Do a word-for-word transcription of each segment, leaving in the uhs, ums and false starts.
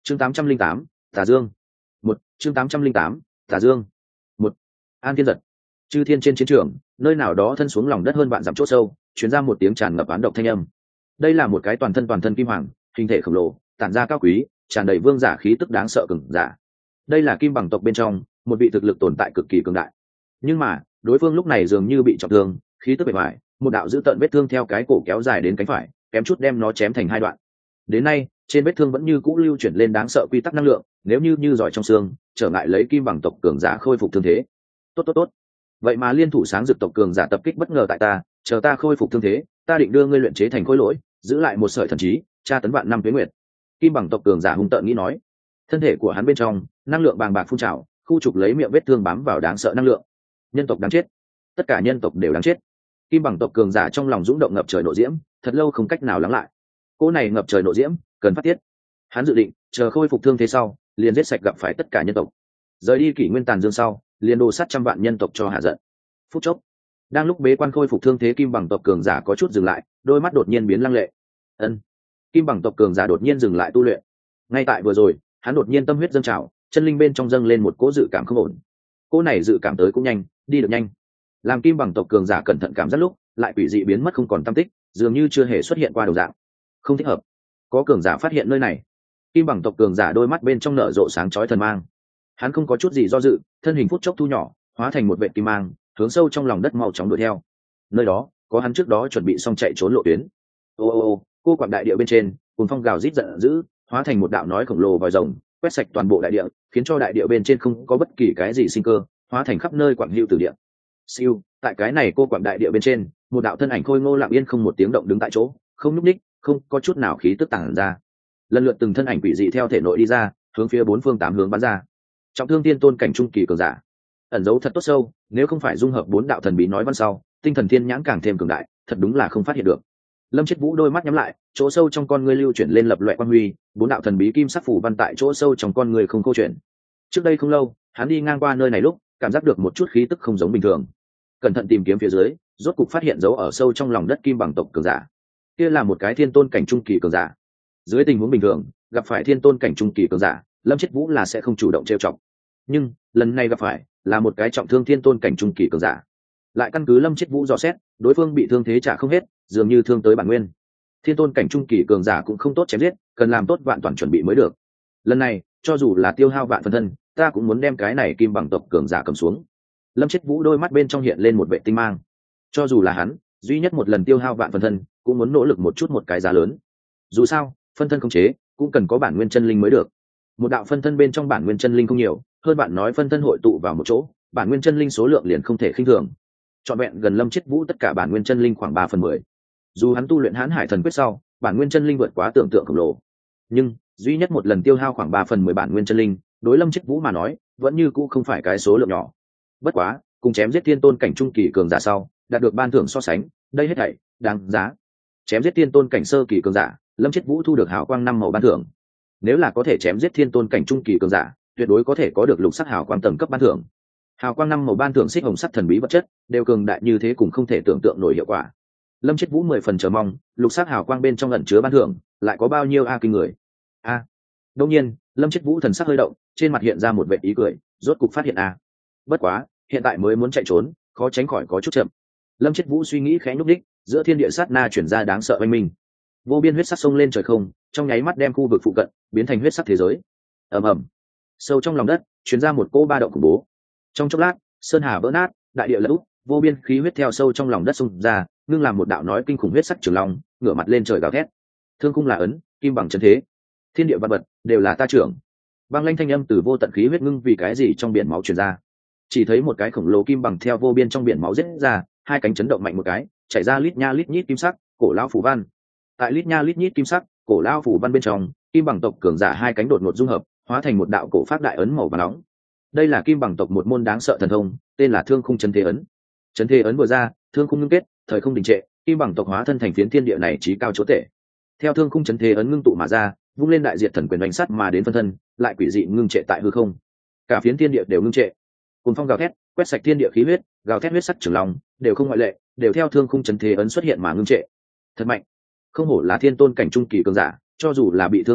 chương tám trăm linh tám tà dương một chương tám trăm linh tám tà dương một An Thiên Giật. Chư thiên trên chiến trường, nơi nào đó thân xuống lòng đất hơn vạn dặm chỗ sâu, truyền ra một tiếng tràn ngập oán độc thanh âm. Đây là một cái toàn thân toàn thân kim hoàng, hình thể khổng lồ, tản ra cao quý, tràn đầy vương giả khí tức đáng sợ cường giả. Đây là kim bằng tộc bên trong một vị thực lực tồn tại cực kỳ cường đại. Nhưng mà đối phương lúc này dường như bị trọng thương, khí tức bề ngoài, một đạo dữ tợn vết thương theo cái cổ kéo dài đến cánh phải, kém chút đem nó chém thành hai đoạn. Đến nay trên vết thương vẫn như cũ lưu chuyển lên đáng sợ quy tắc năng lượng, nếu như như giỏi trong xương, trở ngại lấy kim bằng tộc cường giả khôi phục thương thế. Tốt tốt tốt. Vậy mà liên thủ sáng dược tộc cường giả tập kích bất ngờ tại ta, chờ ta khôi phục thương thế, ta định đưa ngươi luyện chế thành khối lỗi, giữ lại một sợi thần trí, tra tấn vạn năm tuế nguyệt. Kim bằng tộc cường giả hung tợn nghĩ nói. Thân thể của hắn bên trong năng lượng bàng bạc phun trào, khu trục lấy miệng vết thương bám vào đáng sợ năng lượng. Nhân tộc đáng chết, tất cả nhân tộc đều đáng chết. Kim bằng tộc cường giả trong lòng dũng động ngập trời nộ diễm, thật lâu không cách nào lắng lại. Cỗ này ngập trời nộ diễm cần phát tiết. Hắn dự định chờ khôi phục thương thế sau, liền giết sạch gặp phải tất cả nhân tộc. Rời đi kỷ nguyên tàn dương sau, liền đồ sát trăm vạn nhân tộc cho hạ giận. Phút chốc, đang lúc bế quan khôi phục thương thế kim bằng tộc cường giả có chút dừng lại, đôi mắt đột nhiên biến lăng lệ. Ân. Kim bằng tộc cường giả đột nhiên dừng lại tu luyện. Ngay tại vừa rồi, hắn đột nhiên tâm huyết dâng trào, chân linh bên trong dâng lên một cỗ dự cảm không ổn. Cỗ này dự cảm tới cũng nhanh, đi được nhanh. Làm kim bằng tộc cường giả cẩn thận cảm giác lúc, lại quỷ dị biến mất không còn tăm tích, dường như chưa hề xuất hiện qua đầu dạng. Không thích hợp. Có cường giả phát hiện nơi này. Kim bằng tộc cường giả đôi mắt bên trong nở rộ sáng chói thần mang. Hắn không có chút gì do dự, thân hình phút chốc thu nhỏ, hóa thành một vệt kim mang, hướng sâu trong lòng đất mau chóng đuổi theo. Nơi đó có hắn trước đó chuẩn bị xong chạy trốn lộ tuyến. Ô ô ô, cô quặng đại địa bên trên, cùng phong gào rít giận dữ, hóa thành một đạo nói khổng lồ vòi rồng, quét sạch toàn bộ đại địa, khiến cho đại địa bên trên không có bất kỳ cái gì sinh cơ, hóa thành khắp nơi quặng hữu tử địa. Siêu, tại cái này cô quặng đại địa bên trên, một đạo thân ảnh khôi ngô lặng yên không một tiếng động đứng tại chỗ, không nhúc nhích, không có chút nào khí tức tàng ra. Lần lượt từng thân ảnh quỷ dị theo thể nội đi ra, hướng phía bốn phương tám hướng bắn ra. Trọng thương tiên tôn cảnh trung kỳ cường giả, ẩn giấu thật tốt sâu, nếu không phải dung hợp bốn đạo thần bí nói văn sau, tinh thần thiên nhãn càng thêm cường đại, thật đúng là không phát hiện được. Lâm Chết Vũ đôi mắt nhắm lại, chỗ sâu trong con ngươi lưu chuyển lên lập loè quang huy, bốn đạo thần bí kim sắc phủ văn tại chỗ sâu trong con ngươi không câu chuyện. Trước đây không lâu, hắn đi ngang qua nơi này lúc, cảm giác được một chút khí tức không giống bình thường. Cẩn thận tìm kiếm phía dưới, rốt cục phát hiện dấu ở sâu trong lòng đất kim bằng tộc cường giả. Kia là một cái thiên tôn cảnh trung kỳ cường giả. Dưới tình huống bình thường, gặp phải thiên tôn cảnh trung kỳ cường giả, Lâm Chết Vũ là sẽ không chủ động trêu chọc. Nhưng lần này gặp phải là một cái trọng thương thiên tôn cảnh trung kỳ cường giả. Lại căn cứ Lâm Chết Vũ dò xét, đối phương bị thương thế trả không hết, dường như thương tới bản nguyên. Thiên tôn cảnh trung kỳ cường giả cũng không tốt chém giết, cần làm tốt vạn toàn chuẩn bị mới được. Lần này, cho dù là tiêu hao vạn phân thân, ta cũng muốn đem cái này kim bằng tộc cường giả cầm xuống. Lâm Chết Vũ đôi mắt bên trong hiện lên một vệ tinh mang. Cho dù là hắn, duy nhất một lần tiêu hao vạn phân thân, cũng muốn nỗ lực một chút một cái giá lớn. Dù sao, phân thân khống chế cũng cần có bản nguyên chân linh mới được. Một đạo phân thân bên trong bản nguyên chân linh không nhiều, hơn bạn nói phân thân hội tụ vào một chỗ, bản nguyên chân linh số lượng liền không thể khinh thường. Trọn vẹn gần Lâm Chết Vũ tất cả bản nguyên chân linh khoảng ba phần mười. Dù hắn tu luyện Hán Hải Thần Quyết sau, bản nguyên chân linh vượt quá tưởng tượng khổng lồ, nhưng duy nhất một lần tiêu hao khoảng ba phần mười bản nguyên chân linh, đối Lâm Chết Vũ mà nói, vẫn như cũ không phải cái số lượng nhỏ. Bất quá, cùng chém giết thiên tôn cảnh trung kỳ cường giả sau, đạt được ban thưởng so sánh, đây hết thảy đáng giá. Chém giết thiên tôn cảnh sơ kỳ cường giả, Lâm Chết Vũ thu được hào quang năm màu ban thưởng. Nếu là có thể chém giết thiên tôn cảnh trung kỳ cường giả, tuyệt đối có thể có được lục sắc hào quang tầng cấp ban thưởng. Hào quang năm màu ban thưởng xích hồng sắc thần bí vật chất, đều cường đại như thế cũng không thể tưởng tượng nổi hiệu quả. Lâm Chết Vũ mười phần chờ mong, lục sắc hào quang bên trong ẩn chứa ban thưởng, lại có bao nhiêu a kinh người. A. Đương nhiên, Lâm Chết Vũ thần sắc hơi động, trên mặt hiện ra một vẻ ý cười, rốt cục phát hiện a. Bất quá, hiện tại mới muốn chạy trốn, khó tránh khỏi có chút chậm. Lâm Chết Vũ suy nghĩ khẽ nhúc đích, giữa thiên địa sát na chuyển ra đáng sợ oanh minh. Vô biên huyết sắc sông lên trời không, trong nháy mắt đem khu vực phụ cận biến thành huyết sắc thế giới. Ầm ầm. Sâu trong lòng đất, truyền ra một cỗ ba động khủng bố. Trong chốc lát, sơn hà vỡ nát, đại địa lật úp, vô biên khí huyết theo sâu trong lòng đất xung ra, ngưng làm một đạo nói kinh khủng huyết sắc trường long, ngửa mặt lên trời gào thét. Thương khung là ấn, kim bằng chân thế, thiên địa văn vật đều là ta trưởng. Băng lanh thanh âm từ vô tận khí huyết ngưng vì cái gì trong biển máu truyền ra. Chỉ thấy một cái khổng lồ kim bằng theo vô biên trong biển máu rết ra, hai cánh chấn động mạnh một cái, chảy ra lít nha lít nhít kim sắc, cổ lão phủ văn. Tại lít nha lít nhít kim sắc, cổ lão phủ văn bên trong, kim bằng tộc cường giả hai cánh đột ngột dung hợp, hóa thành một đạo cổ pháp đại ấn màu vàng nóng. Đây là kim bằng tộc một môn đáng sợ thần thông, tên là Thương Khung Chấn Thế Ấn. Chấn Thế Ấn vừa ra, thương khung ngưng kết, thời không đình trệ, kim bằng tộc hóa thân thành phiến thiên địa này chí cao chỗ tể. Theo Thương Khung Chấn Thế Ấn ngưng tụ mà ra, vung lên đại diệt thần quyền đánh sắt mà đến phân thân, lại quỷ dị ngưng trệ tại hư không. Cả phiến thiên địa đều ngưng trệ. Cuồng phong gào thét, quét sạch thiên địa khí huyết, gào thét huyết sắc trường long, đều không ngoại lệ, đều theo Thương Khung Chấn Thế Ấn xuất hiện mà ngưng trệ. Thật mạnh. Không hổ là thiên tôn cảnh trung kỳ cường giả, cho dù là bị thương thật nặng,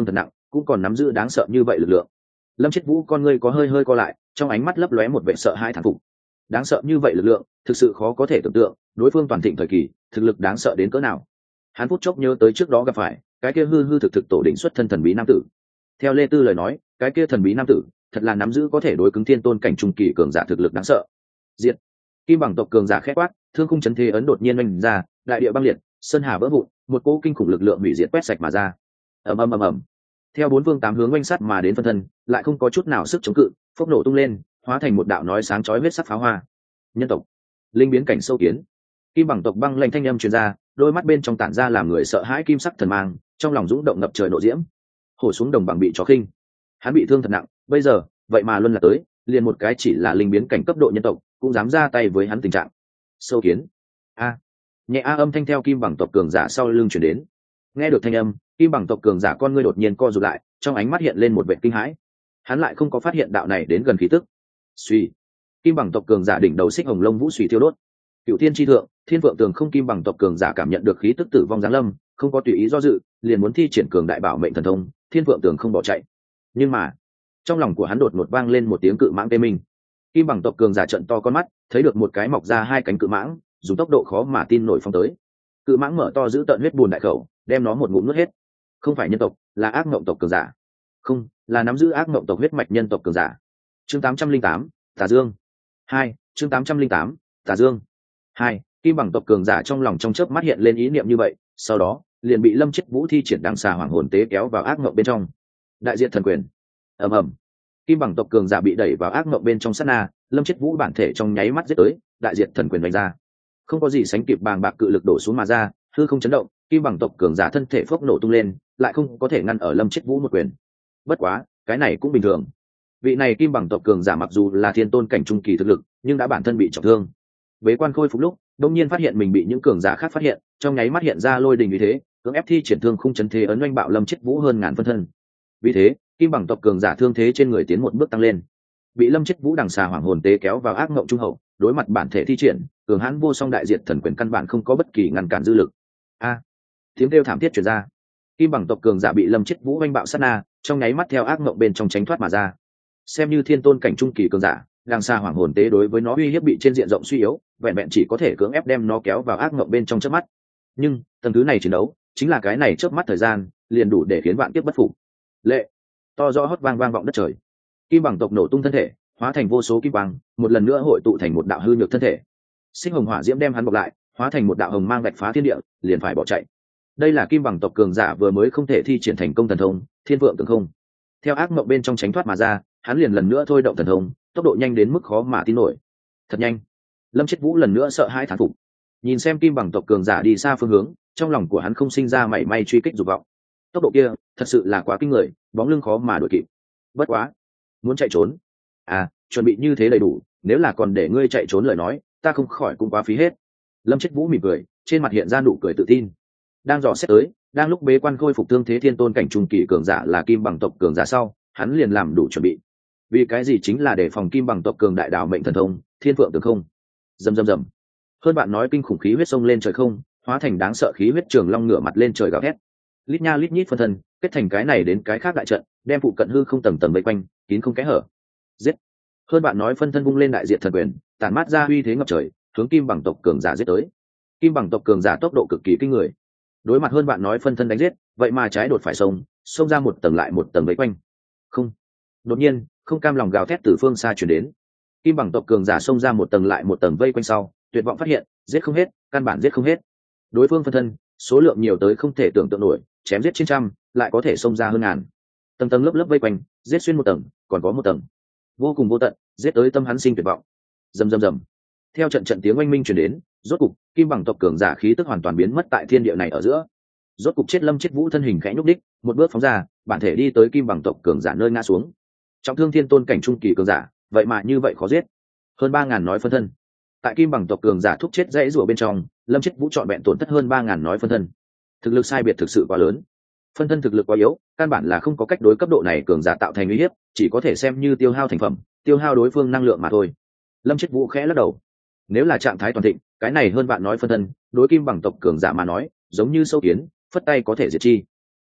cũng còn nắm giữ đáng sợ như vậy lực lượng. Lâm Chết Vũ con ngươi có hơi hơi co lại, trong ánh mắt lấp lóe một vẻ sợ hãi thán phục. Đáng sợ như vậy lực lượng, thực sự khó có thể tưởng tượng, đối phương toàn thịnh thời kỳ, thực lực đáng sợ đến cỡ nào. Hắn phút chốc nhớ tới trước đó gặp phải, cái kia hư hư thực thực tổ đỉnh xuất thân thần bí nam tử. Theo Lê Tư lời nói, cái kia thần bí nam tử, thật là nắm giữ có thể đối cứng thiên tôn cảnh trung kỳ cường giả thực lực đáng sợ. Diệt. Kim bằng tộc cường giả khẽ quát, thương khung chấn thế ấn đột nhiên oanh ra, đại địa băng liệt, sơn hà vỡ vụn, một cỗ kinh khủng lực lượng hủy diệt quét sạch mà ra. Ầm ầm ầm ầm. Theo bốn phương tám hướng oanh sát mà đến phân thân, lại không có chút nào sức chống cự, phốc nổ tung lên, hóa thành một đạo nói sáng chói huyết sắc pháo hoa. Nhân tộc, linh biến cảnh sâu kiến. Kim bằng tộc băng lanh thanh âm truyền ra, đôi mắt bên trong tản ra làm người sợ hãi kim sắc thần mang, trong lòng dũng động ngập trời nộ diễm. Hổ xuống đồng bằng bị chó khinh, hắn bị thương thật nặng, bây giờ vậy mà luân là tới, liền một cái chỉ là linh biến cảnh cấp độ nhân tộc cũng dám ra tay với hắn tình trạng. Sâu kiến. A. Nhẹ a âm thanh theo kim bằng tộc cường giả sau lưng truyền đến. Nghe được thanh âm, kim bằng tộc cường giả con ngươi đột nhiên co rụt lại, trong ánh mắt hiện lên một vẻ kinh hãi. Hắn lại không có phát hiện đạo này đến gần khí tức. Suy. Kim bằng tộc cường giả đỉnh đầu xích hồng lông vũ suy thiêu đốt. Cựu thiên chi thượng, thiên vượng tường không kim bằng tộc cường giả cảm nhận được khí tức tử vong giáng lâm, không có tùy ý do dự, liền muốn thi triển cường đại bảo mệnh thần thông, thiên vượng tường không bỏ chạy. Nhưng mà, trong lòng của hắn đột ngột vang lên một tiếng cự mãng tê minh. Kim bằng tộc cường giả trợn to con mắt, thấy được một cái mọc ra hai cánh cự mãng, dùng tốc độ khó mà tin nổi phóng tới. Cự mãng mở to giữ tận huyết bùn đại khẩu, đem nó một ngụm nuốt hết. Không phải nhân tộc, là ác ngộng tộc cường giả. Không, là nắm giữ ác ngộng tộc huyết mạch nhân tộc cường giả. Chương tám trăm linh tám, Tà Dương. Hai, chương tám trăm linh tám, Tà Dương. Hai, Kim bằng tộc cường giả trong lòng trong chớp mắt hiện lên ý niệm như vậy, sau đó liền bị Lâm Chết Vũ thi triển đằng xà hoàng hồn tế kéo vào ác ngộng bên trong. Đại diện thần quyền. Ầm ầm. Kim bằng tộc cường giả bị đẩy vào ác ngộng bên trong sát na, Lâm Chết Vũ bản thể trong nháy mắt giết tới, đại diện thần quyền đánh ra. Không có gì sánh kịp bàng bạc cự lực đổ xuống mà ra, hư không chấn động, Kim bằng tộc cường giả thân thể phốc nổ tung lên, lại không có thể ngăn ở Lâm Chết Vũ một quyền. Bất quá, cái này cũng bình thường. Vị này Kim bằng tộc cường giả mặc dù là thiên tôn cảnh trung kỳ thực lực, nhưng đã bản thân bị trọng thương. Bế quan khôi phục lúc, đột nhiên phát hiện mình bị những cường giả khác phát hiện, trong nháy mắt hiện ra lôi đình như thế, cưỡng ép thi triển thương khung chấn thế ấn oanh bạo Lâm Chết Vũ hơn ngàn phân thân. Vì thế, Kim bằng tộc cường giả thương thế trên người tiến một bước tăng lên. Bị Lâm Chết Vũ đằng xà hoàng hồn tế kéo vào ác ngộng trung hậu, đối mặt bản thể thi triển, cường hãn vô song đại diệt thần quyền căn bản không có bất kỳ ngăn cản dư lực. A. Tiếng kêu thảm thiết truyền ra. Kim bằng tộc cường giả bị Lâm Chết Vũ oanh bạo sát na, trong nháy mắt theo ác ngộng bên trong tránh thoát mà ra. Xem như thiên tôn cảnh trung kỳ cường giả, đằng xà hoàng hồn tế đối với nó uy hiếp bị trên diện rộng suy yếu, vẹn vẹn chỉ có thể cưỡng ép đem nó kéo vào ác ngộng bên trong chớp mắt. Nhưng tầng thứ này chiến đấu, chính là cái này chớp mắt thời gian, liền đủ để khiến vạn kiếp bất phục. Lệ. To rõ hót vang vang vọng đất trời. Kim bằng tộc nổ tung thân thể, hóa thành vô số kim quang, một lần nữa hội tụ thành một đạo hư nhược thân thể. Xích hồng hỏa diễm đem hắn bọc lại, hóa thành một đạo hồng mang vạch phá thiên địa, liền phải bỏ chạy. Đây là kim bằng tộc cường giả vừa mới không thể thi triển thành công thần thông, thiên vượng tường không. Theo ác mộng bên trong tránh thoát mà ra, hắn liền lần nữa thôi động thần thông, tốc độ nhanh đến mức khó mà tin nổi. Thật nhanh. Lâm Chết Vũ lần nữa sợ hãi thán phục. Nhìn xem kim bằng tộc cường giả đi xa phương hướng, trong lòng của hắn không sinh ra mảy may truy kích dục vọng. Tốc độ kia, thật sự là quá kinh người, bóng lưng khó mà đuổi kịp. Bất quá, muốn chạy trốn. À, chuẩn bị như thế đầy đủ, nếu là còn để ngươi chạy trốn lời nói, ta không khỏi cũng quá phí hết. Lâm Chết Vũ mỉm cười, trên mặt hiện ra nụ cười tự tin. Đang dò xét tới, đang lúc bế quan khôi phục thương thế thiên tôn cảnh trung kỳ cường giả là kim bằng tộc cường giả sau, hắn liền làm đủ chuẩn bị. Vì cái gì chính là để phòng kim bằng tộc cường đại đào mệnh thần thông, thiên phượng tường không. Rầm rầm rầm. Hơn bạn nói kinh khủng khí huyết sông lên trời không, hóa thành đáng sợ khí huyết trường long ngửa mặt lên trời gào thét. Lít nha lít nhít phân thân, kết thành cái này đến cái khác đại trận, đem phụ cận hư không tầng tầng vây quanh, kín không kẽ hở. Giết. Hơn bạn nói phân thân vung lên đại diện thần quyền, tản mát ra uy thế ngập trời, hướng kim bằng tộc cường giả giết tới. Kim bằng tộc cường giả tốc độ cực kỳ kinh người. Đối mặt hơn bạn nói phân thân đánh giết, vậy mà trái đột phải sông, xông ra một tầng lại một tầng vây quanh. Không. Đột nhiên, không cam lòng gào thét từ phương xa truyền đến. Kim bằng tộc cường giả xông ra một tầng lại một tầng vây quanh sau, tuyệt vọng phát hiện, giết không hết, căn bản giết không hết. Đối phương phân thân, số lượng nhiều tới không thể tưởng tượng nổi, chém giết trên trăm, lại có thể xông ra hơn ngàn. Tầng tầng lớp lớp vây quanh, giết xuyên một tầng, còn có một tầng. Vô cùng vô tận, giết tới tâm hắn sinh tuyệt vọng. Rầm rầm rầm. Theo trận trận tiếng oanh minh truyền đến, rốt cục, kim bằng tộc cường giả khí tức hoàn toàn biến mất tại thiên địa này ở giữa. Rốt cục chết Lâm Chết Vũ thân hình khẽ nhúc đích, một bước phóng ra, bản thể đi tới kim bằng tộc cường giả nơi ngã xuống. Trọng thương thiên tôn cảnh trung kỳ cường giả, vậy mà như vậy khó giết. Hơn ba ngàn nói phân thân. Tại kim bằng tộc cường giả thúc chết dãy rủa bên trong, Lâm Chết Vũ trọn vẹn tổn thất hơn ba ngàn nói phân thân. Thực lực sai biệt thực sự quá lớn. Phân thân thực lực quá yếu, căn bản là không có cách đối cấp độ này cường giả tạo thành uy hiếp, chỉ có thể xem như tiêu hao thành phẩm, tiêu hao đối phương năng lượng mà thôi. Lâm Chết Vũ khẽ lắc đầu. Nếu là trạng thái toàn thịnh, cái này hơn bạn nói phân thân, đối kim bằng tộc cường giả mà nói, giống như sâu kiến, phất tay có thể diệt chi.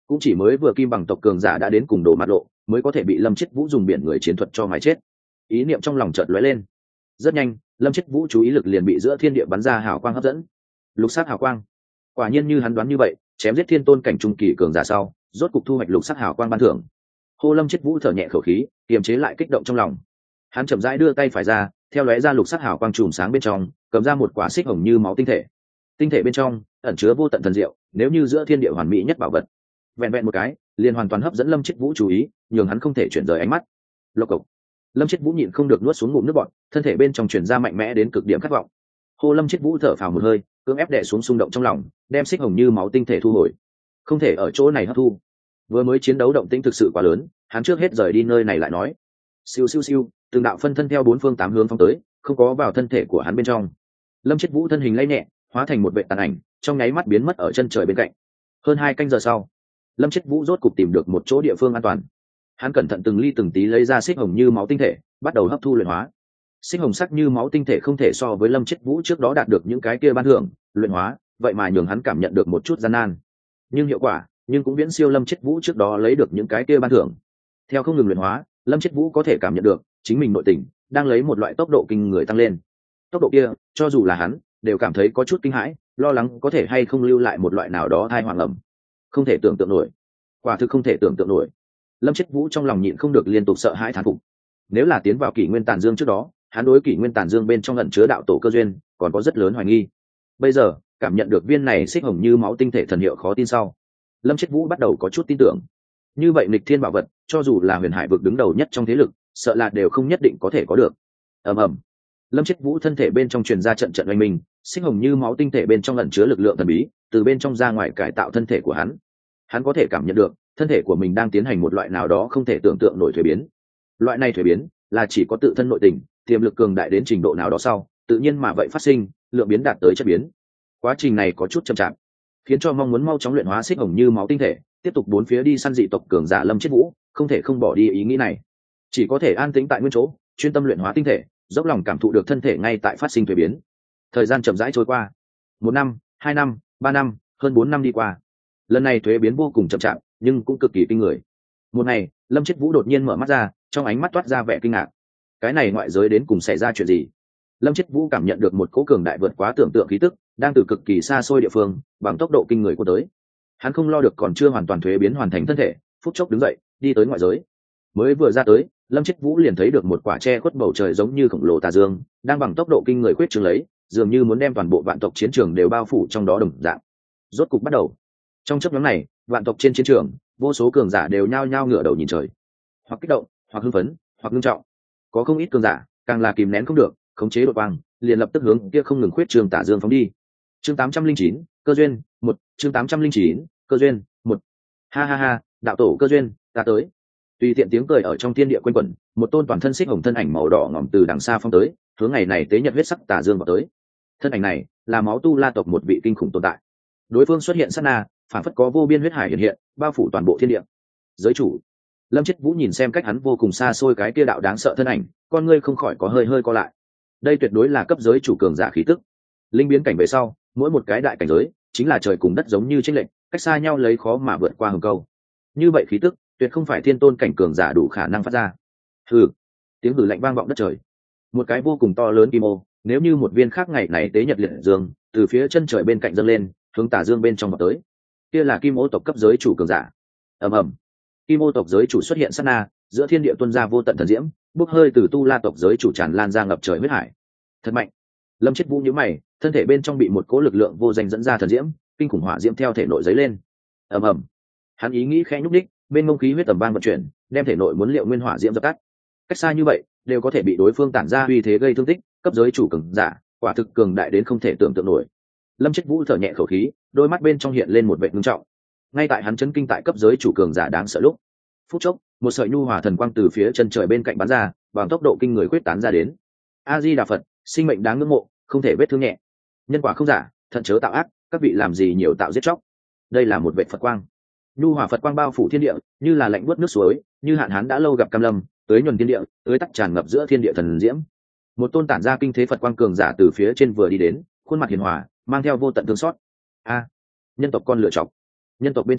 cũng chỉ mới vừa kim bằng tộc cường giả đã đến cùng đổ mặt lộ mới có thể bị lâm chết vũ dùng biển người chiến thuật cho mái chết. Ý niệm trong lòng chợt lóe lên, rất nhanh lâm chết vũ chú ý lực liền bị giữa thiên địa bắn ra hào quang hấp dẫn. Lục sắc hào quang, quả nhiên như hắn đoán như vậy, chém giết thiên tôn cảnh trung kỳ cường giả sau rốt cục thu hoạch lục sắc hào quang ban thưởng. Hô lâm chết vũ thở nhẹ khẩu khí, kiềm chế lại kích động trong lòng. Hắn chậm rãi đưa tay phải ra, theo lóe ra lục sắc hào quang chùm sáng bên trong cầm ra một quả xích hồng như máu tinh thể. Tinh thể bên trong ẩn chứa vô tận thần diệu, nếu như giữa thiên địa hoàn mỹ nhất bảo vật. Vẹn vẹn một cái liền hoàn toàn hấp dẫn lâm chết vũ chú ý, nhường hắn không thể chuyển rời ánh mắt. Lộc cộc, lâm chết vũ nhịn không được nuốt xuống ngụm nước bọt, thân thể bên trong chuyển ra mạnh mẽ đến cực điểm khát vọng. Hô lâm chết vũ thở phào một hơi, cưỡng ép đè xuống xung động trong lòng, đem xích hồng như máu tinh thể thu hồi. Không thể ở chỗ này hấp thu, vừa mới chiến đấu động tĩnh thực sự quá lớn, hắn trước hết rời đi nơi này lại nói. Siêu siêu siêu, từng đạo phân thân theo bốn phương tám hướng phóng tới, không có vào thân thể của hắn bên trong. Lâm chết vũ thân hình lay nhẹ, hóa thành một vệ tàn ảnh, trong nháy mắt biến mất ở chân trời bên cạnh. Hơn hai canh giờ sau, lâm chết vũ rốt cục tìm được một chỗ địa phương an toàn. Hắn cẩn thận từng ly từng tí lấy ra xích hồng như máu tinh thể, bắt đầu hấp thu luyện hóa. Xích hồng sắc như máu tinh thể không thể so với lâm chết vũ trước đó đạt được những cái kia ban thưởng luyện hóa, vậy mà nhường hắn cảm nhận được một chút gian nan, nhưng hiệu quả nhưng cũng viễn siêu lâm chết vũ trước đó lấy được những cái kia ban thưởng. Theo không ngừng luyện hóa, lâm chết vũ có thể cảm nhận được chính mình nội tình đang lấy một loại tốc độ kinh người tăng lên. Tốc độ kia cho dù là hắn đều cảm thấy có chút kinh hãi, lo lắng có thể hay không lưu lại một loại nào đó thai hoàng ẩm. Không thể tưởng tượng nổi, quả thực không thể tưởng tượng nổi. Lâm chết vũ trong lòng nhịn không được liên tục sợ hãi thán phục. Nếu là tiến vào kỷ nguyên tàn dương trước đó, hắn đối kỷ nguyên tàn dương bên trong ẩn chứa đạo tổ cơ duyên còn có rất lớn hoài nghi. Bây giờ cảm nhận được viên này xích hồng như máu tinh thể thần hiệu khó tin sau, lâm chết vũ bắt đầu có chút tin tưởng. Như vậy nghịch thiên bảo vật, cho dù là huyền hải vực đứng đầu nhất trong thế lực, sợ là đều không nhất định có thể có được. ầm ầm, lâm chết vũ thân thể bên trong truyền ra trận trận oanh minh, xích hồng như máu tinh thể bên trong ẩn chứa lực lượng thần bí từ bên trong ra ngoài cải tạo thân thể của hắn. Hắn có thể cảm nhận được thân thể của mình đang tiến hành một loại nào đó không thể tưởng tượng nổi thuế biến. Loại này thuế biến là chỉ có tự thân nội tình tiềm lực cường đại đến trình độ nào đó sau tự nhiên mà vậy phát sinh, lượng biến đạt tới chất biến. Quá trình này có chút chậm chạp, khiến cho mong muốn mau chóng luyện hóa xích hồng như máu tinh thể, tiếp tục bốn phía đi săn dị tộc cường giả lâm chết vũ không thể không bỏ đi ý nghĩ này, chỉ có thể an tĩnh tại nguyên chỗ chuyên tâm luyện hóa tinh thể, dốc lòng cảm thụ được thân thể ngay tại phát sinh thuế biến. Thời gian chậm rãi trôi qua, một năm, hai năm, ba năm, hơn bốn năm đi qua. Lần này thuế biến vô cùng chậm chạp nhưng cũng cực kỳ kinh người. Một ngày, lâm chết vũ đột nhiên mở mắt ra, trong ánh mắt toát ra vẻ kinh ngạc. Cái này ngoại giới đến cùng xảy ra chuyện gì? Lâm chết vũ cảm nhận được một cỗ cường đại vượt quá tưởng tượng khí tức đang từ cực kỳ xa xôi địa phương bằng tốc độ kinh người của tới. Hắn không lo được còn chưa hoàn toàn thuế biến hoàn thành thân thể, phút chốc đứng dậy đi tới ngoại giới. Mới vừa ra tới, lâm chết vũ liền thấy được một quả tre khuất bầu trời giống như khổng lồ tà dương đang bằng tốc độ kinh người quyết trường lấy, dường như muốn đem toàn bộ vạn tộc chiến trường đều bao phủ trong đó đồng dạng. Rốt cục bắt đầu. Trong chớp nhoáng này, vạn tộc trên chiến trường vô số cường giả đều nhao nhao ngửa đầu nhìn trời, hoặc kích động, hoặc hưng phấn, hoặc nghiêm trọng. Có không ít cường giả càng là kìm nén không được, khống chế đột quang liền lập tức hướng kia không ngừng khuyết trường tả dương phóng đi. Chương tám trăm linh chín, cơ duyên một. Chương tám trăm linh chín, cơ duyên một. Ha ha ha, đạo tổ cơ duyên, ta tới. Tùy tiện tiếng cười ở trong thiên địa quanh quẩn, một tôn toàn thân xích hồng thân ảnh màu đỏ ngỏm từ đằng xa phong tới, hướng ngày này tế nhật huyết sắc tả dương vào tới. Thân ảnh này là máu tu la tộc một vị kinh khủng tồn tại. Đối phương xuất hiện sát na, phản phất có vô biên huyết hải hiện hiện, bao phủ toàn bộ thiên địa. Giới chủ. Lâm chết vũ nhìn xem cách hắn vô cùng xa xôi cái kia đạo đáng sợ thân ảnh, con ngươi không khỏi có hơi hơi co lại. Đây tuyệt đối là cấp giới chủ cường giả khí tức. Linh biến cảnh về sau, mỗi một cái đại cảnh giới chính là trời cùng đất giống như chênh lệch, cách xa nhau lấy khó mà vượt qua hừng câu. Như vậy khí tức tuyệt không phải thiên tôn cảnh cường giả đủ khả năng phát ra. Hừ, tiếng hừ lạnh vang vọng đất trời. Một cái vô cùng to lớn kim ô, nếu như một viên khác ngày này tế nhật liệt dương, từ phía chân trời bên cạnh dâng lên, hướng tà dương bên trong vào tới. Kia là kim ô tộc cấp giới chủ cường giả. Ầm ầm. Kim ô tộc giới chủ xuất hiện sát na, giữa thiên địa tuôn ra vô tận thần diễm, bốc hơi từ tu la tộc giới chủ tràn lan ra ngập trời huyết hải. Thật mạnh. Lâm chết vũ nhíu mày, thân thể bên trong bị một cỗ lực lượng vô danh dẫn ra thần diễm, kinh khủng hỏa diễm theo thể nội giấy lên. Ầm ầm. Hắn ý nghĩ khẽ nhúc đích, bên ngông khí huyết tầm vang vận chuyển, đem thể nội muốn liệu nguyên hỏa diễm dập tắt. Cách xa như vậy, đều có thể bị đối phương tản ra uy thế gây thương tích, cấp giới chủ cường giả, quả thực cường đại đến không thể tưởng tượng nổi. Lâm chết vũ thở nhẹ khẩu khí, đôi mắt bên trong hiện lên một vẻ ngưng trọng. Ngay tại hắn chấn kinh tại cấp giới chủ cường giả đáng sợ lúc, phút chốc, một sợi nhu hòa thần quang từ phía chân trời bên cạnh bắn ra, bằng tốc độ kinh người quyết tán ra đến. A Di Đà Phật, sinh mệnh đáng ngưỡng mộ, không thể vết thương nhẹ. Nhân quả không giả, thận chớ tạo ác, các vị làm gì nhiều tạo giết chóc. Đây là một vệt Phật quang. Nhu hòa Phật quang bao phủ thiên địa, như là lạnh buốt nước suối, như hạn hán đã lâu gặp cam lâm, tới nhuần thiên địa, tới tắc tràn ngập giữa thiên địa thần diễm. Một tôn tản ra kinh thế Phật quang cường giả từ phía trên vừa đi đến, khuôn mặt hiền hòa, mang theo vô tận thương xót. A, nhân tộc con lựa chọc. Nhân tộc bên trong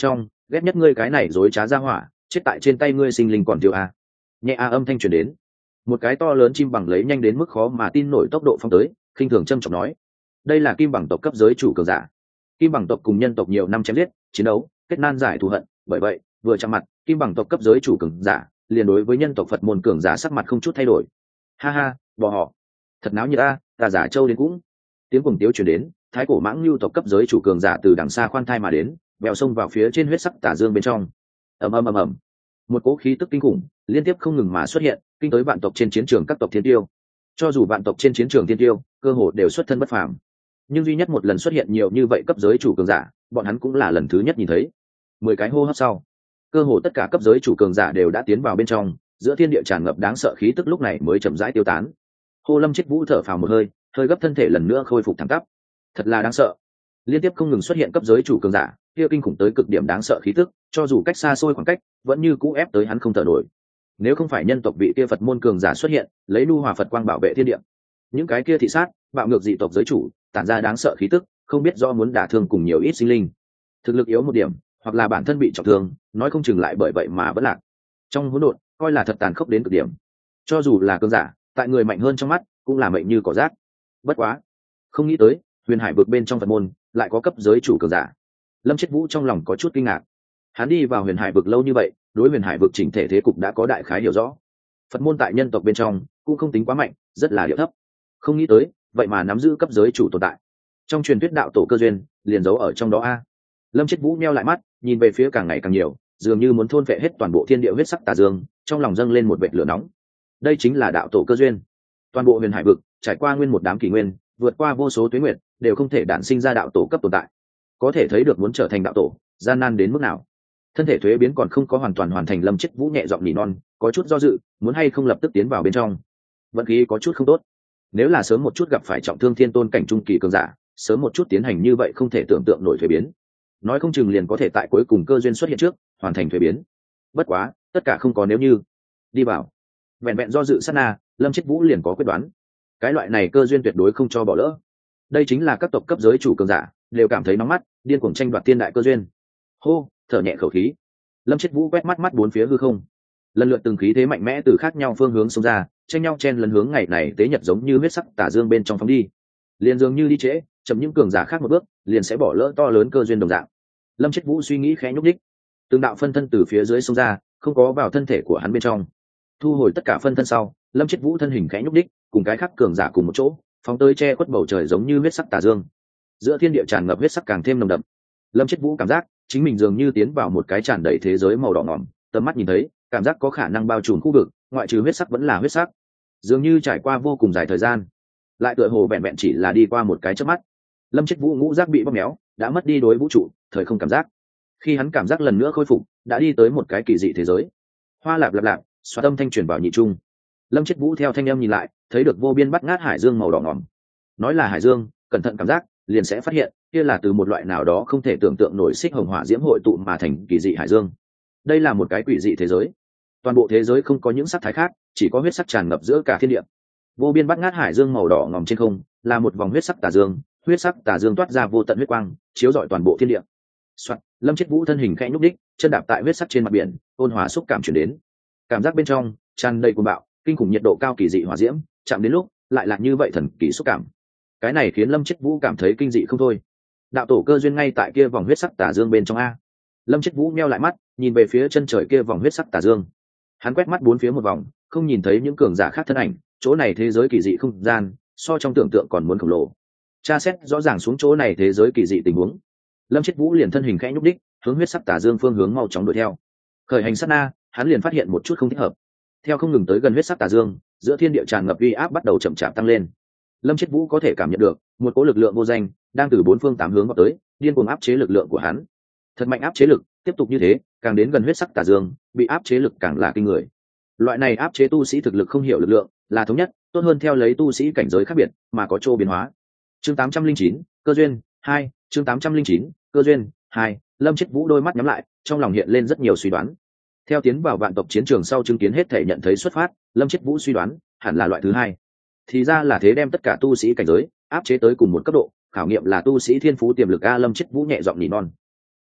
ghét nhất ngươi cái này dối trá ra hỏa, chết tại trên tay ngươi sinh linh còn thiếu a. Nhẹ a âm thanh truyền đến, một cái to lớn chim bằng lấy nhanh đến mức khó mà tin nổi tốc độ phong tới, khinh thường trâm trọng nói, đây là kim bằng tộc cấp giới chủ cường giả. Kim bằng tộc cùng nhân tộc nhiều năm chém giết chiến đấu, kết nan giải thù hận, bởi vậy vừa chạm mặt, kim bằng tộc cấp giới chủ cường giả liền đối với nhân tộc Phật môn cường giả sắc mặt không chút thay đổi. Ha ha, bỏ họ thật náo như ta, ta giả châu đến cũng. Tiếng cuồng tiếu truyền đến, thái cổ mãng lưu tộc cấp giới chủ cường giả từ đằng xa khoan thai mà đến, vèo sông vào phía trên huyết sắc tà dương bên trong. Ầm ầm ầm ầm, một cỗ khí tức kinh khủng liên tiếp không ngừng mà xuất hiện, kinh tới vạn tộc trên chiến trường các tộc thiên tiêu. Cho dù vạn tộc trên chiến trường thiên tiêu cơ hồ đều xuất thân bất phàm, nhưng duy nhất một lần xuất hiện nhiều như vậy cấp giới chủ cường giả, bọn hắn cũng là lần thứ nhất nhìn thấy. Mười cái hô hấp sau, cơ hồ tất cả cấp giới chủ cường giả đều đã tiến vào bên trong, giữa thiên địa tràn ngập đáng sợ khí tức lúc này mới chậm rãi tiêu tán. Hô Lâm Chết Vũ thở phào một hơi, hơi gấp thân thể lần nữa khôi phục thẳng tắp. Thật là đáng sợ, liên tiếp không ngừng xuất hiện cấp giới chủ cường giả, kia kinh khủng tới cực điểm đáng sợ khí tức, cho dù cách xa xôi khoảng cách, vẫn như cũ ép tới hắn không thở nổi. Nếu không phải nhân tộc vị kia Phật môn cường giả xuất hiện, lấy nu hòa Phật quang bảo vệ thiên địa, những cái kia thị sát, bạo ngược dị tộc giới chủ, tản ra đáng sợ khí tức, không biết do muốn đả thương cùng nhiều ít sinh linh. Thực lực yếu một điểm, hoặc là bản thân bị trọng thương, nói không chừng lại bởi vậy mà vẫn lạc. Trong hỗn độn, coi là thật tàn khốc đến cực điểm. Cho dù là cường giả, tại người mạnh hơn trong mắt, cũng là mệnh như cỏ rác. Bất quá, không nghĩ tới, huyền hải vực bên trong Phật môn lại có cấp giới chủ cường giả. Lâm Chết Vũ trong lòng có chút kinh ngạc. Hắn đi vào huyền hải vực lâu như vậy, đối huyền hải vực chỉnh thể thế cục đã có đại khái hiểu rõ. Phật môn tại nhân tộc bên trong cũng không tính quá mạnh, rất là điệu thấp. Không nghĩ tới, vậy mà nắm giữ cấp giới chủ tồn tại. Trong truyền thuyết đạo tổ cơ duyên, liền giấu ở trong đó a. Lâm Chết Vũ nheo lại mắt, nhìn về phía càng ngày càng nhiều, dường như muốn thôn phệ hết toàn bộ thiên địa huyết sắc tà dương, trong lòng dâng lên một vệt lửa nóng. Đây chính là đạo tổ cơ duyên. Toàn bộ huyền hải vực, trải qua nguyên một đám kỷ nguyên, vượt qua vô số tuế nguyệt, đều không thể đản sinh ra đạo tổ cấp tồn tại. Có thể thấy được muốn trở thành đạo tổ, gian nan đến mức nào. Thân thể thuế biến còn không có hoàn toàn hoàn thành, Lâm Chết Vũ nhẹ giọng nỉ non, có chút do dự, muốn hay không lập tức tiến vào bên trong. Vận khí có chút không tốt. Nếu là sớm một chút gặp phải trọng thương thiên tôn cảnh trung kỳ cường giả, sớm một chút tiến hành như vậy không thể tưởng tượng nổi thuế biến. Nói không chừng liền có thể tại cuối cùng cơ duyên xuất hiện trước, hoàn thành thuế biến. Bất quá, tất cả không có nếu như. Đi vào. Vẹn vẹn do dự sát na, Lâm Chết Vũ liền có quyết đoán. Cái loại này cơ duyên tuyệt đối không cho bỏ lỡ. Đây chính là các tộc cấp giới chủ cường giả, đều cảm thấy nóng mắt, điên cuồng tranh đoạt thiên đại cơ duyên. Hô, thở nhẹ khẩu khí. Lâm Chết Vũ quét mắt mắt bốn phía hư không. Lần lượt từng khí thế mạnh mẽ từ khác nhau phương hướng xông ra, tranh nhau chen lấn hướng ngày này tế nhật giống như huyết sắc tà dương bên trong phóng đi. Liền dường như đi trễ, chậm những cường giả khác một bước, liền sẽ bỏ lỡ to lớn cơ duyên đồng dạng. Lâm Chết Vũ suy nghĩ khẽ nhúc nhích, từng đạo phân thân từ phía dưới xông ra, không có vào thân thể của hắn bên trong. Thu hồi tất cả phân thân sau, Lâm Chết Vũ thân hình khẽ nhúc nhích, cùng cái khác cường giả cùng một chỗ, phóng tới che khuất bầu trời giống như huyết sắc tà dương. Giữa thiên địa tràn ngập huyết sắc càng thêm nồng đậm. Lâm Chết Vũ cảm giác chính mình dường như tiến vào một cái tràn đầy thế giới màu đỏ ngòm, tầm mắt nhìn thấy, cảm giác có khả năng bao trùm khu vực, ngoại trừ huyết sắc vẫn là huyết sắc. Dường như trải qua vô cùng dài thời gian, lại tựa hồ vẹn vẹn chỉ là đi qua một cái chớp mắt. Lâm Chết Vũ ngũ giác bị bóp méo, đã mất đi đối vũ trụ thời không cảm giác. Khi hắn cảm giác lần nữa khôi phục, đã đi tới một cái kỳ dị thế giới. Hoa lạp lạp lạp, xoa âm thanh truyền vào nhị trung. Lâm Chết Vũ theo thanh âm nhìn lại, thấy được vô biên bắt ngát hải dương màu đỏ ngòm. Nói là hải dương, cẩn thận cảm giác, liền sẽ phát hiện, kia là từ một loại nào đó không thể tưởng tượng nổi xích hồng hỏa diễm hội tụ mà thành kỳ dị hải dương. Đây là một cái quỷ dị thế giới. Toàn bộ thế giới không có những sắc thái khác, chỉ có huyết sắc tràn ngập giữa cả thiên địa. Vô biên bắt ngát hải dương màu đỏ ngòm trên không, là một vòng huyết sắc tà dương, huyết sắc tà dương toát ra vô tận huyết quang, chiếu rọi toàn bộ thiên địa. Soạt, Lâm Chết Vũ thân hình khẽ nhúc đích, chân đạp tại huyết sắc trên mặt biển, ôn hòa xúc cảm truyền đến. Cảm giác bên trong tràn đầy cuồng bạo, kinh khủng nhiệt độ cao kỳ dị hỏa diễm, chạm đến lúc lại là như vậy thần kỳ xúc cảm. Cái này khiến Lâm Chết Vũ cảm thấy kinh dị không thôi. Đạo tổ cơ duyên ngay tại kia vòng huyết sắc tà dương bên trong a. Lâm Chết Vũ nheo lại mắt, nhìn về phía chân trời kia vòng huyết sắc tà dương. Hắn quét mắt bốn phía một vòng, không nhìn thấy những cường giả khác thân ảnh, chỗ này thế giới kỳ dị không gian, so trong tưởng tượng còn muốn khổng lồ. Tra xét rõ ràng xuống chỗ này thế giới kỳ dị tình huống. Lâm Chết Vũ liền thân hình khẽ nhúc đích, hướng huyết sắc tà dương phương hướng mau chóng đuổi theo. Khởi hành sát na, hắn liền phát hiện một chút không thích hợp. Theo không ngừng tới gần huyết sắc tà dương, giữa thiên địa tràn ngập uy áp bắt đầu chậm chạp tăng lên. Lâm Chết Vũ có thể cảm nhận được một cỗ lực lượng vô danh đang từ bốn phương tám hướng vào tới, điên cuồng áp chế lực lượng của hắn. Thật mạnh áp chế lực, tiếp tục như thế, càng đến gần huyết sắc tà dương, bị áp chế lực càng là kinh người. Loại này áp chế tu sĩ thực lực không hiểu lực lượng, là thống nhất, tốt hơn theo lấy tu sĩ cảnh giới khác biệt mà có chỗ biến hóa. Chương tám trăm linh chín, cơ duyên hai, chương tám trăm linh chín, cơ duyên hai. Lâm Chết Vũ đôi mắt nhắm lại, trong lòng hiện lên rất nhiều suy đoán. Theo tiến vào vạn tộc chiến trường sau chứng kiến hết thể nhận thấy xuất phát, Lâm Chết Vũ suy đoán hẳn là loại thứ hai. Thì ra là thế, đem tất cả tu sĩ cảnh giới áp chế tới cùng một cấp độ, khảo nghiệm là tu sĩ thiên phú tiềm lực a. Lâm Chết Vũ nhẹ giọng nỉ non.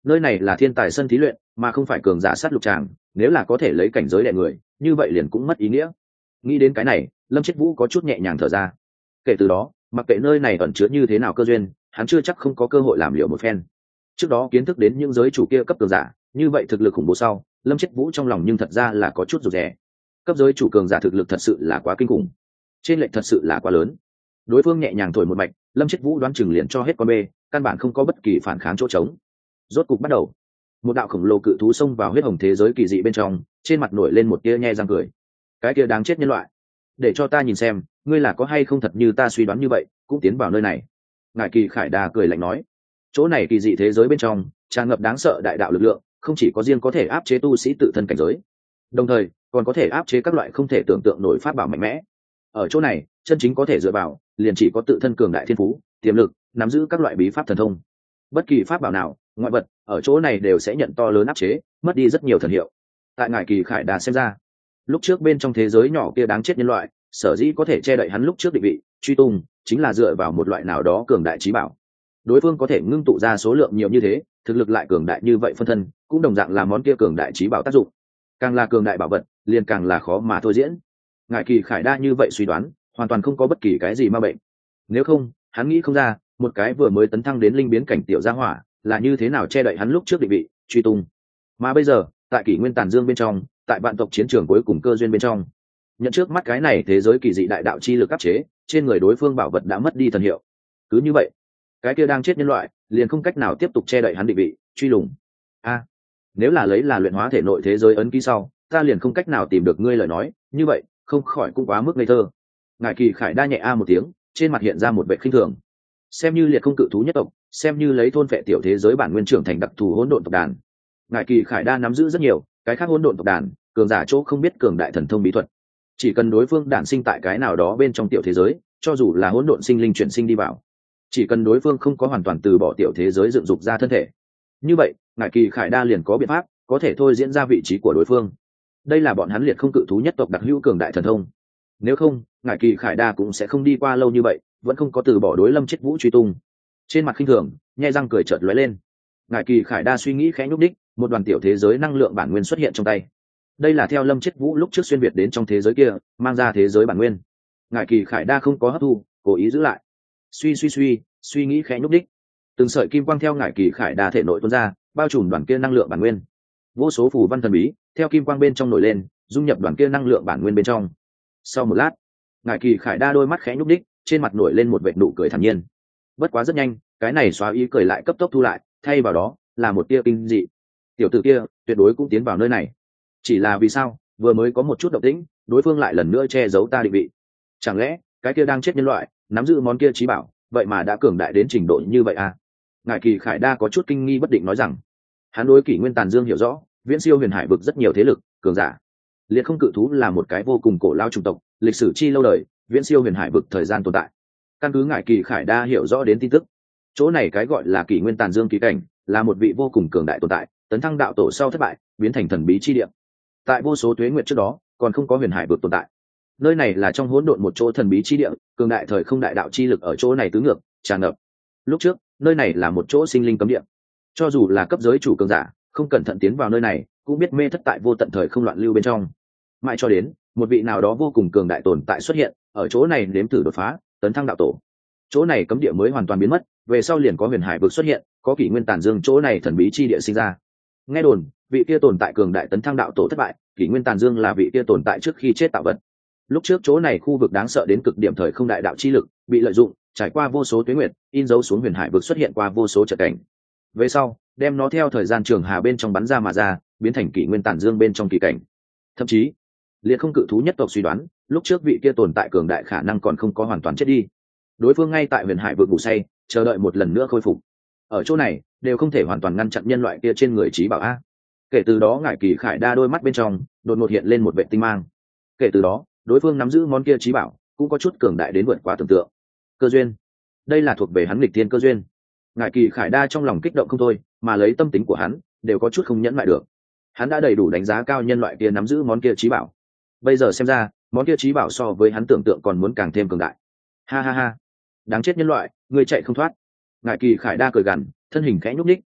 nơi này là thiên tài sân thí luyện mà không phải cường giả sát lục tràng, nếu là có thể lấy cảnh giới đè người như vậy liền cũng mất ý nghĩa. Nghĩ đến cái này, Lâm Chết Vũ có chút nhẹ nhàng thở ra. Kể từ đó, mặc kệ nơi này ẩn chứa như thế nào cơ duyên, hắn chưa chắc không có cơ hội làm liệu một phen. Trước đó kiến thức đến những giới chủ kia cấp cường giả như vậy thực lực khủng bố sau, Lâm Chết Vũ trong lòng nhưng thật ra là có chút rụt rè. Cấp giới chủ cường giả thực lực thật sự là quá kinh khủng, trên lệch thật sự là quá lớn. Đối phương nhẹ nhàng thổi một mạch, Lâm Chết Vũ đoán chừng liền cho hết con bê, căn bản không có bất kỳ phản kháng chỗ trống. Rốt cục bắt đầu, một đạo khổng lồ cự thú xông vào huyết hồng thế giới kỳ dị bên trong, trên mặt nổi lên một tia nhe răng cười. Cái kia đáng chết nhân loại, để cho ta nhìn xem ngươi là có hay không thật như ta suy đoán như vậy cũng tiến vào nơi này. Ngải Kỳ Khải Đa cười lạnh nói, chỗ này kỳ dị thế giới bên trong tràn ngập đáng sợ đại đạo lực lượng, không chỉ có riêng có thể áp chế tu sĩ tự thân cảnh giới, đồng thời còn có thể áp chế các loại không thể tưởng tượng nổi pháp bảo mạnh mẽ. Ở chỗ này chân chính có thể dựa vào liền chỉ có tự thân cường đại thiên phú, tiềm lực, nắm giữ các loại bí pháp thần thông. Bất kỳ pháp bảo nào, ngoại vật ở chỗ này đều sẽ nhận to lớn áp chế, mất đi rất nhiều thần hiệu. Tại Ngải Kỳ Khải Đa xem ra, lúc trước bên trong thế giới nhỏ kia đáng chết nhân loại sở dĩ có thể che đậy hắn lúc trước định vị truy tung, chính là dựa vào một loại nào đó cường đại trí bảo. Đối phương có thể ngưng tụ ra số lượng nhiều như thế, thực lực lại cường đại như vậy, phân thân cũng đồng dạng là món kia cường đại trí bảo tác dụng. Càng là cường đại bảo vật liền càng là khó mà thôi diễn. Ngải Kỳ Khải Đa như vậy suy đoán hoàn toàn không có bất kỳ cái gì ma bệnh. Nếu không, hắn nghĩ không ra một cái vừa mới tấn thăng đến linh biến cảnh tiểu gia hỏa là như thế nào che đậy hắn lúc trước định vị truy tung. Mà bây giờ tại kỷ nguyên tàn dương bên trong, tại vạn tộc chiến trường cuối cùng cơ duyên bên trong, nhận trước mắt cái này thế giới kỳ dị đại đạo chi lực áp chế, trên người đối phương bảo vật đã mất đi thần hiệu. Cứ như vậy, cái kia đang chết nhân loại liền không cách nào tiếp tục che đậy hắn định vị truy lùng. A, nếu là lấy là luyện hóa thể nội thế giới ấn ký sau, ta liền không cách nào tìm được ngươi lời nói, như vậy không khỏi cũng quá mức ngây thơ. Ngải Kỳ Khải Đa nhẹ a một tiếng, trên mặt hiện ra một vẻ khinh thường. Xem như liệt không cự thú nhất tộc, xem như lấy thôn phệ tiểu thế giới bản nguyên trưởng thành đặc thù hỗn độn tộc đàn, Ngải Kỳ Khải Đa nắm giữ rất nhiều cái khác hỗn độn tộc đàn cường giả chỗ không biết cường đại thần thông bí thuật. Chỉ cần đối phương đản sinh tại cái nào đó bên trong tiểu thế giới, cho dù là hỗn độn sinh linh chuyển sinh đi vào, chỉ cần đối phương không có hoàn toàn từ bỏ tiểu thế giới dựng dục ra thân thể, như vậy Ngải Kỳ Khải Đa liền có biện pháp có thể thôi diễn ra vị trí của đối phương. Đây là bọn hắn liệt không cự thú nhất tộc đặc hữu cường đại thần thông. Nếu không, Ngải Kỳ Khải Đa cũng sẽ không đi qua lâu như vậy, vẫn không có từ bỏ đối Lâm Chết Vũ truy tung. Trên mặt khinh thường, nhếch răng cười chợt lóe lên. Ngải Kỳ Khải Đa suy nghĩ khẽ nhúc đích, một đoàn tiểu thế giới năng lượng bản nguyên xuất hiện trong tay. Đây là theo Lâm Chết Vũ lúc trước xuyên việt đến trong thế giới kia mang ra thế giới bản nguyên. Ngải Kỳ Khải Đa không có hấp thu, cố ý giữ lại. Suy suy suy, suy nghĩ khẽ nhúc đích, từng sợi kim quang theo Ngải Kỳ Khải Đa thể nội tuôn ra, bao trùm đoàn kia năng lượng bản nguyên. Vô số phù văn thần bí theo kim quang bên trong nổi lên, dung nhập đoàn kia năng lượng bản nguyên bên trong. Sau một lát, Ngải Kỳ Khải Đa đôi mắt khẽ nhúc đích, trên mặt nổi lên một vệt nụ cười thản nhiên. Bất quá rất nhanh, cái này xóa ý cười lại cấp tốc thu lại, thay vào đó là một tia kinh dị. Tiểu tử kia tuyệt đối cũng tiến vào nơi này, chỉ là vì sao vừa mới có một chút động tĩnh, đối phương lại lần nữa che giấu ta định vị? Chẳng lẽ cái kia đang chết nhân loại nắm giữ món kia trí bảo, vậy mà đã cường đại đến trình độ như vậy à? Ngải Kỳ Khải Đa có chút kinh nghi bất định nói rằng, hắn đối kỷ nguyên tàn dương hiểu rõ, viễn siêu huyền hải vực rất nhiều thế lực cường giả. Liệt không cự thú là một cái vô cùng cổ lao chủng tộc, lịch sử chi lâu đời, viễn siêu huyền hải vực thời gian tồn tại. Căn cứ Ngải Kỳ Khải Đa hiểu rõ đến tin tức, chỗ này cái gọi là kỷ nguyên tàn dương kỳ cảnh là một vị vô cùng cường đại tồn tại, tấn thăng đạo tổ sau thất bại, biến thành thần bí chi địa. Tại vô số tuế nguyệt trước đó, còn không có huyền hải vực tồn tại. Nơi này là trong hỗn độn một chỗ thần bí chi địa, cường đại thời không đại đạo chi lực ở chỗ này tứ ngược tràn ngập. Lúc trước, nơi này là một chỗ sinh linh cấm địa. Cho dù là cấp giới chủ cường giả, không cẩn thận tiến vào nơi này, cũng biết mê thất tại vô tận thời không loạn lưu bên trong. Mãi cho đến một vị nào đó vô cùng cường đại tồn tại xuất hiện, ở chỗ này nếm thử đột phá, tấn thăng đạo tổ. Chỗ này cấm địa mới hoàn toàn biến mất, về sau liền có huyền hải vực xuất hiện, có kỷ nguyên tàn dương chỗ này thần bí chi địa sinh ra. Nghe đồn, vị kia tồn tại cường đại tấn thăng đạo tổ thất bại, kỷ nguyên tàn dương là vị kia tồn tại trước khi chết tạo vật. Lúc trước chỗ này khu vực đáng sợ đến cực điểm thời không đại đạo chi lực, bị lợi dụng, trải qua vô số tuế nguyệt, in dấu xuống huyền hải vực xuất hiện qua vô số trận cảnh. Về sau, đem nó theo thời gian trường hà bên trong bắn ra mà ra, biến thành kỷ nguyên tàn dương bên trong kỳ cảnh. Thậm chí, liệt không cự thú nhất tộc suy đoán, lúc trước vị kia tồn tại cường đại khả năng còn không có hoàn toàn chết đi. Đối phương ngay tại huyền hải vực ngủ say, chờ đợi một lần nữa khôi phục. Ở chỗ này, đều không thể hoàn toàn ngăn chặn nhân loại kia trên người trí bảo a. Kể từ đó Ngải Kỳ Khải Đa đôi mắt bên trong đột ngột hiện lên một vệ tinh mang. Kể từ đó, đối phương nắm giữ món kia trí bảo cũng có chút cường đại đến vượt quá tưởng tượng. Cơ duyên, đây là thuộc về hắn nghịch thiên cơ duyên. Ngải Kỳ Khải Đa trong lòng kích động không thôi, mà lấy tâm tính của hắn đều có chút không nhẫn lại được. Hắn đã đầy đủ đánh giá cao nhân loại kia nắm giữ món kia trí bảo. Bây giờ xem ra, món kia trí bảo so với hắn tưởng tượng còn muốn càng thêm cường đại. Ha ha ha, đáng chết nhân loại, ngươi chạy không thoát. Ngải Kỳ Khải Đa cười gằn, thân hình khẽ nhúc nhích,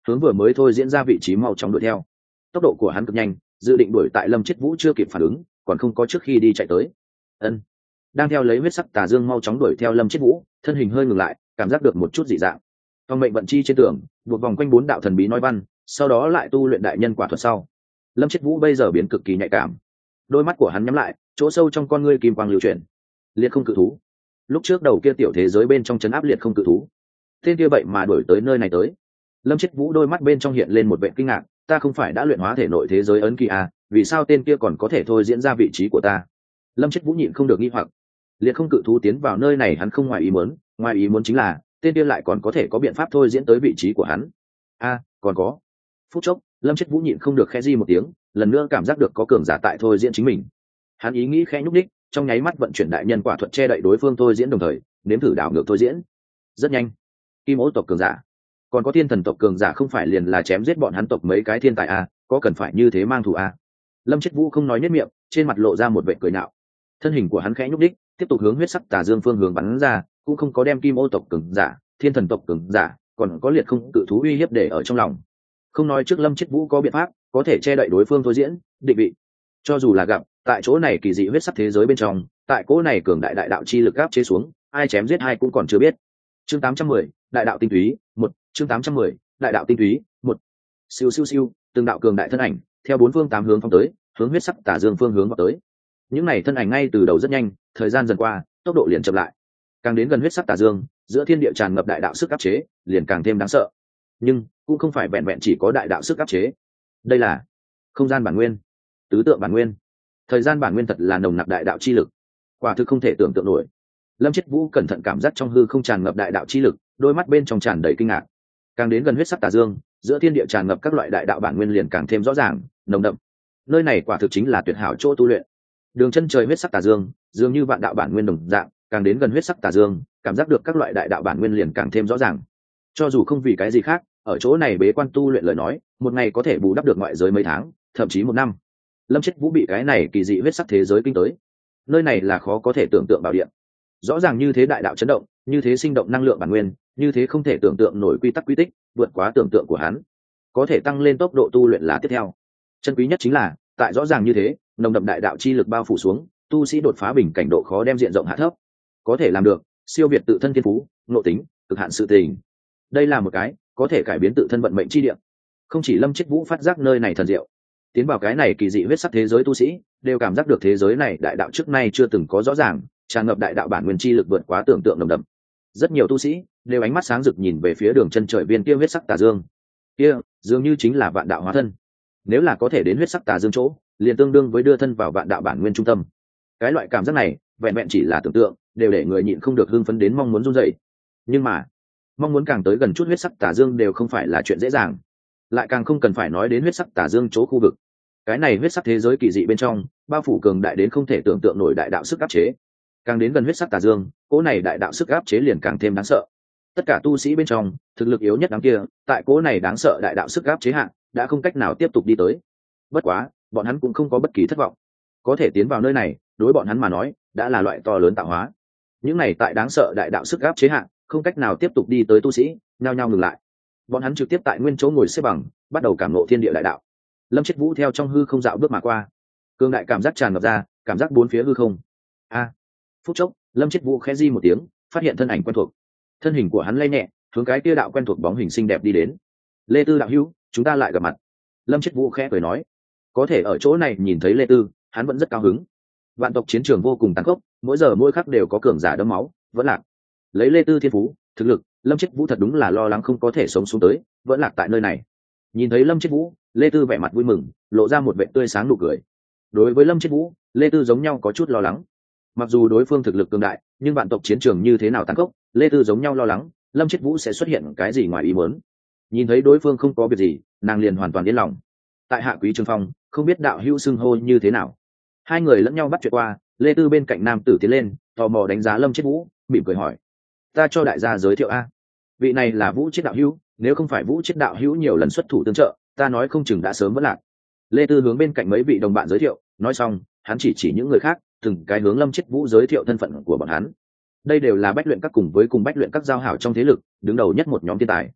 hướng vừa mới thôi diễn ra vị trí mau chóng đuổi theo. Tốc độ của hắn cực nhanh, dự định đuổi tại Lâm Chết Vũ chưa kịp phản ứng, còn không có trước khi đi chạy tới. Ân. Đang theo lấy huyết sắc tà dương mau chóng đuổi theo Lâm Chết Vũ, thân hình hơi ngừng lại, cảm giác được một chút dị dạng. Phong mệnh vận chi trên tường, buộc vòng quanh bốn đạo thần bí nói văn, sau đó lại tu luyện đại nhân quả thuật sau. Lâm Chết Vũ bây giờ biến cực kỳ nhạy cảm, đôi mắt của hắn nhắm lại, chỗ sâu trong con ngươi kim quang lưu chuyển. Liệt không cự thú. Lúc trước đầu kia tiểu thế giới bên trong trấn áp liệt không cự thú, tên kia vậy mà đuổi tới nơi này tới. Lâm Chết Vũ đôi mắt bên trong hiện lên một vẻ kinh ngạc, ta không phải đã luyện hóa thể nội thế giới ấn ký à, vì sao tên kia còn có thể thôi diễn ra vị trí của ta? Lâm Chết Vũ nhịn không được nghi hoặc. Liệt không cự thú tiến vào nơi này hắn không ngoài ý muốn, ngoài ý muốn chính là tên kia lại còn có thể có biện pháp thôi diễn tới vị trí của hắn. A, à, còn có. Phút chốc, Lâm Chết Vũ nhịn không được khẽ di một tiếng, lần nữa cảm giác được có cường giả tại thôi diễn chính mình. Hắn ý nghĩ khẽ nhúc đích, trong nháy mắt vận chuyển đại nhân quả thuật che đậy đối phương thôi diễn đồng thời, nếm thử đảo ngược thôi diễn. Rất nhanh, Kim Ô tộc cường giả, còn có thiên thần tộc cường giả không phải liền là chém giết bọn hắn tộc mấy cái thiên tài à, có cần phải như thế mang thù à? Lâm Chết Vũ không nói nhất miệng, trên mặt lộ ra một vẻ cười nhạo. Thân hình của hắn khẽ nhúc đích, tiếp tục hướng huyết sắc tà dương phương hướng bắn ra, cũng không có đem Kim Ô tộc cường giả, thiên thần tộc cường giả, còn có liệt không cự thú uy hiếp để ở trong lòng. Không nói trước Lâm Chết Vũ có biện pháp có thể che đậy đối phương thôi diễn, định vị. Cho dù là gặp tại chỗ này kỳ dị huyết sắc thế giới bên trong, tại cỗ này cường đại đại đạo chi lực áp chế xuống, ai chém giết ai cũng còn chưa biết. Chương tám trăm mười, đại đạo tinh túy, một, chương tám trăm mười, đại đạo tinh túy, một. Siêu siêu siêu, từng đạo cường đại thân ảnh, theo bốn phương tám hướng phóng tới, hướng huyết sắc tà dương phương hướng vào tới. Những này thân ảnh ngay từ đầu rất nhanh, thời gian dần qua, tốc độ liền chậm lại. Càng đến gần huyết sắc tà dương, giữa thiên địa tràn ngập đại đạo sức áp chế, liền càng thêm đáng sợ. Nhưng cũng không phải vẹn vẹn chỉ có đại đạo sức áp chế. Đây là không gian bản nguyên, tứ tượng bản nguyên, thời gian bản nguyên thật là nồng nặc đại đạo chi lực, quả thực không thể tưởng tượng nổi. Lâm Chết Vũ cẩn thận cảm giác trong hư không tràn ngập đại đạo chi lực, đôi mắt bên trong tràn đầy kinh ngạc. Càng đến gần huyết sắc tà dương, giữa thiên địa tràn ngập các loại đại đạo bản nguyên liền càng thêm rõ ràng, nồng đậm. Nơi này quả thực chính là tuyệt hảo chỗ tu luyện. Đường chân trời huyết sắc tà dương, dường như vạn đạo bản nguyên đồng dạng, càng đến gần huyết sắc tà dương, cảm giác được các loại đại đạo bản nguyên liền càng thêm rõ ràng. Cho dù không vì cái gì khác, ở chỗ này bế quan tu luyện lời nói, một ngày có thể bù đắp được ngoại giới mấy tháng, thậm chí một năm. Lâm Chết Vũ bị cái này kỳ dị huyết sắc thế giới kinh tới. Nơi này là khó có thể tưởng tượng bảo địa. Rõ ràng như thế đại đạo chấn động, như thế sinh động năng lượng bản nguyên, như thế không thể tưởng tượng nổi quy tắc quy tích, vượt quá tưởng tượng của hắn. Có thể tăng lên tốc độ tu luyện là tiếp theo. Chân quý nhất chính là, tại rõ ràng như thế, nồng đậm đại đạo chi lực bao phủ xuống, tu sĩ đột phá bình cảnh độ khó đem diện rộng hạ thấp. Có thể làm được, siêu việt tự thân thiên phú, nội tính, cực hạn sự tình. Đây là một cái có thể cải biến tự thân vận mệnh chi địa. Không chỉ Lâm Chết Vũ phát giác nơi này thần diệu, tiến vào cái này kỳ dị huyết sắc thế giới tu sĩ đều cảm giác được thế giới này đại đạo trước nay chưa từng có rõ ràng, tràn ngập đại đạo bản nguyên chi lực vượt quá tưởng tượng nồng đậm. Rất nhiều tu sĩ đều ánh mắt sáng rực nhìn về phía đường chân trời viên kia huyết sắc tà dương. Kia dường như chính là vạn đạo hóa thân. Nếu là có thể đến huyết sắc tà dương chỗ, liền tương đương với đưa thân vào vạn đạo bản nguyên trung tâm. Cái loại cảm giác này, vẹn vẹn chỉ là tưởng tượng, đều để người nhịn không được hưng phấn đến mong muốn run rẩy. Nhưng mà, mong muốn càng tới gần chút huyết sắc tà dương đều không phải là chuyện dễ dàng, lại càng không cần phải nói đến huyết sắc tà dương chỗ khu vực. Cái này huyết sắc thế giới kỳ dị bên trong, bao phủ cường đại đến không thể tưởng tượng nổi đại đạo sức áp chế. Càng đến gần huyết sắc tà dương, cỗ này đại đạo sức áp chế liền càng thêm đáng sợ. Tất cả tu sĩ bên trong, thực lực yếu nhất đám kia, tại cỗ này đáng sợ đại đạo sức áp chế hạn, đã không cách nào tiếp tục đi tới. Bất quá, bọn hắn cũng không có bất kỳ thất vọng. Có thể tiến vào nơi này, đối bọn hắn mà nói, đã là loại to lớn tạo hóa. Những này tại đáng sợ đại đạo sức áp chế hạn, không cách nào tiếp tục đi tới tu sĩ, nhao nhao ngừng lại. Bọn hắn trực tiếp tại nguyên chỗ ngồi xếp bằng, bắt đầu cảm ngộ thiên địa đại đạo. Lâm Chết Vũ theo trong hư không dạo bước mà qua, cường đại cảm giác tràn ngập ra, cảm giác bốn phía hư không. A, phút chốc, Lâm Chết Vũ khẽ di một tiếng, phát hiện thân ảnh quen thuộc. Thân hình của hắn lay nhẹ, hướng cái kia đạo quen thuộc bóng hình xinh đẹp đi đến. Lê Tư đạo hữu, chúng ta lại gặp mặt. Lâm Chết Vũ khẽ cười nói, có thể ở chỗ này nhìn thấy Lê Tư, hắn vẫn rất cao hứng. Vạn tộc chiến trường vô cùng tàn khốc, mỗi giờ mỗi khắc đều có cường giả đẫm máu, vẫn lạc. Lấy Lê Tư thiên phú, thực lực, Lâm Chết Vũ thật đúng là lo lắng không có thể sống xuống tới, vẫn lạc tại nơi này. Nhìn thấy Lâm Chết Vũ, Lê Tư vẻ mặt vui mừng, lộ ra một vẻ tươi sáng nụ cười. Đối với Lâm Chết Vũ, Lê Tư giống nhau có chút lo lắng. Mặc dù đối phương thực lực cường đại, nhưng vạn tộc chiến trường như thế nào tàn khốc, Lê Tư giống nhau lo lắng, Lâm Chết Vũ sẽ xuất hiện cái gì ngoài ý muốn. Nhìn thấy đối phương không có việc gì, nàng liền hoàn toàn yên lòng. Tại Hạ Quý Trường Phong, không biết đạo hữu xưng hô như thế nào. Hai người lẫn nhau bắt chuyện qua, Lê Tư bên cạnh nam tử tiến lên, tò mò đánh giá Lâm Chết Vũ, mỉm cười hỏi: "Ta cho đại gia giới thiệu a, vị này là Vũ Chiết đạo hữu, nếu không phải Vũ Chiết đạo hữu nhiều lần xuất thủ tương trợ, ta nói không chừng đã sớm vỡ lạc." Lê Tư hướng bên cạnh mấy vị đồng bạn giới thiệu, nói xong, hắn chỉ chỉ những người khác, từng cái hướng Lâm Chết Vũ giới thiệu thân phận của bọn hắn. Đây đều là bách luyện các cùng với cùng bách luyện các giao hảo trong thế lực, đứng đầu nhất một nhóm thiên tài.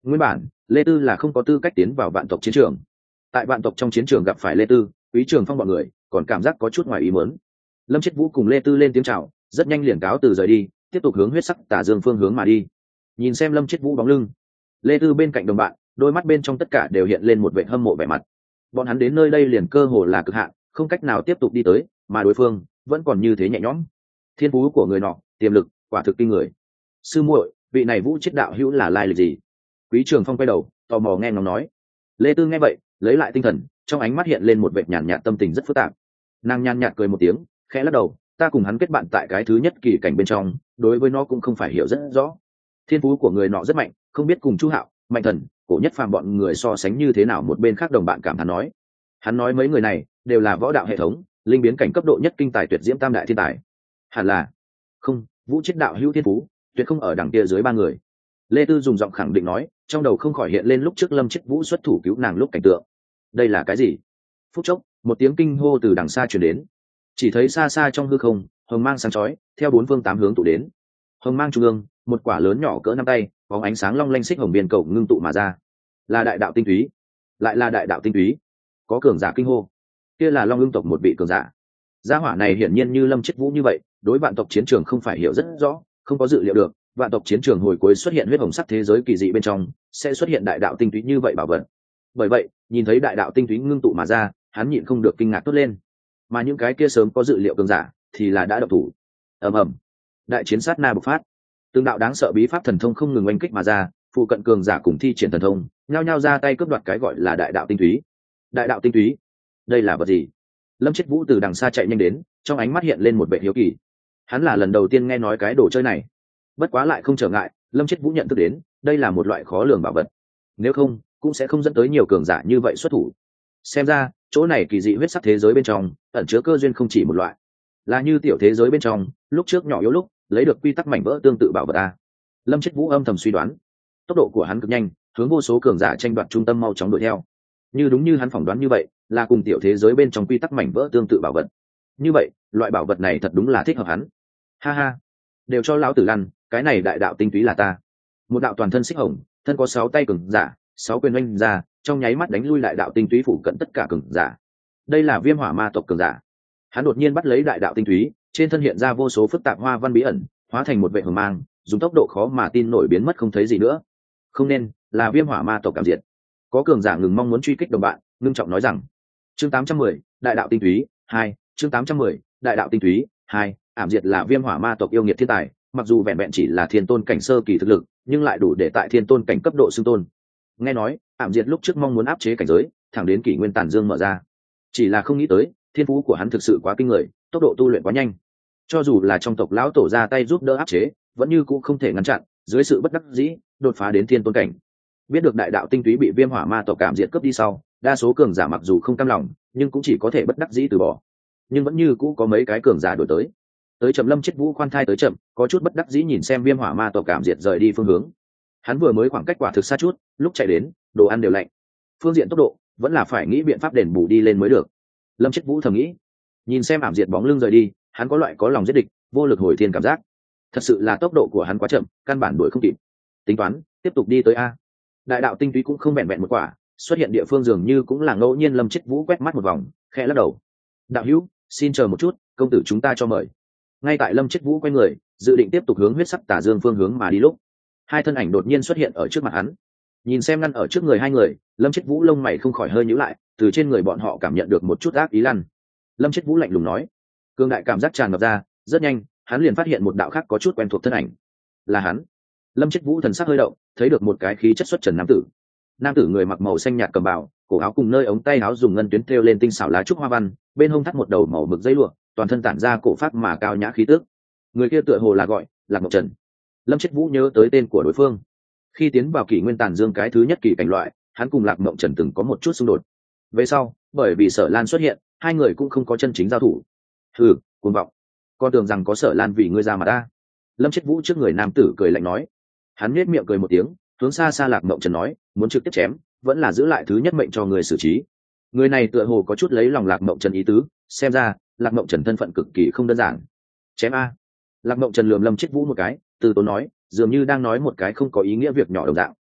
Nguyên bản Lê Tư là không có tư cách tiến vào vạn tộc chiến trường. Tại vạn tộc trong chiến trường gặp phải Lê Tư, Quý Trường Phong bọn người còn cảm giác có chút ngoài ý muốn. Lâm Chết Vũ cùng Lê Tư lên tiếng chào, rất nhanh liền cáo từ rời đi, tiếp tục hướng huyết sắc tà dương phương hướng mà đi. Nhìn xem Lâm Chết Vũ bóng lưng, Lê Tư bên cạnh đồng bạn, đôi mắt bên trong tất cả đều hiện lên một vẻ hâm mộ vẻ mặt. Bọn hắn đến nơi đây liền cơ hồ là cực hạn, không cách nào tiếp tục đi tới, mà đối phương vẫn còn như thế nhẹ nhõm. Thiên phú của người nọ, tiềm lực quả thực kinh người. Sư muội, vị này Vũ Chết đạo hữu là lai lịch gì? Quý Trường Phong quay đầu, tò mò nghe ngóng nói. Lê Tư nghe vậy, lấy lại tinh thần, trong ánh mắt hiện lên một vẻ nhàn nhạt tâm tình rất phức tạp. Nàng nhàn nhạt cười một tiếng, khẽ lắc đầu, ta cùng hắn kết bạn tại cái thứ nhất kỳ cảnh bên trong, đối với nó cũng không phải hiểu rất rõ. Thiên phú của người nọ rất mạnh, không biết cùng Chu Hạo, Mạnh Thần, Cổ Nhất Phàm bọn người so sánh như thế nào. Một bên khác đồng bạn cảm thán nói, hắn nói mấy người này đều là võ đạo hệ thống, linh biến cảnh cấp độ nhất kinh tài tuyệt diễm tam đại thiên tài. Hẳn là không, Vũ Chết đạo hữu thiên phú tuyệt không ở đằng kia dưới ba người. Lê Tư dùng giọng khẳng định nói, trong đầu không khỏi hiện lên lúc trước Lâm Chết Vũ xuất thủ cứu nàng lúc cảnh tượng. Đây là cái gì? Phút chốc, một tiếng kinh hô từ đằng xa truyền đến. Chỉ thấy xa xa trong hư không, hồng mang sáng chói theo bốn phương tám hướng tụ đến. Hồng mang trung ương, một quả lớn nhỏ cỡ năm tay, bóng ánh sáng long lanh xích hồng biên cầu ngưng tụ mà ra. Là đại đạo tinh túy, lại là đại đạo tinh túy. Có cường giả kinh hô, kia là Long Ưng tộc một vị cường giả. Gia hỏa này hiển nhiên như Lâm Chết Vũ như vậy, đối vạn tộc chiến trường không phải hiểu rất rõ, không có dự liệu được vạn tộc chiến trường hồi cuối xuất hiện huyết hồng sắc thế giới kỳ dị bên trong sẽ xuất hiện đại đạo tinh túy như vậy bảo vật. Bởi vậy nhìn thấy đại đạo tinh túy ngưng tụ mà ra, hắn nhịn không được kinh ngạc tốt lên. Mà những cái kia sớm có dự liệu cường giả thì là đã động thủ. Ầm ầm, đại chiến sát na bộc phát, từng đạo đáng sợ bí pháp thần thông không ngừng oanh kích mà ra, phụ cận cường giả cùng thi triển thần thông nhao nhao ra tay cướp đoạt cái gọi là đại đạo tinh túy. Đại đạo tinh túy, đây là vật gì? Lâm Chết Vũ từ đằng xa chạy nhanh đến, trong ánh mắt hiện lên một vẻ hiếu kỳ. Hắn là lần đầu tiên nghe nói cái đồ chơi này, bất quá lại không trở ngại, Lâm Chết Vũ nhận thức đến đây là một loại khó lường bảo vật, nếu không cũng sẽ không dẫn tới nhiều cường giả như vậy xuất thủ. Xem ra chỗ này kỳ dị huyết sắc thế giới bên trong ẩn chứa cơ duyên không chỉ một loại, là như tiểu thế giới bên trong lúc trước nhỏ yếu lúc lấy được quy tắc mảnh vỡ tương tự bảo vật a. Lâm Chết Vũ âm thầm suy đoán, tốc độ của hắn cực nhanh, hướng vô số cường giả tranh đoạt trung tâm mau chóng đuổi theo. Như đúng như hắn phỏng đoán như vậy, là cùng tiểu thế giới bên trong quy tắc mảnh vỡ tương tự bảo vật. Như vậy loại bảo vật này thật đúng là thích hợp hắn. Ha ha, đều cho lão tử lăn, cái này đại đạo tinh túy là ta. Một đạo toàn thân xích hồng, thân có sáu tay cường giả, sáu quyền oanh ra, trong nháy mắt đánh lui đại đạo tinh túy phủ cận tất cả cường giả. Đây là Viêm Hỏa Ma tộc cường giả. Hắn đột nhiên bắt lấy đại đạo tinh túy, trên thân hiện ra vô số phức tạp hoa văn bí ẩn, hóa thành một vệ hồng mang, dùng tốc độ khó mà tin nổi biến mất không thấy gì nữa. Không nên là Viêm Hỏa Ma tộc cảm diệt. Có cường giả ngừng mong muốn truy kích đồng bạn, ngưng trọng nói rằng, chương tám trăm mười, đại đạo tinh túy hai, chương tám trăm mười, đại đạo tinh túy hai, ảm diệt là Viêm Hỏa Ma tộc yêu nghiệt thiên tài, mặc dù vẹn vẹn chỉ là thiên tôn cảnh sơ kỳ thực lực, nhưng lại đủ để tại thiên tôn cảnh cấp độ xưng tôn. Nghe nói ảm diệt lúc trước mong muốn áp chế cảnh giới, thẳng đến kỷ nguyên tàn dương mở ra, chỉ là không nghĩ tới thiên phú của hắn thực sự quá kinh người, tốc độ tu luyện quá nhanh, cho dù là trong tộc lão tổ ra tay giúp đỡ áp chế, vẫn như cũ không thể ngăn chặn, dưới sự bất đắc dĩ đột phá đến thiên tôn cảnh. Biết được đại đạo tinh túy bị Viêm Hỏa Ma tộc cảm diệt cướp đi sau, đa số cường giả mặc dù không cam lòng, nhưng cũng chỉ có thể bất đắc dĩ từ bỏ. Nhưng vẫn như cũ có mấy cái cường giả đổi tới. Tới chậm Lâm Chết Vũ khoan thai tới chậm, có chút bất đắc dĩ nhìn xem Viêm Hỏa Ma tộc cảm diệt rời đi phương hướng. Hắn vừa mới khoảng cách quả thực xa chút, lúc chạy đến, đồ ăn đều lạnh. Phương diện tốc độ, vẫn là phải nghĩ biện pháp đền bù đi lên mới được. Lâm Chết Vũ thầm nghĩ. Nhìn xem ảm diệt bóng lưng rời đi, hắn có loại có lòng giết địch, vô lực hồi thiên cảm giác. Thật sự là tốc độ của hắn quá chậm, căn bản đuổi không kịp. Tính toán, tiếp tục đi tới a. Đại đạo tinh túy cũng không vẹn vẹn một quả, xuất hiện địa phương dường như cũng là ngẫu nhiên. Lâm Chết Vũ quét mắt một vòng, khẽ lắc đầu. Đạo hữu, xin chờ một chút, công tử chúng ta cho mời. Ngay tại Lâm Chết Vũ quay người, dự định tiếp tục hướng huyết sắc tà dương phương hướng mà đi lúc, hai thân ảnh đột nhiên xuất hiện ở trước mặt hắn. Nhìn xem ngăn ở trước người hai người, Lâm Chết Vũ lông mày không khỏi hơi nhíu lại, từ trên người bọn họ cảm nhận được một chút ác ý lăn. Lâm Chết Vũ lạnh lùng nói, cương đại cảm giác tràn ngập ra, rất nhanh hắn liền phát hiện một đạo khác có chút quen thuộc thân ảnh. Là hắn. Lâm Chết Vũ thần sắc hơi động, thấy được một cái khí chất xuất trần nam tử. Nam tử người mặc màu xanh nhạt cầm bào, cổ áo cùng nơi ống tay áo dùng ngân tuyến thêu lên tinh xảo lá trúc hoa văn, bên hông thắt một đầu màu mực dây lụa, toàn thân tản ra cổ phát mà cao nhã khí tức. Người kia tựa hồ là gọi Lạc Mộng Trần. Lâm Chết Vũ nhớ tới tên của đối phương. Khi tiến vào kỷ nguyên tàn dương cái thứ nhất kỳ cảnh loại, hắn cùng Lạc Mộng Trần từng có một chút xung đột. Về sau, bởi vì Sở Lan xuất hiện, hai người cũng không có chân chính giao thủ. Hừ, cuồng vọng. Con tưởng rằng có Sở Lan vì ngươi ra mà ta. Lâm Chết Vũ trước người nam tử cười lạnh nói. Hắn nhếch miệng cười một tiếng, hướng xa xa Lạc Mộng Trần nói, muốn trực tiếp chém, vẫn là giữ lại thứ nhất mệnh cho người xử trí. Người này tựa hồ có chút lấy lòng Lạc Mộng Trần ý tứ, xem ra Lạc Mộng Trần thân phận cực kỳ không đơn giản. Chém a. Lạc Mộng Trần lườm Lâm Chết Vũ một cái, từ tốn nói, dường như đang nói một cái không có ý nghĩa việc nhỏ đồng dạng.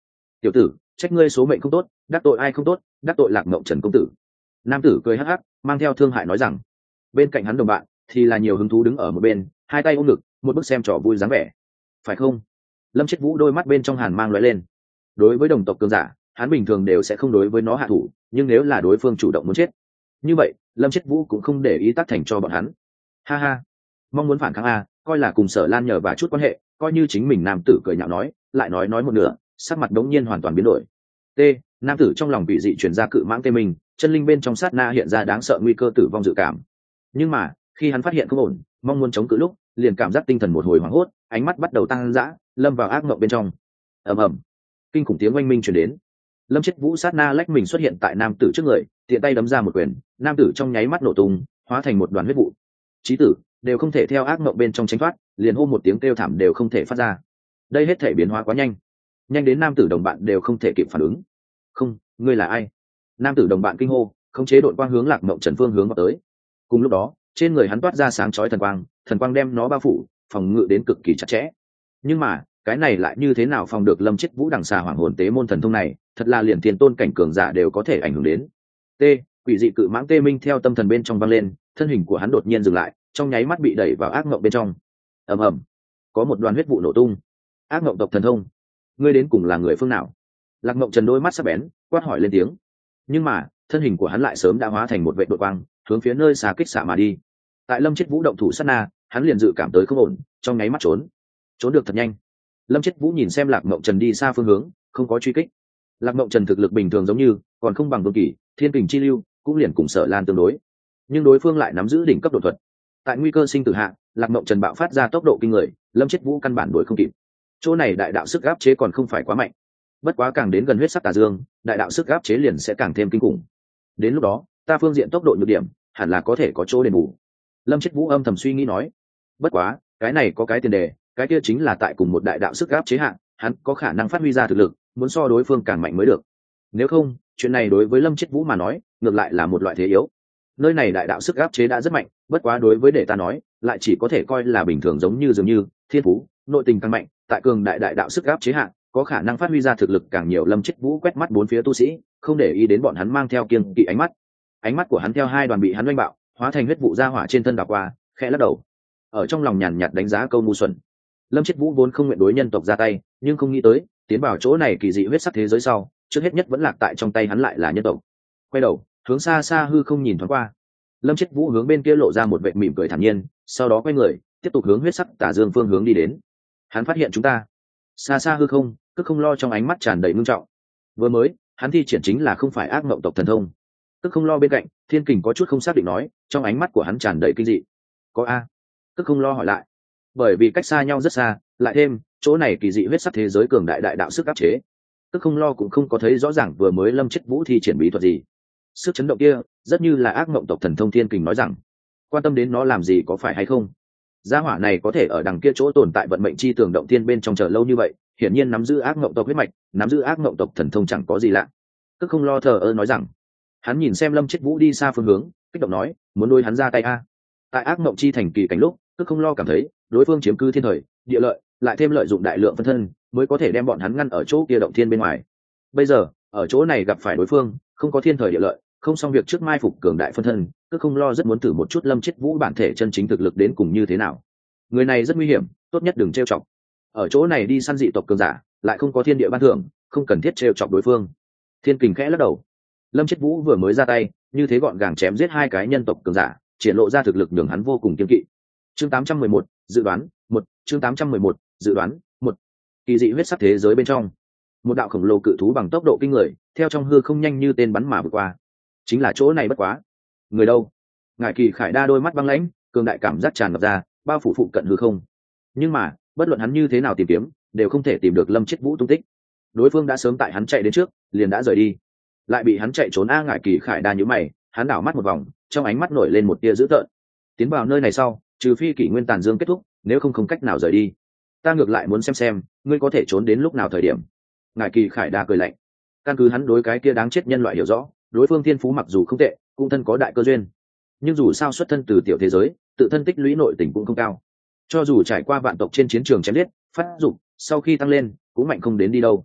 tiểu tử, trách ngươi số mệnh không tốt, đắc tội ai không tốt, đắc tội Lạc Mộng Trần công tử. Nam tử cười hắc hắc, mang theo thương hại nói rằng. Bên cạnh hắn đồng bạn thì là nhiều hứng thú đứng ở một bên, hai tay ôm ngực, một bức xem trò vui dáng vẻ. Phải không? Lâm Chết Vũ đôi mắt bên trong hàn mang lóe lên. Đối với đồng tộc cường giả, hắn bình thường đều sẽ không đối với nó hạ thủ, nhưng nếu là đối phương chủ động muốn chết, như vậy Lâm Chết Vũ cũng không để ý tác thành cho bọn hắn. Ha ha, mong muốn phản kháng a, coi là cùng Sở Lan nhờ và chút quan hệ, coi như chính mình. Nam tử cười nhạo nói, lại nói nói một nửa, sắc mặt đống nhiên hoàn toàn biến đổi. T, nam tử trong lòng bị dị chuyển ra cự mãng tê mình, chân linh bên trong sát na hiện ra đáng sợ nguy cơ tử vong dự cảm. Nhưng mà khi hắn phát hiện không ổn, mong muốn chống cự lúc, liền cảm giác tinh thần một hồi hoảng hốt, ánh mắt bắt đầu tăng dã, lâm vào ác mộng bên trong. Ầm ầm, kinh khủng tiếng oanh minh truyền đến. Lâm Chết Vũ sát na lách mình xuất hiện tại nam tử trước người, tiện tay đấm ra một quyền, nam tử trong nháy mắt nổ tung, hóa thành một đoàn huyết vụ. Chí tử đều không thể theo ác mộng bên trong tránh thoát, liền hô một tiếng kêu thảm đều không thể phát ra. Đây hết thể biến hóa quá nhanh, nhanh đến nam tử đồng bạn đều không thể kịp phản ứng. Không, ngươi là ai? Nam tử đồng bạn kinh hô, khống chế đội quang hướng Lạc Mộng Trần phương hướng vào tới. Cùng lúc đó, trên người hắn toát ra sáng chói thần quang, thần quang đem nó bao phủ, phòng ngự đến cực kỳ chặt chẽ. Nhưng mà cái này lại như thế nào phòng được Lâm Chết Vũ đằng xà hoàng hồn tế môn thần thông này, thật là liền tiền tôn cảnh cường giả đều có thể ảnh hưởng đến. T, quỷ dị cự mãng tê minh theo tâm thần bên trong vang lên, thân hình của hắn đột nhiên dừng lại, trong nháy mắt bị đẩy vào ác mộng bên trong. Ầm ầm, có một đoàn huyết vụ nổ tung. Ác mộng tộc thần thông, ngươi đến cùng là người phương nào? Lạc Mộng Trần đôi mắt sắc bén, quát hỏi lên tiếng. Nhưng mà thân hình của hắn lại sớm đã hóa thành một vệ đội quang, hướng phía nơi xa kích xạ mà đi. Tại Lâm Chết Vũ động thủ sát na, hắn liền dự cảm tới không ổn, trong nháy mắt trốn, trốn được thật nhanh. Lâm Chết Vũ nhìn xem Lạc Mộng Trần đi xa phương hướng, không có truy kích. Lạc Mộng Trần thực lực bình thường giống như, còn không bằng Vương Kỳ, Thiên Kình Chi Lưu, cũng liền cùng Sở Lan tương đối, nhưng đối phương lại nắm giữ đỉnh cấp độ thuật. Tại nguy cơ sinh tử hạ, Lạc Mộng Trần bạo phát ra tốc độ kinh người, Lâm Chết Vũ căn bản đuổi không kịp. Chỗ này đại đạo sức áp chế còn không phải quá mạnh, bất quá càng đến gần huyết sắc tà dương, đại đạo sức áp chế liền sẽ càng thêm kinh khủng. Đến lúc đó ta phương diện tốc độ nhược điểm hẳn là có thể có chỗ đền bù. Lâm Chết Vũ âm thầm suy nghĩ nói. Bất quá cái này có cái tiền đề, cái kia chính là tại cùng một đại đạo sức áp chế hạn, hắn có khả năng phát huy ra thực lực, muốn so đối phương càng mạnh mới được. Nếu không, chuyện này đối với Lâm Chết Vũ mà nói ngược lại là một loại thế yếu. Nơi này đại đạo sức áp chế đã rất mạnh, bất quá đối với để ta nói lại chỉ có thể coi là bình thường, giống như dường như thiên phú nội tình càng mạnh, tại cường đại đại đạo sức áp chế hạn có khả năng phát huy ra thực lực càng nhiều. Lâm Chết Vũ quét mắt bốn phía tu sĩ, không để ý đến bọn hắn mang theo kiêng kỵ ánh mắt. Ánh mắt của hắn theo hai đoàn bị hắn oanh bạo hóa thành huyết vụ ra hỏa trên thân đảo qua, khẽ lắc đầu, ở trong lòng nhàn nhạt đánh giá câu ngu xuẩn. Lâm Chết Vũ vốn không nguyện đối nhân tộc ra tay, nhưng không nghĩ tới tiến vào chỗ này kỳ dị huyết sắc thế giới sau, trước hết nhất vẫn lạc tại trong tay hắn lại là nhân tộc. Quay đầu hướng xa xa hư không nhìn thoáng qua, Lâm Chết Vũ hướng bên kia lộ ra một vệt mỉm cười thản nhiên, sau đó quay người tiếp tục hướng huyết sắc tả dương phương hướng đi đến. Hắn phát hiện chúng ta. Xa xa hư không, cứ không lo trong ánh mắt tràn đầy ngưng trọng. Vừa mới hắn thi triển chính là không phải ác mộng tộc thần thông. Tức không lo bên cạnh Thiên Kình có chút không xác định nói, trong ánh mắt của hắn tràn đầy kinh dị. Có a? Tức không lo hỏi lại. Bởi vì cách xa nhau rất xa, lại thêm chỗ này kỳ dị huyết sắc thế giới cường đại đại đạo sức áp chế, tức không lo cũng không có thấy rõ ràng vừa mới Lâm Chết Vũ thi triển bí thuật gì. Sức chấn động kia rất như là ác mộng tộc thần thông. Thiên Kình nói rằng, quan tâm đến nó làm gì, có phải hay không? Gia hỏa này có thể ở đằng kia chỗ tồn tại vận mệnh chi tường động thiên bên trong chờ lâu như vậy, hiển nhiên nắm giữ ác mộng tộc huyết mạch, nắm giữ ác mộng tộc thần thông chẳng có gì lạ. Tức không lo thờ ơ nói rằng. Hắn nhìn xem Lâm Chết Vũ đi xa phương hướng, kích động nói, muốn nuôi hắn ra tay a. Tại ác mộng chi thành kỳ cảnh lúc, tức không lo cảm thấy đối phương chiếm cứ thiên thời địa lợi, lại thêm lợi dụng đại lượng phân thân, mới có thể đem bọn hắn ngăn ở chỗ kia động thiên bên ngoài. Bây giờ ở chỗ này gặp phải đối phương không có thiên thời địa lợi, không xong việc trước mai phục cường đại phân thân, tức không lo rất muốn thử một chút Lâm Chết Vũ bản thể chân chính thực lực đến cùng như thế nào. Người này rất nguy hiểm, tốt nhất đừng trêu chọc. Ở chỗ này đi săn dị tộc cường giả, lại không có thiên địa ban thưởng, không cần thiết trêu chọc đối phương. Thiên Kình khẽ lắc đầu. Lâm Chết Vũ vừa mới ra tay, như thế gọn gàng chém giết hai cái nhân tộc cường giả, triển lộ ra thực lực nhường hắn vô cùng kiêng kỵ. Chương tám trăm mười một, dự đoán một. Chương tám trăm mười một, dự đoán một. Kỳ dị huyết sắc thế giới bên trong, một đạo khổng lồ cự thú bằng tốc độ kinh người, theo trong hư không nhanh như tên bắn mà vượt qua. Chính là chỗ này bất quá. Người đâu? Ngải Kỳ Khải Đa đôi mắt băng lãnh, cường đại cảm giác tràn ngập ra, bao phủ phụ cận hư không. Nhưng mà bất luận hắn như thế nào tìm kiếm, đều không thể tìm được Lâm Chết Vũ tung tích. Đối phương đã sớm tại hắn chạy đến trước, liền đã rời đi, lại bị hắn chạy trốn. A Ngải Kỳ Khải Đa nhíu mày, hắn đảo mắt một vòng, trong ánh mắt nổi lên một tia dữ tợn. Tiến vào nơi này sau, trừ phi kỷ nguyên tàn dương kết thúc, nếu không không cách nào rời đi. Ta ngược lại muốn xem xem ngươi có thể trốn đến lúc nào thời điểm. Ngải Kỳ Khải Đa cười lạnh. Căn cứ hắn đối cái kia đáng chết nhân loại hiểu rõ, đối phương thiên phú mặc dù không tệ, cũng thân có đại cơ duyên, nhưng dù sao xuất thân từ tiểu thế giới, tự thân tích lũy nội tình cũng không cao. Cho dù trải qua vạn tộc trên chiến trường chém giết, phát dục, sau khi tăng lên cũng mạnh không đến đi đâu.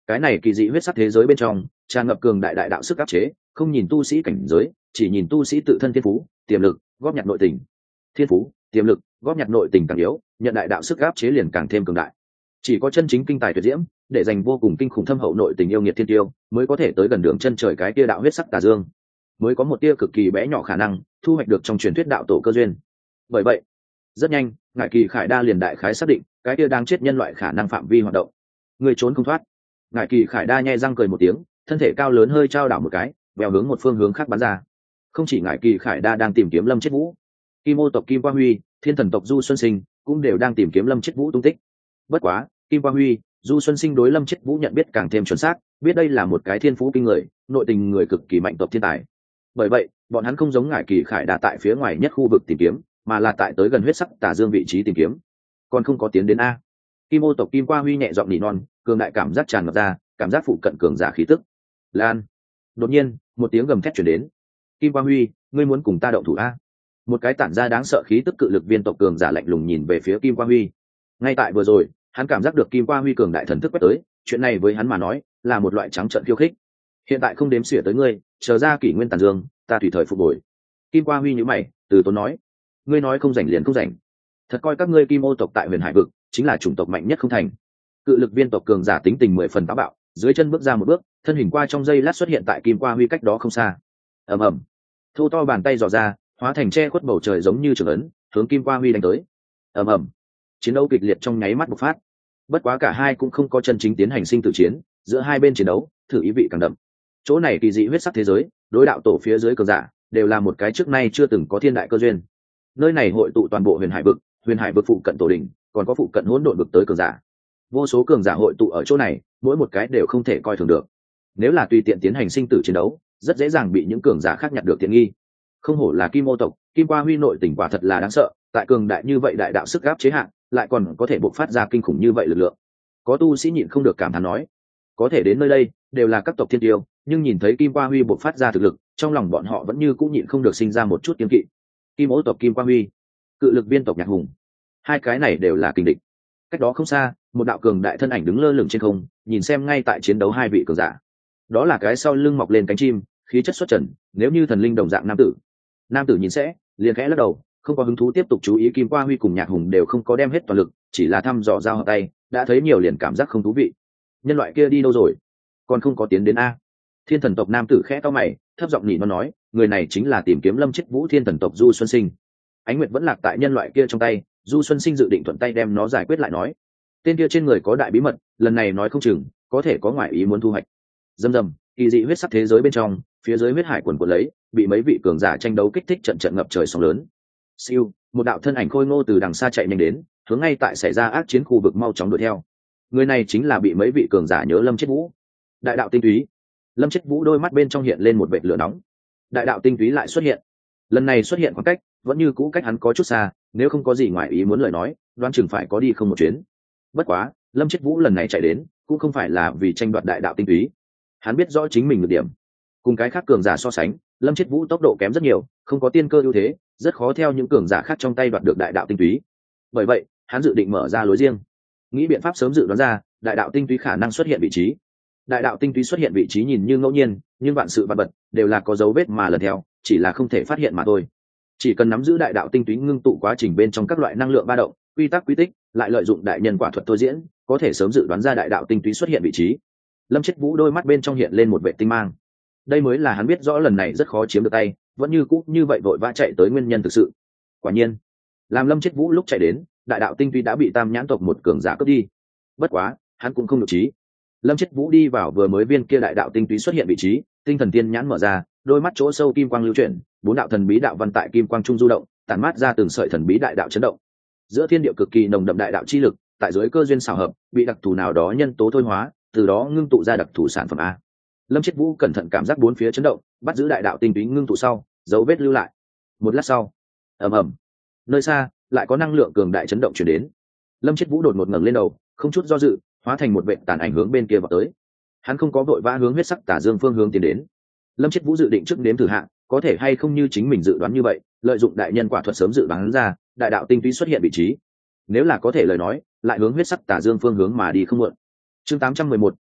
Cái này kỳ dị huyết sắc thế giới bên trong tràn ngập cường đại đại đạo sức áp chế, không nhìn tu sĩ cảnh giới, chỉ nhìn tu sĩ tự thân thiên phú tiềm lực góp nhặt nội tình. Thiên phú tiềm lực góp nhặt nội tình càng yếu, nhận đại đạo sức áp chế liền càng thêm cường đại. Chỉ có chân chính kinh tài tuyệt diễm, để dành vô cùng kinh khủng thâm hậu nội tình yêu nghiệt thiên tiêu, mới có thể tới gần đường chân trời cái tia đạo huyết sắc tà dương, mới có một tia cực kỳ bé nhỏ khả năng thu hoạch được trong truyền thuyết đạo tổ cơ duyên. Bởi vậy rất nhanh ngải kỳ khải đa liền đại khái xác định cái tia đang chết nhân loại khả năng phạm vi hoạt động. Người trốn không thoát. Ngải kỳ khải đa nhe răng cười một tiếng, thân thể cao lớn hơi trao đảo một cái, bèo hướng một phương hướng khác bắn ra. Không chỉ ngải kỳ khải đa đang tìm kiếm Lâm Chết Vũ, Kim Ô tộc Kim Qua Huy, Thiên Thần tộc Du Xuân Sinh cũng đều đang tìm kiếm Lâm Chết Vũ tung tích. Bất quá Kim Qua Huy, Du Xuân Sinh đối Lâm Chết Vũ nhận biết càng thêm chuẩn xác, biết đây là một cái thiên phú kinh người, nội tình người cực kỳ mạnh tộc thiên tài. Bởi vậy bọn hắn không giống ngải kỳ khải đa tại phía ngoài nhất khu vực tìm kiếm, mà là tại tới gần huyết sắc tà dương vị trí tìm kiếm. Còn không có tiến đến a. Kim Ô tộc Kim Qua Huy nhẹ giọng nỉ non, cường đại cảm giác tràn ngập ra, cảm giác phụ cận cường giả khí tức. Lan. Đột nhiên một tiếng gầm thét truyền đến. Kim Qua Huy, ngươi muốn cùng ta động thủ a? Một cái tản ra đáng sợ khí tức cự lực viên tộc cường giả lạnh lùng nhìn về phía Kim Qua Huy. Ngay tại vừa rồi hắn cảm giác được Kim Qua Huy cường đại thần thức quét tới, chuyện này với hắn mà nói là một loại trắng trợn khiêu khích. Hiện tại không đếm xỉa tới ngươi, chờ ra kỷ nguyên tàn dương, ta tùy thời phục hồi. Kim Qua Huy nhíu mày, từ tốn nói, ngươi nói không rảnh liền không rảnh, thật coi các ngươi Kim Ô tộc tại Huyền Hải vực chính là chủng tộc mạnh nhất không thành? Cự lực viên tộc cường giả tính tình mười phần táo bạo, dưới chân bước ra một bước, thân hình qua trong giây lát xuất hiện tại Kim Qua Huy cách đó không xa. Ầm ầm, thô to bàn tay dò ra, hóa thành che khuất bầu trời giống như trường ấn, hướng Kim Qua Huy đánh tới. Ầm ầm, chiến đấu kịch liệt trong nháy mắt bộc phát. Bất quá cả hai cũng không có chân chính tiến hành sinh tử chiến, giữa hai bên chiến đấu thử ý vị càng đậm. Chỗ này kỳ dị huyết sắc thế giới, đối đạo tổ phía dưới cường giả đều là một cái trước nay chưa từng có thiên đại cơ duyên. Nơi này hội tụ toàn bộ Huyền Hải vực, Huyền Hải vực phụ cận tổ đỉnh, còn có phụ cận hỗn độn vực tới cường giả. Vô số cường giả hội tụ ở chỗ này, mỗi một cái đều không thể coi thường được. Nếu là tùy tiện tiến hành sinh tử chiến đấu, rất dễ dàng bị những cường giả khác nhặt được tiện nghi. Không hổ là Kim Ô tộc, Kim Qua Huy nội tình quả thật là đáng sợ, tại cường đại như vậy đại đạo sức áp chế hạn, lại còn có thể bộc phát ra kinh khủng như vậy lực lượng. Có tu sĩ nhịn không được cảm thán nói, có thể đến nơi đây đều là các tộc thiên tiêu, nhưng nhìn thấy Kim Qua Huy bộc phát ra thực lực, trong lòng bọn họ vẫn như cũng nhịn không được sinh ra một chút kiêng kỵ. Kim Ô tộc Kim Qua Huy, cự lực viên tộc Nhạc Hùng, hai cái này đều là kình địch. Cách đó không xa, một đạo cường đại thân ảnh đứng lơ lửng trên không, nhìn xem ngay tại chiến đấu hai vị cường giả. Đó là cái sau lưng mọc lên cánh chim, khí chất xuất trần, nếu như thần linh đồng dạng nam tử. Nam tử nhìn sẽ liền khẽ lắc đầu, không có hứng thú tiếp tục chú ý. Kim Qua Huy cùng Nhạc Hùng đều không có đem hết toàn lực, chỉ là thăm dò giao hợp tay, đã thấy nhiều liền cảm giác không thú vị. Nhân loại kia đi đâu rồi? Còn không có tiến đến a? Thiên Thần tộc nam tử khẽ cau mày, thấp giọng nhỉ nó nói, người này chính là tìm kiếm Lâm Chết Vũ Thiên Thần tộc Du Xuân Sinh. Ánh Nguyệt vẫn lạc tại nhân loại kia trong tay, Du Xuân Sinh dự định thuận tay đem nó giải quyết lại nói, tên kia trên người có đại bí mật, lần này nói không chừng có thể có ngoại ý muốn thu hoạch. Dầm dầm, kỳ dị huyết sắc thế giới bên trong, phía dưới huyết hải quần quần lấy, bị mấy vị cường giả tranh đấu kích thích trận trận ngập trời sóng lớn. Siêu, một đạo thân ảnh khôi ngô từ đằng xa chạy nhanh đến, hướng ngay tại xảy ra ác chiến khu vực mau chóng đuổi theo. Người này chính là bị mấy vị cường giả nhớ Lâm Chết Vũ. Đại đạo tinh túy. Lâm Chết Vũ đôi mắt bên trong hiện lên một vệt lửa nóng. Đại đạo tinh túy lại xuất hiện. Lần này xuất hiện khoảng cách vẫn như cũ cách hắn có chút xa, nếu không có gì ngoài ý muốn lời nói, đoán chừng phải có đi không một chuyến. Bất quá Lâm Chết Vũ lần này chạy đến cũng không phải là vì tranh đoạt đại đạo tinh túy. Hắn biết rõ chính mình được điểm, cùng cái khác cường giả so sánh, Lâm Chết Vũ tốc độ kém rất nhiều, không có tiên cơ ưu thế, rất khó theo những cường giả khác trong tay đoạt được đại đạo tinh túy. Bởi vậy hắn dự định mở ra lối riêng, nghĩ biện pháp sớm dự đoán ra đại đạo tinh túy khả năng xuất hiện vị trí. Đại đạo tinh túy xuất hiện vị trí nhìn như ngẫu nhiên, nhưng vạn sự vạn vật đều là có dấu vết mà lần theo, chỉ là không thể phát hiện mà thôi. Chỉ cần nắm giữ đại đạo tinh túy ngưng tụ quá trình bên trong các loại năng lượng ba động, quy tắc quy tích, lại lợi dụng đại nhân quả thuật thôi diễn, có thể sớm dự đoán ra đại đạo tinh túy xuất hiện vị trí. Lâm Chết Vũ đôi mắt bên trong hiện lên một vệ tinh mang. Đây mới là hắn biết rõ lần này rất khó chiếm được tay, vẫn như cũ như vậy vội vã chạy tới nguyên nhân thực sự. Quả nhiên, làm Lâm Chết Vũ lúc chạy đến, đại đạo tinh túy đã bị Tam Nhãn tộc một cường giả cướp đi. Bất quá hắn cũng không được trí. Lâm Chết Vũ đi vào vừa mới viên kia đại đạo tinh túy xuất hiện vị trí, tinh thần tiên nhãn mở ra, đôi mắt chỗ sâu kim quang lưu chuyển, bốn đạo thần bí đạo văn tại kim quang trung du động, tản mát ra từng sợi thần bí đại đạo chấn động. Giữa thiên địa cực kỳ nồng đậm đại đạo chi lực, tại dưới cơ duyên xảo hợp, bị đặc thù nào đó nhân tố thôi hóa, từ đó ngưng tụ ra đặc thù sản phẩm a. Lâm Chết Vũ cẩn thận cảm giác bốn phía chấn động, bắt giữ đại đạo tinh túy ngưng tụ sau, dấu vết lưu lại. Một lát sau, ầm ầm, nơi xa lại có năng lượng cường đại chấn động truyền đến. Lâm Chết Vũ đột ngột ngẩng lên đầu, không chút do dự, hóa thành một vệt tàn ảnh hướng bên kia vào tới. Hắn không có vội vã hướng huyết sắc tà dương phương hướng tiến đến. Lâm Chết Vũ dự định trước nếm thử hạ, có thể hay không như chính mình dự đoán như vậy, lợi dụng đại nhân quả thuật sớm dự đoán ra đại đạo tinh túy xuất hiện vị trí. Nếu là có thể lời nói, lại hướng huyết sắc tà dương phương hướng mà đi không muộn. Chương tám trăm mười một,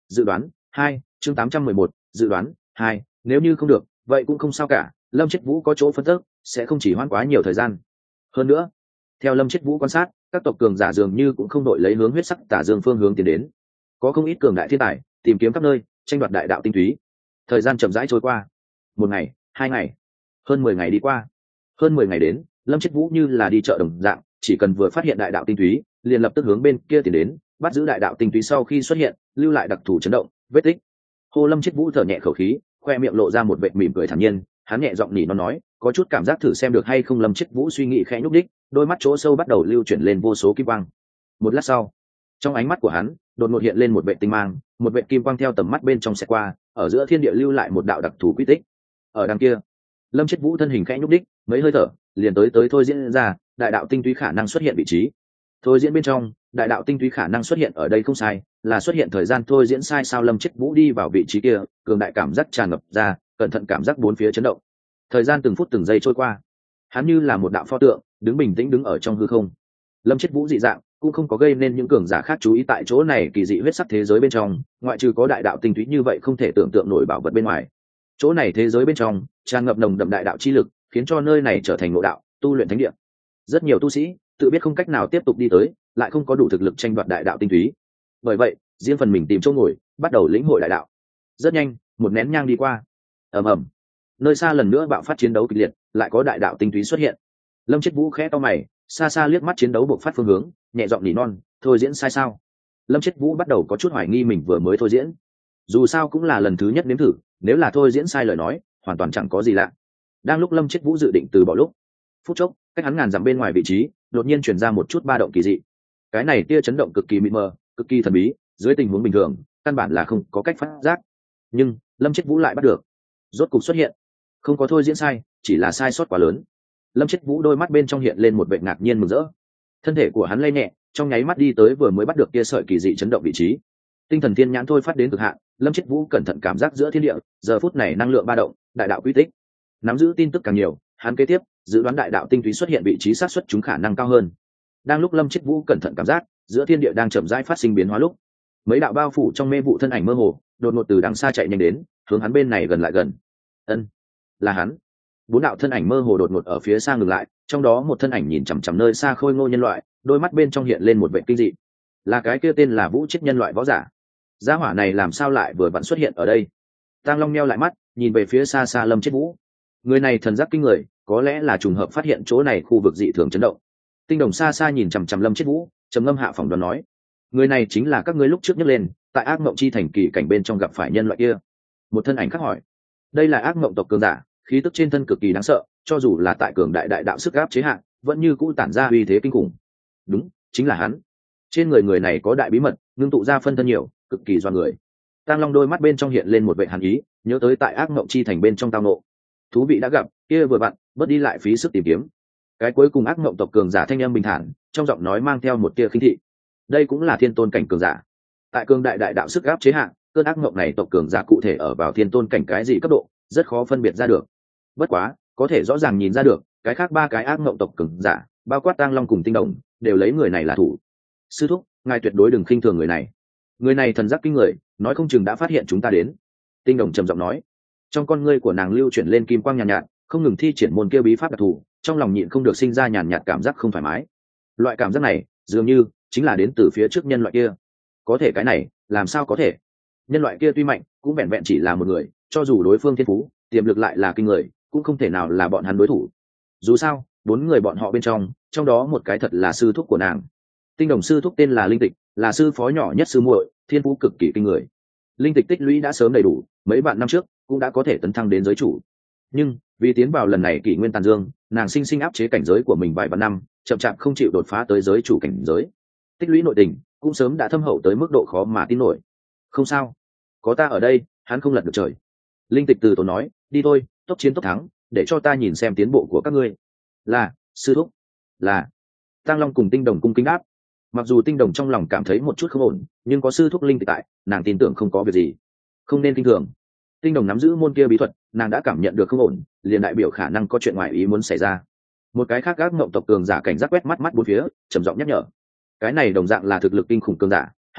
dự đoán hai chương tám trăm mười một dự đoán hai nếu như không được vậy cũng không sao cả, Lâm Chết Vũ có chỗ phân tức sẽ không chỉ hoãn quá nhiều thời gian. Hơn nữa, theo Lâm Chết Vũ quan sát, các tộc cường giả dường như cũng không đội lấy hướng huyết sắc tà dương phương hướng tiến đến, có không ít cường đại thiên tài tìm kiếm khắp nơi tranh đoạt đại đạo tinh túy. Thời gian chậm rãi trôi qua, một ngày, hai ngày, hơn mười ngày đi qua. Hơn mười ngày đến, Lâm Chết Vũ như là đi chợ đồng dạng, chỉ cần vừa phát hiện đại đạo tinh túy liền lập tức hướng bên kia tiến đến, bắt giữ đại đạo tinh túy sau khi xuất hiện lưu lại đặc thù chấn động vết tích. Hồ Lâm Chết Vũ thở nhẹ khẩu khí, khoe miệng lộ ra một vệt mỉm cười thản nhiên, hắn nhẹ giọng nỉ nó nói, có chút cảm giác thử xem được hay không. Lâm Chết Vũ suy nghĩ khẽ nhúc đích, đôi mắt chỗ sâu bắt đầu lưu chuyển lên vô số kim quang. Một lát sau, trong ánh mắt của hắn đột ngột hiện lên một vệt tinh mang, một vệt kim quang theo tầm mắt bên trong sẽ qua, ở giữa thiên địa lưu lại một đạo đặc thù quy tích. Ở đằng kia, Lâm Chết Vũ thân hình khẽ nhúc đích, mấy hơi thở liền tới tới thôi diễn ra đại đạo tinh túy khả năng xuất hiện vị trí. Thôi diễn bên trong, đại đạo tinh túy khả năng xuất hiện ở đây không sai, là xuất hiện thời gian thôi diễn sai sao. Lâm Chết Vũ đi vào vị trí kia, cường đại cảm giác tràn ngập ra, cẩn thận cảm giác bốn phía chấn động. Thời gian từng phút từng giây trôi qua, hắn như là một đạo pho tượng đứng bình tĩnh đứng ở trong hư không. Lâm Chết Vũ dị dạng cũng không có gây nên những cường giả khác chú ý. Tại chỗ này kỳ dị huyết sắc thế giới bên trong, ngoại trừ có đại đạo tinh túy như vậy không thể tưởng tượng nổi bảo vật bên ngoài, chỗ này thế giới bên trong tràn ngập nồng đậm đại đạo chi lực, khiến cho nơi này trở thành ngộ đạo tu luyện thánh địa. Rất nhiều tu sĩ tự biết không cách nào tiếp tục đi tới, lại không có đủ thực lực tranh đoạt đại đạo tinh túy, bởi vậy riêng phần mình tìm chỗ ngồi bắt đầu lĩnh hội đại đạo. Rất nhanh, một nén nhang đi qua, ầm ầm, nơi xa lần nữa bạo phát chiến đấu kịch liệt, lại có đại đạo tinh túy xuất hiện. Lâm Chết Vũ khẽ to mày, xa xa liếc mắt chiến đấu bộc phát phương hướng, nhẹ giọng nỉ non, thôi diễn sai sao. Lâm Chết Vũ bắt đầu có chút hoài nghi mình vừa mới thôi diễn, dù sao cũng là lần thứ nhất nếm thử, nếu là thôi diễn sai lời nói hoàn toàn chẳng có gì lạ. Đang lúc Lâm Chết Vũ dự định từ bỏ lúc, phút chốc cách hắn ngàn dặm bên ngoài vị trí đột nhiên truyền ra một chút ba động kỳ dị. Cái này tia chấn động cực kỳ mịt mờ, cực kỳ thần bí, dưới tình huống bình thường căn bản là không có cách phát giác, nhưng Lâm Chết Vũ lại bắt được. Rốt cục xuất hiện, không có thôi diễn sai, chỉ là sai sót quá lớn. Lâm Chết Vũ đôi mắt bên trong hiện lên một vẻ ngạc nhiên mừng rỡ, thân thể của hắn lay nhẹ, trong nháy mắt đi tới vừa mới bắt được tia sợi kỳ dị chấn động vị trí. Tinh thần thiên nhãn thôi phát đến cực hạn, Lâm Chết Vũ cẩn thận cảm giác giữa thiên địa giờ phút này năng lượng ba động, đại đạo quy tích. Nắm giữ tin tức càng nhiều, hắn kế tiếp dự đoán đại đạo tinh túy xuất hiện vị trí xác suất chúng khả năng cao hơn. Đang lúc Lâm Chết Vũ cẩn thận cảm giác giữa thiên địa đang chậm rãi phát sinh biến hóa lúc, mấy đạo bao phủ trong mê vụ thân ảnh mơ hồ đột ngột từ đằng xa chạy nhanh đến, hướng hắn bên này gần lại gần. Ân, là hắn. Bốn đạo thân ảnh mơ hồ đột ngột ở phía xa ngừng lại, trong đó một thân ảnh nhìn chằm chằm nơi xa khôi ngô nhân loại, đôi mắt bên trong hiện lên một vẻ kinh dị. Là cái kia tên là Vũ Chết nhân loại võ giả. Gia hỏa này làm sao lại vừa vặn xuất hiện ở đây? Tang Long nheo lại mắt, nhìn về phía xa xa Lâm Chết Vũ. Người này thần giác kinh người, có lẽ là trùng hợp phát hiện chỗ này khu vực dị thường chấn động. Tinh Đồng xa xa nhìn chằm chằm Lâm Chết Vũ, trầm ngâm hạ phỏng đoán nói: người này chính là các ngươi lúc trước nhắc lên, tại ác mộng chi thành kỳ cảnh bên trong gặp phải nhân loại kia. Một thân ảnh khác hỏi: đây là ác mộng tộc cường giả, khí tức trên thân cực kỳ đáng sợ, cho dù là tại cường đại đại đạo sức áp chế hạn, vẫn như cũ tản ra uy thế kinh khủng. Đúng, chính là hắn. Trên người người này có đại bí mật, ngưng tụ ra phân thân nhiều, cực kỳ doan người. Tang Long đôi mắt bên trong hiện lên một vẻ hàn ý, nhớ tới tại ác mộng chi thành bên trong tao nộ. Thú vị đã gặp, kia vừa vặn, bớt đi lại phí sức tìm kiếm. Cái cuối cùng ác mộng tộc cường giả thanh âm bình thản, trong giọng nói mang theo một tia khinh thị. Đây cũng là thiên tôn cảnh cường giả. Tại cường đại đại đạo sức áp chế hạn, cơn ác mộng này tộc cường giả cụ thể ở vào thiên tôn cảnh cái gì cấp độ, rất khó phân biệt ra được. Bất quá, có thể rõ ràng nhìn ra được, cái khác ba cái ác mộng tộc cường giả, bao quát Tang Long cùng Tinh Đồng, đều lấy người này là thủ. Sư thúc, ngài tuyệt đối đừng khinh thường người này. Người này thần giác kinh người, nói không chừng đã phát hiện chúng ta đến. Tinh Đồng trầm giọng nói. Trong con ngươi của nàng lưu chuyển lên kim quang nhàn nhạt, nhạt, không ngừng thi triển môn kia bí pháp đặc thù, trong lòng nhịn không được sinh ra nhàn nhạt cảm giác không thoải mái. Loại cảm giác này, dường như chính là đến từ phía trước nhân loại kia. Có thể cái này, làm sao có thể? Nhân loại kia tuy mạnh, cũng vẹn vẹn chỉ là một người, cho dù đối phương thiên phú, tiềm lực lại là kinh người, cũng không thể nào là bọn hắn đối thủ. Dù sao, bốn người bọn họ bên trong, trong đó một cái thật là sư thúc của nàng. Tinh Đồng sư thúc tên là Linh Tịch, là sư phó nhỏ nhất sư muội, thiên phú cực kỳ kinh người. Linh Tịch tích lũy đã sớm đầy đủ, mấy vạn năm trước cũng đã có thể tấn thăng đến giới chủ. Nhưng vì tiến vào lần này kỷ nguyên tàn dương, nàng sinh sinh áp chế cảnh giới của mình vài vạn năm, chậm chạp không chịu đột phá tới giới chủ cảnh giới. Tích lũy nội tình cũng sớm đã thâm hậu tới mức độ khó mà tin nổi. Không sao, có ta ở đây, hắn không lật được trời. Linh Tịch từ tốn nói, đi thôi, tốc chiến tốc thắng, để cho ta nhìn xem tiến bộ của các ngươi. Là, sư thúc. Là. Tang Long cùng Tinh Đồng cung kính đáp. Mặc dù Tinh Đồng trong lòng cảm thấy một chút không ổn, nhưng có sư thúc Linh Tịch tại, nàng tin tưởng không có việc gì. Không nên kinh thường. Tinh Đồng nắm giữ môn kia bí thuật, nàng đã cảm nhận được không ổn, liền đại biểu khả năng có chuyện ngoài ý muốn xảy ra. Một cái khác ác ngộng tộc cường giả cảnh giác quét mắt mắt bốn phía, trầm giọng nhắc nhở. Cái này đồng dạng là thực lực kinh khủng cường giả,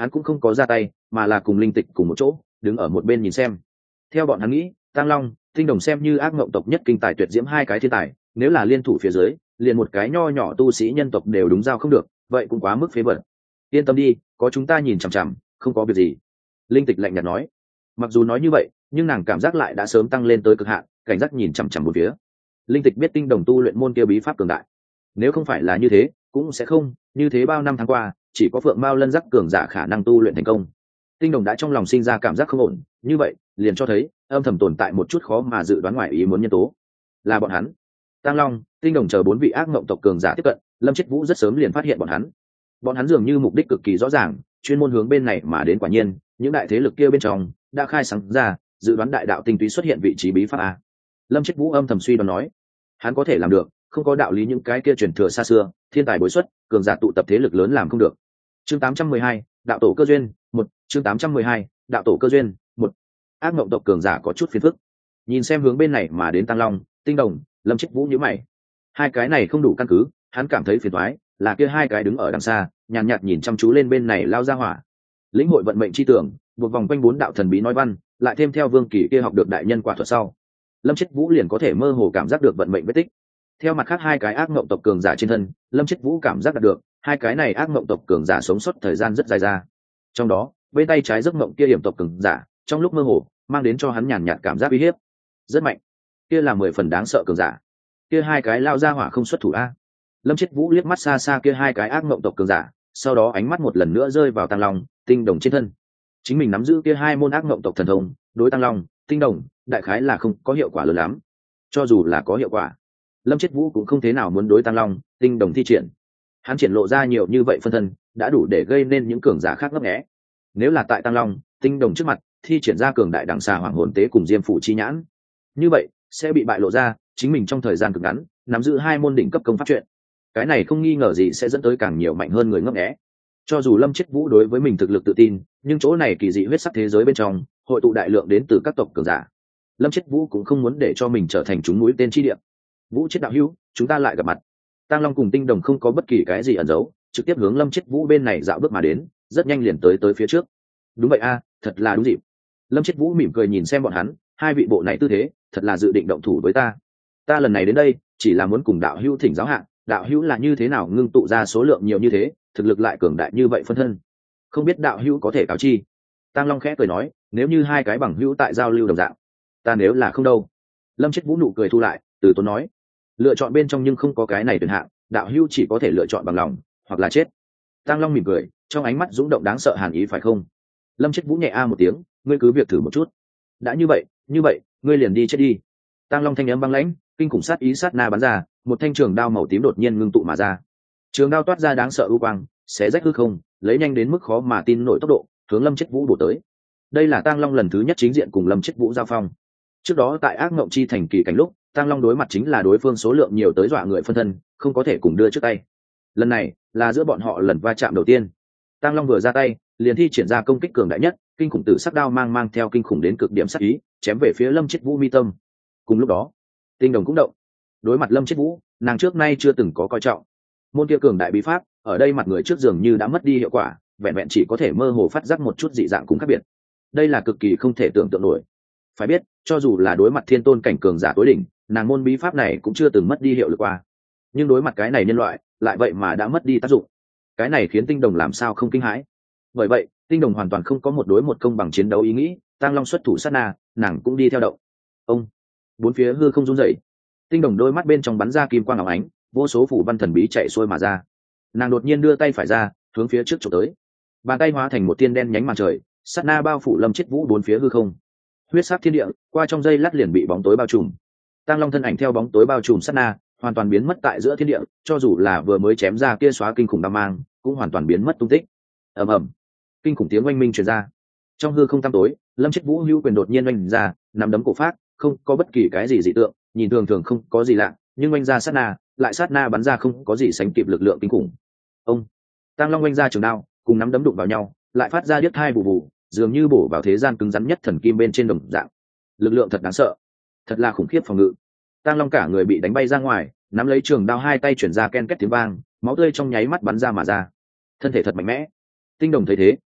hắn cũng không có ra tay mà là cùng linh tịch cùng một chỗ đứng ở một bên nhìn xem. Theo bọn hắn nghĩ, Tang Long, Tinh Đồng xem như ác mộng tộc nhất kinh tài tuyệt diễm hai cái thiên tài, nếu là liên thủ phía dưới, liền một cái nho nhỏ tu sĩ nhân tộc đều đúng giao không được, vậy cũng quá mức phế vật. Yên tâm đi, có chúng ta nhìn chằm chằm, không có việc gì. Linh Tịch lạnh nhạt nói. Mặc dù nói như vậy, nhưng nàng cảm giác lại đã sớm tăng lên tới cực hạn, cảnh giác nhìn chằm chằm một phía. Linh Tịch biết Tinh Đồng tu luyện môn kia bí pháp cường đại, nếu không phải là như thế, cũng sẽ không như thế. Bao năm tháng qua, chỉ có Phượng Mao Lân Giác cường giả khả năng tu luyện thành công. Tinh Đồng đã trong lòng sinh ra cảm giác không ổn, như vậy liền cho thấy âm thầm tồn tại một chút khó mà dự đoán ngoài ý muốn nhân tố, là bọn hắn. Tang Long, Tinh Đồng chờ bốn vị ác mộng tộc cường giả tiếp cận, Lâm Chết Vũ rất sớm liền phát hiện bọn hắn. Bọn hắn dường như mục đích cực kỳ rõ ràng, chuyên môn hướng bên này mà đến. Quả nhiên, những đại thế lực kia bên trong đã khai sáng ra dự đoán đại đạo tinh túy xuất hiện vị trí bí pháp a. Lâm Chết Vũ âm thầm suy đoán nói, hắn có thể làm được, không có đạo lý những cái kia truyền thừa xa xưa, thiên tài bối xuất, cường giả tụ tập thế lực lớn làm không được. Chương tám trăm mười hai, đạo tổ cơ duyên, một. Chương tám trăm mười hai, đạo tổ cơ duyên, một. Ác mộng tộc cường giả có chút phiền phức. Nhìn xem hướng bên này mà đến Tăng Long, Tinh Đồng, Lâm Chết Vũ nhíu mày. Hai cái này không đủ căn cứ, hắn cảm thấy phiền toái, là kia hai cái đứng ở đằng xa, nhàn nhạt, nhạt nhìn chăm chú lên bên này lao ra hỏa. Lĩnh hội vận mệnh chi tưởng, buộc vòng quanh bốn đạo thần bí nói văn, lại thêm theo Vương Kỳ kia học được đại nhân quả thuật sau, Lâm Chết Vũ liền có thể mơ hồ cảm giác được vận mệnh vết tích. Theo mặt khác hai cái ác mộng tộc cường giả trên thân, Lâm Chết Vũ cảm giác được hai cái này ác mộng tộc cường giả sống sót thời gian rất dài ra. Trong đó, bên tay trái giấc mộng kia hiểm tộc cường giả, trong lúc mơ hồ, mang đến cho hắn nhàn nhạt cảm giác uy hiếp, rất mạnh. Kia là mười phần đáng sợ cường giả. Kia hai cái lao ra hỏa không xuất thủ a. Lâm Chết Vũ liếc mắt xa xa kia hai cái ác mộng tộc cường giả, sau đó ánh mắt một lần nữa rơi vào Tăng Long, Tinh Đồng trên thân. Chính mình nắm giữ kia hai môn ác mộng tộc thần thông, đối Tăng Long, Tinh Đồng, đại khái là không có hiệu quả lớn lắm. Cho dù là có hiệu quả, Lâm Chết Vũ cũng không thế nào muốn đối Tăng Long, Tinh Đồng thi triển. Hắn triển lộ ra nhiều như vậy phân thân, đã đủ để gây nên những cường giả khác ngấp nghé. Nếu là tại Tăng Long, Tinh Đồng trước mặt, thi triển ra cường đại đẳng xà hoàng hồn tế cùng Diêm Phụ chi nhãn, như vậy sẽ bị bại lộ ra chính mình trong thời gian cực ngắn nắm giữ hai môn đỉnh cấp công pháp chuyện. Cái này không nghi ngờ gì sẽ dẫn tới càng nhiều mạnh hơn người ngấp nghé. Cho dù Lâm Chết Vũ đối với mình thực lực tự tin, nhưng chỗ này kỳ dị huyết sắc thế giới bên trong hội tụ đại lượng đến từ các tộc cường giả. Lâm Chết Vũ cũng không muốn để cho mình trở thành chúng núi tên chi địa. Vũ Chết đạo hữu, chúng ta lại gặp mặt. Tăng Long cùng Tinh Đồng không có bất kỳ cái gì ẩn giấu, trực tiếp hướng Lâm Chết Vũ bên này dạo bước mà đến, rất nhanh liền tới tới phía trước. Đúng vậy a, thật là đúng dịp. Lâm Chết Vũ mỉm cười nhìn xem bọn hắn, hai vị bộ này tư thế, thật là dự định động thủ với ta. Ta lần này đến đây, chỉ là muốn cùng đạo hữu thỉnh giáo hạ, đạo hữu là như thế nào ngưng tụ ra số lượng nhiều như thế, thực lực lại cường đại như vậy phân thân. Không biết đạo hữu có thể cáo chi. Tăng Long khẽ cười nói, nếu như hai cái bằng hữu tại giao lưu đồng dạng, ta nếu là không đâu. Lâm Chết Vũ nụ cười thu lại, từ tốn nói, lựa chọn bên trong nhưng không có cái này tuyển hạng, đạo hữu chỉ có thể lựa chọn bằng lòng, hoặc là chết. Tăng Long mỉm cười, trong ánh mắt dũng động đáng sợ hàn ý phải không? Lâm Chết Vũ nhẹ a một tiếng, ngươi cứ việc thử một chút. Đã như vậy, như vậy, ngươi liền đi chết đi. Tăng Long thanh âm băng lãnh, kinh khủng sát ý sát na bắn ra, một thanh trường đao màu tím đột nhiên ngưng tụ mà ra. Trường đao toát ra đáng sợ u quang, xé rách hư không, lấy nhanh đến mức khó mà tin nổi tốc độ, hướng Lâm Chết Vũ bổ tới. Đây là Tăng Long lần thứ nhất chính diện cùng Lâm Chết Vũ giao phong. Trước đó tại Ác Ngộng Chi thành kỳ cảnh lúc, Tăng Long đối mặt chính là đối phương số lượng nhiều tới dọa người phân thân, không có thể cùng đưa trước tay. Lần này là giữa bọn họ lần va chạm đầu tiên. Tăng Long vừa ra tay, liền thi triển ra công kích cường đại nhất, kinh khủng tử sắc đao mang mang theo kinh khủng đến cực điểm sát ý, chém về phía Lâm Chết Vũ mi tâm. Cùng lúc đó, Tinh Đồng cũng động. Đối mặt Lâm Chết Vũ, nàng trước nay chưa từng có coi trọng. Môn kia cường đại bí pháp, ở đây mặt người trước dường như đã mất đi hiệu quả, vẹn vẹn chỉ có thể mơ hồ phát giác một chút dị dạng cũng khác biệt. Đây là cực kỳ không thể tưởng tượng nổi. Phải biết, cho dù là đối mặt thiên tôn cảnh cường giả tối đỉnh, nàng môn bí pháp này cũng chưa từng mất đi hiệu lực qua. Nhưng đối mặt cái này nhân loại, lại vậy mà đã mất đi tác dụng. Cái này khiến Tinh Đồng làm sao không kinh hãi. Bởi vậy, Tinh Đồng hoàn toàn không có một đối một công bằng chiến đấu ý nghĩ, Tăng Long xuất thủ sát na, nàng cũng đi theo động. Ông, bốn phía hư không rung rẩy. Tinh Đồng đôi mắt bên trong bắn ra kim quang óng ánh, vô số phủ văn thần bí chạy xuôi mà ra. Nàng đột nhiên đưa tay phải ra, hướng phía trước chụp tới. Bàn tay hóa thành một tia đen nhánh màn trời, sát na bao phủ Lâm Chết Vũ bốn phía hư không. Huyết sắc thiên địa, qua trong giây lát liền bị bóng tối bao trùm. Tăng Long thân ảnh theo bóng tối bao trùm sát na, hoàn toàn biến mất tại giữa thiên địa, cho dù là vừa mới chém ra kia xóa kinh khủng đao mang, cũng hoàn toàn biến mất tung tích. Ầm ầm, kinh khủng tiếng oanh minh truyền ra. Trong hư không tăm tối, Lâm Chết Vũ hữu quyền đột nhiên oanh ra, nắm đấm cổ phát, không có bất kỳ cái gì dị tượng, nhìn thường thường không có gì lạ, nhưng oanh ra sát na, lại sát na bắn ra không có gì sánh kịp lực lượng kinh khủng. Ông, Tăng Long oanh ra trường đao, cùng nắm đấm đụng vào nhau, lại phát ra điếc thai bù bù, dường như bổ vào thế gian cứng rắn nhất thần kim bên trên đồng dạng. Lực lượng thật đáng sợ, thật là khủng khiếp phòng ngự. Tăng Long cả người bị đánh bay ra ngoài, nắm lấy trường đao hai tay chuyển ra ken két tiếng vang, máu tươi trong nháy mắt bắn ra mà ra. Thân thể thật mạnh mẽ. Tinh Đồng thấy thế,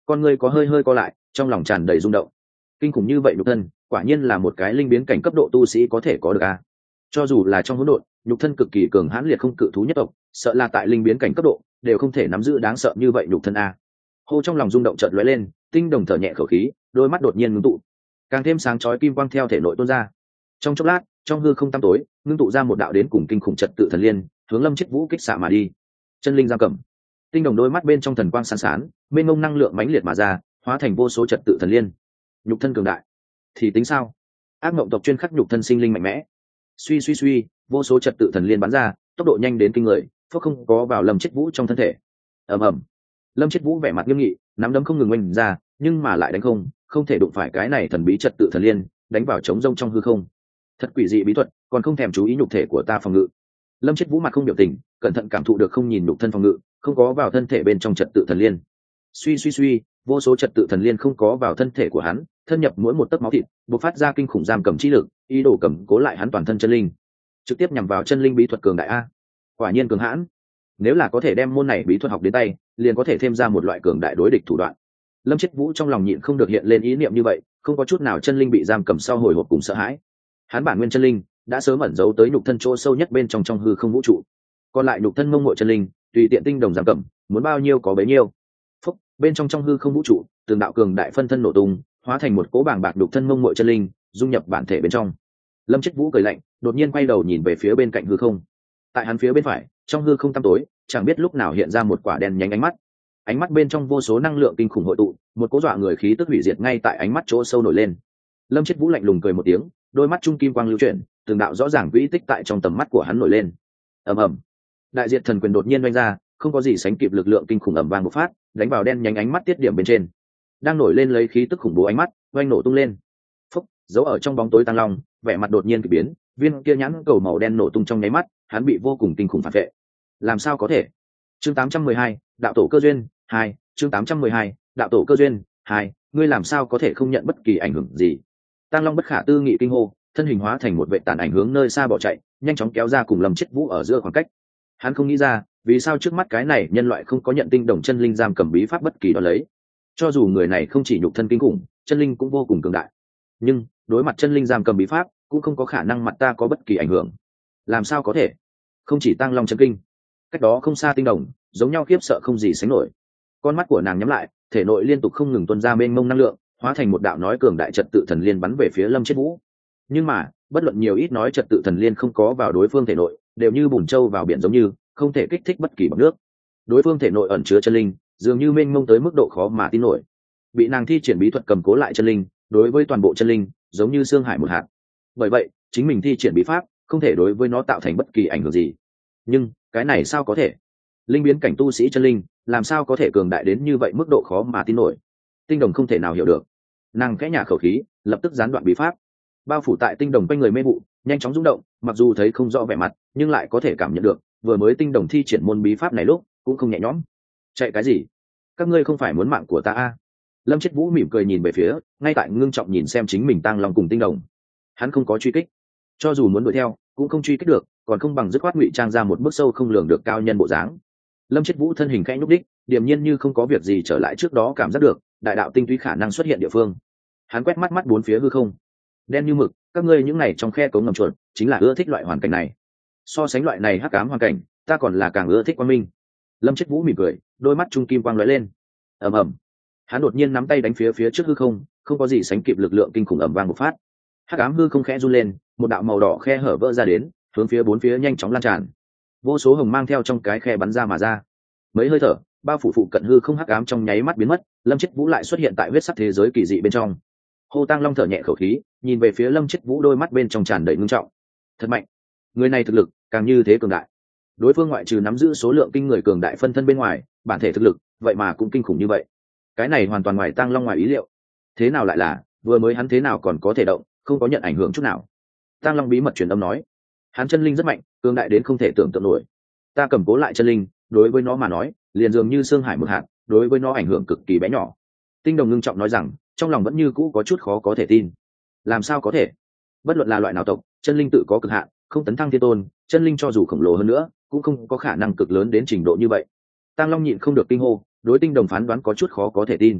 con ngươi có hơi hơi co lại, trong lòng tràn đầy rung động. Kinh khủng như vậy nhục thân, quả nhiên là một cái linh biến cảnh cấp độ tu sĩ có thể có được a. Cho dù là trong hỗn độn, nhục thân cực kỳ cường hãn liệt không cự thú nhất tộc, sợ là tại linh biến cảnh cấp độ đều không thể nắm giữ đáng sợ như vậy nhục thân a. Hô trong lòng rung động chợt lóe lên, tinh đồng thở nhẹ khẩu khí, đôi mắt đột nhiên ngưng tụ, càng thêm sáng chói kim quang theo thể nội tuôn ra. Trong chốc lát, trong hư không tăm tối, ngưng tụ ra một đạo đến cùng kinh khủng trật tự thần liên, hướng Lâm Chết Vũ kích xạ mà đi. Chân linh giam cầm. Tinh đồng đôi mắt bên trong thần quang sáng sán, mênh mông năng lượng mãnh liệt mà ra, hóa thành vô số trật tự thần liên. Nhục thân cường đại, thì tính sao? Ác mộng tộc chuyên khắc nhục thân sinh linh mạnh mẽ. Suy suy suy, vô số trật tự thần liên bắn ra, tốc độ nhanh đến kinh người, phốc không có vào Lâm Chết Vũ trong thân thể. Ầm ầm. Lâm Chết Vũ vẻ mặt nghiêm nghị, nắm đấm không ngừng oanh ra, nhưng mà lại đánh không, không thể đụng phải cái này thần bí trật tự thần liên, đánh vào trống rông trong hư không. Thật quỷ dị bí thuật, còn không thèm chú ý nhục thể của ta phòng ngự. Lâm Chết Vũ mặt không biểu tình, cẩn thận cảm thụ được không nhìn nhục thân phòng ngự, không có vào thân thể bên trong trật tự thần liên. Suy suy suy, vô số trật tự thần liên không có vào thân thể của hắn, thân nhập mỗi một tấc máu thịt, bộc phát ra kinh khủng giam cầm chi lực, ý đồ cầm cố lại hắn toàn thân chân linh, trực tiếp nhằm vào chân linh bí thuật cường đại a. Quả nhiên cường hãn. Nếu là có thể đem môn này bí thuật học đến tay, liền có thể thêm ra một loại cường đại đối địch thủ đoạn. Lâm Chết Vũ trong lòng nhịn không được hiện lên ý niệm như vậy, không có chút nào chân linh bị giam cầm sau hồi hộp cùng sợ hãi. Hắn bản nguyên chân linh đã sớm ẩn giấu tới nhục thân chỗ sâu nhất bên trong trong hư không vũ trụ, còn lại nhục thân mông mội chân linh tùy tiện tinh đồng giam cầm, muốn bao nhiêu có bấy nhiêu. Phúc, bên trong trong hư không vũ trụ, từng đạo cường đại phân thân nổ tung, hóa thành một cỗ bảng bạc nhục thân mông mội chân linh, dung nhập bản thể bên trong. Lâm Chết Vũ cười lạnh, đột nhiên quay đầu nhìn về phía bên cạnh hư không. Tại hắn phía bên phải, trong hư không tăm tối, chẳng biết lúc nào hiện ra một quả đen nhánh ánh mắt. Ánh mắt bên trong vô số năng lượng kinh khủng hội tụ, một cỗ dọa người khí tức hủy diệt ngay tại ánh mắt chỗ sâu nổi lên. Lâm Chết Vũ lạnh lùng cười một tiếng, đôi mắt trung kim quang lưu chuyển, từng đạo rõ ràng vĩ tích tại trong tầm mắt của hắn nổi lên. Ầm ầm. Đại diệt thần quyền đột nhiên vung ra, không có gì sánh kịp lực lượng kinh khủng ầm vang bộc phát, đánh vào đen nhánh ánh mắt tiết điểm bên trên. Đang nổi lên lấy khí tức khủng bố ánh mắt, oanh nổ tung lên. Phúc, giấu ở trong bóng tối tăng long, vẻ mặt đột nhiên kỳ biến, viên kia nhãn cầu màu đen nổ tung trong nháy mắt, hắn bị vô cùng kinh khủng phản vệ. Làm sao có thể? Chương tám trăm mười hai, đạo tổ cơ duyên hai, chương tám trăm mười hai, đạo tổ cơ duyên hai, ngươi làm sao có thể không nhận bất kỳ ảnh hưởng gì? Tăng long bất khả tư nghị kinh hô, thân hình hóa thành một vệ tàn ảnh hướng nơi xa bỏ chạy, nhanh chóng kéo ra cùng Lâm Chết Vũ ở giữa khoảng cách. Hắn không nghĩ ra, vì sao trước mắt cái này nhân loại không có nhận tinh đồng chân linh giam cầm bí pháp bất kỳ đó lấy. Cho dù người này không chỉ nhục thân kinh khủng, chân linh cũng vô cùng cường đại, nhưng đối mặt chân linh giam cầm bí pháp, cũng không có khả năng mặt ta có bất kỳ ảnh hưởng. Làm sao có thể? Không chỉ Tăng long chân kinh, cách đó không xa tinh đồng, giống nhau khiếp sợ không gì sánh nổi. Con mắt của nàng nhắm lại, thể nội liên tục không ngừng tuôn ra mênh mông năng lượng, hóa thành một đạo nói cường đại trật tự thần liên bắn về phía Lâm Chết Vũ. Nhưng mà, bất luận nhiều ít nói trật tự thần liên không có vào đối phương thể nội, đều như bùn trâu vào biển giống như, không thể kích thích bất kỳ bọt nước. Đối phương thể nội ẩn chứa chân linh, dường như mênh mông tới mức độ khó mà tin nổi. Bị nàng thi triển bí thuật cầm cố lại chân linh, đối với toàn bộ chân linh, giống như xương hải một hạt. Bởi vậy, chính mình thi triển bí pháp, không thể đối với nó tạo thành bất kỳ ảnh hưởng gì. Nhưng, cái này sao có thể? Linh biến cảnh tu sĩ chân linh, làm sao có thể cường đại đến như vậy mức độ khó mà tin nổi? Tinh đồng không thể nào hiểu được. Nàng khẽ nhả khẩu khí, lập tức gián đoạn bí pháp. Bao phủ tại tinh đồng quanh người mê vụ, nhanh chóng rung động, mặc dù thấy không rõ vẻ mặt, nhưng lại có thể cảm nhận được, vừa mới tinh đồng thi triển môn bí pháp này lúc, cũng không nhẹ nhõm. Chạy cái gì? Các ngươi không phải muốn mạng của ta a? Lâm Chết Vũ mỉm cười nhìn về phía, ngay tại ngưng trọng nhìn xem chính mình Tăng long cùng tinh đồng. Hắn không có truy kích, cho dù muốn đuổi theo, cũng không truy kích được, còn không bằng dứt khoát ngụy trang ra một bước sâu không lường được cao nhân bộ dáng. Lâm Chết Vũ thân hình khẽ nhúc đích, điềm nhiên như không có việc gì trở lại trước đó cảm giác được, đại đạo tinh túy khả năng xuất hiện địa phương. Hắn quét mắt mắt bốn phía hư không, đen như mực, các ngươi những ngày trong khe cống ngầm chuột, chính là ưa thích loại hoàn cảnh này. So sánh loại này hắc ám hoàn cảnh, ta còn là càng ưa thích quang minh. Lâm Chết Vũ mỉm cười, đôi mắt trung kim quang lóe lên. Ầm ầm. Hắn đột nhiên nắm tay đánh phía phía trước hư không, không có gì sánh kịp lực lượng kinh khủng ầm vang một phát. Hắc ám hư không khẽ run lên, một đạo màu đỏ khe hở vỡ ra đến, hướng phía bốn phía nhanh chóng lan tràn. Vô số hồng mang theo trong cái khe bắn ra mà ra. Mấy hơi thở, bao phủ phụ cận hư không hắc ám trong nháy mắt biến mất, Lâm Chết Vũ lại xuất hiện tại huyết sắc thế giới kỳ dị bên trong. Hồ Tăng Long thở nhẹ khẩu khí, nhìn về phía Lâm Chết Vũ, đôi mắt bên trong tràn đầy ngưng trọng. Thật mạnh, người này thực lực càng như thế cường đại. Đối phương ngoại trừ nắm giữ số lượng kinh người cường đại phân thân bên ngoài, bản thể thực lực vậy mà cũng kinh khủng như vậy. Cái này hoàn toàn ngoài Tăng Long ngoài ý liệu. Thế nào lại là, vừa mới hắn thế nào còn có thể động, không có nhận ảnh hưởng chút nào. Tăng Long bí mật truyền âm nói, hắn chân linh rất mạnh, cường đại đến không thể tưởng tượng nổi. Ta cầm cố lại chân linh, đối với nó mà nói, liền dường như xương hải một hạt, đối với nó ảnh hưởng cực kỳ bé nhỏ. Tinh đồng ngưng trọng nói rằng, trong lòng vẫn như cũ có chút khó có thể tin. Làm sao có thể? Bất luận là loại nào tộc, chân linh tự có cực hạn, không tấn thăng thiên tôn, chân linh cho dù khổng lồ hơn nữa, cũng không có khả năng cực lớn đến trình độ như vậy. Tăng Long nhịn không được kinh hô, đối Tinh đồng phán đoán có chút khó có thể tin.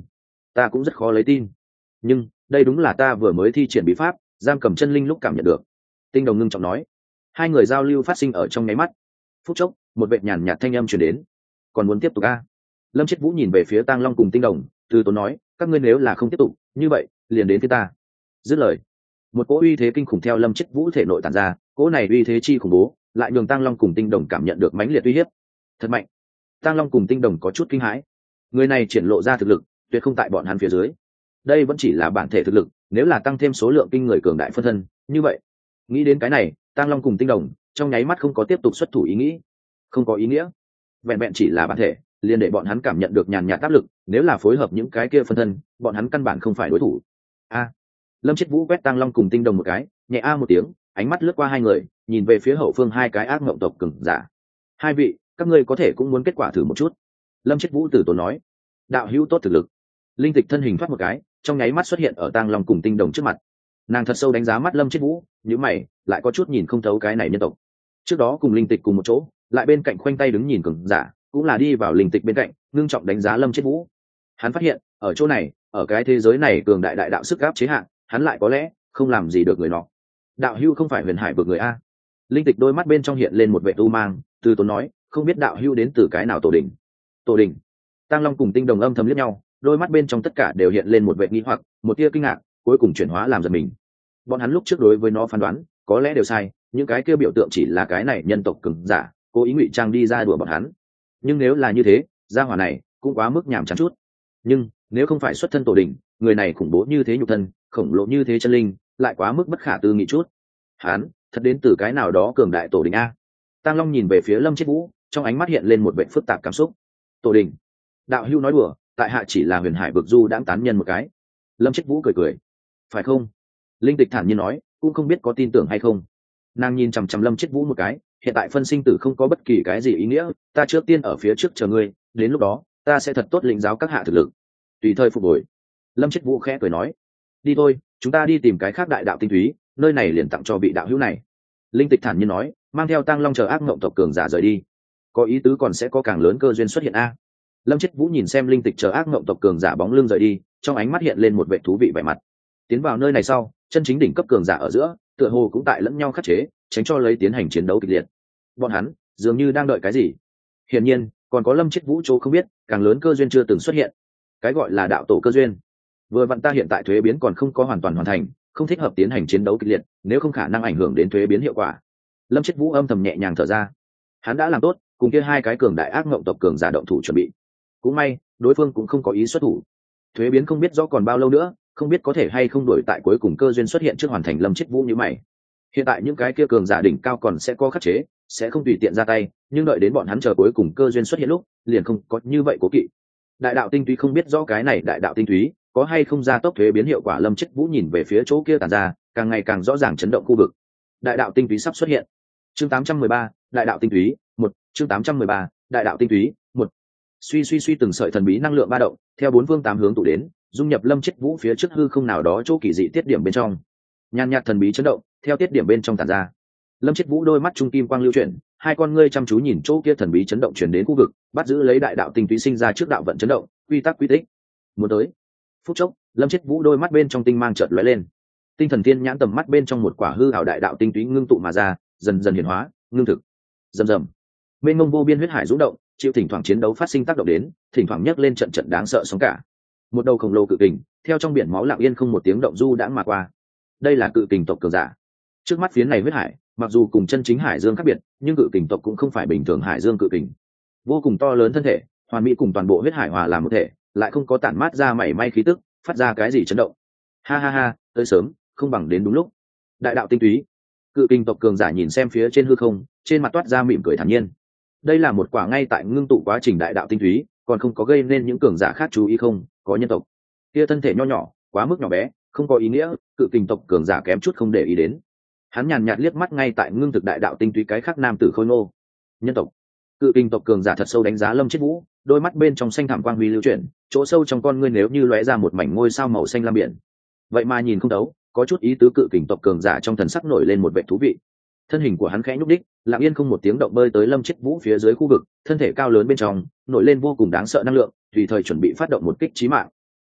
ta cũng rất khó lấy tin. Nhưng đây đúng là ta vừa mới thi triển bí pháp giam cầm chân linh lúc cảm nhận được. Tinh Đồng ngưng trọng nói. Hai người giao lưu phát sinh ở trong nháy mắt. Phút chốc một vệ nhàn nhạt thanh âm truyền đến. Còn muốn tiếp tục a? Lâm Chết Vũ nhìn về phía Tang Long cùng Tinh Đồng, từ tốn nói, các ngươi nếu là không tiếp tục như vậy liền đến phía ta. Dứt lời, một cỗ uy thế kinh khủng theo Lâm Chết Vũ thể nội tản ra, cỗ này uy thế chi khủng bố lại nhường Tang Long cùng Tinh Đồng cảm nhận được mãnh liệt uy hiếp. Thật mạnh. Tang Long cùng Tinh Đồng có chút kinh hãi. Người này triển lộ ra thực lực tuyệt không tại bọn hắn phía dưới. Đây vẫn chỉ là bản thể thực lực, nếu là tăng thêm số lượng kinh người cường đại phân thân như vậy, nghĩ đến cái này, Tang Long cùng Tinh Đồng trong nháy mắt không có tiếp tục xuất thủ ý nghĩ. Không có ý nghĩa. Vẹn vẹn chỉ là bản thể liền để bọn hắn cảm nhận được nhàn nhạt áp lực, nếu là phối hợp những cái kia phân thân bọn hắn căn bản không phải đối thủ. A. Lâm Chết Vũ quét Tang Long cùng Tinh Đồng một cái, nhẹ a một tiếng, ánh mắt lướt qua hai người, nhìn về phía hậu phương hai cái ác mộng tộc cường giả. Hai vị, các ngươi có thể cũng muốn kết quả thử một chút. Lâm Chết Vũ từ tốn nói. Đạo hữu tốt thực lực. Linh Tịch thân hình thoát một cái, trong nháy mắt xuất hiện ở Tang Long cùng Tinh Đồng trước mặt. Nàng thật sâu đánh giá mắt Lâm Chết Vũ, nhíu mày, lại có chút nhìn không thấu cái này nhân tộc. Trước đó cùng Linh Tịch cùng một chỗ, lại bên cạnh khoanh tay đứng nhìn cường giả, cũng là đi vào Linh Tịch bên cạnh, ngưng trọng đánh giá Lâm Chết Vũ. Hắn phát hiện, ở chỗ này, ở cái thế giới này cường đại đại đạo sức áp chế hạn, hắn lại có lẽ không làm gì được người nọ. Đạo hữu không phải Huyền Hải vực người a? Linh Tịch đôi mắt bên trong hiện lên một vẻ u mang, từ tốn nói, không biết đạo hữu đến từ cái nào tổ đình. Tổ đình. Tang Long cùng Tinh Đồng âm thầm liếc nhau, đôi mắt bên trong tất cả đều hiện lên một vẻ nghi hoặc, một tia kinh ngạc, cuối cùng chuyển hóa làm giật mình. Bọn hắn lúc trước đối với nó phán đoán có lẽ đều sai, những cái kia biểu tượng chỉ là cái này nhân tộc cường giả cố ý ngụy trang đi ra đùa bọn hắn. Nhưng nếu là như thế, gia hỏa này cũng quá mức nhảm chán chút. Nhưng nếu không phải xuất thân tổ đình, người này khủng bố như thế nhục thân, khổng lồ như thế chân linh, lại quá mức bất khả tư nghị chút. Hắn thật đến từ cái nào đó cường đại tổ đình a? Tang Long nhìn về phía Lâm Chết Vũ, trong ánh mắt hiện lên một vẻ phức tạp cảm xúc. Tổ đình? Đạo hữu nói đùa, tại hạ chỉ là Huyền Hải vực du đãng tán nhân một cái. Lâm Chết Vũ cười cười. Phải không? Linh Tịch thản nhiên nói, cũng không biết có tin tưởng hay không. Nàng nhìn chằm chằm Lâm Chết Vũ một cái, hiện tại phân sinh tử không có bất kỳ cái gì ý nghĩa, ta trước tiên ở phía trước chờ ngươi, đến lúc đó ta sẽ thật tốt lĩnh giáo các hạ thực lực, tùy thời phục hồi. Lâm Chết Vũ khẽ cười nói, đi thôi, chúng ta đi tìm cái khác đại đạo tinh túy, nơi này liền tặng cho vị đạo hữu này. Linh Tịch thản nhiên nói, mang theo Tang Long chờ ác mộng tộc cường giả rời đi. Có ý tứ còn sẽ có càng lớn cơ duyên xuất hiện a. Lâm Chết Vũ nhìn xem Linh Tịch chờ ác mộng tộc cường giả bóng lưng rời đi, trong ánh mắt hiện lên một vẻ thú vị vẻ mặt. Tiến vào nơi này sau, chân chính đỉnh cấp cường giả ở giữa, tựa hồ cũng tại lẫn nhau khắc chế, tránh cho lấy tiến hành chiến đấu kịch liệt. Bọn hắn dường như đang đợi cái gì. Hiển nhiên, còn có Lâm Chết Vũ chỗ không biết, càng lớn cơ duyên chưa từng xuất hiện. Cái gọi là đạo tổ cơ duyên. Vừa vặn ta hiện tại thuế biến còn không có hoàn toàn hoàn thành, không thích hợp tiến hành chiến đấu kịch liệt, nếu không khả năng ảnh hưởng đến thuế biến hiệu quả. Lâm Chết Vũ âm thầm nhẹ nhàng thở ra. Hắn đã làm tốt, cùng kia hai cái cường đại ác ngộng tộc cường giả động thủ chuẩn bị. Cũng may, đối phương cũng không có ý xuất thủ. Thuế biến không biết rõ còn bao lâu nữa, không biết có thể hay không đổi tại cuối cùng cơ duyên xuất hiện trước hoàn thành. Lâm Chết Vũ như mày. Hiện tại những cái kia cường giả đỉnh cao còn sẽ có khắc chế, sẽ không tùy tiện ra tay, nhưng đợi đến bọn hắn chờ cuối cùng cơ duyên xuất hiện lúc, liền không có như vậy cố kỵ. Đại đạo tinh túy không biết rõ cái này đại đạo tinh túy có hay không gia tốc thuế biến hiệu quả. Lâm Chết Vũ nhìn về phía chỗ kia tản ra, càng ngày càng rõ ràng chấn động khu vực. Đại đạo tinh túy sắp xuất hiện. Chương tám trăm mười ba, đại đạo tinh túy, một, chương tám trăm mười ba, đại đạo tinh túy, một. Suy suy suy từng sợi thần bí năng lượng ba động, theo bốn phương tám hướng tụ đến, dung nhập Lâm Chết Vũ phía trước hư không nào đó chỗ kỳ dị tiết điểm bên trong. Nhan nhạt thần bí chấn động, theo tiết điểm bên trong tản ra. Lâm Chết Vũ đôi mắt trung kim quang lưu chuyển, hai con ngươi chăm chú nhìn chỗ kia thần bí chấn động truyền đến khu vực, bắt giữ lấy đại đạo tinh túy sinh ra trước đạo vận chấn động, quy tắc quy tích. Muốn tới. Phút chốc, Lâm Chết Vũ đôi mắt bên trong tinh mang chợt lóe lên. Tinh thần thiên nhãn tầm mắt bên trong một quả hư ảo đại đạo tinh túy ngưng tụ mà ra, dần dần hiển hóa, ngưng thực. Rầm rầm. Mênh mông vô biên huyết hải rung động, chịu thỉnh thoảng chiến đấu phát sinh tác động đến, thỉnh thoảng nhấc lên trận trận đáng sợ sóng cả. Một đầu khổng lồ cự kình, theo trong biển máu lặng yên không một tiếng động du đãng mà qua. Đây là cự kình tộc cường giả. Trước mắt phiến này huyết hải, mặc dù cùng chân chính hải dương khác biệt, nhưng cự kình tộc cũng không phải bình thường hải dương cự kình. Vô cùng to lớn thân thể, hoàn mỹ cùng toàn bộ huyết hải hòa làm một thể, lại không có tản mát ra mảy may khí tức, phát ra cái gì chấn động. Ha ha ha, tới sớm, không bằng đến đúng lúc. Đại đạo tinh túy. Cự kình tộc cường giả nhìn xem phía trên hư không, trên mặt toát ra mỉm cười thản nhiên. Đây là một quả ngay tại ngưng tụ quá trình đại đạo tinh túy, còn không có gây nên những cường giả khác chú ý không, có nhân tộc. Kia thân thể nho nhỏ, quá mức nhỏ bé, không có ý nghĩa, cự kình tộc cường giả kém chút không để ý đến. Hắn nhàn nhạt liếc mắt ngay tại ngưng thực đại đạo tinh túy cái khác nam tử khôi ngô. Nhân tộc. Cự kình tộc cường giả thật sâu đánh giá Lâm Chết Vũ, đôi mắt bên trong xanh thẳm quang huy lưu chuyển, chỗ sâu trong con ngươi nếu như lóe ra một mảnh ngôi sao màu xanh lam biển. Vậy mà nhìn không đấu, có chút ý tứ. Cự kình tộc cường giả trong thần sắc nổi lên một vẻ thú vị. Thân hình của hắn khẽ nhúc đích, lặng yên không một tiếng động bơi tới Lâm Chết Vũ phía dưới khu vực, thân thể cao lớn bên trong nổi lên vô cùng đáng sợ năng lượng, tùy thời chuẩn bị phát động một kích chí mạng.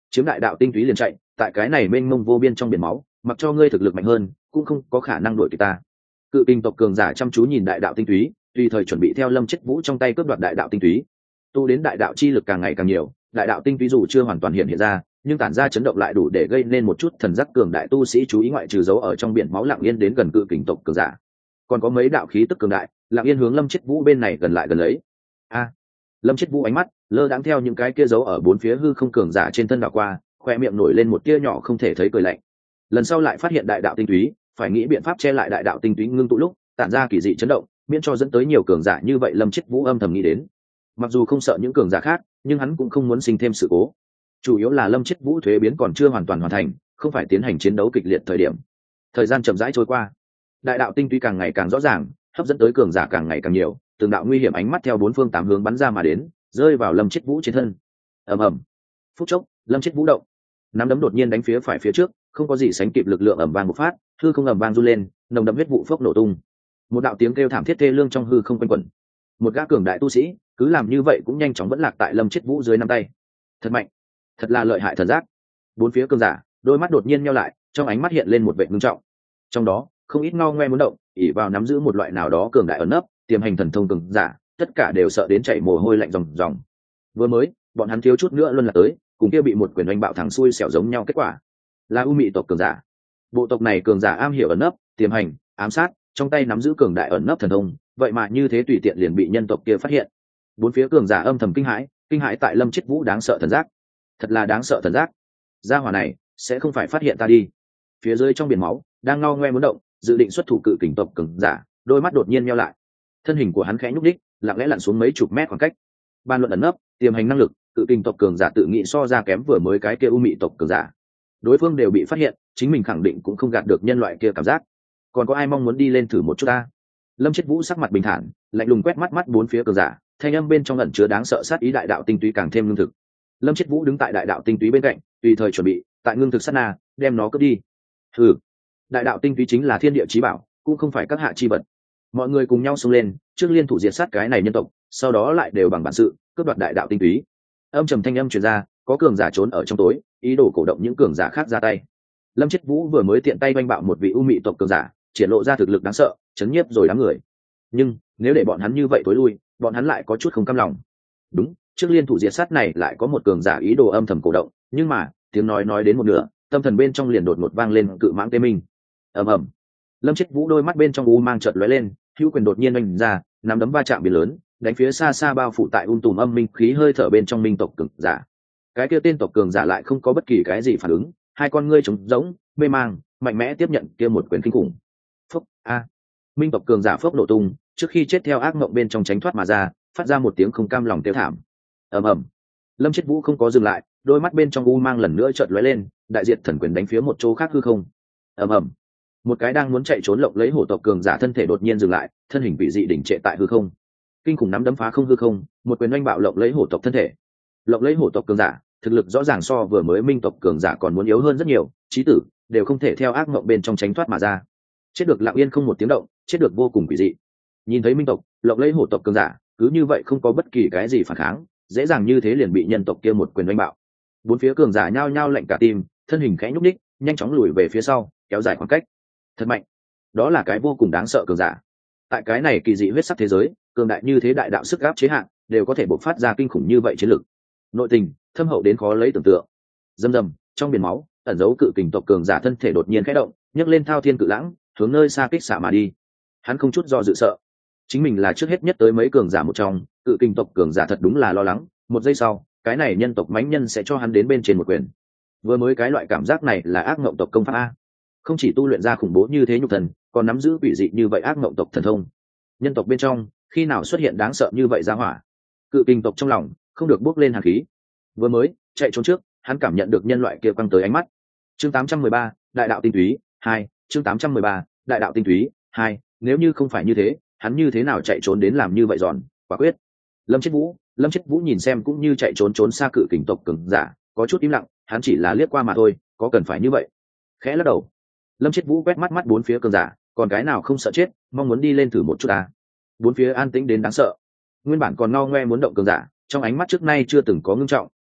chiếm đại đạo tinh túy liền chạy, tại cái này mênh mông vô biên trong biển máu, mặc cho ngươi thực lực mạnh hơn cũng không có khả năng đuổi kịp ta. Cự kình tộc cường giả chăm chú nhìn đại đạo tinh túy, tùy thời chuẩn bị theo Lâm Chết Vũ trong tay cướp đoạt đại đạo tinh túy. Tu đến đại đạo chi lực càng ngày càng nhiều, đại đạo tinh túy dù chưa hoàn toàn hiện hiện ra, nhưng tản ra chấn động lại đủ để gây nên một chút thần giác cường đại tu sĩ chú ý, ngoại trừ dấu ở trong biển máu lặng yên đến gần cự kình tộc cường giả, còn có mấy đạo khí tức cường đại lặng yên hướng Lâm Chết Vũ bên này gần lại gần lấy. A! Lâm Chết Vũ ánh mắt lơ đãng theo những cái kia dấu ở bốn phía hư không cường giả trên thân đảo qua, khoe miệng nổi lên một tia nhỏ không thể thấy cười lạnh. Lần sau lại phát hiện đại đạo tinh túy, phải nghĩ biện pháp che lại đại đạo tinh túy ngưng tụ lúc tản ra kỳ dị chấn động, miễn cho dẫn tới nhiều cường giả như vậy. Lâm Chết Vũ âm thầm nghĩ đến, mặc dù không sợ những cường giả khác, nhưng hắn cũng không muốn sinh thêm sự cố. Chủ yếu là Lâm Chết Vũ thuế biến còn chưa hoàn toàn hoàn thành, không phải tiến hành chiến đấu kịch liệt thời điểm. Thời gian chậm rãi trôi qua, đại đạo tinh túy càng ngày càng rõ ràng, hấp dẫn tới cường giả càng ngày càng nhiều, từng đạo nguy hiểm ánh mắt theo bốn phương tám hướng bắn ra mà đến, rơi vào Lâm Chết Vũ trên thân. Ầm ầm. Phút chốc, Lâm Chết Vũ động, nắm đấm đột nhiên đánh phía phải phía trước, không có gì sánh kịp lực lượng ầm vang một phát, hư không ầm vang run lên, nồng đậm huyết vụ phốc nổ tung. Một đạo tiếng kêu thảm thiết thê lương trong hư không quanh quẩn. Một gã cường đại tu sĩ, cứ làm như vậy cũng nhanh chóng vẫn lạc tại Lâm Chết Vũ dưới năm tay. Thật mạnh, thật là lợi hại thần giác. Bốn phía cường giả, đôi mắt đột nhiên nheo lại, trong ánh mắt hiện lên một vẻ ngưng trọng. Trong đó, không ít ngao ngoe muốn động, ỷ vào nắm giữ một loại nào đó cường đại ẩn nấp, tiềm hành thần thông cường giả, tất cả đều sợ đến chảy mồ hôi lạnh ròng ròng. Vừa mới, bọn hắn thiếu chút nữa luôn là tới, cùng kia bị một quyền oanh bạo thẳng xuôi xẻo giống nhau kết quả. Là U Mị tộc cường giả. Bộ tộc này cường giả am hiểu ẩn nấp, tiềm hành, ám sát, trong tay nắm giữ cường đại ẩn nấp thần thông, vậy mà như thế tùy tiện liền bị nhân tộc kia phát hiện. Bốn phía cường giả âm thầm kinh hãi, kinh hãi tại Lâm Chết Vũ đáng sợ thần giác. Thật là đáng sợ thần giác. Gia hỏa này sẽ không phải phát hiện ta đi. Phía dưới trong biển máu đang ngao ngoe muốn động, dự định xuất thủ cự kình tộc cường giả, đôi mắt đột nhiên nheo lại. Thân hình của hắn khẽ nhúc đích, lặng lẽ lặn xuống mấy chục mét khoảng cách. Ban luận ẩn nấp, tiềm hành năng lực, cự kình tộc cường giả tự nghĩ so ra kém vừa mới cái kia U Mị tộc cường giả. Đối phương đều bị phát hiện, chính mình khẳng định cũng không gạt được nhân loại kia cảm giác. Còn có ai mong muốn đi lên thử một chút ta? Lâm Chết Vũ sắc mặt bình thản, lạnh lùng quét mắt mắt bốn phía cường giả, thanh âm bên trong ẩn chứa đáng sợ sát ý. Đại đạo tinh túy càng thêm ngưng thực. Lâm Chết Vũ đứng tại đại đạo tinh túy bên cạnh, tùy thời chuẩn bị tại ngưng thực sát na đem nó cướp đi. Hừ, đại đạo tinh túy chính là thiên địa chí bảo, cũng không phải các hạ chi vật. Mọi người cùng nhau xông lên, trước liên thủ diệt sát cái này nhân tộc, sau đó lại đều bằng bản sự cướp đoạt đại đạo tinh túy. Âm trầm thanh âm truyền ra, có cường giả trốn ở trong tối, ý đồ cổ động những cường giả khác ra tay. Lâm Chết Vũ vừa mới tiện tay oanh bạo một vị U Mị tộc cường giả, triển lộ ra thực lực đáng sợ, chấn nhiếp rồi đám người. Nhưng nếu để bọn hắn như vậy tối lui, bọn hắn lại có chút không cam lòng. Đúng, trước liên thủ diệt sát này lại có một cường giả ý đồ âm thầm cổ động, nhưng mà tiếng nói nói đến một nửa, tâm thần bên trong liền đột ngột vang lên cự mãng tê minh. Ầm ầm. Lâm Chết Vũ đôi mắt bên trong u mang chợt lóe lên, hữu quyền đột nhiên oanh ra, nắm đấm va chạm biển lớn, đánh phía xa xa bao phủ tại um tùm âm minh khí hơi thở bên trong minh tộc cường giả. Cái kia tên tộc cường giả lại không có bất kỳ cái gì phản ứng, hai con ngươi trống rỗng, mê mang, mạnh mẽ tiếp nhận kia một quyền kinh khủng. Phốc a. Minh tộc cường giả phốc nổ tung, trước khi chết theo ác mộng bên trong tránh thoát mà ra, phát ra một tiếng không cam lòng kêu thảm. Ầm ầm. Lâm Chết Vũ không có dừng lại, đôi mắt bên trong u mang lần nữa chợt lóe lên, đại diệt thần quyền đánh phía một chỗ khác hư không. Ầm ầm. Một cái đang muốn chạy trốn lộng lấy hổ tộc cường giả thân thể đột nhiên dừng lại, thân hình bị dị đỉnh trệ tại hư không. Kinh khủng nắm đấm phá không hư không, một quyền oanh bạo lộng lấy hổ tộc thân thể. Lộng lấy hổ tộc cường giả, thực lực rõ ràng so vừa mới minh tộc cường giả còn muốn yếu hơn rất nhiều, chí tử đều không thể theo ác mộng bên trong tránh thoát mà ra. Chết được lặng yên không một tiếng động, chết được vô cùng quỷ dị. Nhìn thấy minh tộc, lộng lấy hổ tộc cường giả, cứ như vậy không có bất kỳ cái gì phản kháng, dễ dàng như thế liền bị nhân tộc kia một quyền oanh bạo. Bốn phía cường giả nhao nhao lạnh cả tim, thân hình khẽ nhúc nhích, nhanh chóng lùi về phía sau, kéo dài khoảng cách. Thật mạnh, đó là cái vô cùng đáng sợ cường giả. Tại cái này kỳ dị huyết sắc thế giới, cường đại như thế đại đạo sức áp chế hạn, đều có thể bộc phát ra kinh khủng như vậy chiến lực. Nội tình thâm hậu đến khó lấy tưởng tượng. Dầm dầm, trong biển máu, ẩn dấu cự kình tộc cường giả thân thể đột nhiên khẽ động, nhấc lên thao thiên cự lãng, hướng nơi xa kích xạ mà đi. Hắn không chút do dự sợ, chính mình là trước hết nhất tới mấy cường giả một trong, cự kình tộc cường giả thật đúng là lo lắng, một giây sau, cái này nhân tộc mãnh nhân sẽ cho hắn đến bên trên một quyền. Vừa mới cái loại cảm giác này là ác ngộng tộc công pháp a. Không chỉ tu luyện ra khủng bố như thế nhục thần, còn nắm giữ quỷ dị như vậy ác ngộng tộc thần thông. Nhân tộc bên trong, khi nào xuất hiện đáng sợ như vậy ra hỏa? Cự kình tộc trong lòng không được bước lên hàn khí. Vừa mới chạy trốn trước, hắn cảm nhận được nhân loại kia quăng tới ánh mắt. Chương tám trăm mười ba, đại đạo tinh túy hai, chương tám trăm mười ba, đại đạo tinh túy hai, nếu như không phải như thế, hắn như thế nào chạy trốn đến làm như vậy giòn, quả quyết. Lâm Chết Vũ, Lâm Chết Vũ nhìn xem cũng như chạy trốn trốn xa cự kình tộc cường giả, có chút im lặng, hắn chỉ là liếc qua mà thôi, có cần phải như vậy? Khẽ lắc đầu. Lâm Chết Vũ quét mắt mắt bốn phía cường giả, còn cái nào không sợ chết, mong muốn đi lên thử một chút à? Bốn phía an tĩnh đến đáng sợ. Nguyên bản còn ngao ngoe muốn động cường giả, trong ánh mắt trước nay chưa từng có ngưng trọng,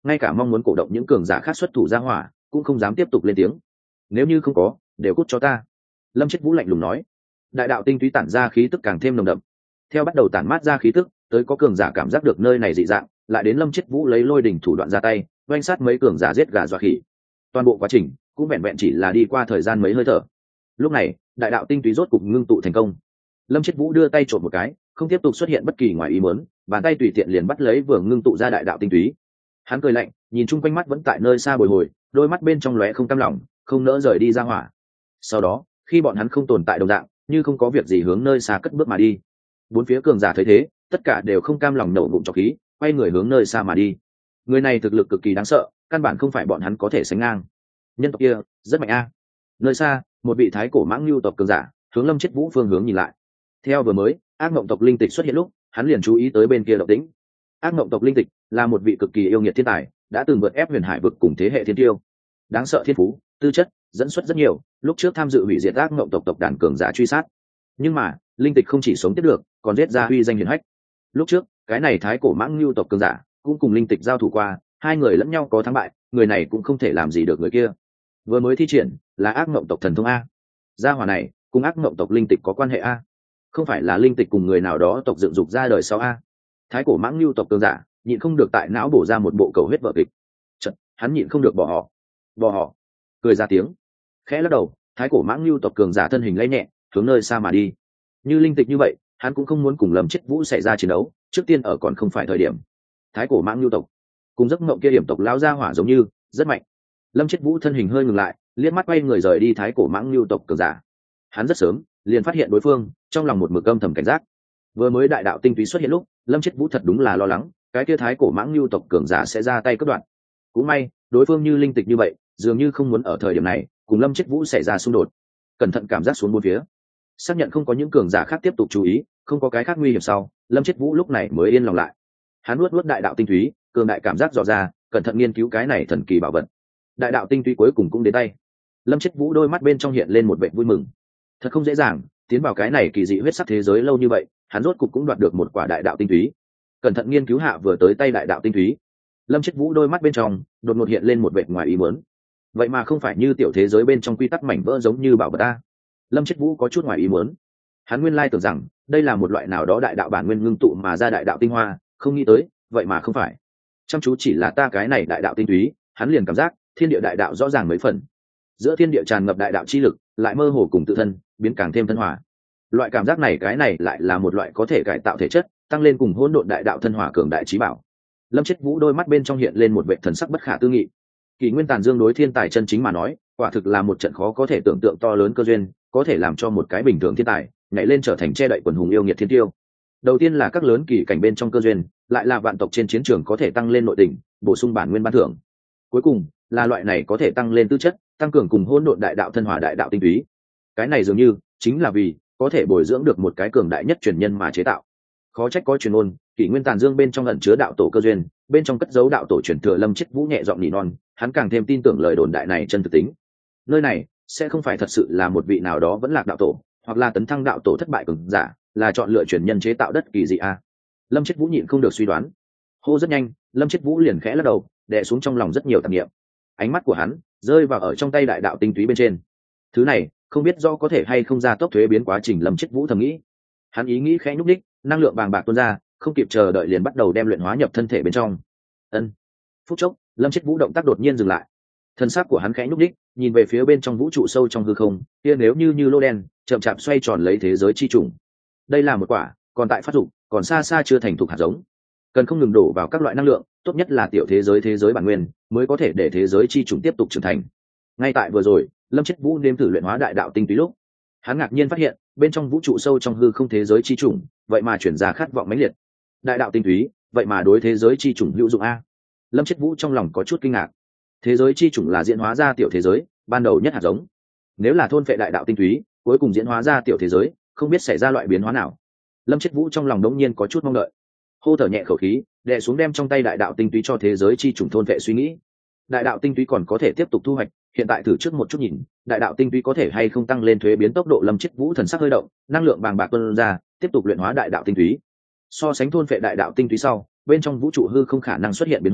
ngay cả mong muốn cổ động những cường giả khác xuất thủ ra hỏa cũng không dám tiếp tục lên tiếng. Nếu như không có, đều cút cho ta. Lâm Chết Vũ lạnh lùng nói. Đại đạo tinh túy tản ra khí tức càng thêm nồng đậm. Theo bắt đầu tản mát ra khí tức, tới có cường giả cảm giác được nơi này dị dạng, lại đến Lâm Chết Vũ lấy lôi đỉnh thủ đoạn ra tay, oanh sát mấy cường giả giết gà dọa khỉ. Toàn bộ quá trình cũng vẹn vẹn chỉ là đi qua thời gian mấy hơi thở. Lúc này, đại đạo tinh túy rốt cục ngưng tụ thành công. Lâm Chết Vũ đưa tay trộn một cái, không tiếp tục xuất hiện bất kỳ ngoài ý muốn, bàn tay tùy tiện liền bắt lấy vừa ngưng tụ ra đại đạo tinh túy. Hắn cười lạnh, nhìn chung quanh mắt vẫn tại nơi xa bồi hồi, đôi mắt bên trong lóe không cam lòng, không nỡ rời đi ra hỏa. Sau đó, khi bọn hắn không tồn tại đồng dạng, như không có việc gì hướng nơi xa cất bước mà đi. Bốn phía cường giả thấy thế, tất cả đều không cam lòng nổ bụng trọc khí, quay người hướng nơi xa mà đi. Người này thực lực cực kỳ đáng sợ, căn bản không phải bọn hắn có thể sánh ngang. Nhân tộc kia rất mạnh a. Nơi xa, một vị thái cổ mãng lưu tộc cường giả hướng Lâm Chết Vũ phương hướng nhìn lại. Theo vừa mới ác mộng tộc linh tịch xuất hiện lúc, hắn liền chú ý tới bên kia động tĩnh. Ác mộng tộc linh tịch là một vị cực kỳ yêu nghiệt thiên tài, đã từng vượt ép huyền hải vực cùng thế hệ thiên tiêu. Đáng sợ thiên phú, tư chất dẫn xuất rất nhiều, lúc trước tham dự hủy diệt ác mộng tộc tộc đàn cường giả truy sát. Nhưng mà, linh tịch không chỉ sống tiếp được, còn giết ra uy danh hiển hách. Lúc trước, cái này thái cổ mãng lưu tộc cường giả cũng cùng linh tịch giao thủ qua, hai người lẫn nhau có thắng bại, người này cũng không thể làm gì được người kia. Vừa mới thi triển là ác mộng tộc thần thông a. Gia hỏa này cùng ác mộng tộc linh tịch có quan hệ a? Không phải là linh tịch cùng người nào đó tộc dựng dục ra đời sau a? Thái cổ mãng lưu tộc cường giả nhịn không được tại não bổ ra một bộ cầu huyết vở kịch. Chật, hắn nhịn không được bỏ họ. Bỏ họ. Cười ra tiếng. Khẽ lắc đầu, thái cổ mãng lưu tộc cường giả thân hình lay nhẹ, hướng nơi xa mà đi. Như linh tịch như vậy, hắn cũng không muốn cùng Lâm Chết Vũ xảy ra chiến đấu, trước tiên ở còn không phải thời điểm. Thái cổ mãng lưu tộc cùng giấc mộng kia hiểm tộc lao ra hỏa giống như rất mạnh. Lâm Chết Vũ thân hình hơi ngừng lại, liếc mắt quay người rời đi thái cổ mãng lưu tộc cường giả. Hắn rất sớm liền phát hiện đối phương, trong lòng một mực âm thầm cảnh giác. Vừa mới đại đạo tinh túy xuất hiện lúc, Lâm Chết Vũ thật đúng là lo lắng cái kia thái cổ mãng lưu tộc cường giả sẽ ra tay cắt đoạn. Cũng may đối phương như linh tịch như vậy, dường như không muốn ở thời điểm này cùng Lâm Chết Vũ xảy ra xung đột. Cẩn thận cảm giác xuống bốn phía, xác nhận không có những cường giả khác tiếp tục chú ý, không có cái khác nguy hiểm sau, Lâm Chết Vũ lúc này mới yên lòng lại. Hắn nuốt nuốt đại đạo tinh túy, cường đại cảm giác dò ra, cẩn thận nghiên cứu cái này thần kỳ bảo vật. Đại đạo tinh túy cuối cùng cũng đến tay. Lâm Chết Vũ đôi mắt bên trong hiện lên một vẻ vui mừng. Thật không dễ dàng tiến vào cái này kỳ dị huyết sắc thế giới lâu như vậy, hắn rốt cục cũng đoạt được một quả đại đạo tinh túy. Cẩn thận nghiên cứu hạ vừa tới tay đại đạo tinh túy, Lâm Chết Vũ đôi mắt bên trong đột ngột hiện lên một vẻ ngoài ý muốn. Vậy mà không phải như tiểu thế giới bên trong quy tắc mảnh vỡ giống như bảo vật ta. Lâm Chết Vũ có chút ngoài ý muốn. Hắn nguyên lai tưởng rằng đây là một loại nào đó đại đạo bản nguyên ngưng tụ mà ra đại đạo tinh hoa, không nghĩ tới vậy mà không phải. Chăm chú chỉ là ta cái này đại đạo tinh túy, hắn liền cảm giác thiên địa đại đạo rõ ràng mấy phần. Giữa thiên địa tràn ngập đại đạo chi lực, lại mơ hồ cùng tự thân biến càng thêm thân hòa. Loại cảm giác này cái này lại là một loại có thể cải tạo thể chất, tăng lên cùng hỗn độn đại đạo thân hòa cường đại trí bảo. Lâm Chết Vũ đôi mắt bên trong hiện lên một vẻ thần sắc bất khả tư nghị. Kỷ Nguyên Tàn Dương đối thiên tài chân chính mà nói, quả thực là một trận khó có thể tưởng tượng to lớn cơ duyên, có thể làm cho một cái bình thường thiên tài nhảy lên trở thành che đậy quần hùng yêu nghiệt thiên tiêu. Đầu tiên là các lớn kỳ cảnh bên trong cơ duyên, lại là vạn tộc trên chiến trường có thể tăng lên nội tình, bổ sung bản nguyên ban thưởng. Cuối cùng là loại này có thể tăng lên tư chất, tăng cường cùng hỗn độn đại đạo thân hòa đại đạo tinh túy. Cái này dường như chính là vì có thể bồi dưỡng được một cái cường đại nhất truyền nhân mà chế tạo. Khó trách có truyền ôn, Kỷ Nguyên Tàn Dương bên trong ẩn chứa đạo tổ cơ duyên, bên trong cất giấu đạo tổ truyền thừa. Lâm Chết Vũ nhẹ giọng nỉ non, hắn càng thêm tin tưởng lời đồn đại này chân thực tính. Nơi này sẽ không phải thật sự là một vị nào đó vẫn lạc đạo tổ, hoặc là tấn thăng đạo tổ thất bại cường giả, là chọn lựa truyền nhân chế tạo đất kỳ dị a. À? Lâm Chết Vũ nhịn không được suy đoán. Hô rất nhanh, Lâm Chết Vũ liền khẽ lắc đầu, đè xuống trong lòng rất nhiều tạp niệm. Ánh mắt của hắn rơi vào ở trong tay đại đạo tinh túy bên trên. Thứ này không biết do có thể hay không ra tốc thuế biến quá trình. Lâm Chết Vũ thầm nghĩ. Hắn ý nghĩ khẽ nhúc đích, năng lượng vàng bạc tuôn ra, không kịp chờ đợi liền bắt đầu đem luyện hóa nhập thân thể bên trong. Ân. Phút chốc, Lâm Chết Vũ động tác đột nhiên dừng lại. Thân xác của hắn khẽ nhúc đích, nhìn về phía bên trong vũ trụ sâu trong hư không, kia nếu như như lô đen chậm chạp xoay tròn lấy thế giới chi trùng. Đây là một quả còn tại phát dụng, còn xa xa chưa thành thục hạt giống, cần không ngừng đổ vào các loại năng lượng, tốt nhất là tiểu thế giới thế giới bản nguyên, mới có thể để thế giới chi trùng tiếp tục trưởng thành. Ngay tại vừa rồi, Lâm Chết Vũ nếm thử luyện hóa đại đạo tinh túy lúc, hắn ngạc nhiên phát hiện bên trong vũ trụ sâu trong hư không thế giới chi trùng, vậy mà chuyển ra khát vọng mãnh liệt. Đại đạo tinh túy vậy mà đối thế giới chi trùng hữu dụng a. Lâm Chết Vũ trong lòng có chút kinh ngạc. Thế giới chi trùng là diễn hóa ra tiểu thế giới ban đầu nhất hạt giống, nếu là thôn phệ đại đạo tinh túy cuối cùng diễn hóa ra tiểu thế giới, không biết xảy ra loại biến hóa nào. Lâm Chết Vũ trong lòng đống nhiên có chút mong đợi. Hô thở nhẹ khẩu khí, đè xuống đem trong tay đại đạo tinh túy cho thế giới chi trùng thôn phệ suy nghĩ. Đại đạo tinh túy còn có thể tiếp tục thu hoạch, hiện tại thử trước một chút nhìn, đại đạo tinh túy có thể hay không tăng lên thuế biến tốc độ. Lâm Chết Vũ thần sắc hơi động, năng lượng bàng bạc tuôn ra, tiếp tục luyện hóa đại đạo tinh túy. So sánh thôn phệ đại đạo tinh túy sau, bên trong vũ trụ hư không khả năng xuất hiện biến hóa,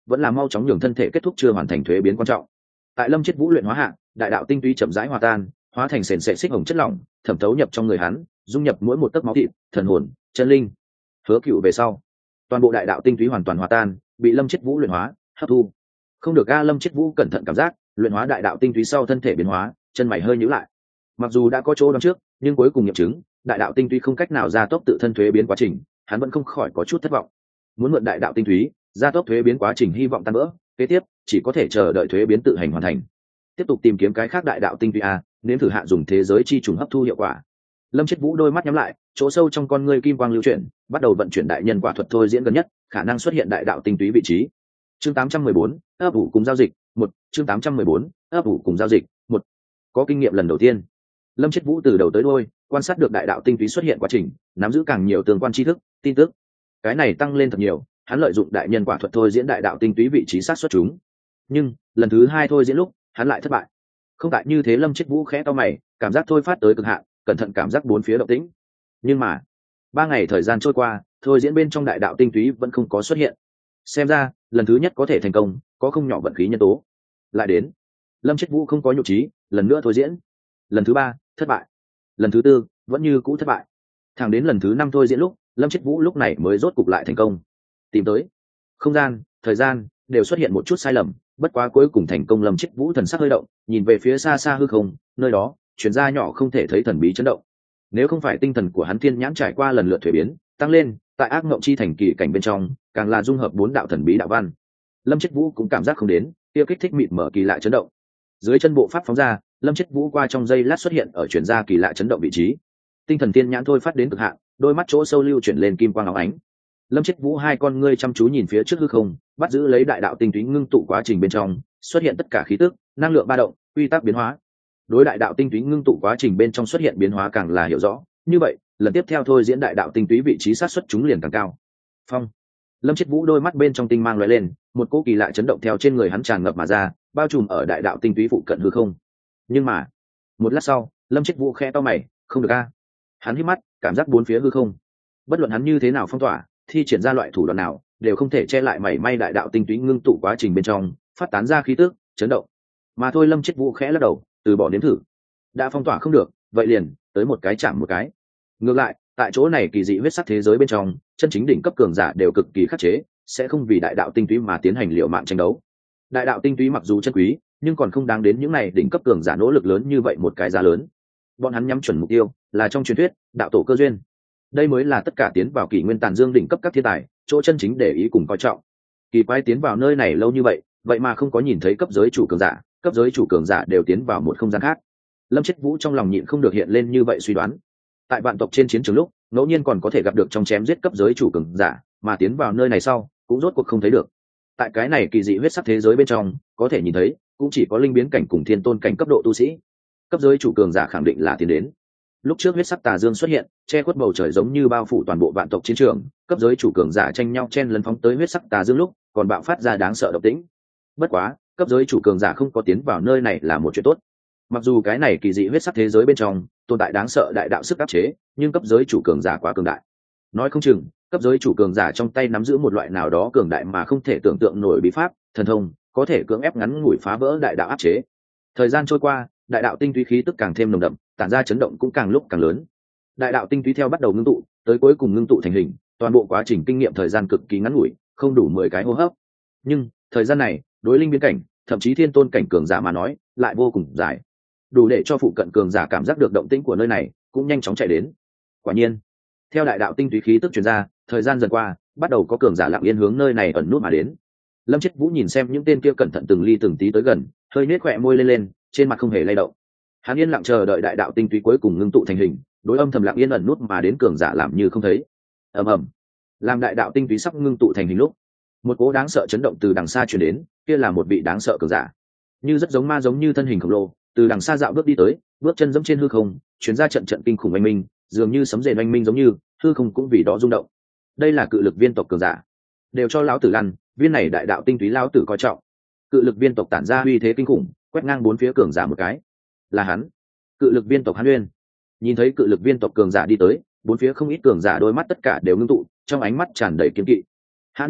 vẫn là mau chóng nhường thân thể kết thúc chưa hoàn thành thuế biến quan trọng. Tại Lâm Chết Vũ luyện hóa hạ, đại đạo tinh túy chậm rãi hòa tan, hóa thành sền sệt xích hồng chất lỏng, thẩm thấu nhập trong người hắn, dung nhập mỗi một tấc máu thịt, thần hồn, chân linh. Hứa Cựu về sau, toàn bộ đại đạo tinh túy hoàn toàn hòa tan, bị Lâm Chết Vũ luyện hóa, hấp thu. Không được a, Lâm Chết Vũ cẩn thận cảm giác, luyện hóa đại đạo tinh túy sau thân thể biến hóa, chân mày hơi nhíu lại. Mặc dù đã có chỗ đoán trước, nhưng cuối cùng nghiệm chứng, đại đạo tinh túy không cách nào gia tốc tự thân thuế biến quá trình, hắn vẫn không khỏi có chút thất vọng. Muốn mượn đại đạo tinh túy gia tốc thuế biến quá trình hy vọng tan vỡ, kế tiếp chỉ có thể chờ đợi thuế biến tự hành hoàn thành. Tiếp tục tìm kiếm cái khác đại đạo tinh túy a, nếm thử hạ dùng thế giới chi trùng hấp thu hiệu quả. Lâm Chết Vũ đôi mắt nhắm lại, chỗ sâu trong con ngươi kim quang lưu chuyển, bắt đầu vận chuyển đại nhân quả thuật thôi diễn gần nhất khả năng xuất hiện đại đạo tinh túy vị trí. Chương tám trăm mười bốn, ấp ủ cùng giao dịch, một. Chương tám trăm mười bốn, ấp ủ cùng giao dịch, một. Có kinh nghiệm lần đầu tiên, Lâm Chết Vũ từ đầu tới đuôi quan sát được đại đạo tinh túy xuất hiện quá trình, nắm giữ càng nhiều tương quan tri thức, tin tức. Cái này tăng lên thật nhiều, hắn lợi dụng đại nhân quả thuật thôi diễn đại đạo tinh túy vị trí sát xuất chúng. Nhưng lần thứ hai thôi diễn lúc, hắn lại thất bại. Không tại như thế, Lâm Chết Vũ khẽ to mày, cảm giác thôi phát tới cực hạn, cẩn thận cảm giác bốn phía động tĩnh. Nhưng mà ba ngày thời gian trôi qua, thôi diễn bên trong đại đạo tinh túy vẫn không có xuất hiện. Xem ra lần thứ nhất có thể thành công, có không nhỏ vận khí nhân tố. Lại đến, Lâm Chết Vũ không có nhục trí, lần nữa thôi diễn. Lần thứ ba thất bại, lần thứ tư vẫn như cũ thất bại. Thẳng đến lần thứ năm thôi diễn lúc, Lâm Chết Vũ lúc này mới rốt cục lại thành công. Tìm tới không gian, thời gian đều xuất hiện một chút sai lầm, bất quá cuối cùng thành công. Lâm Chết Vũ thần sắc hơi động, nhìn về phía xa xa hư không, nơi đó chuyển ra nhỏ không thể thấy thần bí chấn động. Nếu không phải tinh thần của hắn thiên nhãn trải qua lần lượt thuế biến tăng lên, tại ác mộng chi thành kỳ cảnh bên trong càng là dung hợp bốn đạo thần bí đạo văn, Lâm Chết Vũ cũng cảm giác không đến kia kích thích mịt mở kỳ lạ chấn động. Dưới chân bộ pháp phóng ra, Lâm Chết Vũ qua trong giây lát xuất hiện ở chuyển ra kỳ lạ chấn động vị trí. Tinh thần thiên nhãn thôi phát đến cực hạn, đôi mắt chỗ sâu lưu chuyển lên kim quang óng ánh. Lâm Chết Vũ hai con ngươi chăm chú nhìn phía trước hư không, bắt giữ lấy đại đạo tinh túy ngưng tụ quá trình bên trong xuất hiện tất cả khí tức, năng lượng ba động, quy tắc biến hóa. Đối đại đạo tinh túy ngưng tụ quá trình bên trong xuất hiện biến hóa càng là hiểu rõ, như vậy lần tiếp theo thôi diễn đại đạo tinh túy vị trí sát xuất chúng liền càng cao. Phong. Lâm Chết Vũ đôi mắt bên trong tinh mang lóe lên, một cỗ kỳ lạ chấn động theo trên người hắn tràn ngập mà ra, bao trùm ở đại đạo tinh túy phụ cận hư không. Nhưng mà một lát sau, Lâm Chết Vũ khẽ to mày, không được a. Hắn hít mắt, cảm giác bốn phía hư không, bất luận hắn như thế nào phong tỏa, thi triển ra loại thủ đoạn nào, đều không thể che lại mảy may đại đạo tinh túy ngưng tụ quá trình bên trong phát tán ra khí tức chấn động. Mà thôi, Lâm Chết Vũ khẽ lắc đầu, từ bỏ nếm thử. Đã phong tỏa không được, vậy liền tới một cái chạm một cái. Ngược lại, tại chỗ này kỳ dị huyết sắc thế giới bên trong, chân chính đỉnh cấp cường giả đều cực kỳ khắc chế, sẽ không vì đại đạo tinh túy mà tiến hành liều mạng tranh đấu. Đại đạo tinh túy mặc dù chân quý, nhưng còn không đáng đến những này đỉnh cấp cường giả nỗ lực lớn như vậy một cái giá lớn. Bọn hắn nhắm chuẩn mục tiêu là trong truyền thuyết đạo tổ cơ duyên. Đây mới là tất cả tiến vào kỷ nguyên tàn dương đỉnh cấp các thiên tài chỗ chân chính để ý cùng coi trọng. Kỳ quái, tiến vào nơi này lâu như vậy, vậy mà không có nhìn thấy cấp giới chủ cường giả, cấp giới chủ cường giả đều tiến vào một không gian khác. Lâm Chết Vũ trong lòng nhịn không được hiện lên như vậy suy đoán. Tại vạn tộc trên chiến trường lúc, ngẫu nhiên còn có thể gặp được trong chém giết cấp giới chủ cường giả, mà tiến vào nơi này sau, cũng rốt cuộc không thấy được. Tại cái này kỳ dị huyết sắc thế giới bên trong, có thể nhìn thấy cũng chỉ có linh biến cảnh cùng thiên tôn cảnh cấp độ tu sĩ. Cấp giới chủ cường giả khẳng định là tiến đến. Lúc trước huyết sắc tà dương xuất hiện, che khuất bầu trời giống như bao phủ toàn bộ vạn tộc chiến trường, cấp giới chủ cường giả tranh nhau chen lấn phóng tới huyết sắc tà dương lúc, còn bạo phát ra đáng sợ động tĩnh. Bất quá, cấp giới chủ cường giả không có tiến vào nơi này là một chuyện tốt. Mặc dù cái này kỳ dị huyết sắc thế giới bên trong tồn tại đáng sợ đại đạo sức áp chế, nhưng cấp giới chủ cường giả quá cường đại. Nói không chừng, cấp giới chủ cường giả trong tay nắm giữ một loại nào đó cường đại mà không thể tưởng tượng nổi bí pháp, thần thông, có thể cưỡng ép ngắn ngủi phá vỡ đại đạo áp chế. Thời gian trôi qua, đại đạo tinh túy khí tức càng thêm nồng đậm, tản ra chấn động cũng càng lúc càng lớn. Đại đạo tinh túy theo bắt đầu ngưng tụ, tới cuối cùng ngưng tụ thành hình, toàn bộ quá trình kinh nghiệm thời gian cực kỳ ngắn ngủi, không đủ mười cái hô hấp. Nhưng thời gian này, đối linh biến cảnh, thậm chí thiên tôn cảnh cường giả mà nói, lại vô cùng dài, đủ để cho phụ cận cường giả cảm giác được động tĩnh của nơi này, cũng nhanh chóng chạy đến. Quả nhiên, theo đại đạo tinh túy khí tức truyền ra, thời gian dần qua, bắt đầu có cường giả lặng yên hướng nơi này ẩn nút mà đến. Lâm Chết Vũ nhìn xem những tên kia cẩn thận từng ly từng tí tới gần, hơi nhếch khóe môi lên lên, trên mặt không hề lay động. Hắn yên lặng chờ đợi đại đạo tinh túy cuối cùng ngưng tụ thành hình, đối âm thầm lặng yên ẩn nút mà đến cường giả làm như không thấy. Ầm ầm, làm đại đạo tinh túy sắp ngưng tụ thành hình lúc, một cỗ đáng sợ chấn động từ đằng xa truyền đến, kia là một vị đáng sợ cường giả, như rất giống ma giống như thân hình khổng lồ, từ đằng xa dạo bước đi tới, bước chân giẫm trên hư không, truyền ra trận trận kinh khủng oanh minh, dường như sấm rền oanh minh giống như hư không cũng vì đó rung động. Đây là cự lực viên tộc cường giả, đều cho lão tử lăn, viên này đại đạo tinh túy lão tử coi trọng. Cự lực viên tộc tản ra uy thế kinh khủng, quét ngang bốn phía cường giả một cái. Là hắn, cự lực viên tộc Hán Uyên. Nhìn thấy cự lực viên tộc cường giả đi tới, bốn phía không ít cường giả đôi mắt tất cả đều ngưng tụ, trong ánh mắt tràn đầy kiên kỵ. Hán Uyên,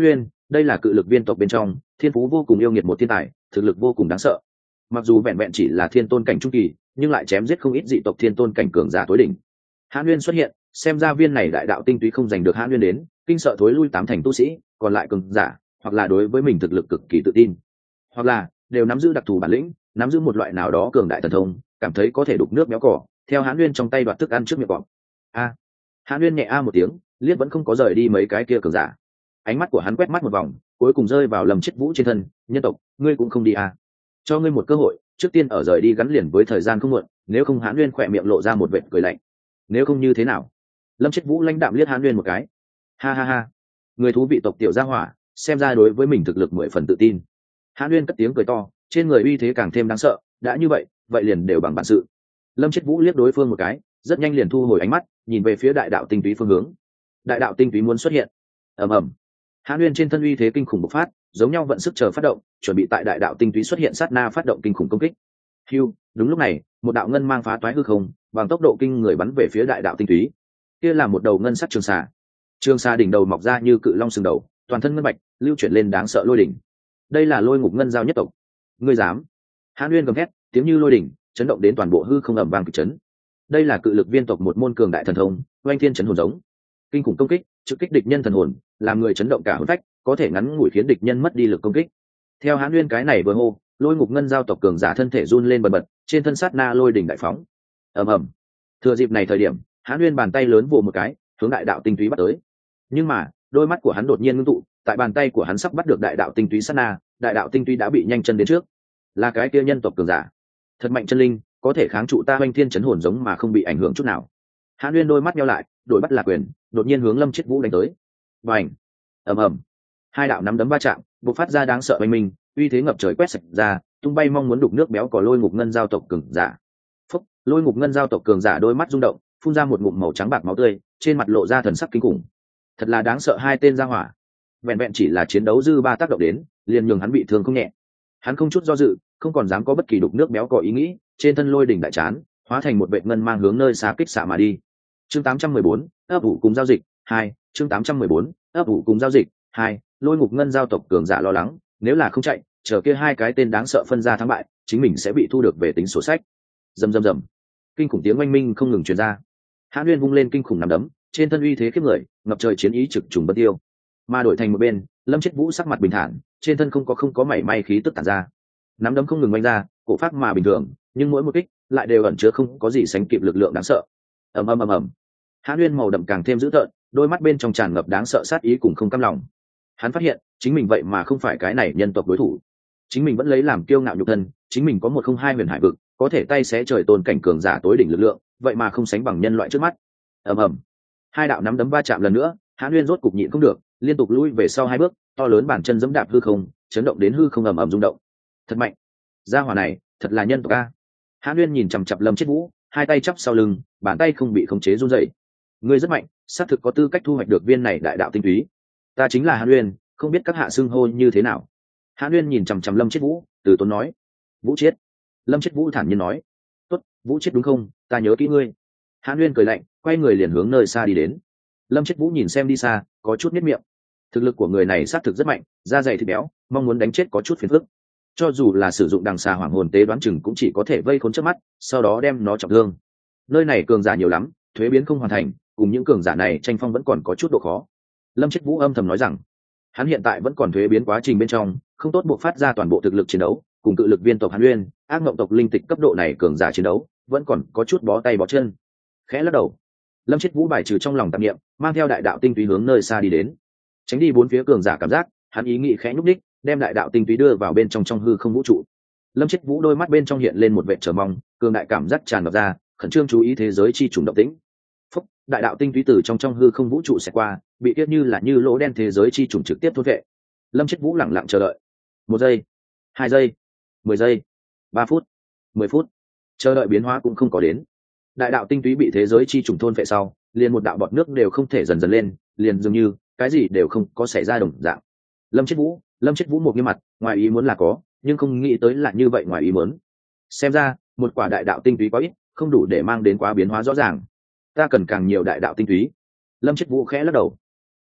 đây là cự lực viên tộc bên trong thiên phú vô cùng yêu nghiệt một thiên tài, thực lực vô cùng đáng sợ. Mặc dù vẹn vẹn chỉ là thiên tôn cảnh trung kỳ, nhưng lại chém giết không ít dị tộc thiên tôn cảnh cường giả tối đỉnh. Hãn Nguyên xuất hiện, xem ra viên này đại đạo tinh túy không giành được Hãn Nguyên đến, kinh sợ thối lui tám thành tu sĩ, còn lại cường giả, hoặc là đối với mình thực lực cực kỳ tự tin, hoặc là đều nắm giữ đặc thù bản lĩnh, nắm giữ một loại nào đó cường đại thần thông, cảm thấy có thể đục nước béo cỏ, theo Hãn Nguyên trong tay đoạt thức ăn trước miệng cọp. A. Hãn Nguyên nhẹ a một tiếng, liếc vẫn không có rời đi mấy cái kia cường giả. Ánh mắt của hắn quét mắt một vòng, cuối cùng rơi vào Lâm Chết Vũ trên thân. Nhân tộc, ngươi cũng không đi à? Cho ngươi một cơ hội, trước tiên ở rời đi gắn liền với thời gian không muộn, nếu không Hãn Nguyên khỏe miệng lộ ra một vệt cười lạnh. Nếu không như thế nào? Lâm Chết Vũ lãnh đạm liếc Hãn Nguyên một cái. Ha ha ha, người thú vị tộc tiểu gia hỏa, xem ra đối với mình thực lực mười phần tự tin. Hãn Nguyên cất tiếng cười to, trên người uy thế càng thêm đáng sợ. Đã như vậy, vậy liền đều bằng bản sự. Lâm Chết Vũ liếc đối phương một cái, rất nhanh liền thu hồi ánh mắt, nhìn về phía đại đạo tinh túy phương hướng. Đại đạo tinh túy muốn xuất hiện. Ầm ầm. Hãn Nguyên trên thân uy thế kinh khủng bộc phát, giống nhau vận sức chờ phát động, chuẩn bị tại đại đạo tinh túy xuất hiện sát na phát động kinh khủng công kích. Hưu, đúng lúc này, một đạo ngân mang phá toái hư không, bằng tốc độ kinh người bắn về phía đại đạo tinh túy. Kia là một đầu ngân sắc trường xà. Trường xà đỉnh đầu mọc ra như cự long sừng đầu, toàn thân ngân bạch, lưu chuyển lên đáng sợ lôi đỉnh. Đây là Lôi Ngục Ngân Giao nhất tộc. Ngươi dám? Hãn Nguyên gầm thét, tiếng như lôi đỉnh, chấn động đến toàn bộ hư không ầm vang kịch chấn. Đây là cự lực viên tộc một môn cường đại thần thông, oanh thiên chấn hồn giống. Kinh khủng công kích, trực kích địch nhân thần hồn, làm người chấn động cả hồn phách, có thể ngắn ngủi khiến địch nhân mất đi lực công kích. Theo Hãn Nguyên cái này vừa hô, Lôi Ngục Ngân Giao tộc cường giả thân thể run lên bần bật, trên thân sát na lôi đỉnh đại phóng. Ầm ầm. Thừa dịp này thời điểm, Hãn Nguyên bàn tay lớn vồ một cái, hướng đại đạo tinh túy bắt tới. Nhưng mà, đôi mắt của hắn đột nhiên ngưng tụ, tại bàn tay của hắn sắp bắt được đại đạo tinh túy sát na, đại đạo tinh túy đã bị nhanh chân đến trước. Là cái kia nhân tộc cường giả, thật mạnh chân linh, có thể kháng trụ ta oanh thiên chấn hồn giống mà không bị ảnh hưởng chút nào. Hãn Nguyên đôi mắt nheo lại, đổi bắt là quyền, đột nhiên hướng Lâm Chết Vũ đánh tới. Bành! Ầm ầm. Hai đạo nắm đấm va chạm, bộc phát ra đáng sợ oanh minh, uy thế ngập trời quét sạch ra, tung bay mong muốn đục nước béo cò Lôi Ngục Ngân Giao tộc cường giả. Phốc! Lôi Ngục Ngân Giao tộc cường giả đôi mắt rung động, phun ra một ngụm màu trắng bạc máu tươi, trên mặt lộ ra thần sắc kinh khủng. Thật là đáng sợ hai tên gia hỏa. Vẹn vẹn chỉ là chiến đấu dư ba tác động đến, liền nhường hắn bị thương không nhẹ. Hắn không chút do dự, không còn dám có bất kỳ đục nước béo cò ý nghĩ, trên thân lôi đỉnh đại chán, hóa thành một vệt ngân mang hướng nơi xa kích xạ mà đi. Chương tám trăm mười bốn, ấp ủ cùng giao dịch hai. Chương tám trăm mười bốn, ấp ủ cùng giao dịch hai. Lôi Ngục Ngân Giao tộc cường giả lo lắng, nếu là không chạy, chờ kia hai cái tên đáng sợ phân ra thắng bại, chính mình sẽ bị thu được về tính sổ sách. Rầm rầm rầm. Kinh khủng tiếng oanh minh không ngừng truyền ra. Hãn Nguyên vung lên kinh khủng nắm đấm, trên thân uy thế khiếp người, ngập trời chiến ý trực trùng bất tiêu. Mà đổi thành một bên, Lâm Chết Vũ sắc mặt bình thản, trên thân không có không có mảy may khí tức tản ra. Nắm đấm không ngừng oanh ra, cổ phát mà bình thường, nhưng mỗi một kích lại đều ẩn chứa không có gì sánh kịp lực lượng đáng sợ. Ầm ầm ầm ầm. Hãn Nguyên màu đậm càng thêm dữ tợn, đôi mắt bên trong tràn ngập đáng sợ sát ý cùng không cam lòng. Hắn phát hiện, chính mình vậy mà không phải cái này nhân tộc đối thủ. Chính mình vẫn lấy làm kiêu ngạo nhục thân, chính mình có một không hai huyền hải vực, có thể tay xé trời tôn cảnh cường giả tối đỉnh lực lượng, vậy mà không sánh bằng nhân loại trước mắt. Ầm ầm. Hai đạo nắm đấm va chạm lần nữa, Hãn Nguyên rốt cục nhịn không được, liên tục lui về sau hai bước, to lớn bàn chân giẫm đạp hư không, chấn động đến hư không ầm ầm rung động. Thật mạnh. Gia hỏa này, thật là nhân tộc a. Hãn Nguyên nhìn chằm chằm Lâm Chết Vũ, hai tay chắp sau lưng, bàn tay không bị khống chế run rẩy. Ngươi rất mạnh, xác thực có tư cách thu hoạch được viên này đại đạo tinh túy. Ta chính là Hãn Nguyên, không biết các hạ xưng hô như thế nào. Hãn Nguyên nhìn chằm chằm Lâm Chết Vũ, từ tốn nói. Vũ Chiết. Lâm Chết Vũ thản nhiên nói. Tốt, Vũ Chiết đúng không, ta nhớ kỹ ngươi. Hãn Nguyên cười lạnh, quay người liền hướng nơi xa đi đến. Lâm Chết Vũ nhìn xem đi xa, có chút nhếch miệng. Thực lực của người này xác thực rất mạnh, da dày thịt béo, mong muốn đánh chết có chút phiền phức. Cho dù là sử dụng đằng xà hoàng hồn tế đoán chừng cũng chỉ có thể vây khốn trước mắt, sau đó đem nó trọng thương. Nơi này cường giả nhiều lắm, thuế biến không hoàn thành, cùng những cường giả này tranh phong vẫn còn có chút độ khó. Lâm Chết Vũ âm thầm nói rằng, hắn hiện tại vẫn còn thuế biến quá trình bên trong, không tốt buộc phát ra toàn bộ thực lực chiến đấu, cùng cự lực viên tộc Hàn Nguyên, ác mộng tộc linh tịch cấp độ này cường giả chiến đấu, vẫn còn có chút bó tay bó chân. Khẽ lắc đầu, Lâm Chết Vũ bài trừ trong lòng tạp niệm, mang theo đại đạo tinh túy hướng nơi xa đi đến, tránh đi bốn phía cường giả cảm giác, hắn ý nghĩ khẽ nhúc đích, đem đại đạo tinh túy đưa vào bên trong trong hư không vũ trụ. Lâm Chết Vũ đôi mắt bên trong hiện lên một vẻ chờ mong, cường đại cảm giác tràn ngập ra, khẩn trương chú ý thế giới chi trùng động tĩnh. Phúc, đại đạo tinh túy từ trong trong hư không vũ trụ sẽ qua, bị tiết như là như lỗ đen thế giới chi trùng trực tiếp thôn vệ. Lâm Chết Vũ lặng lặng chờ đợi. Một giây, hai giây, mười giây, ba phút, mười phút, chờ đợi biến hóa cũng không có đến. Đại đạo tinh túy bị thế giới chi trùng thôn vệ sau, liền một đạo bọt nước đều không thể dần dần lên, liền dường như cái gì đều không có xảy ra đồng dạng. Lâm Chết Vũ, Lâm Chết Vũ một nghiêm mặt, ngoài ý muốn là có, nhưng không nghĩ tới là như vậy ngoài ý muốn. Xem ra, một quả đại đạo tinh túy quá ít, không đủ để mang đến quá biến hóa rõ ràng. Ta cần càng nhiều đại đạo tinh túy. Lâm Chết Vũ khẽ lắc đầu.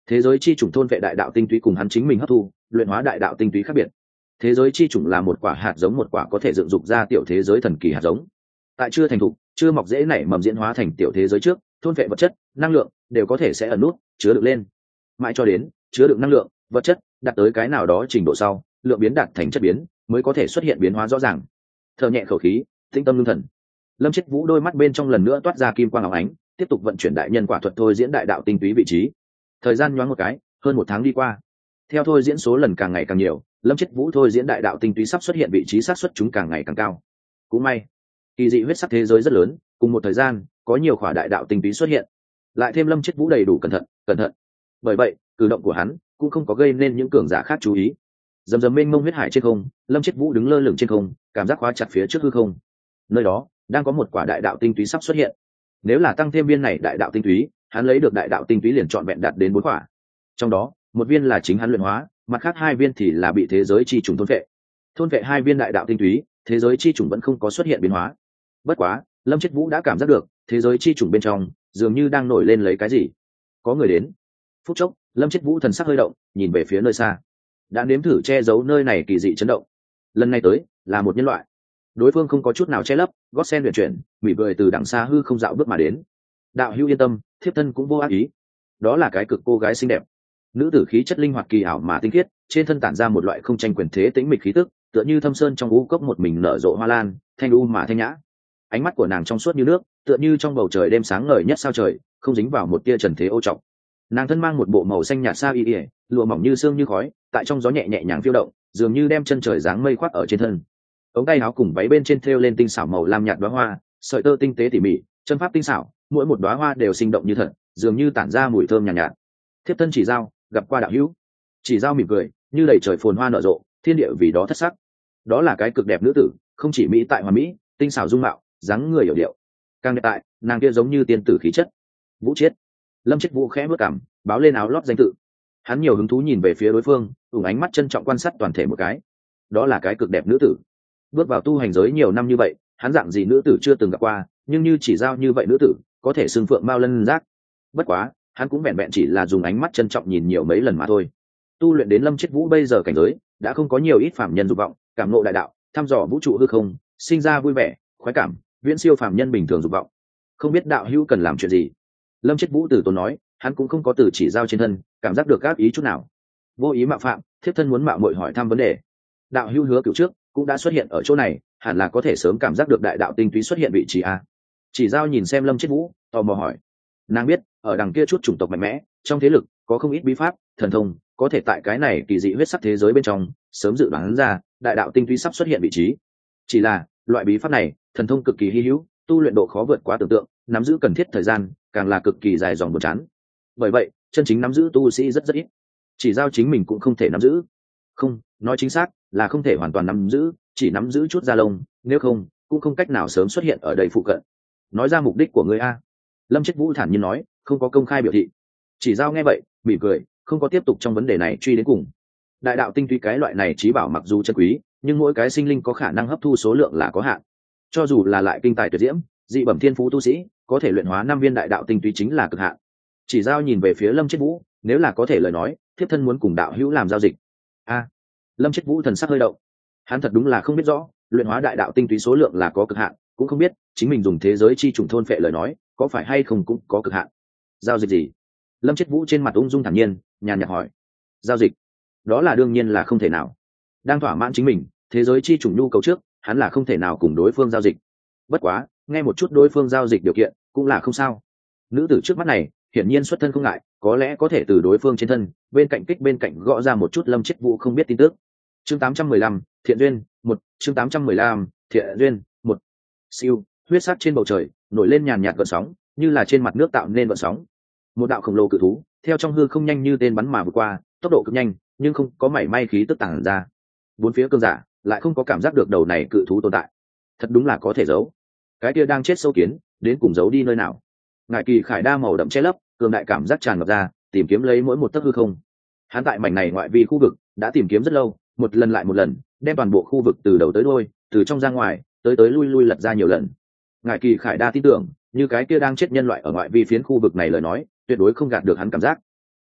Thế giới chi chủng thôn vệ đại đạo tinh túy cùng hắn chính mình hấp thu luyện hóa đại đạo tinh túy khác biệt. Thế giới chi chủng là một quả hạt giống, một quả có thể dựng dục ra tiểu thế giới thần kỳ hạt giống. Tại chưa thành thục, chưa mọc rễ nảy mầm diễn hóa thành tiểu thế giới trước, thôn vệ vật chất, năng lượng đều có thể sẽ ẩn nút chứa đựng lên, mãi cho đến chứa đựng năng lượng, vật chất đạt tới cái nào đó trình độ sau, lượng biến đạt thành chất biến, mới có thể xuất hiện biến hóa rõ ràng. Thở nhẹ khẩu khí, tĩnh tâm lương thần. Lâm Chết Vũ đôi mắt bên trong lần nữa toát ra kim quang óng ánh, tiếp tục vận chuyển đại nhân quả thuật thôi diễn đại đạo tinh túy vị trí. Thời gian nhoáng một cái, hơn một tháng đi qua. Theo thôi diễn số lần càng ngày càng nhiều, Lâm Chết Vũ thôi diễn đại đạo tinh túy sắp xuất hiện vị trí xác suất chúng càng ngày càng cao. Cũng may, kỳ dị huyết sắc thế giới rất lớn, cùng một thời gian, có nhiều khỏa đại đạo tinh túy xuất hiện. Lại thêm Lâm Chết Vũ đầy đủ cẩn thận, cẩn thận. Bởi vậy, cử động của hắn cũng không có gây nên những cường giả khác chú ý. Dầm dầm mênh mông huyết hải trên không, Lâm Chết Vũ đứng lơ lửng trên không, cảm giác khóa chặt phía trước hư không. Nơi đó đang có một quả đại đạo tinh túy sắp xuất hiện. Nếu là tăng thêm viên này đại đạo tinh túy, hắn lấy được đại đạo tinh túy liền trọn vẹn đạt đến bốn quả. Trong đó, một viên là chính hắn luyện hóa, mặt khác hai viên thì là bị thế giới chi trùng thôn vệ. Thôn vệ hai viên đại đạo tinh túy, thế giới chi trùng vẫn không có xuất hiện biến hóa. Bất quá, Lâm Chết Vũ đã cảm giác được, thế giới chi trùng bên trong dường như đang nổi lên lấy cái gì. Có người đến. Phút chốc, Lâm Chết Vũ thần sắc hơi động, nhìn về phía nơi xa. Đã nếm thử che giấu nơi này kỳ dị chấn động. Lần này tới, là một nhân loại. Đối phương không có chút nào che lấp, gót sen luyện chuyển, mỉm cười từ đằng xa hư không dạo bước mà đến. Đạo hữu yên tâm, thiếp thân cũng vô ác ý. Đó là cái cực cô gái xinh đẹp. Nữ tử khí chất linh hoạt kỳ ảo mà tinh khiết, trên thân tản ra một loại không tranh quyền thế tĩnh mịch khí tức, tựa như thâm sơn trong u cốc một mình nở rộ hoa lan, thanh u mà thanh nhã. Ánh mắt của nàng trong suốt như nước, tựa như trong bầu trời đêm sáng ngời nhất sao trời, không dính vào một tia trần thế ô trọc. Nàng thân mang một bộ màu xanh nhạt sa y ỉa, lụa mỏng như sương như khói, tại trong gió nhẹ nhẹ nhàng phiêu động, dường như đem chân trời dáng mây khoác ở trên thân. Ống tay áo cùng váy bên trên thêu lên tinh xảo màu lam nhạt đóa hoa, sợi tơ tinh tế tỉ mỉ, chân pháp tinh xảo, mỗi một đóa hoa đều sinh động như thật, dường như tản ra mùi thơm nhàn nhạt, nhạt. Thiếp thân Chỉ Giao, gặp qua đạo hữu. Chỉ Giao mỉm cười, như đầy trời phồn hoa nở rộ, thiên địa vì đó thất sắc. Đó là cái cực đẹp nữ tử, không chỉ mỹ tại hoàn mỹ, tinh xảo dung mạo, dáng người hiểu điệu. Càng đẹp tại, nàng kia giống như tiên tử khí chất. Vũ Chiết. Lâm Chết Vũ khẽ bước cằm, báo lên áo lót danh tự. Hắn nhiều hứng thú nhìn về phía đối phương, ủng ánh mắt trân trọng quan sát toàn thể một cái. Đó là cái cực đẹp nữ tử. Bước vào tu hành giới nhiều năm như vậy, hắn dạng gì nữ tử chưa từng gặp qua, nhưng như Chỉ Giao như vậy nữ tử, có thể xưng phượng mao lân giác. Bất quá, hắn cũng vẹn vẹn chỉ là dùng ánh mắt trân trọng nhìn nhiều mấy lần mà thôi. Tu luyện đến Lâm Chết Vũ bây giờ cảnh giới, đã không có nhiều ít phàm nhân dục vọng, cảm ngộ đại đạo, thăm dò vũ trụ hư không, sinh ra vui vẻ, khoái cảm, viễn siêu phàm nhân bình thường dục vọng. Không biết đạo hữu cần làm chuyện gì? Lâm Chết Vũ từ tốn nói, hắn cũng không có từ Chỉ Giao trên thân cảm giác được các ý chút nào. Vô ý mạo phạm, thiếp thân muốn mạo muội hỏi thăm vấn đề. Đạo hữu hứa cửu trước cũng đã xuất hiện ở chỗ này, hẳn là có thể sớm cảm giác được đại đạo tinh túy xuất hiện vị trí a. Chỉ Giao nhìn xem Lâm Chết Vũ, tò mò hỏi. Nàng biết, ở đằng kia chút chủng tộc mạnh mẽ, trong thế lực có không ít bí pháp, thần thông, có thể tại cái này kỳ dị huyết sắc thế giới bên trong sớm dự đoán ra đại đạo tinh túy sắp xuất hiện vị trí. Chỉ là loại bí pháp này, thần thông cực kỳ hy hữu, tu luyện độ khó vượt quá tưởng tượng, nắm giữ cần thiết thời gian càng là cực kỳ dài dòng buồn chán. Bởi vậy, chân chính nắm giữ tu sĩ rất rất ít. Chỉ Giao chính mình cũng không thể nắm giữ. Không, nói chính xác là không thể hoàn toàn nắm giữ, chỉ nắm giữ chút da lông, nếu không cũng không cách nào sớm xuất hiện ở đây phụ cận. Nói ra mục đích của ngươi a. Lâm Chết Vũ thản nhiên nói, không có công khai biểu thị. Chỉ Giao nghe vậy, mỉm cười, không có tiếp tục trong vấn đề này truy đến cùng. Đại đạo tinh túy cái loại này trí bảo mặc dù chân quý, nhưng mỗi cái sinh linh có khả năng hấp thu số lượng là có hạn. Cho dù là lại kinh tài tuyệt diễm, dị bẩm thiên phú tu sĩ, có thể luyện hóa năm viên đại đạo tinh túy chính là cực hạn. Chỉ Giao nhìn về phía Lâm Chết Vũ, nếu là có thể lời nói, thiếp thân muốn cùng đạo hữu làm giao dịch. A. Lâm Chết Vũ thần sắc hơi động. Hắn thật đúng là không biết rõ, luyện hóa đại đạo tinh túy số lượng là có cực hạn, cũng không biết chính mình dùng thế giới chi trùng thôn phệ lời nói, có phải hay không cũng có cực hạn. Giao dịch gì? Lâm Chết Vũ trên mặt ung dung thản nhiên, nhàn nhạt hỏi. Giao dịch? Đó là đương nhiên là không thể nào. Đang thỏa mãn chính mình, thế giới chi trùng nhu cầu trước, hắn là không thể nào cùng đối phương giao dịch. Bất quá, nghe một chút đối phương giao dịch điều kiện, cũng là không sao. Nữ tử trước mắt này, hiển nhiên xuất thân không ngại, có lẽ có thể từ đối phương trên thân, bên cạnh kích bên cạnh gõ ra một chút Lâm Chết Vũ không biết tin tức. Chương tám trăm mười lăm, Thiện duyên, một, chương tám trăm mười lăm, Thiện duyên, một. Siêu, huyết sắc trên bầu trời, nổi lên nhàn nhạt gợn sóng, như là trên mặt nước tạo nên gợn sóng. Một đạo khổng lồ cự thú, theo trong hư không nhanh như tên bắn mà vượt qua, tốc độ cực nhanh, nhưng không có mảy may khí tức tàng ra. Bốn phía cương giả lại không có cảm giác được đầu này cự thú tồn tại. Thật đúng là có thể giấu. Cái kia đang chết sâu kiến, đến cùng giấu đi nơi nào? Ngải Kỳ Khải đa màu đậm che lấp, cường đại cảm giác tràn ngập ra, tìm kiếm lấy mỗi một tấc hư không. Hắn tại mảnh này ngoại vi khu vực đã tìm kiếm rất lâu, một lần lại một lần, đem toàn bộ khu vực từ đầu tới đuôi, từ trong ra ngoài, tới tới lui lui lật ra nhiều lần. Ngải Kỳ Khải đa tin tưởng, như cái kia đang chết nhân loại ở ngoại vi phiến khu vực này lời nói, tuyệt đối không gạt được hắn cảm giác.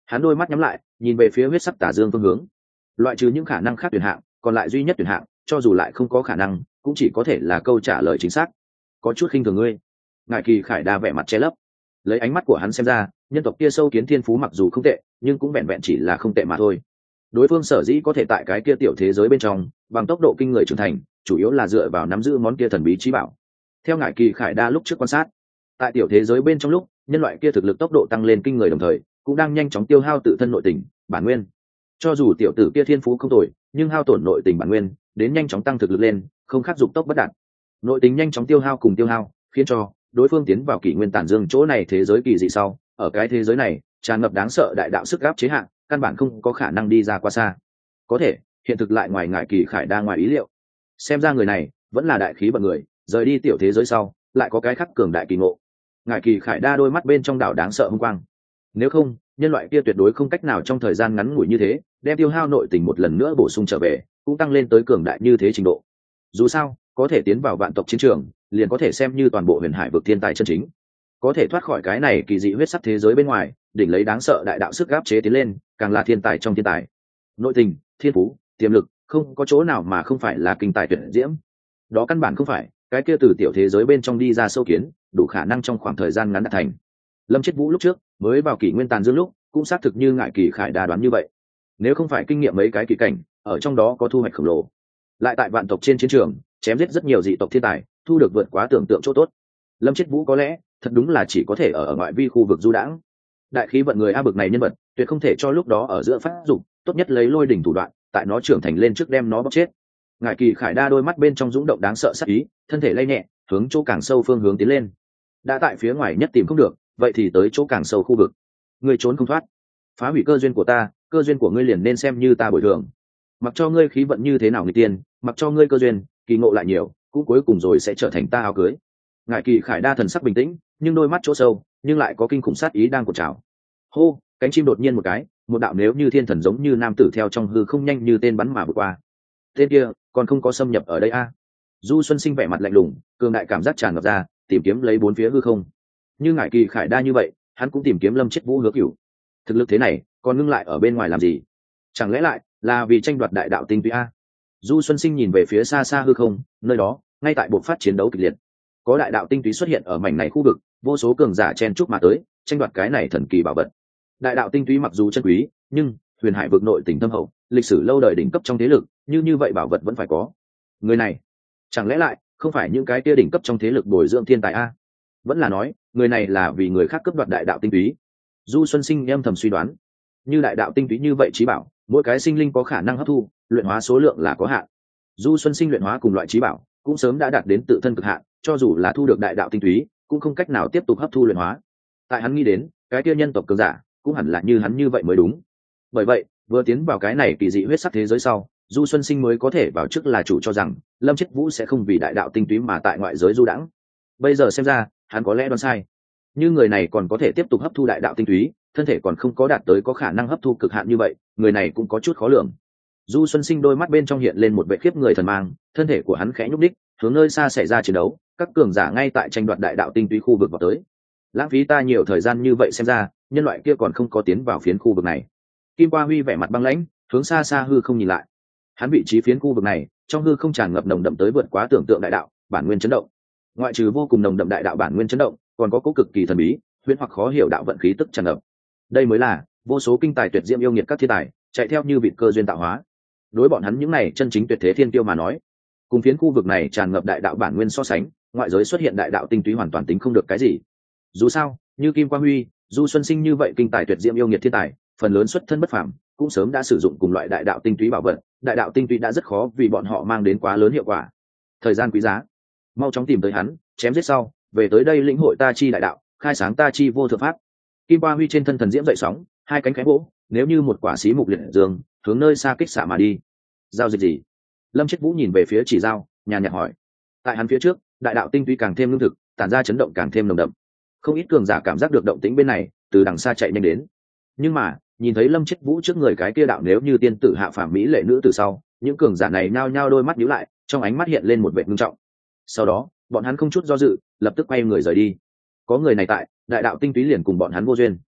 Hắn đôi mắt nhắm lại, nhìn về phía huyết sắc tà dương phương hướng. Loại trừ những khả năng khác tuyển hạng, còn lại duy nhất tuyển hạng, cho dù lại không có khả năng, cũng chỉ có thể là câu trả lời chính xác. Có chút khinh thường ngươi. Ngải Kỳ Khải Đa vẻ mặt che lấp. Lấy ánh mắt của hắn xem ra, nhân tộc kia sâu kiến thiên phú mặc dù không tệ, nhưng cũng vẹn vẹn chỉ là không tệ mà thôi. Đối phương sở dĩ có thể tại cái kia tiểu thế giới bên trong, bằng tốc độ kinh người trưởng thành, chủ yếu là dựa vào nắm giữ món kia thần bí trí bảo. Theo Ngải Kỳ Khải Đa lúc trước quan sát, tại tiểu thế giới bên trong lúc, nhân loại kia thực lực tốc độ tăng lên kinh người đồng thời, cũng đang nhanh chóng tiêu hao tự thân nội tình, bản nguyên. Cho dù tiểu tử kia thiên phú không tồi, nhưng hao tổn nội tình bản nguyên, đến nhanh chóng tăng thực lực lên, không khác dục tốc bất đạt. Nội tình nhanh chóng tiêu hao cùng tiêu hao, khiến cho đối phương tiến vào kỷ nguyên tản dương chỗ này thế giới kỳ dị sau, ở cái thế giới này, tràn ngập đáng sợ đại đạo sức áp chế hạn, căn bản không có khả năng đi ra quá xa. Có thể, hiện thực lại ngoài Ngải Kỳ Khải Đa ngoài ý liệu. Xem ra người này vẫn là đại khí bậc người, rời đi tiểu thế giới sau, lại có cái khắc cường đại kỳ ngộ. Ngải Kỳ Khải Đa đôi mắt bên trong đảo đáng sợ hung quang. Nếu không, nhân loại kia tuyệt đối không cách nào trong thời gian ngắn ngủi như thế, đem tiêu hao nội tình một lần nữa bổ sung trở về, cũng tăng lên tới cường đại như thế trình độ. Dù sao, có thể tiến vào vạn tộc chiến trường, liền có thể xem như toàn bộ huyền hải vực thiên tài chân chính. Có thể thoát khỏi cái này kỳ dị huyết sắc thế giới bên ngoài, đỉnh lấy đáng sợ đại đạo sức áp chế tiến lên, càng là thiên tài trong thiên tài. Nội tình, thiên phú, tiềm lực, không có chỗ nào mà không phải là kinh tài tuyệt diễm. Đó căn bản không phải cái kia từ tiểu thế giới bên trong đi ra sâu kiến, đủ khả năng trong khoảng thời gian ngắn đạt thành. Lâm Chết Vũ lúc trước mới vào kỷ nguyên tàn dương lúc, cũng xác thực như Ngải Kỳ Khải Đa đoán như vậy. Nếu không phải kinh nghiệm mấy cái kỳ cảnh, ở trong đó có thu hoạch khổng lồ, lại tại vạn tộc trên chiến trường chém giết rất nhiều dị tộc thiên tài, thu được vượt quá tưởng tượng chỗ tốt, Lâm Chết Vũ có lẽ thật đúng là chỉ có thể ở, ở ngoại vi khu vực du đãng. Đại khí vận người a bực này nhân vật, tuyệt không thể cho lúc đó ở giữa phát dụng, tốt nhất lấy lôi đỉnh thủ đoạn, tại nó trưởng thành lên trước đem nó bóc chết. Ngải Kỳ Khải Đa đôi mắt bên trong dũng động đáng sợ sắc ý, thân thể lay nhẹ, hướng chỗ càng sâu phương hướng tiến lên. Đã tại phía ngoài nhất tìm không được, vậy thì tới chỗ càng sâu khu vực. Ngươi trốn không thoát. Phá hủy cơ duyên của ta, cơ duyên của ngươi liền nên xem như ta bồi thường. Mặc cho ngươi khí vận như thế nào người tiên, mặc cho ngươi cơ duyên kỳ ngộ lại nhiều, cũng cuối cùng rồi sẽ trở thành ta áo cưới. Ngải Kỳ Khải Đa thần sắc bình tĩnh, nhưng đôi mắt chỗ sâu, nhưng lại có kinh khủng sát ý đang cuộn trào. Hô, cánh chim đột nhiên một cái, một đạo nếu như thiên thần giống như nam tử theo trong hư không nhanh như tên bắn mà vượt qua. Tên kia còn không có xâm nhập ở đây a? À? Du Xuân Sinh vẻ mặt lạnh lùng, cường đại cảm giác tràn ngập ra, tìm kiếm lấy bốn phía hư không. Như Ngải Kỳ Khải Đa như vậy, hắn cũng tìm kiếm Lâm Chết Vũ Hứa Cửu. Thực lực thế này, còn ngưng lại ở bên ngoài làm gì? Chẳng lẽ lại là vì tranh đoạt đại đạo tinh túy a? Du Xuân Sinh nhìn về phía xa xa hư không, nơi đó, ngay tại buộc phát chiến đấu kịch liệt. Có đại đạo tinh túy xuất hiện ở mảnh này khu vực, vô số cường giả chen chúc mà tới, tranh đoạt cái này thần kỳ bảo vật. Đại đạo tinh túy mặc dù chân quý, nhưng huyền hải vực nội tình thâm hậu, lịch sử lâu đời đỉnh cấp trong thế lực, như như vậy bảo vật vẫn phải có. Người này, chẳng lẽ lại không phải những cái kia đỉnh cấp trong thế lực bồi dưỡng thiên tài a? Vẫn là nói, người này là vì người khác cướp đoạt đại đạo tinh túy. Du Xuân Sinh âm thầm suy đoán, như đại đạo tinh túy như vậy trí bảo, mỗi cái sinh linh có khả năng hấp thu, luyện hóa số lượng là có hạn. Du Xuân Sinh luyện hóa cùng loại trí bảo, cũng sớm đã đạt đến tự thân cực hạn, cho dù là thu được đại đạo tinh túy, cũng không cách nào tiếp tục hấp thu luyện hóa. Tại hắn nghĩ đến, cái kia nhân tộc cường giả, cũng hẳn là như hắn như vậy mới đúng. Bởi vậy, vừa tiến vào cái này kỳ dị huyết sắc thế giới sau, Du Xuân Sinh mới có thể vào trước là chủ cho rằng Lâm Chết Vũ sẽ không vì đại đạo tinh túy mà tại ngoại giới du đãng. Bây giờ xem ra, hắn có lẽ đoán sai. Như người này còn có thể tiếp tục hấp thu đại đạo tinh túy, thân thể còn không có đạt tới có khả năng hấp thu cực hạn như vậy, người này cũng có chút khó lường. Du Xuân Sinh đôi mắt bên trong hiện lên một vẻ khiếp người thần mang, thân thể của hắn khẽ nhúc đích, hướng nơi xa xảy ra chiến đấu, các cường giả ngay tại tranh đoạt đại đạo tinh túy khu vực vào tới. Lãng phí ta nhiều thời gian như vậy xem ra, nhân loại kia còn không có tiến vào phiến khu vực này. Kim Qua Huy vẻ mặt băng lãnh, hướng xa xa hư không nhìn lại. Hắn vị trí phiến khu vực này, trong hư không tràn ngập nồng đậm tới vượt quá tưởng tượng đại đạo, bản nguyên chấn động. Ngoại trừ vô cùng nồng đậm đại đạo bản nguyên chấn động, còn có cố cực kỳ thần bí, huyễn hoặc khó hiểu đạo vận khí tức tràn ngập. Đây mới là vô số kinh tài tuyệt diễm yêu nghiệt các thiên tài, chạy theo như vị cơ duyên tạo hóa. Đối bọn hắn những này chân chính tuyệt thế thiên tiêu mà nói, cùng phiến khu vực này tràn ngập đại đạo bản nguyên so sánh, ngoại giới xuất hiện đại đạo tinh túy hoàn toàn tính không được cái gì. Dù sao, như Kim Qua Huy, Du Xuân Sinh như vậy kinh tài tuyệt diễm yêu nghiệt thiên tài, phần lớn xuất thân bất phàm, cũng sớm đã sử dụng cùng loại đại đạo tinh túy bảo vật, đại đạo tinh túy đã rất khó vì bọn họ mang đến quá lớn hiệu quả. Thời gian quý giá, mau chóng tìm tới hắn, chém giết sau, về tới đây lĩnh hội ta chi đại đạo, khai sáng ta chi vô thượng pháp. Kim Qua Huy trên thân thần diễm dậy sóng, hai cánh khẽ vỗ, nếu như một quả xí mục liệt dương, hướng nơi xa kích xạ mà đi. Giao dịch gì? Lâm Chết Vũ nhìn về phía chỉ giao, nhàn nhạt hỏi. Tại hắn phía trước, đại đạo tinh túy càng thêm lương thực, tản ra chấn động càng thêm nồng đậm. Không ít cường giả cảm giác được động tĩnh bên này, từ đằng xa chạy nhanh đến. Nhưng mà, nhìn thấy Lâm Chết Vũ trước người cái kia đạo nếu như tiên tử hạ phàm mỹ lệ nữ từ sau, những cường giả này nhao nhao đôi mắt nhíu lại, trong ánh mắt hiện lên một vẻ ngưng trọng. Sau đó, bọn hắn không chút do dự, lập tức quay người rời đi. Có người này tại, đại đạo tinh túy liền cùng bọn hắn vô duyên.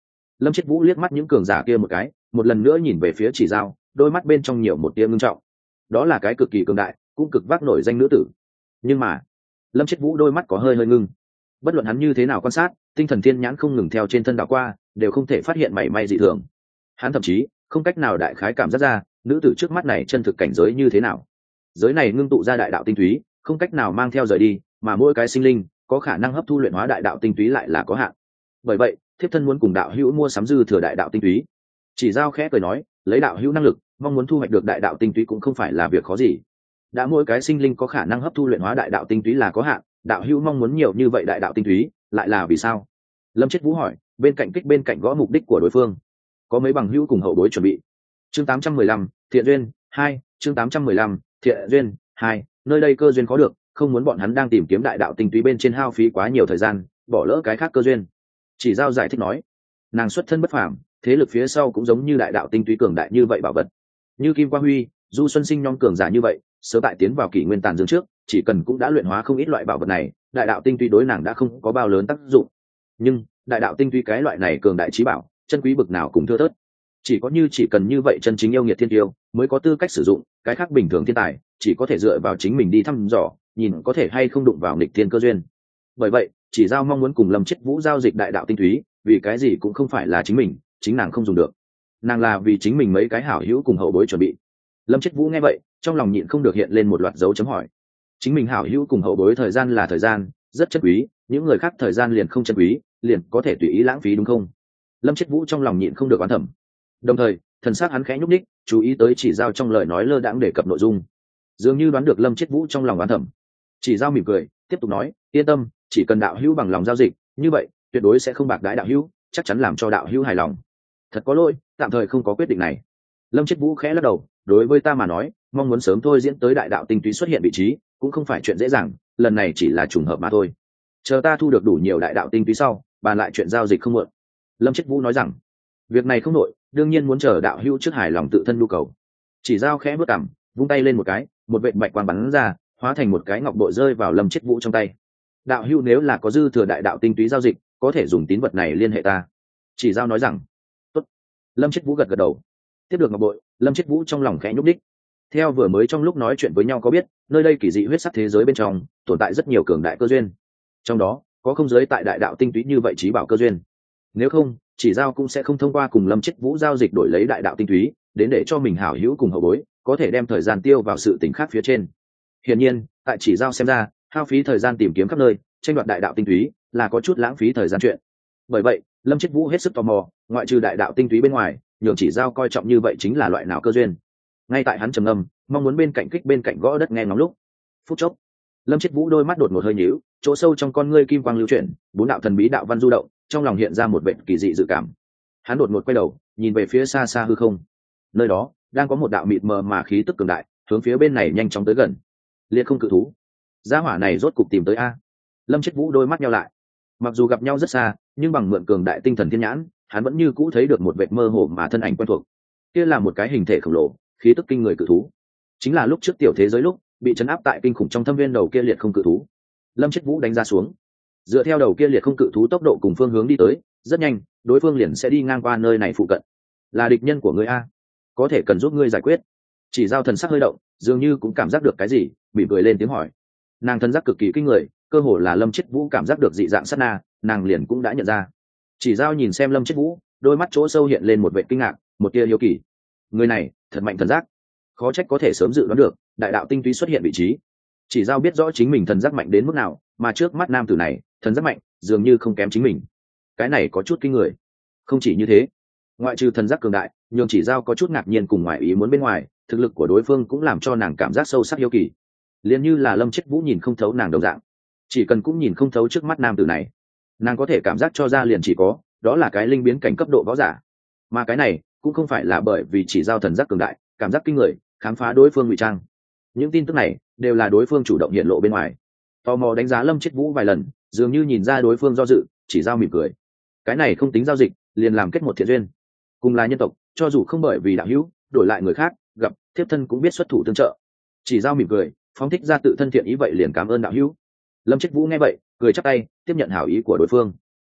Lâm Chiết Vũ liếc mắt những cường giả kia một cái, một lần nữa nhìn về phía Chỉ Giao, đôi mắt bên trong nhiều một tia ngưng trọng. Đó là cái cực kỳ cường đại, cũng cực vác nổi danh nữ tử. Nhưng mà, Lâm Chiết Vũ đôi mắt có hơi hơi ngưng. Bất luận hắn như thế nào quan sát, tinh thần thiên nhãn không ngừng theo trên thân đảo qua, đều không thể phát hiện mảy may dị thường. Hắn thậm chí không cách nào đại khái cảm giác ra, nữ tử trước mắt này chân thực cảnh giới như thế nào. Giới này ngưng tụ ra đại đạo tinh túy, không cách nào mang theo rời đi, mà mỗi cái sinh linh có khả năng hấp thu luyện hóa đại đạo tinh túy lại là có hạn. Bởi vậy, thiếp thân muốn cùng đạo hữu mua sắm dư thừa đại đạo tinh túy. Chỉ Giao khẽ cười nói, lấy đạo hữu năng lực, mong muốn thu hoạch được đại đạo tinh túy cũng không phải là việc khó gì. Đã mỗi cái sinh linh có khả năng hấp thu luyện hóa đại đạo tinh túy là có hạn, đạo hữu mong muốn nhiều như vậy đại đạo tinh túy, lại là vì sao? Lâm Chiết Vũ hỏi, bên cạnh kích bên cạnh gõ mục đích của đối phương. Có mấy bằng hữu cùng hậu bối chuẩn bị. Chương tám trăm mười lăm, Thiện duyên hai, chương tám trăm mười lăm, Thiện duyên hai, nơi đây cơ duyên có được, không muốn bọn hắn đang tìm kiếm đại đạo tinh túy bên trên hao phí quá nhiều thời gian, bỏ lỡ cái khác cơ duyên. Chỉ Giao giải thích nói, nàng xuất thân bất phàm, thế lực phía sau cũng giống như đại đạo tinh túy cường đại như vậy bảo vật. Như Kim Quang Huy, Du Xuân Sinh nhóm cường giả như vậy, sớm tại tiến vào kỷ nguyên tàn dương trước, chỉ cần cũng đã luyện hóa không ít loại bảo vật này, đại đạo tinh túy đối nàng đã không có bao lớn tác dụng. Nhưng đại đạo tinh túy cái loại này cường đại trí bảo, chân quý bực nào cũng thưa thớt. Chỉ có như chỉ cần như vậy chân chính yêu nghiệt thiên tiêu mới có tư cách sử dụng, cái khác bình thường thiên tài chỉ có thể dựa vào chính mình đi thăm dò, nhìn có thể hay không đụng vào nghịch thiên cơ duyên. Bởi vậy, Chỉ Giao mong muốn cùng Lâm Chiết Vũ giao dịch đại đạo tinh túy, vì cái gì cũng không phải là chính mình, chính nàng không dùng được. Nàng là vì chính mình mấy cái hảo hữu cùng hậu bối chuẩn bị. Lâm Chiết Vũ nghe vậy, trong lòng nhịn không được hiện lên một loạt dấu chấm hỏi. Chính mình hảo hữu cùng hậu bối thời gian là thời gian, rất chân quý, những người khác thời gian liền không chân quý, liền có thể tùy ý lãng phí đúng không? Lâm Chiết Vũ trong lòng nhịn không được oán thầm. Đồng thời, thần sắc hắn khẽ nhúc nhích, chú ý tới Chỉ Giao trong lời nói lơ đãng đề cập nội dung. Dường như đoán được Lâm Chiết Vũ trong lòng oán thầm. Chỉ Giao mỉm cười, tiếp tục nói, yên tâm, chỉ cần đạo hữu bằng lòng giao dịch, như vậy, tuyệt đối sẽ không bạc đãi đạo hữu, chắc chắn làm cho đạo hữu hài lòng. Thật có lỗi, tạm thời không có quyết định này. Lâm Chiết Vũ khẽ lắc đầu, đối với ta mà nói, mong muốn sớm thôi diễn tới đại đạo tinh túy xuất hiện vị trí, cũng không phải chuyện dễ dàng, lần này chỉ là trùng hợp mà thôi. Chờ ta thu được đủ nhiều đại đạo tinh túy sau, bàn lại chuyện giao dịch không muộn. Lâm Chiết Vũ nói rằng, việc này không nội, đương nhiên muốn chờ đạo hữu trước hài lòng tự thân nhu cầu. Chỉ Giao khẽ bước cằm, vung tay lên một cái, một vệt bạch quang bắn ra, hóa thành một cái ngọc bội rơi vào Lâm Chiết Vũ trong tay. Đạo hữu nếu là có dư thừa đại đạo tinh túy giao dịch, có thể dùng tín vật này liên hệ ta. Chỉ Giao nói rằng, tốt. Lâm Chiết Vũ gật gật đầu. Tiếp được ngọc bội, Lâm Chiết Vũ trong lòng khẽ nhúc đích. Theo vừa mới trong lúc nói chuyện với nhau có biết, nơi đây kỳ dị huyết sắc thế giới bên trong tồn tại rất nhiều cường đại cơ duyên, trong đó có không giới tại đại đạo tinh túy như vậy trí bảo cơ duyên. Nếu không, Chỉ Giao cũng sẽ không thông qua cùng Lâm Chiết Vũ giao dịch đổi lấy đại đạo tinh túy, đến để cho mình hảo hữu cùng hậu bối có thể đem thời gian tiêu vào sự tình khác phía trên. Hiển nhiên, tại Chỉ Giao xem ra, hao phí thời gian tìm kiếm khắp nơi, tranh đoạt đại đạo tinh túy là có chút lãng phí thời gian chuyện. Bởi vậy, Lâm Chiết Vũ hết sức tò mò, ngoại trừ đại đạo tinh túy bên ngoài, nhường Chỉ Giao coi trọng như vậy chính là loại nào cơ duyên. Ngay tại hắn trầm ngâm, mong muốn bên cạnh kích bên cạnh gõ đất nghe ngóng lúc, phút chốc, Lâm Chiết Vũ đôi mắt đột ngột hơi nhíu, chỗ sâu trong con ngươi kim quang lưu chuyển, bốn đạo thần bí đạo văn du động, trong lòng hiện ra một vẻ kỳ dị dự cảm. Hắn đột ngột quay đầu, nhìn về phía xa xa hư không. Nơi đó đang có một đạo mịt mờ mà khí tức cường đại, hướng phía bên này nhanh chóng tới gần. Liệt không cự thú, gia hỏa này rốt cục tìm tới a. Lâm Chiết Vũ đôi mắt nheo lại. Mặc dù gặp nhau rất xa, nhưng bằng mượn cường đại tinh thần thiên nhãn, hắn vẫn như cũ thấy được một vệt mơ hồ mà thân ảnh quen thuộc. Kia là một cái hình thể khổng lồ, khí tức kinh người cự thú. Chính là lúc trước tiểu thế giới lúc bị chấn áp tại kinh khủng trong thâm viên đầu kia liệt không cự thú. Lâm Chiết Vũ đánh ra xuống, dựa theo đầu kia liệt không cự thú tốc độ cùng phương hướng đi tới, rất nhanh, đối phương liền sẽ đi ngang qua nơi này phụ cận. Là địch nhân của ngươi a, có thể cần giúp ngươi giải quyết. Chỉ Giao thần sắc hơi động, dường như cũng cảm giác được cái gì, mỉm cười lên tiếng hỏi. Nàng thần giác cực kỳ kinh người, cơ hồ là Lâm Chiết Vũ cảm giác được dị dạng sát na, nàng liền cũng đã nhận ra. Chỉ Giao nhìn xem Lâm Chiết Vũ, đôi mắt chỗ sâu hiện lên một vẻ kinh ngạc, một tia hiếu kỳ. Người này thật mạnh thần giác, khó trách có thể sớm dự đoán được đại đạo tinh túy xuất hiện vị trí. Chỉ Giao biết rõ chính mình thần giác mạnh đến mức nào, mà trước mắt nam tử này thần giác mạnh dường như không kém chính mình. Cái này có chút kinh người. Không chỉ như thế, ngoại trừ thần giác cường đại, nhường Chỉ Giao có chút ngạc nhiên cùng ngoài ý muốn bên ngoài, thực lực của đối phương cũng làm cho nàng cảm giác sâu sắc hiếu kỳ. Liền như là Lâm Chiết Vũ nhìn không thấu nàng đồng dạng, chỉ cần cũng nhìn không thấu trước mắt nam tử này, nàng có thể cảm giác cho ra liền chỉ có đó là cái linh biến cảnh cấp độ võ giả. Mà cái này cũng không phải là bởi vì Chỉ Giao thần giác cường đại, cảm giác kinh người, khám phá đối phương ngụy trang. Những tin tức này đều là đối phương chủ động hiện lộ bên ngoài. Tò mò đánh giá Lâm Chiết Vũ vài lần, dường như nhìn ra đối phương do dự, Chỉ Giao mỉm cười. Cái này không tính giao dịch, liền làm kết một thiện duyên. Cùng là nhân tộc, cho dù không bởi vì đạo hữu đổi lại người khác, gặp thiếp thân cũng biết xuất thủ tương trợ. Chỉ Giao mỉm cười, phóng thích ra tự thân thiện ý vậy liền cảm ơn đạo hữu. Lâm Chiết Vũ nghe vậy, cười chắp tay, tiếp nhận hảo ý của đối phương.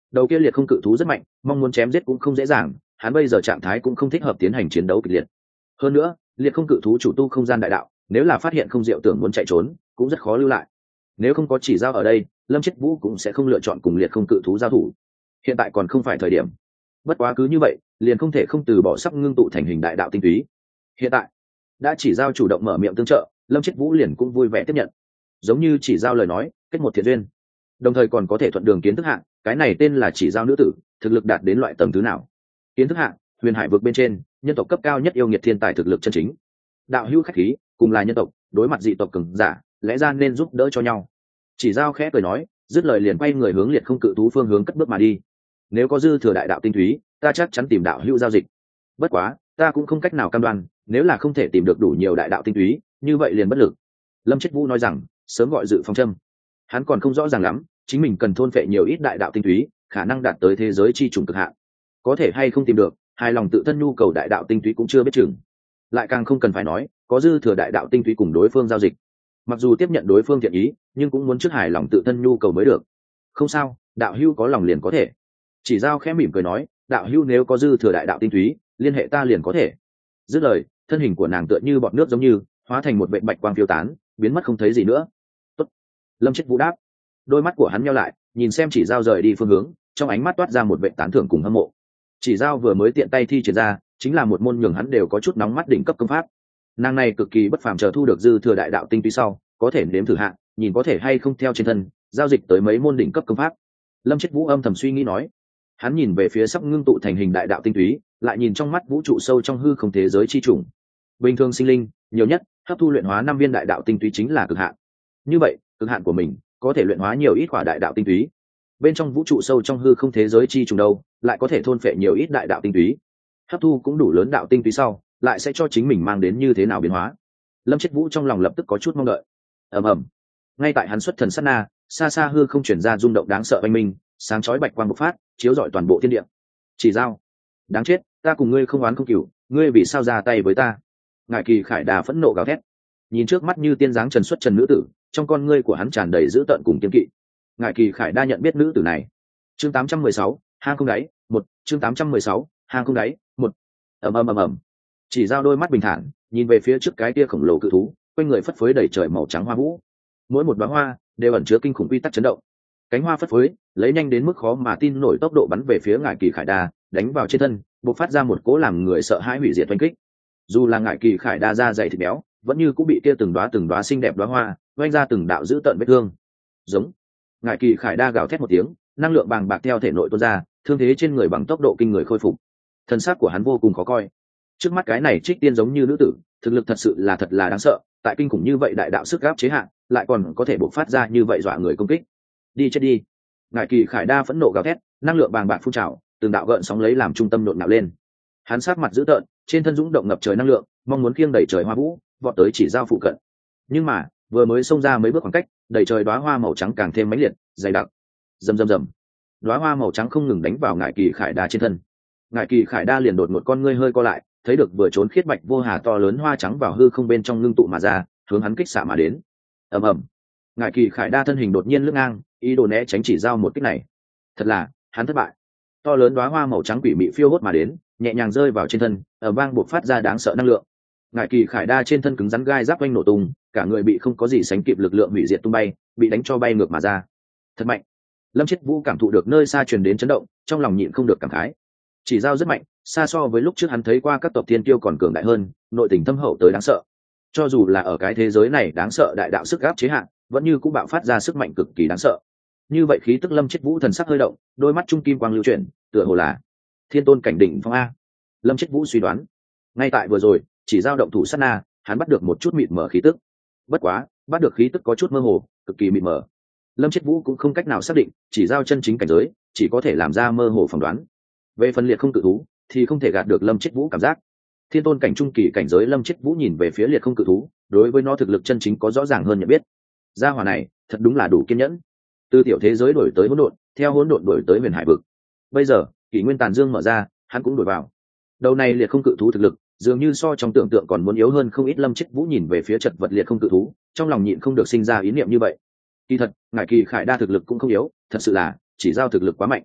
đầu kia liệt không cự thú rất mạnh, mong muốn chém giết cũng không dễ dàng, hắn bây giờ trạng thái cũng không thích hợp tiến hành chiến đấu kịch liệt. Hơn nữa liệt không cự thú chủ tu không gian đại đạo, nếu là phát hiện không diệu tưởng muốn chạy trốn cũng rất khó lưu lại. Nếu không có chỉ giao ở đây, Lâm Chết Vũ cũng sẽ không lựa chọn cùng liệt không cự thú giao thủ. Hiện tại còn không phải thời điểm. Bất quá cứ như vậy liền không thể không từ bỏ sắp ngưng tụ thành hình đại đạo tinh túy. Hiện tại đã chỉ giao chủ động mở miệng tương trợ, Lâm Chết Vũ liền cũng vui vẻ tiếp nhận. Giống như chỉ giao lời nói, kết một thiện duyên, đồng thời còn có thể thuận đường kiến thức hạng, cái này tên là chỉ giao nữ tử, thực lực đạt đến loại tầng thứ nào? Kiến thức hạng, huyền hải vực bên trên, nhân tộc cấp cao nhất yêu nghiệt thiên tài thực lực chân chính. Đạo hữu khách khí, cùng là nhân tộc, đối mặt dị tộc cường giả, lẽ ra nên giúp đỡ cho nhau. Chỉ giao khẽ cười nói, dứt lời liền quay người hướng liệt không cự thú phương hướng cất bước mà đi. Nếu có dư thừa đại đạo tinh túy, ta chắc chắn tìm đạo hữu giao dịch. Bất quá, ta cũng không cách nào cam đoan, nếu là không thể tìm được đủ nhiều đại đạo tinh túy, như vậy liền bất lực. Lâm Chết Vũ nói rằng, sớm gọi dự phòng châm. Hắn còn không rõ ràng lắm, chính mình cần thôn phệ nhiều ít đại đạo tinh túy, khả năng đạt tới thế giới chi trùng cực hạn. Có thể hay không tìm được, hài lòng tự thân nhu cầu đại đạo tinh túy cũng chưa biết chừng. Lại càng không cần phải nói, có dư thừa đại đạo tinh túy cùng đối phương giao dịch. Mặc dù tiếp nhận đối phương thiện ý, nhưng cũng muốn trước hài lòng tự thân nhu cầu mới được. Không sao, đạo hữu có lòng liền có thể. Chỉ giao khẽ mỉm cười nói, đạo hữu nếu có dư thừa đại đạo tinh túy, liên hệ ta liền có thể. Dứt lời, thân hình của nàng tựa như bọt nước giống như hóa thành một vệt bạch quang phiêu tán, biến mất không thấy gì nữa. Tốt. Lâm Chết Vũ đáp. Đôi mắt của hắn nheo lại, nhìn xem chỉ giao rời đi phương hướng, trong ánh mắt toát ra một vẻ tán thưởng cùng hâm mộ. Chỉ giao vừa mới tiện tay thi triển ra, chính là một môn nhường hắn đều có chút nóng mắt đỉnh cấp công pháp. Nàng này cực kỳ bất phàm, chờ thu được dư thừa đại đạo tinh túy sau, có thể nếm thử hạ, nhìn có thể hay không theo trên thân giao dịch tới mấy môn đỉnh cấp công pháp. Lâm Chết Vũ âm thầm suy nghĩ nói. Hắn nhìn về phía sắp ngưng tụ thành hình đại đạo tinh túy, lại nhìn trong mắt vũ trụ sâu trong hư không thế giới chi trùng. Bình thường sinh linh, nhiều nhất hấp thu luyện hóa năm viên đại đạo tinh túy chính là cực hạn. Như vậy, cực hạn của mình có thể luyện hóa nhiều ít quả đại đạo tinh túy. Bên trong vũ trụ sâu trong hư không thế giới chi trùng đâu, lại có thể thôn phệ nhiều ít đại đạo tinh túy. Hấp thu cũng đủ lớn đạo tinh túy sau, lại sẽ cho chính mình mang đến như thế nào biến hóa. Lâm Chết Vũ trong lòng lập tức có chút mong đợi. Ầm ầm. Ngay tại hắn xuất thần sát na, xa xa hư không truyền ra rung động đáng sợ oanh minh, sáng chói bạch quang bộc phát, chiếu rọi toàn bộ thiên địa. Chỉ giao, đáng chết, ta cùng ngươi không oán không cừu, ngươi vì sao ra tay với ta? Ngải Kỳ Khải Đà phẫn nộ gào thét, nhìn trước mắt như tiên dáng trần xuất trần nữ tử, trong con ngươi của hắn tràn đầy dữ tợn cùng kiên kỵ. Ngải Kỳ Khải Đa nhận biết nữ tử này. Chương tám trăm mười sáu, hang không đáy, một, chương tám trăm mười sáu, hang không đáy, một. Ầm ầm ầm ầm. Chỉ giao đôi mắt bình thản, nhìn về phía trước cái kia khổng lồ cự thú, quanh người phất phới đầy trời màu trắng hoa vũ. Mỗi một đóa hoa đều ẩn chứa kinh khủng quy tắc chấn động. Cánh hoa phất phới, lấy nhanh đến mức khó mà tin nổi tốc độ bắn về phía Ngải Kỳ Khải Đa, đánh vào trên thân, bộc phát ra một cỗ làm người sợ hãi hủy diệt oanh kích. Dù là Ngải Kỳ Khải Đa da dày thịt béo, vẫn như cũng bị kia từng đóa từng đóa xinh đẹp đóa hoa oanh ra từng đạo dữ tợn vết thương. Giống. Ngải Kỳ Khải Đa gào thét một tiếng, năng lượng bàng bạc theo thể nội tuôn ra, thương thế trên người bằng tốc độ kinh người khôi phục. Thân xác của hắn vô cùng khó coi. Trước mắt cái này trích tiên giống như nữ tử, thực lực thật sự là thật là đáng sợ, tại kinh khủng như vậy đại đạo sức áp chế hạn, lại còn có thể bộc phát ra như vậy dọa người công kích. Đi chết đi. Ngải Kỳ Khải Đa phẫn nộ gào thét, năng lượng bàng bạc phun trào, từng đạo gợn sóng lấy làm trung tâm nhộn nhạo lên. Hắn sát mặt dữ tợn, trên thân dũng động ngập trời năng lượng, mong muốn khiêng đẩy trời hoa vũ, vọt tới chỉ giao phụ cận. Nhưng mà, vừa mới xông ra mấy bước khoảng cách, đẩy trời đóa hoa màu trắng càng thêm mãnh liệt, dày đặc. Rầm rầm rầm. Đóa hoa màu trắng không ngừng đánh vào Ngải Kỳ Khải Đa trên thân. Ngải Kỳ Khải Đa liền đột một con ngươi hơi co lại, thấy được vừa trốn khiết bạch vô hà to lớn hoa trắng vào hư không bên trong ngưng tụ mà ra, hướng hắn kích xạ mà đến. Ầm ầm. Ngải Kỳ Khải Đa thân hình đột nhiên lướt ngang, ý đồ né tránh chỉ giao một kích này. Thật là, hắn thất bại. To lớn đóa hoa màu trắng quỷ mị phiêu hốt mà đến, nhẹ nhàng rơi vào trên thân, ở vang bộc phát ra đáng sợ năng lượng. Ngải Kỳ Khải Đa trên thân cứng rắn gai giáp quanh nổ tung, cả người bị không có gì sánh kịp lực lượng hủy diệt tung bay, bị đánh cho bay ngược mà ra. Thật mạnh. Lâm Chết Vũ cảm thụ được nơi xa truyền đến chấn động, trong lòng nhịn không được cảm khái. Chỉ giao rất mạnh, xa so với lúc trước hắn thấy qua các tộc thiên kiêu còn cường đại hơn, nội tình thâm hậu tới đáng sợ. Cho dù là ở cái thế giới này đáng sợ đại đạo sức áp chế hạn, vẫn như cũng bạo phát ra sức mạnh cực kỳ đáng sợ. Như vậy khí tức Lâm Chết Vũ thần sắc hơi động, đôi mắt trung kim quang lưu chuyển, tựa hồ là thiên tôn cảnh đỉnh phong a. Lâm Chết Vũ suy đoán. Ngay tại vừa rồi, chỉ giao động thủ sát na, hắn bắt được một chút mịt mờ khí tức. Bất quá, bắt được khí tức có chút mơ hồ, cực kỳ mịt mờ. Lâm Chết Vũ cũng không cách nào xác định, chỉ giao chân chính cảnh giới, chỉ có thể làm ra mơ hồ phỏng đoán. Về phần liệt không cự thú, thì không thể gạt được Lâm Chết Vũ cảm giác. Thiên tôn cảnh trung kỳ cảnh giới Lâm Chết Vũ nhìn về phía liệt không cự thú, đối với nó thực lực chân chính có rõ ràng hơn nhận biết. Gia hỏa này, thật đúng là đủ kiên nhẫn. Từ tiểu thế giới đổi tới hỗn độn, theo hỗn độn đổi tới huyền hải vực. Bây giờ, kỷ nguyên tàn dương mở ra, hắn cũng đổi vào. Đầu này liệt không cự thú thực lực, dường như so trong tưởng tượng còn muốn yếu hơn không ít. Lâm Chết Vũ nhìn về phía chật vật liệt không cự thú, trong lòng nhịn không được sinh ra ý niệm như vậy. Kỳ thật, Ngải Kỳ Khải Đa thực lực cũng không yếu, thật sự là chỉ giao thực lực quá mạnh.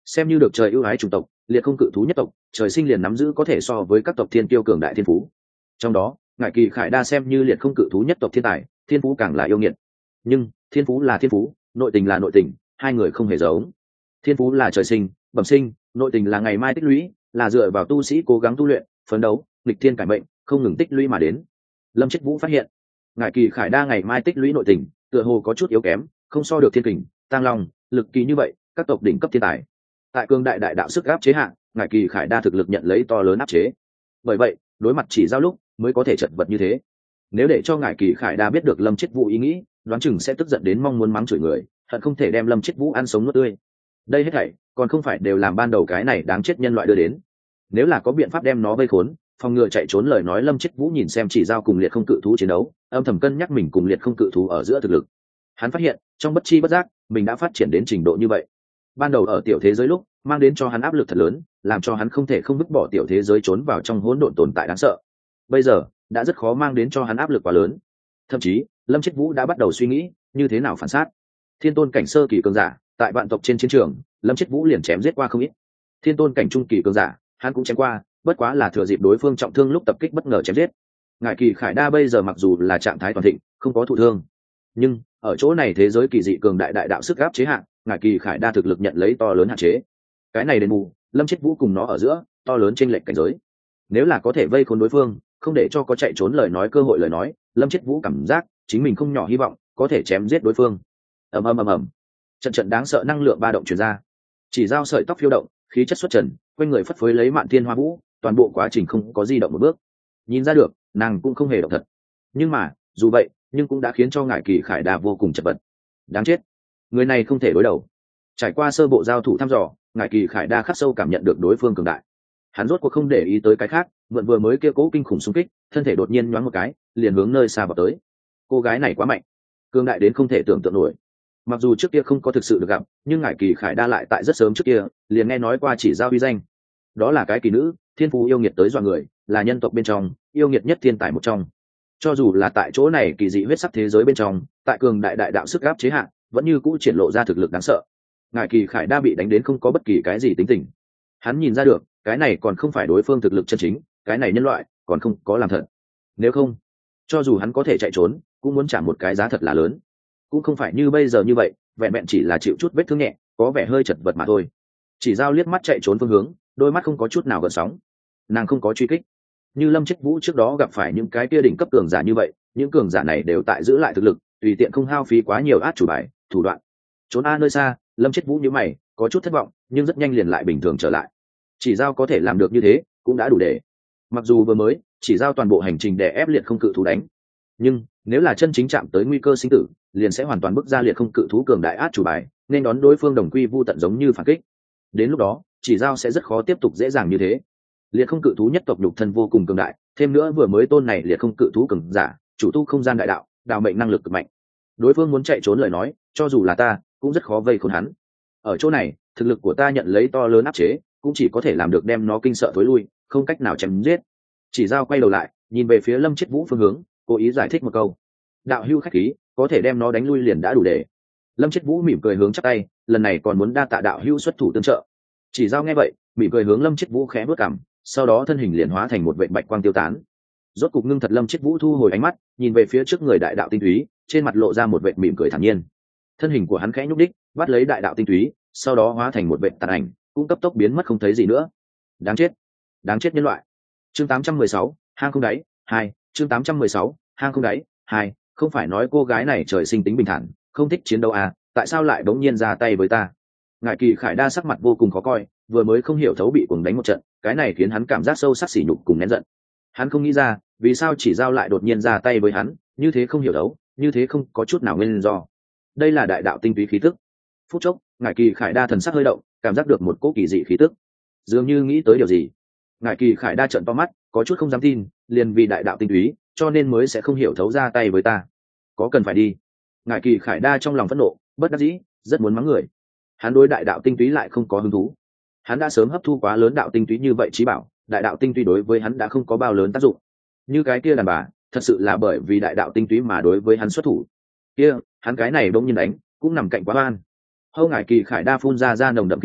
xem như được trời ưu ái chủng tộc, liệt không cự thú nhất tộc trời sinh liền nắm giữ có thể so với các tộc thiên tiêu cường đại thiên phú. Trong đó ngải kỳ khải đa xem như liệt không cự thú nhất tộc thiên tài, thiên phú càng là yêu nghiệt. Nhưng thiên phú là thiên phú, nội tình là nội tình, hai người không hề giống. Thiên phú là trời sinh bẩm sinh, nội tình là ngày mai tích lũy, là dựa vào tu sĩ cố gắng tu luyện phấn đấu nghịch thiên cải mệnh không ngừng tích lũy mà đến. Lâm Chết Vũ phát hiện ngải kỳ khải đa ngày mai tích lũy nội tình tựa hồ có chút yếu kém, không so được thiên kình tăng long lực kỳ như vậy các tộc đỉnh cấp thiên tài. Tại cương đại đại đạo sức áp chế hạn, ngải kỳ khải đa thực lực nhận lấy to lớn áp chế, bởi vậy đối mặt chỉ giao lúc mới có thể chật vật như thế. Nếu để cho ngải kỳ khải đa biết được Lâm Chết Vũ ý nghĩ, đoán chừng sẽ tức giận đến mong muốn mắng chửi người, hận không thể đem Lâm Chết Vũ ăn sống nuốt tươi. Đây hết thảy còn không phải đều làm ban đầu cái này đáng chết nhân loại đưa đến. Nếu là có biện pháp đem nó vây khốn, phòng ngừa chạy trốn lời nói, Lâm Chết Vũ nhìn xem chỉ giao cùng liệt không cự thú chiến đấu, âm thầm cân nhắc mình cùng liệt không cự thú ở giữa thực lực. Hắn phát hiện trong bất chi bất giác mình đã phát triển đến trình độ như vậy. Ban đầu ở tiểu thế giới lúc mang đến cho hắn áp lực thật lớn, làm cho hắn không thể không vứt bỏ tiểu thế giới trốn vào trong hỗn độn tồn tại đáng sợ. Bây giờ đã rất khó mang đến cho hắn áp lực quá lớn. Thậm chí Lâm Chết Vũ đã bắt đầu suy nghĩ như thế nào phản sát. Thiên tôn cảnh sơ kỳ cường giả tại vạn tộc trên chiến trường, Lâm Chết Vũ liền chém giết qua không ít. Thiên tôn cảnh trung kỳ cường giả hắn cũng chém qua, bất quá là thừa dịp đối phương trọng thương lúc tập kích bất ngờ chém giết. Ngải kỳ khải đa bây giờ mặc dù là trạng thái toàn thịnh, không có thụ thương, nhưng ở chỗ này thế giới kỳ dị cường đại đại đạo sức áp chế hạn, ngải kỳ khải đa thực lực nhận lấy to lớn hạn chế. Cái này đền bù Lâm Chết Vũ cùng nó ở giữa to lớn chênh lệch cảnh giới. Nếu là có thể vây khốn đối phương, không để cho có chạy trốn lời nói cơ hội lời nói, Lâm Chết Vũ cảm giác chính mình không nhỏ hy vọng có thể chém giết đối phương. ầm ầm ầm ầm, trận trận đáng sợ năng lượng ba động truyền ra, chỉ giao sợi tóc phiêu động, khí chất xuất trần, quanh người phất phới lấy mạn thiên hoa vũ, toàn bộ quá trình không có di động một bước. Nhìn ra được nàng cũng không hề động thật, nhưng mà dù vậy nhưng cũng đã khiến cho ngải kỳ khải đa vô cùng chật vật. Đáng chết, người này không thể đối đầu. Trải qua sơ bộ giao thủ thăm dò, ngải kỳ khải đa khắc sâu cảm nhận được đối phương cường đại. Hắn rốt cuộc không để ý tới cái khác, mượn vừa mới kia cố kinh khủng xung kích, thân thể đột nhiên nhoáng một cái, liền hướng nơi xa vào tới. Cô gái này quá mạnh, cường đại đến không thể tưởng tượng nổi. Mặc dù trước kia không có thực sự được gặp, nhưng ngải kỳ khải đa lại tại rất sớm trước kia liền nghe nói qua chỉ giao uy danh. Đó là cái kỳ nữ, thiên phú yêu nghiệt tới dọa người, là nhân tộc bên trong yêu nghiệt nhất thiên tài một trong. Cho dù là tại chỗ này kỳ dị huyết sắc thế giới bên trong, tại cường đại đại đạo sức áp chế hạn, vẫn như cũ triển lộ ra thực lực đáng sợ. Ngải kỳ khải đa bị đánh đến không có bất kỳ cái gì tính tình. Hắn nhìn ra được cái này còn không phải đối phương thực lực chân chính, cái này nhân loại còn không có làm thật. Nếu không, cho dù hắn có thể chạy trốn cũng muốn trả một cái giá thật là lớn. Cũng không phải như bây giờ như vậy, vẹn vẹn chỉ là chịu chút vết thương nhẹ, có vẻ hơi chật vật mà thôi. Chỉ giao liếc mắt chạy trốn phương hướng, đôi mắt không có chút nào gợn sóng. Nàng không có truy kích. Như Lâm Chết Vũ trước đó gặp phải những cái kia đỉnh cấp cường giả như vậy, những cường giả này đều tại giữ lại thực lực, tùy tiện không hao phí quá nhiều át chủ bài thủ đoạn. Trốn a nơi xa, Lâm Chết Vũ nhíu mày, có chút thất vọng, nhưng rất nhanh liền lại bình thường trở lại. Chỉ giao có thể làm được như thế cũng đã đủ để. Mặc dù vừa mới chỉ giao toàn bộ hành trình để ép liệt không cự thú đánh, nhưng nếu là chân chính chạm tới nguy cơ sinh tử, liền sẽ hoàn toàn bức ra liệt không cự thú cường đại át chủ bài, nên đón đối phương đồng quy vu tận giống như phản kích. Đến lúc đó chỉ giao sẽ rất khó tiếp tục dễ dàng như thế. Liệt không cự thú nhất tộc nhục thân vô cùng cường đại, thêm nữa vừa mới tôn này liệt không cự thú cường giả chủ tu không gian đại đạo, đạo mệnh năng lực cực mạnh. Đối phương muốn chạy trốn lời nói, cho dù là ta cũng rất khó vây khốn hắn. Ở chỗ này thực lực của ta nhận lấy to lớn áp chế, cũng chỉ có thể làm được đem nó kinh sợ thối lui, không cách nào chém giết. Chỉ giao quay đầu lại nhìn về phía Lâm Chết Vũ phương hướng, cố ý giải thích một câu. Đạo hưu khách khí, có thể đem nó đánh lui liền đã đủ để. Lâm Chết Vũ mỉm cười hướng chắp tay, lần này còn muốn đa tạ đạo hưu xuất thủ tương trợ. Chỉ giao nghe vậy mỉm cười hướng Lâm Chết Vũ khẽ bước cằm, sau đó thân hình liền hóa thành một vệt bạch quang tiêu tán. Rốt cục ngưng thật, Lâm Chết Vũ thu hồi ánh mắt, nhìn về phía trước người đại đạo tinh túy, trên mặt lộ ra một vệt mỉm cười thản nhiên. Thân hình của hắn khẽ nhúc đích, bắt lấy đại đạo tinh túy, sau đó hóa thành một vệt tàn ảnh, cũng cấp tốc biến mất không thấy gì nữa. Đáng chết, đáng chết nhân loại. Chương tám trăm mười sáu, hang không đáy hai. Chương tám trăm mười sáu, hang không đáy hai. Không phải nói cô gái này trời sinh tính bình thản, không thích chiến đấu à, tại sao lại bỗng nhiên ra tay với ta? Ngải kỳ khải đa sắc mặt vô cùng khó coi, vừa mới không hiểu thấu bị cuồng đánh một trận, cái này khiến hắn cảm giác sâu sắc sỉ nhục cùng nén giận. Hắn không nghĩ ra vì sao chỉ giao lại đột nhiên ra tay với hắn, như thế không hiểu thấu, như thế không có chút nào nguyên do. Đây là đại đạo tinh túy khí tức. Phút chốc ngải kỳ khải đa thần sắc hơi động, cảm giác được một cỗ kỳ dị khí tức, dường như nghĩ tới điều gì. Ngải kỳ khải đa trợn to mắt, có chút không dám tin, liền vì đại đạo tinh túy cho nên mới sẽ không hiểu thấu ra tay với ta. Có cần phải đi? Ngải kỳ khải đa trong lòng phẫn nộ, bất đắc dĩ, rất muốn mắng người. Hắn đối đại đạo tinh túy lại không có hứng thú. Hắn đã sớm hấp thu quá lớn đạo tinh túy như vậy trí bảo, đại đạo tinh túy đối với hắn đã không có bao lớn tác dụng. Như cái kia đàn bà, thật sự là bởi vì đại đạo tinh túy mà đối với hắn xuất thủ. Kia, hắn cái này bỗng nhiên đánh, cũng nằm cạnh quá oan. Hâu Ngải kỳ khải đa phun ra ra nồng đậm khí tức,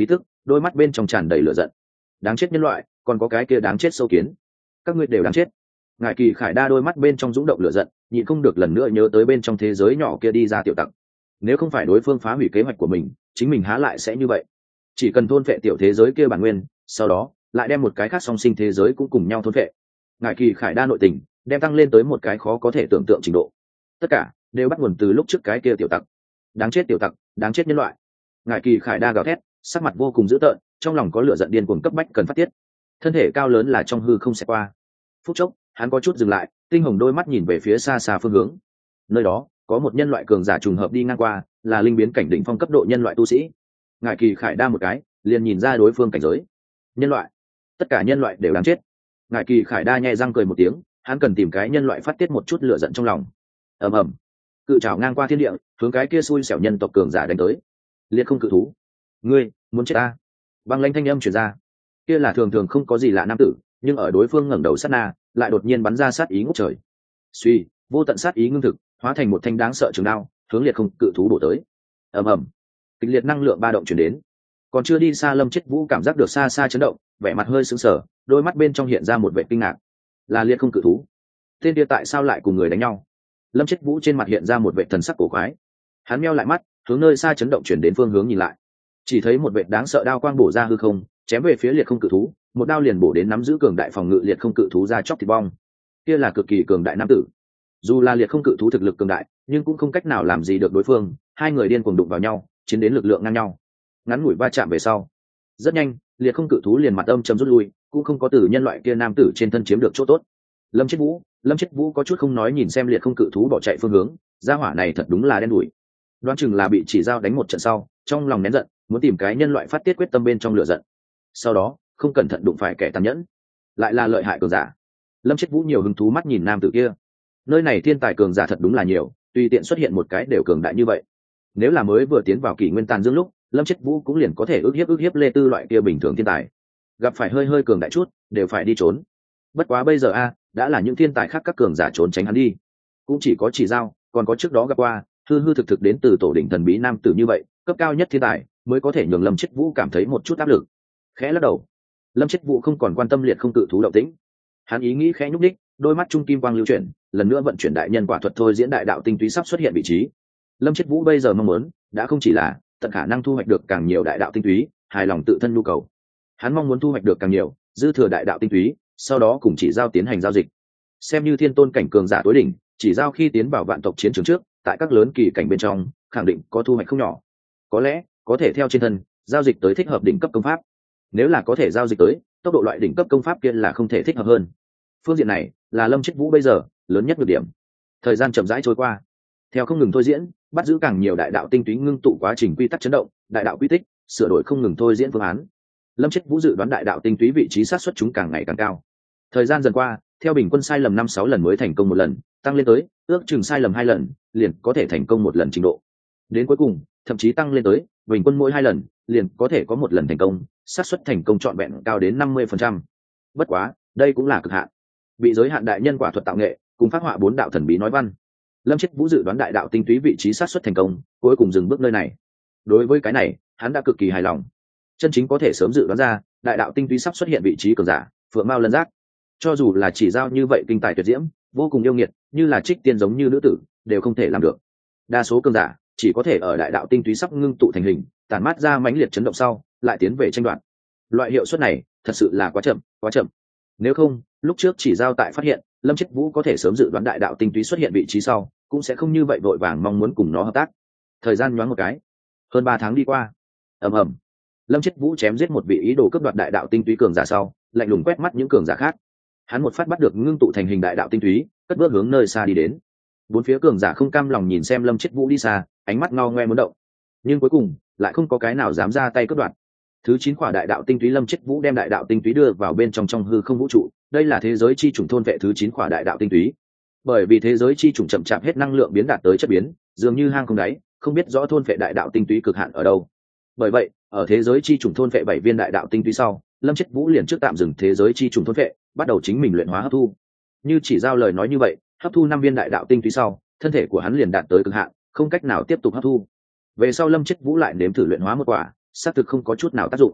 đôi mắt bên trong tràn đầy lửa giận. Đáng chết nhân loại, còn có cái kia đáng chết sâu kiến, các ngươi đều đáng chết. Ngải Kỳ Khải đa đôi mắt bên trong dũng động lửa giận, nhịn không được lần nữa nhớ tới bên trong thế giới nhỏ kia đi ra tiểu tặc. Nếu không phải đối phương phá hủy kế hoạch của mình, chính mình há lại sẽ như vậy. Chỉ cần thôn phệ tiểu thế giới kia bản nguyên, sau đó lại đem một cái khác song sinh thế giới cũng cùng nhau thôn phệ. Ngải Kỳ Khải đa nội tình đem tăng lên tới một cái khó có thể tưởng tượng trình độ. Tất cả đều bắt nguồn từ lúc trước cái kia tiểu tặc. Đáng chết tiểu tặc, đáng chết nhân loại. Ngải Kỳ Khải đa gào thét, sắc mặt vô cùng dữ tợn, trong lòng có lửa giận điên cuồng cấp bách cần phát tiết. Thân thể cao lớn là trong hư không sẽ qua. Phút chốc, hắn có chút dừng lại, tinh hồng đôi mắt nhìn về phía xa xa phương hướng. Nơi đó có một nhân loại cường giả trùng hợp đi ngang qua, là linh biến cảnh đỉnh phong cấp độ nhân loại tu sĩ. Ngải Kỳ Khải đa một cái liền nhìn ra đối phương cảnh giới. Nhân loại, tất cả nhân loại đều đáng chết. Ngải Kỳ Khải đa nhẹ răng cười một tiếng, hắn cần tìm cái nhân loại phát tiết một chút lửa giận trong lòng. Ầm ầm, cự trảo ngang qua thiên địa, hướng cái kia xui xẻo nhân tộc cường giả đánh tới. Liệt không cự thú, ngươi muốn chết ta? Băng lãnh thanh âm truyền ra. Kia là thường thường không có gì lạ nam tử, nhưng ở đối phương ngẩng đầu sát na, lại đột nhiên bắn ra sát ý ngút trời. Suy, vô tận sát ý ngưng thực, hóa thành một thanh đáng sợ trường đao, hướng liệt không cự thú bổ tới. Ầm ầm, kịch liệt năng lượng ba động truyền đến. Còn chưa đi xa Lâm Chết Vũ cảm giác được xa xa chấn động, vẻ mặt hơi sững sờ, đôi mắt bên trong hiện ra một vẻ kinh ngạc. Là liệt không cự thú? Tên kia tại sao lại cùng người đánh nhau? Lâm Chết Vũ trên mặt hiện ra một vẻ thần sắc cổ quái. Hắn meo lại mắt, hướng nơi xa chấn động chuyển đến phương hướng nhìn lại. Chỉ thấy một vẻ đáng sợ đao quang bổ ra hư không, chém về phía liệt không cự thú, một đao liền bổ đến nắm giữ cường đại phòng ngự liệt không cự thú ra chóc thịt bong. Kia là cực kỳ cường đại nam tử. Dù là liệt không cự thú thực lực cường đại, nhưng cũng không cách nào làm gì được đối phương, hai người điên cuồng đụng vào nhau, chiến đến lực lượng ngang nhau. Ngắn ngủi va chạm về sau, rất nhanh, liệt không cự thú liền mặt âm trầm rút lui, cũng không có từ nhân loại kia nam tử trên thân chiếm được chỗ tốt. Lâm Chết Vũ, Lâm Chết Vũ có chút không nói nhìn xem liệt không cự thú bỏ chạy phương hướng, gia hỏa này thật đúng là đen đủi. Đoán chừng là bị chỉ dao đánh một trận sau, trong lòng nén giận, muốn tìm cái nhân loại phát tiết quyết tâm bên trong lửa giận. Sau đó, không cẩn thận đụng phải kẻ tàn nhẫn, lại là lợi hại cường giả. Lâm Chết Vũ nhiều hứng thú mắt nhìn nam tử kia. Nơi này thiên tài cường giả thật đúng là nhiều, tùy tiện xuất hiện một cái đều cường đại như vậy. Nếu là mới vừa tiến vào kỷ nguyên tàn dương lúc, Lâm Chết Vũ cũng liền có thể ước hiếp ước hiếp Lê Tư loại kia bình thường thiên tài. Gặp phải hơi hơi cường đại chút, đều phải đi trốn. Bất quá bây giờ a, đã là những thiên tài khác các cường giả trốn tránh hắn đi. Cũng chỉ có chỉ giao, còn có trước đó gặp qua, hư hư thực thực đến từ tổ đỉnh thần bí nam tử như vậy, cấp cao nhất thiên tài, mới có thể nhường Lâm Chết Vũ cảm thấy một chút áp lực. Khẽ lắc đầu, Lâm Chết Vũ không còn quan tâm liệt không cự thú động tĩnh. Hắn ý nghĩ khẽ nhúc đích, đôi mắt trung kim quang lưu chuyển, lần nữa vận chuyển đại nhân quả thuật thôi diễn đại đạo tinh túy sắp xuất hiện vị trí. Lâm Chết Vũ bây giờ mong muốn đã không chỉ là tận khả năng thu hoạch được càng nhiều đại đạo tinh túy, hài lòng tự thân nhu cầu. Hắn mong muốn thu hoạch được càng nhiều dư thừa đại đạo tinh túy, sau đó cùng chỉ giao tiến hành giao dịch. Xem như thiên tôn cảnh cường giả tối đỉnh, chỉ giao khi tiến vào vạn tộc chiến trường trước, tại các lớn kỳ cảnh bên trong, khẳng định có thu hoạch không nhỏ. Có lẽ có thể theo trên thân giao dịch tới thích hợp đỉnh cấp công pháp. Nếu là có thể giao dịch tới tốc độ loại đỉnh cấp công pháp kia là không thể thích hợp hơn. Phương diện này là Lâm Chết Vũ bây giờ lớn nhất nhược điểm. Thời gian chậm rãi trôi qua, theo không ngừng thôi diễn, bắt giữ càng nhiều đại đạo tinh túy ngưng tụ quá trình quy tắc chấn động, đại đạo quy tích sửa đổi không ngừng thôi diễn phương án. Lâm Chết Vũ dự đoán đại đạo tinh túy vị trí xác suất chúng càng ngày càng cao. Thời gian dần qua, theo bình quân sai lầm năm sáu lần mới thành công một lần, tăng lên tới ước chừng sai lầm hai lần liền có thể thành công một lần trình độ. Đến cuối cùng, thậm chí tăng lên tới bình quân mỗi hai lần liền có thể có một lần thành công, xác suất thành công trọn vẹn cao đến năm mươi phần trăm. Bất quá, đây cũng là cực hạn. Bị giới hạn đại nhân quả thuật tạo nghệ, cùng phát họa bốn đạo thần bí nói văn. Lâm Chết Vũ dự đoán đại đạo tinh túy vị trí xác suất thành công, cuối cùng dừng bước nơi này. Đối với cái này, hắn đã cực kỳ hài lòng. Chân chính có thể sớm dự đoán ra, đại đạo tinh túy sắp xuất hiện vị trí cường giả, phượng mao lân giác. Cho dù là chỉ giao như vậy kinh tài tuyệt diễm, vô cùng yêu nghiệt, như là trích tiên giống như nữ tử, đều không thể làm được. Đa số cường giả chỉ có thể ở đại đạo tinh túy sắp ngưng tụ thành hình, tản mát ra mãnh liệt chấn động sau, lại tiến về tranh đoạt. Loại hiệu suất này, thật sự là quá chậm, quá chậm. Nếu không, lúc trước chỉ giao tại phát hiện, Lâm Chết Vũ có thể sớm dự đoán đại đạo tinh túy xuất hiện vị trí sau, cũng sẽ không như vậy vội vàng mong muốn cùng nó hợp tác. Thời gian nhoáng một cái, hơn ba tháng đi qua. Ầm ầm, Lâm Chết Vũ chém giết một vị ý đồ cướp đoạt đại đạo tinh túy cường giả sau, lạnh lùng quét mắt những cường giả khác. Hắn một phát bắt được ngưng tụ thành hình đại đạo tinh túy, cất bước hướng nơi xa đi đến. Bốn phía cường giả không cam lòng nhìn xem Lâm Chết Vũ đi xa, ánh mắt ngao ngoe muốn động. Nhưng cuối cùng, lại không có cái nào dám ra tay cướp đoạt. Thứ chín quả đại đạo tinh túy Lâm Chết Vũ đem đại đạo tinh túy đưa vào bên trong trong hư không vũ trụ, đây là thế giới chi chủng thôn vệ thứ chín quả đại đạo tinh túy. Bởi vì thế giới chi chủng chậm chạp hết năng lượng biến đạt tới chất biến, dường như hang không đáy, không biết rõ thôn vệ đại đạo tinh túy cực hạn ở đâu. Bởi vậy, ở thế giới chi chủng thôn vệ bảy viên đại đạo tinh túy sau, Lâm Chết Vũ liền trước tạm dừng thế giới chi chủng thôn vệ, bắt đầu chính mình luyện hóa hấp thu. Như chỉ giao lời nói như vậy, hấp thu năm viên đại đạo tinh túy sau, thân thể của hắn liền đạt tới cực hạn, không cách nào tiếp tục hấp thu. Về sau Lâm Chết Vũ lại nếm thử luyện hóa một quả, xác thực không có chút nào tác dụng.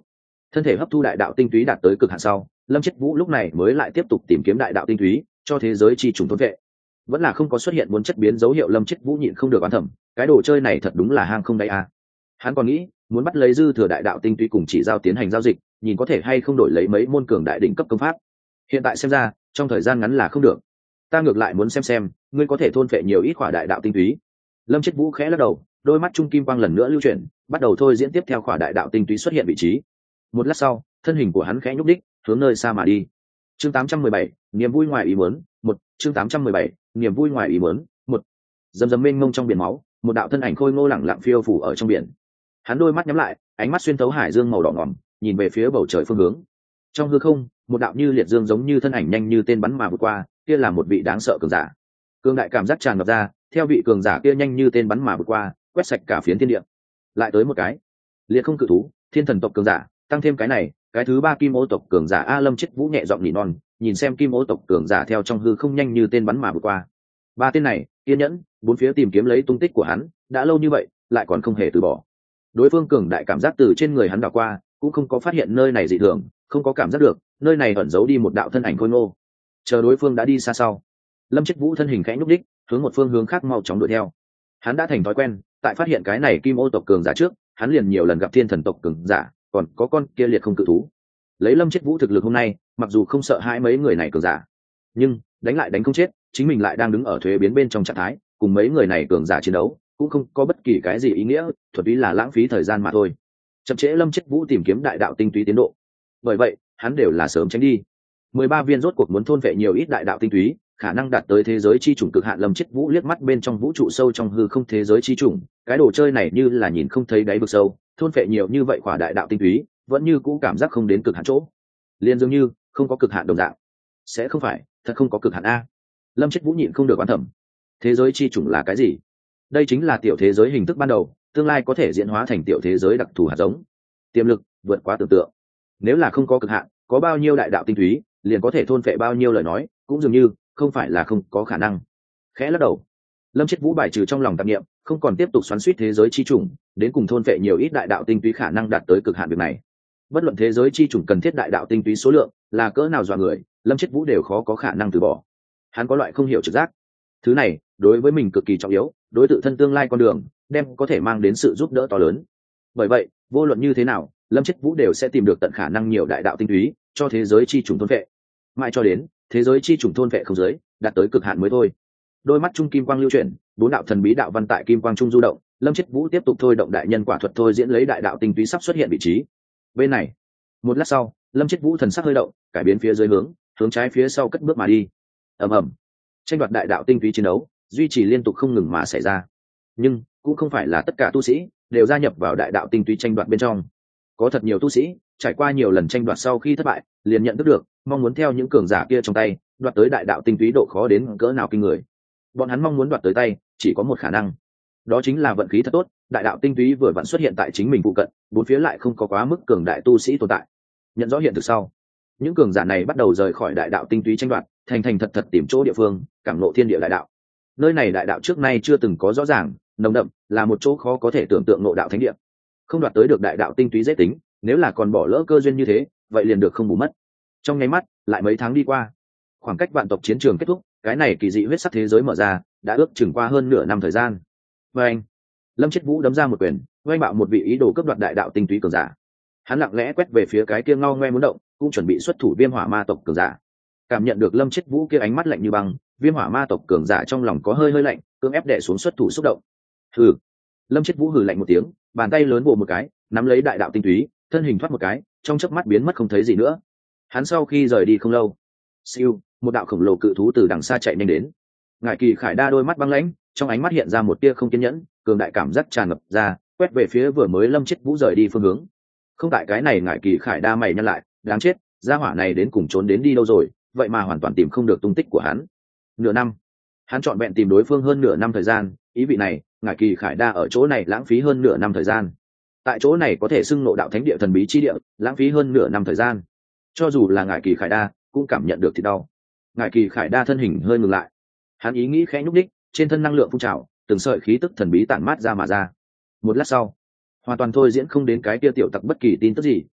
thân thể hấp thu đại đạo tinh túy đạt tới cực hạn sau, Lâm Chết Vũ lúc này mới lại tiếp tục tìm kiếm đại đạo tinh túy cho thế giới chi trùng thôn vệ. Vẫn là không có xuất hiện muốn chất biến dấu hiệu. Lâm Chết Vũ nhịn không được oán thầm, cái đồ chơi này thật đúng là hang không đáy a. Hắn còn nghĩ muốn bắt lấy dư thừa đại đạo tinh túy cùng chỉ giao tiến hành giao dịch, nhìn có thể hay không đổi lấy mấy môn cường đại đỉnh cấp công pháp. Hiện tại xem ra trong thời gian ngắn là không được. Ta ngược lại muốn xem xem ngươi có thể thôn phệ nhiều ít khỏa đại đạo tinh túy. Lâm Chết Vũ khẽ lắc đầu, đôi mắt trung kim quang lần nữa lưu chuyển, bắt đầu thôi diễn tiếp theo khỏa đại đạo tinh túy xuất hiện vị trí. Một lát sau, thân hình của hắn khẽ nhúc đích, hướng nơi xa mà đi. Chương tám trăm mười bảy, niềm vui ngoài ý muốn, một. Chương tám trăm mười bảy, niềm vui ngoài ý muốn, một. Dầm dầm mênh mông trong biển máu, một đạo thân ảnh khôi ngô lẳng lặng phiêu phủ ở trong biển. Hắn đôi mắt nhắm lại, ánh mắt xuyên thấu hải dương màu đỏ ngòm, nhìn về phía bầu trời phương hướng. Trong hư không, một đạo như liệt dương giống như thân ảnh nhanh như tên bắn mà vượt qua, kia là một vị đáng sợ cường giả. Cường đại cảm giác tràn ngập ra, theo vị cường giả kia nhanh như tên bắn mà vượt qua, quét sạch cả phiến thiên địa. Lại tới một cái, liệt không cự thú, thiên thần tộc cường giả, tăng thêm cái này, cái thứ ba kim ô tộc cường giả. A Lâm Chết Vũ nhẹ giọng nỉ non, nhìn xem kim ô tộc cường giả theo trong hư không nhanh như tên bắn mà vượt qua. Ba tên này, kiên nhẫn, bốn phía tìm kiếm lấy tung tích của hắn, đã lâu như vậy, lại còn không hề từ bỏ. Đối phương cường đại cảm giác từ trên người hắn đảo qua, cũng không có phát hiện nơi này dị thường, không có cảm giác được nơi này ẩn giấu đi một đạo thân ảnh khôi ngô. Chờ đối phương đã đi xa sau, Lâm Chết Vũ thân hình khẽ nhúc đích, hướng một phương hướng khác mau chóng đuổi theo. Hắn đã thành thói quen, tại phát hiện cái này kim ô tộc cường giả trước, hắn liền nhiều lần gặp thiên thần tộc cường giả, còn có con kia liệt không cự thú. Lấy Lâm Chết Vũ thực lực hôm nay, mặc dù không sợ hãi mấy người này cường giả, nhưng đánh lại đánh không chết, chính mình lại đang đứng ở thuế biến bên trong trạng thái, cùng mấy người này cường giả chiến đấu, cũng không có bất kỳ cái gì ý nghĩa, thuần túy là lãng phí thời gian mà thôi. Chậm trễ Lâm Chết Vũ tìm kiếm đại đạo tinh túy tiến độ. Bởi vậy, hắn đều là sớm tránh đi. Mười ba viên rốt cuộc muốn thôn vệ nhiều ít đại đạo tinh túy, khả năng đạt tới thế giới chi chủng cực hạn. Lâm Chết Vũ liếc mắt bên trong vũ trụ sâu trong hư không thế giới chi chủng, cái đồ chơi này như là nhìn không thấy đáy vực sâu, thôn vệ nhiều như vậy quả đại đạo tinh túy, vẫn như cũ cảm giác không đến cực hạn chỗ. Liên dường như không có cực hạn đồng dạng. Sẽ không phải, thật không có cực hạn a. Lâm Chết Vũ nhịn không được oán thầm. Thế giới chi chủng là cái gì? Đây chính là tiểu thế giới hình thức ban đầu, tương lai có thể diễn hóa thành tiểu thế giới đặc thù hạt giống. Tiềm lực vượt quá tưởng tượng. Nếu là không có cực hạn, có bao nhiêu đại đạo tinh túy, liền có thể thôn phệ bao nhiêu lời nói, cũng dường như không phải là không có khả năng. Khẽ lắc đầu, Lâm Chết Vũ bài trừ trong lòng tạp niệm, không còn tiếp tục xoắn xuýt thế giới chi chủng, đến cùng thôn phệ nhiều ít đại đạo tinh túy khả năng đạt tới cực hạn việc này. Bất luận thế giới chi chủng cần thiết đại đạo tinh túy số lượng là cỡ nào dọa người, Lâm Chết Vũ đều khó có khả năng từ bỏ. Hắn có loại không hiểu trực giác, thứ này đối với mình cực kỳ trọng yếu, đối tự thân tương lai con đường đem có thể mang đến sự giúp đỡ to lớn. Bởi vậy, vô luận như thế nào, Lâm Chết Vũ đều sẽ tìm được tận khả năng nhiều đại đạo tinh túy cho thế giới chi chủng thôn vệ, mãi cho đến thế giới chi chủng thôn vệ không giới đạt tới cực hạn mới thôi. Đôi mắt trung kim quang lưu chuyển, bốn đạo thần bí đạo văn tại kim quang trung du động. Lâm Chết Vũ tiếp tục thôi động đại nhân quả thuật thôi diễn lấy đại đạo tinh túy sắp xuất hiện vị trí. Bên này, một lát sau, Lâm Chết Vũ thần sắc hơi động, cải biến phía dưới hướng, hướng trái phía sau cất bước mà đi. Ầm ầm, tranh đoạt đại đạo tinh túy chiến đấu duy trì liên tục không ngừng mà xảy ra, nhưng cũng không phải là tất cả tu sĩ đều gia nhập vào đại đạo tinh túy tranh đoạt bên trong. Có thật nhiều tu sĩ trải qua nhiều lần tranh đoạt sau khi thất bại, liền nhận thức được mong muốn theo những cường giả kia trong tay đoạt tới đại đạo tinh túy độ khó đến cỡ nào kinh người. Bọn hắn mong muốn đoạt tới tay chỉ có một khả năng, đó chính là vận khí thật tốt, đại đạo tinh túy vừa vặn xuất hiện tại chính mình phụ cận, bốn phía lại không có quá mức cường đại tu sĩ tồn tại. Nhận rõ hiện thực sau, những cường giả này bắt đầu rời khỏi đại đạo tinh túy tranh đoạt, thành thành thật thật tìm chỗ địa phương cảm ngộ thiên địa đại đạo. Nơi này đại đạo trước nay chưa từng có rõ ràng, nồng đậm, là một chỗ khó có thể tưởng tượng ngộ đạo thánh địa. Không đoạt tới được đại đạo tinh túy dễ tính, nếu là còn bỏ lỡ cơ duyên như thế, vậy liền được không bù mất. Trong nháy mắt, lại mấy tháng đi qua, khoảng cách vạn tộc chiến trường kết thúc, cái này kỳ dị huyết sắc thế giới mở ra, đã ước chừng qua hơn nửa năm thời gian. Và anh, Lâm Chết Vũ đấm ra một quyền, oanh bạo một vị ý đồ cướp đoạt đại đạo tinh túy cường giả. Hắn lặng lẽ quét về phía cái kia ngao ngoe muốn động, cũng chuẩn bị xuất thủ viêm hỏa ma tộc cường giả. Cảm nhận được Lâm Chết Vũ kia ánh mắt lạnh như băng, viêm hỏa ma tộc cường giả trong lòng có hơi hơi lạnh, cưỡng ép đè xuống xuất thủ xúc động. Hừ. Lâm Chết Vũ hừ lạnh một tiếng, bàn tay lớn vồ một cái, nắm lấy đại đạo tinh túy, thân hình thoát một cái, trong chớp mắt biến mất không thấy gì nữa. Hắn sau khi rời đi không lâu, siêu, một đạo khổng lồ cự thú từ đằng xa chạy nhanh đến. Ngải Kỳ Khải Đa đôi mắt băng lãnh, trong ánh mắt hiện ra một tia không kiên nhẫn, cường đại cảm giác tràn ngập ra, quét về phía vừa mới Lâm Chết Vũ rời đi phương hướng. Không tại cái này Ngải Kỳ Khải Đa mày nhăn lại, đáng chết, gia hỏa này đến cùng trốn đến đi đâu rồi, vậy mà hoàn toàn tìm không được tung tích của hắn. Nửa năm, hắn chọn vẹn tìm đối phương hơn nửa năm thời gian, ý vị này, Ngải Kỳ Khải Đa ở chỗ này lãng phí hơn nửa năm thời gian. Tại chỗ này có thể xưng ngộ đạo thánh địa thần bí chi địa, lãng phí hơn nửa năm thời gian. Cho dù là Ngải Kỳ Khải Đa, cũng cảm nhận được thì đau. Ngải Kỳ Khải Đa thân hình hơi ngừng lại, hắn ý nghĩ khẽ nhúc đích, trên thân năng lượng phun trào, từng sợi khí tức thần bí tản mát ra mà ra. Một lát sau, hoàn toàn thôi diễn không đến cái kia tiểu tặc bất kỳ tin tức gì,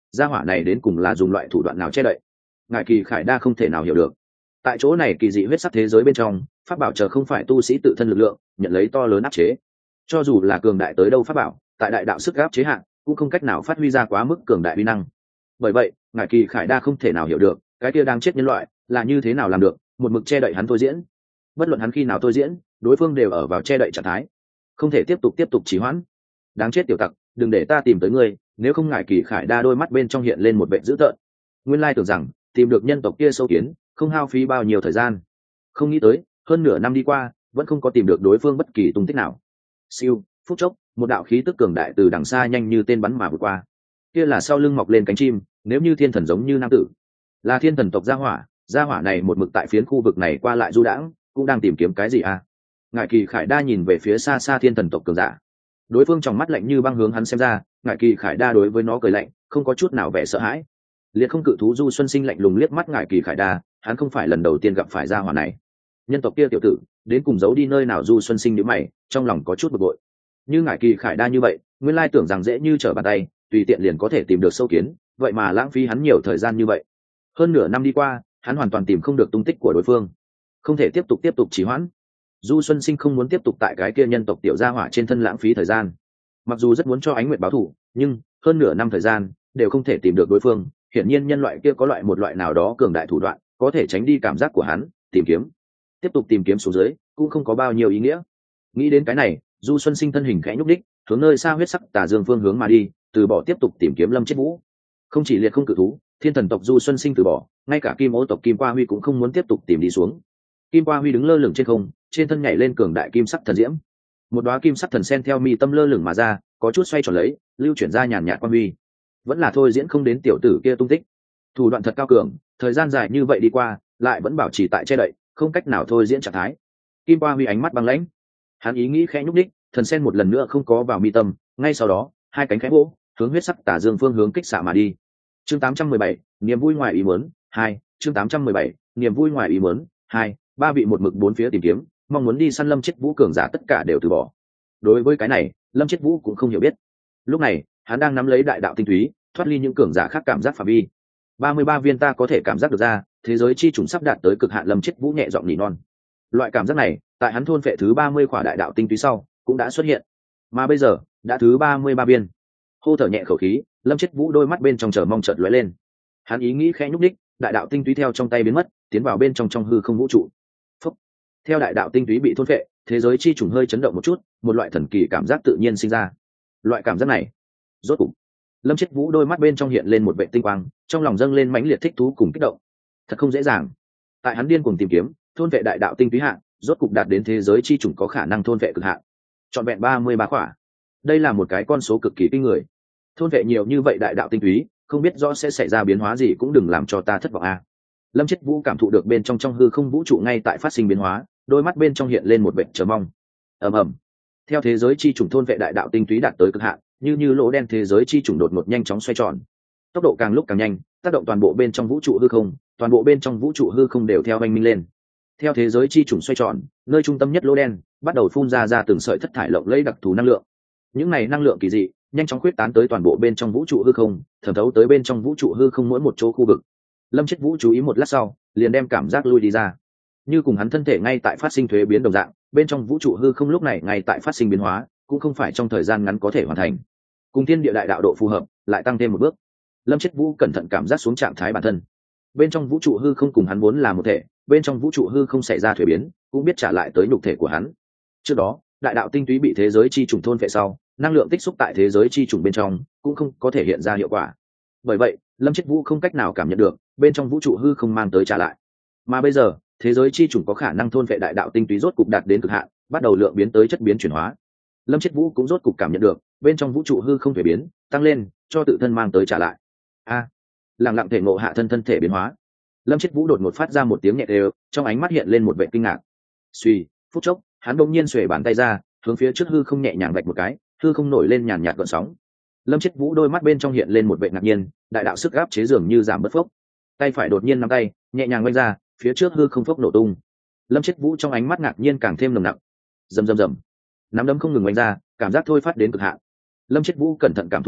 gia hỏa này đến cùng là dùng loại thủ đoạn nào che đậy, ngài Kỳ Khải Đa không thể nào hiểu được. Tại chỗ này kỳ dị huyết sắc thế giới bên trong, pháp bảo chờ không phải tu sĩ tự thân lực lượng, nhận lấy to lớn áp chế. Cho dù là cường đại tới đâu pháp bảo, tại đại đạo sức áp chế hạn, cũng không cách nào phát huy ra quá mức cường đại uy năng. Bởi vậy, ngài Kỳ Khải Đa không thể nào hiểu được, cái kia đang chết nhân loại là như thế nào làm được, một mực che đậy hắn thôi diễn. Bất luận hắn khi nào thôi diễn, đối phương đều ở vào che đậy trạng thái, không thể tiếp tục tiếp tục trì hoãn. Đáng chết tiểu tặc, đừng để ta tìm tới ngươi, nếu không ngài Kỳ Khải Đa đôi mắt bên trong hiện lên một vẻ dữ tợn. Nguyên lai tưởng rằng tìm được nhân tộc kia sâu kiến không hao phí bao nhiêu thời gian, không nghĩ tới hơn nửa năm đi qua vẫn không có tìm được đối phương bất kỳ tung tích nào. Siêu, phút chốc một đạo khí tức cường đại từ đằng xa nhanh như tên bắn mà vượt qua. Kia là sau lưng mọc lên cánh chim, nếu như thiên thần giống như nam tử, là thiên thần tộc gia hỏa. Gia hỏa này một mực tại phiến khu vực này qua lại du đãng, cũng đang tìm kiếm cái gì à? Ngải Kỳ Khải Đa nhìn về phía xa xa thiên thần tộc cường giả, đối phương trong mắt lạnh như băng hướng hắn xem ra. Ngải Kỳ Khải Đa đối với nó cười lạnh, không có chút nào vẻ sợ hãi. Liệt không cự thú Du Xuân Sinh lạnh lùng liếc mắt Ngải Kỳ Khải Đa, hắn không phải lần đầu tiên gặp phải gia hỏa này. Nhân tộc kia tiểu tử đến cùng giấu đi nơi nào? Du Xuân Sinh nhíu mày, trong lòng có chút bực bội. Như Ngải Kỳ Khải Đa như vậy, nguyên lai tưởng rằng dễ như trở bàn tay, tùy tiện liền có thể tìm được sâu kiến, vậy mà lãng phí hắn nhiều thời gian như vậy. Hơn nửa năm đi qua, hắn hoàn toàn tìm không được tung tích của đối phương, không thể tiếp tục tiếp tục trì hoãn. Du Xuân Sinh không muốn tiếp tục tại cái kia nhân tộc tiểu gia hỏa trên thân lãng phí thời gian. Mặc dù rất muốn cho Ánh Nguyệt báo thù, nhưng hơn nửa năm thời gian đều không thể tìm được đối phương, hiển nhiên nhân loại kia có loại một loại nào đó cường đại thủ đoạn, có thể tránh đi cảm giác của hắn. Tìm kiếm, tiếp tục tìm kiếm xuống dưới cũng không có bao nhiêu ý nghĩa. Nghĩ đến cái này, Du Xuân Sinh thân hình khẽ nhúc đích, hướng nơi xa huyết sắc tà dương phương hướng mà đi, từ bỏ tiếp tục tìm kiếm Lâm Chết Vũ. Không chỉ liệt không cự thú, thiên thần tộc Du Xuân Sinh từ bỏ, ngay cả Kim Ô tộc Kim Qua Huy cũng không muốn tiếp tục tìm đi xuống. Kim Qua Huy đứng lơ lửng trên không, trên thân nhảy lên cường đại kim sắc thần diễm, một đóa kim sắc thần sen theo mi tâm lơ lửng mà ra, có chút xoay tròn lấy, lưu chuyển ra nhàn nhạt quang huy. Vẫn là thôi diễn không đến tiểu tử kia tung tích. Thủ đoạn thật cao cường, thời gian dài như vậy đi qua, lại vẫn bảo trì tại che đậy, không cách nào thôi diễn trạng thái. Kim Qua Huy ánh mắt băng lãnh, hắn ý nghĩ khẽ nhúc đích, thần sen một lần nữa không có vào mi tâm, ngay sau đó hai cánh khẽ vỗ, hướng huyết sắc tà dương phương hướng kích xạ mà đi. Chương tám trăm mười bảy, niềm vui ngoài ý muốn hai. Chương tám trăm mười bảy, niềm vui ngoài ý muốn hai. Ba vị một mực bốn phía tìm kiếm, mong muốn đi săn Lâm Chết Vũ cường giả tất cả đều từ bỏ. Đối với cái này, Lâm Chết Vũ cũng không hiểu biết. Lúc này, hắn đang nắm lấy đại đạo tinh túy, thoát ly những cường giả khác cảm giác phạm vi. ba mươi ba viên ta có thể cảm giác được ra, thế giới chi trùng sắp đạt tới cực hạn. Lâm Chết Vũ nhẹ giọng nỉ non. Loại cảm giác này, tại hắn thôn phệ thứ ba mươi khỏa đại đạo tinh túy sau, cũng đã xuất hiện. Mà bây giờ, đã thứ ba mươi ba viên. Hô thở nhẹ khẩu khí, Lâm Chết Vũ đôi mắt bên trong chờ mong chợt lóe lên. Hắn ý nghĩ khẽ nhúc đích, đại đạo tinh túy theo trong tay biến mất, tiến vào bên trong trong hư không vũ trụ. Phúc. Theo đại đạo tinh túy bị thôn phệ, thế giới chi trùng hơi chấn động một chút, một loại thần kỳ cảm giác tự nhiên sinh ra. Loại cảm giác này, rốt cục, Lâm Chết Vũ đôi mắt bên trong hiện lên một vệ tinh quang, trong lòng dâng lên mãnh liệt thích thú cùng kích động. Thật không dễ dàng. Tại hắn điên cuồng tìm kiếm, thôn vệ đại đạo tinh túy hạn, rốt cục đạt đến thế giới chi trùng có khả năng thôn vệ cực hạn. Trọn vẹn ba mươi ba khỏa. Đây là một cái con số cực kỳ kinh người. Thôn vệ nhiều như vậy đại đạo tinh túy, không biết rõ sẽ xảy ra biến hóa gì, cũng đừng làm cho ta thất vọng a. Lâm Chết Vũ cảm thụ được bên trong trong hư không vũ trụ ngay tại phát sinh biến hóa, đôi mắt bên trong hiện lên một vẻ chờ mong. Ầm ầm. Theo thế giới chi trùng thôn vệ đại đạo tinh túy đạt tới cực hạn, như như lỗ đen thế giới chi trùng đột ngột nhanh chóng xoay tròn. Tốc độ càng lúc càng nhanh, tác động toàn bộ bên trong vũ trụ hư không, toàn bộ bên trong vũ trụ hư không đều theo oanh minh lên. Theo thế giới chi trùng xoay tròn, nơi trung tâm nhất lỗ đen bắt đầu phun ra ra từng sợi thất thải lộng lẫy đặc thù năng lượng. Những này năng lượng kỳ dị nhanh chóng khuyết tán tới toàn bộ bên trong vũ trụ hư không, thẩm thấu tới bên trong vũ trụ hư không mỗi một chỗ khu vực. Lâm Chết Vũ chú ý một lát sau, liền đem cảm giác lui đi ra, như cùng hắn thân thể ngay tại phát sinh thuế biến đồng dạng, bên trong vũ trụ hư không lúc này ngay tại phát sinh biến hóa, cũng không phải trong thời gian ngắn có thể hoàn thành. Cùng thiên địa đại đạo độ phù hợp lại tăng thêm một bước. Lâm Chết Vũ cẩn thận cảm giác xuống trạng thái bản thân. Bên trong vũ trụ hư không cùng hắn vốn là một thể, bên trong vũ trụ hư không xảy ra thuế biến, cũng biết trả lại tới nhục thể của hắn. Trước đó, đại đạo tinh túy bị thế giới chi trùng thôn phệ sau, năng lượng tích xúc tại thế giới chi trùng bên trong cũng không có thể hiện ra hiệu quả. Bởi vậy, Lâm Chết Vũ không cách nào cảm nhận được bên trong vũ trụ hư không mang tới trả lại. Mà bây giờ, thế giới chi trùng có khả năng thôn phệ đại đạo tinh túy rốt cục đạt đến cực hạn, bắt đầu lượng biến tới chất biến chuyển hóa. Lâm Chết Vũ cũng rốt cục cảm nhận được bên trong vũ trụ hư không thuế biến, tăng lên, cho tự thân mang tới trả lại. A, à, lặng lặng thể ngộ hạ thân thân thể biến hóa. Lâm Chết Vũ đột ngột phát ra một tiếng nhẹ đều, trong ánh mắt hiện lên một vẻ kinh ngạc. Suy, phút chốc, hắn đột nhiên xuề bàn tay ra, hướng phía trước hư không nhẹ nhàng vạch một cái, hư không nổi lên nhàn nhạt gợn sóng. Lâm Chết Vũ đôi mắt bên trong hiện lên một vẻ ngạc nhiên, đại đạo sức áp chế dường như giảm bớt phốc. Tay phải đột nhiên nắm tay, nhẹ nhàng vung ra, phía trước hư không phốc nổ tung. Lâm Chết Vũ trong ánh mắt ngạc nhiên càng thêm nồng nặng. Rầm rầm rầm. Nắm đấm không ngừng vung ra, cảm giác thôi phát đến cực hạn. Lâm Chết Vũ cẩn thận cảm thụ được,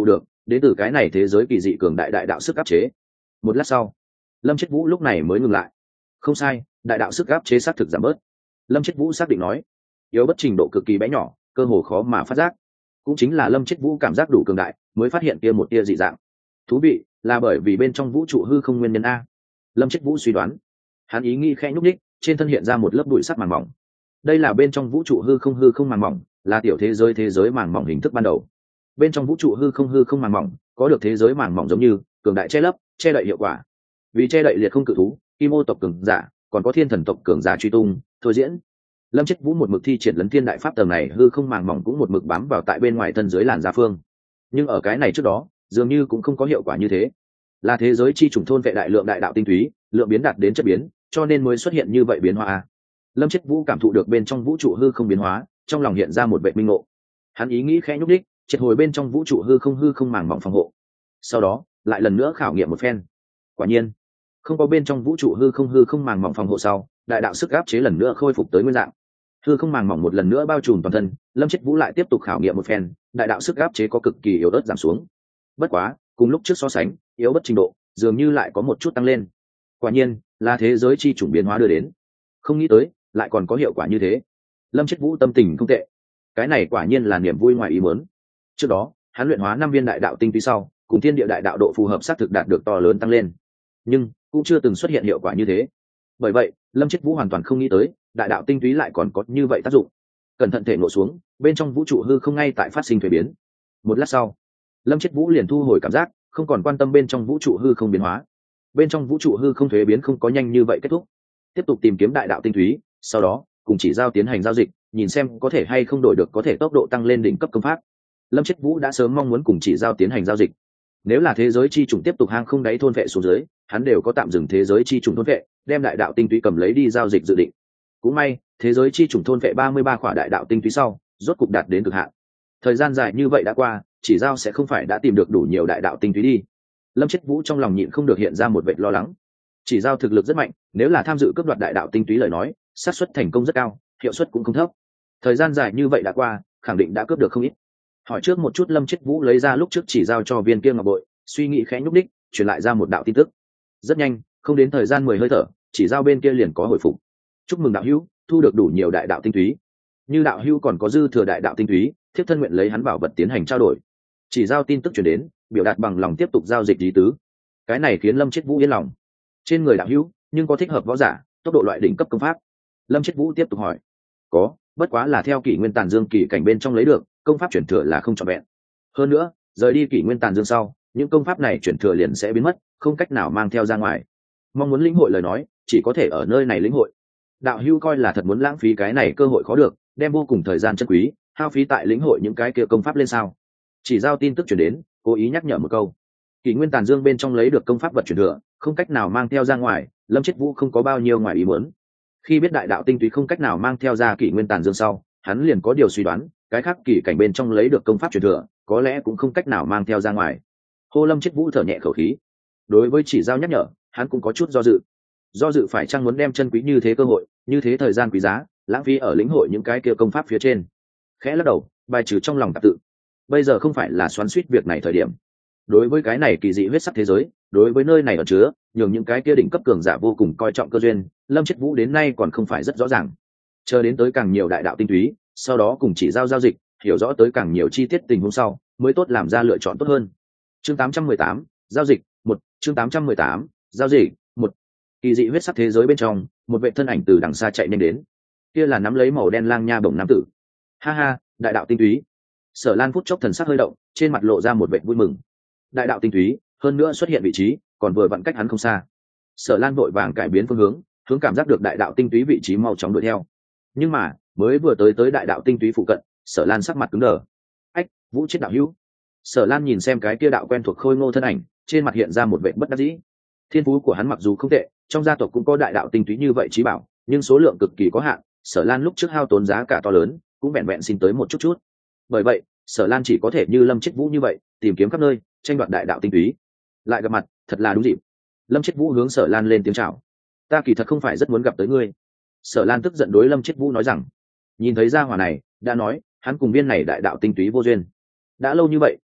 đến từ cái này thế giới kỳ dị cường đại đại đạo sức áp chế. Một lát sau, Lâm Chết Vũ lúc này mới ngừng lại. Không sai, đại đạo sức áp chế xác thực giảm bớt. Lâm Chết Vũ xác định nói, yếu bất trình độ cực kỳ bé nhỏ, cơ hồ khó mà phát giác. Cũng chính là Lâm Chết Vũ cảm giác đủ cường đại, mới phát hiện kia một tia dị dạng. Thú vị, là bởi vì bên trong vũ trụ hư không nguyên nhân a. Lâm Chết Vũ suy đoán. Hắn ý nghĩ khẽ nhúc nhích, trên thân hiện ra một lớp bụi sắt màng mỏng. Đây là bên trong vũ trụ hư không hư không màng mỏng, là tiểu thế giới thế giới màng mỏng hình thức ban đầu. Bên trong vũ trụ hư không hư không màng mỏng, có được thế giới màng mỏng giống như cường đại che lấp, che đậy hiệu quả. Vì che đậy liệt không cự thú, kim ô tộc cường giả, còn có thiên thần tộc cường giả truy tung, thôi diễn. Lâm Chết Vũ một mực thi triển lấn thiên đại pháp tầng này hư không màng mỏng cũng một mực bám vào tại bên ngoài thân dưới làn da phương. Nhưng ở cái này trước đó, dường như cũng không có hiệu quả như thế. Là thế giới chi trùng thôn vệ đại lượng đại đạo tinh túy, lượng biến đạt đến chất biến, cho nên mới xuất hiện như vậy biến hóa. Lâm Chết Vũ cảm thụ được bên trong vũ trụ hư không biến hóa, trong lòng hiện ra một vệ minh ngộ. Hắn ý nghĩ khẽ nhúc đích, triệt hồi bên trong vũ trụ hư không hư không màng mỏng phòng hộ. Sau đó, lại lần nữa khảo nghiệm một phen. Quả nhiên, không có bên trong vũ trụ hư không hư không màng mỏng phòng hộ sau, đại đạo sức áp chế lần nữa khôi phục tới nguyên dạng. Hư không màng mỏng một lần nữa bao trùm toàn thân, Lâm Chết Vũ lại tiếp tục khảo nghiệm một phen, đại đạo sức áp chế có cực kỳ yếu ớt giảm xuống. Bất quá, cùng lúc trước so sánh, yếu bất trình độ, dường như lại có một chút tăng lên. Quả nhiên, là thế giới chi chủng biến hóa đưa đến. Không nghĩ tới, lại còn có hiệu quả như thế. Lâm Chết Vũ tâm tình không tệ. Cái này quả nhiên là niềm vui ngoài ý muốn. Trước đó, hắn luyện hóa năm viên đại đạo tinh túy sau, cùng thiên địa đại đạo độ phù hợp xác thực đạt được to lớn tăng lên. Nhưng cũng chưa từng xuất hiện hiệu quả như thế. Bởi vậy, Lâm Chết Vũ hoàn toàn không nghĩ tới, đại đạo tinh túy lại còn có như vậy tác dụng. Cẩn thận thể nổ xuống, bên trong vũ trụ hư không ngay tại phát sinh thay biến. Một lát sau, Lâm Chết Vũ liền thu hồi cảm giác, không còn quan tâm bên trong vũ trụ hư không biến hóa. Bên trong vũ trụ hư không thuế biến không có nhanh như vậy kết thúc. Tiếp tục tìm kiếm đại đạo tinh túy, sau đó cùng chỉ giao tiến hành giao dịch, nhìn xem có thể hay không đổi được có thể tốc độ tăng lên đỉnh cấp công pháp. Lâm Chết Vũ đã sớm mong muốn cùng chỉ giao tiến hành giao dịch. Nếu là thế giới chi trùng tiếp tục hang không đáy thôn vệ xuống dưới, hắn đều có tạm dừng thế giới chi trùng thôn vệ, đem đại đạo tinh túy cầm lấy đi giao dịch dự định. Cũng may, thế giới chi trùng thôn vệ ba mươi ba khỏa đại đạo tinh túy sau, rốt cục đạt đến cực hạn. Thời gian dài như vậy đã qua, chỉ giao sẽ không phải đã tìm được đủ nhiều đại đạo tinh túy đi. Lâm Chết Vũ trong lòng nhịn không được hiện ra một vệt lo lắng. Chỉ giao thực lực rất mạnh, nếu là tham dự cướp đoạt đại đạo tinh túy lời nói, xác suất thành công rất cao, hiệu suất cũng không thấp. Thời gian dài như vậy đã qua, khẳng định đã cướp được không ít. Hỏi trước một chút, Lâm Chết Vũ lấy ra lúc trước chỉ giao cho viên kia ngọc bội, suy nghĩ khẽ nhúc đích, truyền lại ra một đạo tin tức. Rất nhanh, không đến thời gian mười hơi thở, chỉ giao bên kia liền có hồi phục. Chúc mừng đạo hữu, thu được đủ nhiều đại đạo tinh túy. Như đạo hữu còn có dư thừa đại đạo tinh túy, thiếp thân nguyện lấy hắn bảo vật tiến hành trao đổi. Chỉ giao tin tức truyền đến, biểu đạt bằng lòng tiếp tục giao dịch lý tứ. Cái này khiến Lâm Chết Vũ yên lòng. Trên người đạo hữu, nhưng có thích hợp võ giả, tốc độ loại đỉnh cấp công pháp? Lâm Chết Vũ tiếp tục hỏi. Có, bất quá là theo kỷ nguyên tàn dương kỳ cảnh bên trong lấy được, công pháp chuyển thừa là không trọn vẹn. Hơn nữa, rời đi kỷ nguyên tàn dương sau, những công pháp này chuyển thừa liền sẽ biến mất, không cách nào mang theo ra ngoài. Mong muốn lĩnh hội lời nói, chỉ có thể ở nơi này lĩnh hội. Đạo hữu coi là thật muốn lãng phí cái này cơ hội khó được, đem vô cùng thời gian chân quý, hao phí tại lĩnh hội những cái kia công pháp lên sao? Chỉ giao tin tức truyền đến, cố ý nhắc nhở một câu. Kỷ nguyên tàn dương bên trong lấy được công pháp vật chuyển thừa, không cách nào mang theo ra ngoài, Lâm Chết Vũ không có bao nhiêu ngoài ý muốn. Khi biết đại đạo tinh túy không cách nào mang theo ra kỷ nguyên tàn dương sau, hắn liền có điều suy đoán, cái khác kỳ cảnh bên trong lấy được công pháp truyền thừa, có lẽ cũng không cách nào mang theo ra ngoài. Hô Lâm Chết Vũ thở nhẹ khẩu khí. Đối với chỉ giao nhắc nhở, hắn cũng có chút do dự. Do dự phải chăng muốn đem chân quý như thế cơ hội, như thế thời gian quý giá, lãng phí ở lĩnh hội những cái kia công pháp phía trên. Khẽ lắc đầu, bài trừ trong lòng tạp tự. Bây giờ không phải là xoắn xuýt việc này thời điểm. Đối với cái này kỳ dị huyết sắc thế giới, đối với nơi này ở chứa, nhường những cái kia đỉnh cấp cường giả vô cùng coi trọng cơ duyên, Lâm Chết Vũ đến nay còn không phải rất rõ ràng. Chờ đến tới càng nhiều đại đạo tinh túy, sau đó cùng chỉ giao giao dịch, hiểu rõ tới càng nhiều chi tiết tình huống sau, mới tốt làm ra lựa chọn tốt hơn. Chương tám trăm mười tám, giao dịch, một, chương tám trăm mười tám, giao dịch, một. Kỳ dị huyết sắc thế giới bên trong, một vệ thân ảnh từ đằng xa chạy nhanh đến. Kia là nắm lấy màu đen lang nha bổng nam tử. Ha ha, đại đạo tinh túy. Sở Lan phút chốc thần sắc hơi động, trên mặt lộ ra một vẻ vui mừng. Đại đạo tinh túy, hơn nữa xuất hiện vị trí, còn vừa vặn cách hắn không xa. Sở Lan vội vàng cải biến phương hướng, hướng cảm giác được đại đạo tinh túy vị trí mau chóng đuổi theo. Nhưng mà, mới vừa tới tới đại đạo tinh túy phụ cận, Sở Lan sắc mặt cứng đờ. Ách, Vũ chết đạo hữu. Sở Lan nhìn xem cái kia đạo quen thuộc khôi ngô thân ảnh, trên mặt hiện ra một vẻ bất đắc dĩ. Thiên phú của hắn mặc dù không tệ, trong gia tộc cũng có đại đạo tinh túy như vậy trí bảo, nhưng số lượng cực kỳ có hạn, Sở Lan lúc trước hao tốn giá cả to lớn, cũng vẹn vẹn xin tới một chút chút. Bởi vậy, Sở Lan chỉ có thể như Lâm Chết Vũ như vậy, tìm kiếm khắp nơi, tranh đoạt đại đạo tinh túy. Lại gặp mặt, thật là đúng dịp. Lâm Chết Vũ hướng Sở Lan lên tiếng chào. Ta kỳ thật không phải rất muốn gặp tới ngươi. Sở Lan tức giận đối Lâm Chết Vũ nói rằng, nhìn thấy gia hỏa này, đã nói, hắn cùng viên này đại đạo tinh túy vô duyên. Đã lâu như vậy,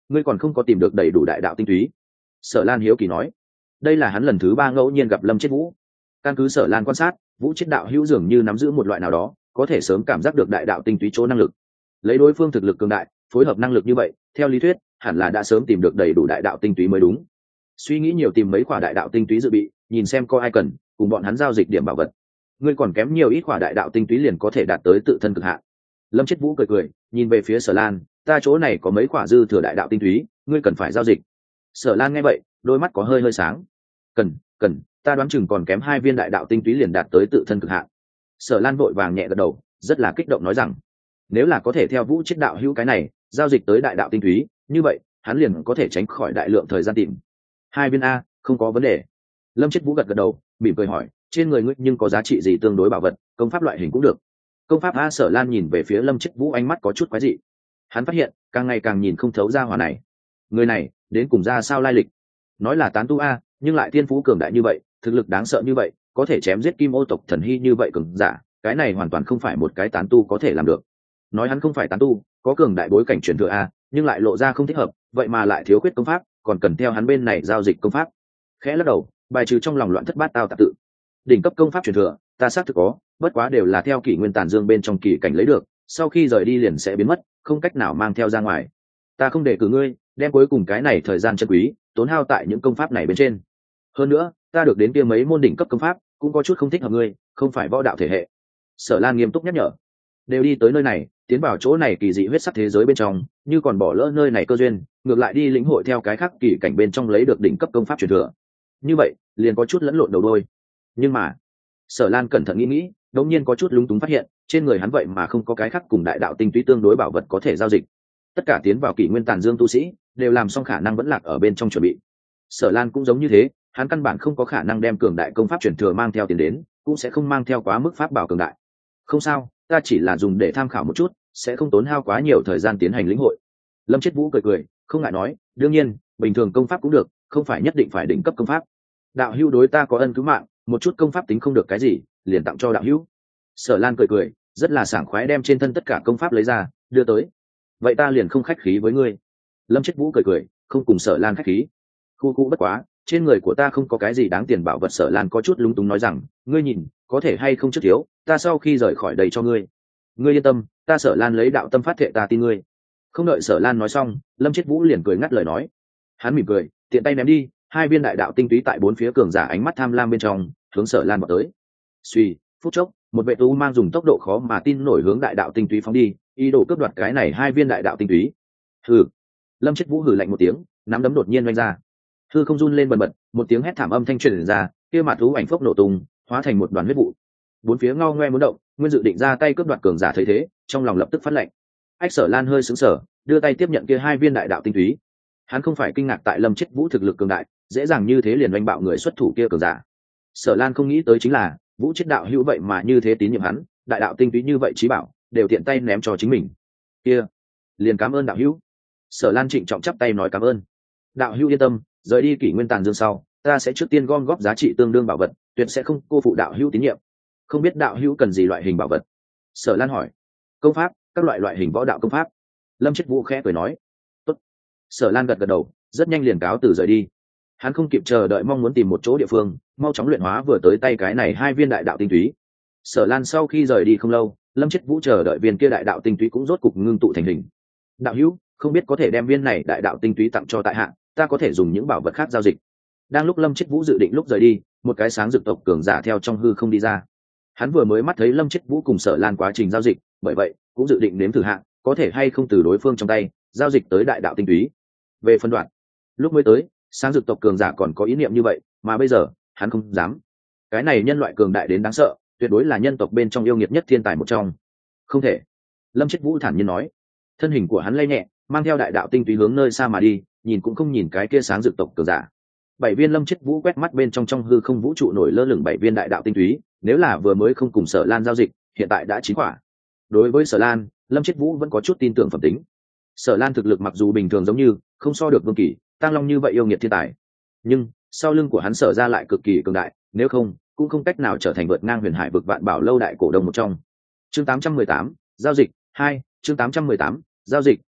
ngươi còn không có tìm được đầy đủ đại đạo tinh túy. Sở Lan hiếu kỳ nói. Đây là hắn lần thứ ba ngẫu nhiên gặp Lâm Chết Vũ. Căn cứ Sở Lan quan sát, Vũ Chết đạo hữu dường như nắm giữ một loại nào đó có thể sớm cảm giác được đại đạo tinh túy chỗ năng lực. Lấy đối phương thực lực cường đại, phối hợp năng lực như vậy, theo lý thuyết hẳn là đã sớm tìm được đầy đủ đại đạo tinh túy mới đúng. Suy nghĩ nhiều tìm mấy quả đại đạo tinh túy dự bị, nhìn xem có ai cần, cùng bọn hắn giao dịch điểm bảo vật. Ngươi còn kém nhiều ít quả đại đạo tinh túy liền có thể đạt tới tự thân cực hạn. Lâm Chết Vũ cười cười, nhìn về phía Sở Lan, ta chỗ này có mấy quả dư thừa đại đạo tinh túy, ngươi cần phải giao dịch. Sở Lan nghe vậy, đôi mắt có hơi hơi sáng. Cần, cần, ta đoán chừng còn kém hai viên đại đạo tinh túy liền đạt tới tự thân cực hạn. Sở Lan vội vàng nhẹ gật đầu, rất là kích động nói rằng, nếu là có thể theo Vũ Chết đạo hữu cái này giao dịch tới đại đạo tinh túy, như vậy hắn liền có thể tránh khỏi đại lượng thời gian tìm. Hai viên a, không có vấn đề. Lâm Chết Vũ gật gật đầu, mỉm cười hỏi, trên người ngươi nhưng có giá trị gì tương đối bảo vật, công pháp loại hình cũng được. Công pháp a. Sở Lan nhìn về phía Lâm Chết Vũ, ánh mắt có chút quái dị. Hắn phát hiện càng ngày càng nhìn không thấu ra hỏa này. Người này đến cùng ra sao lai lịch? Nói là tán tu a, nhưng lại thiên phú cường đại như vậy, thực lực đáng sợ như vậy, có thể chém giết kim ô tộc thần hy như vậy cường giả, cái này hoàn toàn không phải một cái tán tu có thể làm được. Nói hắn không phải tán tu, có cường đại bối cảnh truyền thừa a, nhưng lại lộ ra không thích hợp, vậy mà lại thiếu khuyết công pháp, còn cần theo hắn bên này giao dịch công pháp. Khẽ lắc đầu, bài trừ trong lòng loạn thất bát tao tạp tự. Đỉnh cấp công pháp truyền thừa, ta xác thực có, bất quá đều là theo kỷ nguyên tàn dương bên trong kỳ cảnh lấy được, sau khi rời đi liền sẽ biến mất, không cách nào mang theo ra ngoài. Ta không để cử ngươi đem cuối cùng cái này thời gian chân quý tốn hao tại những công pháp này bên trên. Hơn nữa, ta được đến kia mấy môn đỉnh cấp công pháp cũng có chút không thích hợp ngươi, không phải võ đạo thể hệ. Sở Lan nghiêm túc nhắc nhở. Đều đi tới nơi này, tiến vào chỗ này kỳ dị huyết sắc thế giới bên trong, như còn bỏ lỡ nơi này cơ duyên, ngược lại đi lĩnh hội theo cái khác kỳ cảnh bên trong lấy được đỉnh cấp công pháp truyền thừa. Như vậy, liền có chút lẫn lộn đầu đôi. Nhưng mà, Sở Lan cẩn thận nghĩ nghĩ, đột nhiên có chút lúng túng phát hiện, trên người hắn vậy mà không có cái khác cùng đại đạo tinh túy tương đối bảo vật có thể giao dịch. Tất cả tiến vào kỷ nguyên tàn dương tu sĩ đều làm xong khả năng vẫn lạc ở bên trong chuẩn bị. Sở Lan cũng giống như thế, hắn căn bản không có khả năng đem cường đại công pháp truyền thừa mang theo tiền đến, cũng sẽ không mang theo quá mức pháp bảo cường đại. Không sao, ta chỉ là dùng để tham khảo một chút, sẽ không tốn hao quá nhiều thời gian tiến hành lĩnh hội. Lâm Chết Vũ cười cười, không ngại nói, đương nhiên, bình thường công pháp cũng được, không phải nhất định phải đỉnh cấp công pháp. Đạo hữu đối ta có ân cứu mạng, một chút công pháp tính không được cái gì, liền tặng cho đạo hữu. Sở Lan cười cười, rất là sảng khoái đem trên thân tất cả công pháp lấy ra, đưa tới. Vậy ta liền không khách khí với ngươi. Lâm Chết Vũ cười cười, không cùng Sở Lan khách khí. Khu khu bất quá, trên người của ta không có cái gì đáng tiền bảo vật. Sở Lan có chút lúng túng nói rằng, ngươi nhìn, có thể hay không trước thiếu, ta sau khi rời khỏi đây cho ngươi. Ngươi yên tâm, ta Sở Lan lấy đạo tâm phát thệ, ta tin ngươi. Không đợi Sở Lan nói xong, Lâm Chết Vũ liền cười ngắt lời nói. Hắn mỉm cười, tiện tay ném đi hai viên đại đạo tinh túy tại bốn phía cường giả ánh mắt tham lam bên trong, hướng Sở Lan vào tới. Suy, phút chốc, một vệ tu mang dùng tốc độ khó mà tin nổi hướng đại đạo tinh túy phóng đi, ý đồ cướp đoạt cái này hai viên đại đạo tinh túy. Hừ. Lâm Chết Vũ hừ lạnh một tiếng, nắm đấm đột nhiên vung ra. Hư không run lên bần bật, một tiếng hét thảm âm thanh truyền ra, kia mặt thú ảnh phốc nổ tung, hóa thành một đoàn huyết vụ. Bốn phía ngao ngoe muốn động, nguyên dự định ra tay cướp đoạt cường giả thấy thế, trong lòng lập tức phát lệnh. Ách Sở Lan hơi sững sờ, đưa tay tiếp nhận kia hai viên đại đạo tinh túy. Hắn không phải kinh ngạc tại Lâm Chết Vũ thực lực cường đại, dễ dàng như thế liền đánh bạo người xuất thủ kia cường giả. Sở Lan không nghĩ tới chính là, Vũ Chết đạo hữu vậy mà như thế tín nhiệm hắn, đại đạo tinh túy như vậy chí bảo, đều tiện tay ném cho chính mình. Kia, liền cảm ơn đạo hữu. Sở Lan trịnh trọng chắp tay nói cảm ơn. Đạo hữu yên tâm, rời đi kỷ nguyên tàn dương sau, ta sẽ trước tiên gom góp giá trị tương đương bảo vật, tuyệt sẽ không cô phụ đạo hữu tín nhiệm. Không biết đạo hữu cần gì loại hình bảo vật? Sở Lan hỏi. Công pháp, các loại loại hình võ đạo công pháp. Lâm Chết Vũ khẽ cười nói. Tốt. Sở Lan gật gật đầu, rất nhanh liền cáo từ rời đi. Hắn không kịp chờ đợi, mong muốn tìm một chỗ địa phương, mau chóng luyện hóa vừa tới tay cái này hai viên đại đạo tinh túy. Sở Lan sau khi rời đi không lâu, Lâm Chết Vũ chờ đợi viên kia đại đạo tinh túy cũng rốt cục ngưng tụ thành hình. Đạo hữu, không biết có thể đem viên này đại đạo tinh túy tặng cho tại hạ, ta có thể dùng những bảo vật khác giao dịch. Đang lúc Lâm Chết Vũ dự định lúc rời đi, một cái sáng dược tộc cường giả theo trong hư không đi ra. Hắn vừa mới mắt thấy Lâm Chết Vũ cùng Sở Lan quá trình giao dịch, bởi vậy cũng dự định nếm thử hạ, có thể hay không từ đối phương trong tay giao dịch tới đại đạo tinh túy. Về phân đoạn, lúc mới tới, sáng dược tộc cường giả còn có ý niệm như vậy, mà bây giờ hắn không dám. Cái này nhân loại cường đại đến đáng sợ, tuyệt đối là nhân tộc bên trong yêu nghiệt nhất thiên tài một trong. Không thể. Lâm Chết Vũ thản nhiên nói. Thân hình của hắn lay nhẹ, mang theo đại đạo tinh túy hướng nơi xa mà đi, nhìn cũng không nhìn cái kia sáng dược tộc cường giả. Bảy viên Lâm Chết Vũ quét mắt bên trong trong hư không vũ trụ nổi lơ lửng bảy viên đại đạo tinh túy, nếu là vừa mới không cùng Sở Lan giao dịch, hiện tại đã chín quả. Đối với Sở Lan, Lâm Chết Vũ vẫn có chút tin tưởng phẩm tính. Sở Lan thực lực mặc dù bình thường giống như không so được Vương Kỳ, Tăng Long như vậy yêu nghiệt thiên tài, nhưng sau lưng của hắn Sở ra lại cực kỳ cường đại, nếu không cũng không cách nào trở thành vượt ngang huyền hải vực vạn bảo lâu đại cổ đông một trong. Chương tám trăm mười tám, giao dịch hai, chương tám trăm mười tám, giao dịch hai,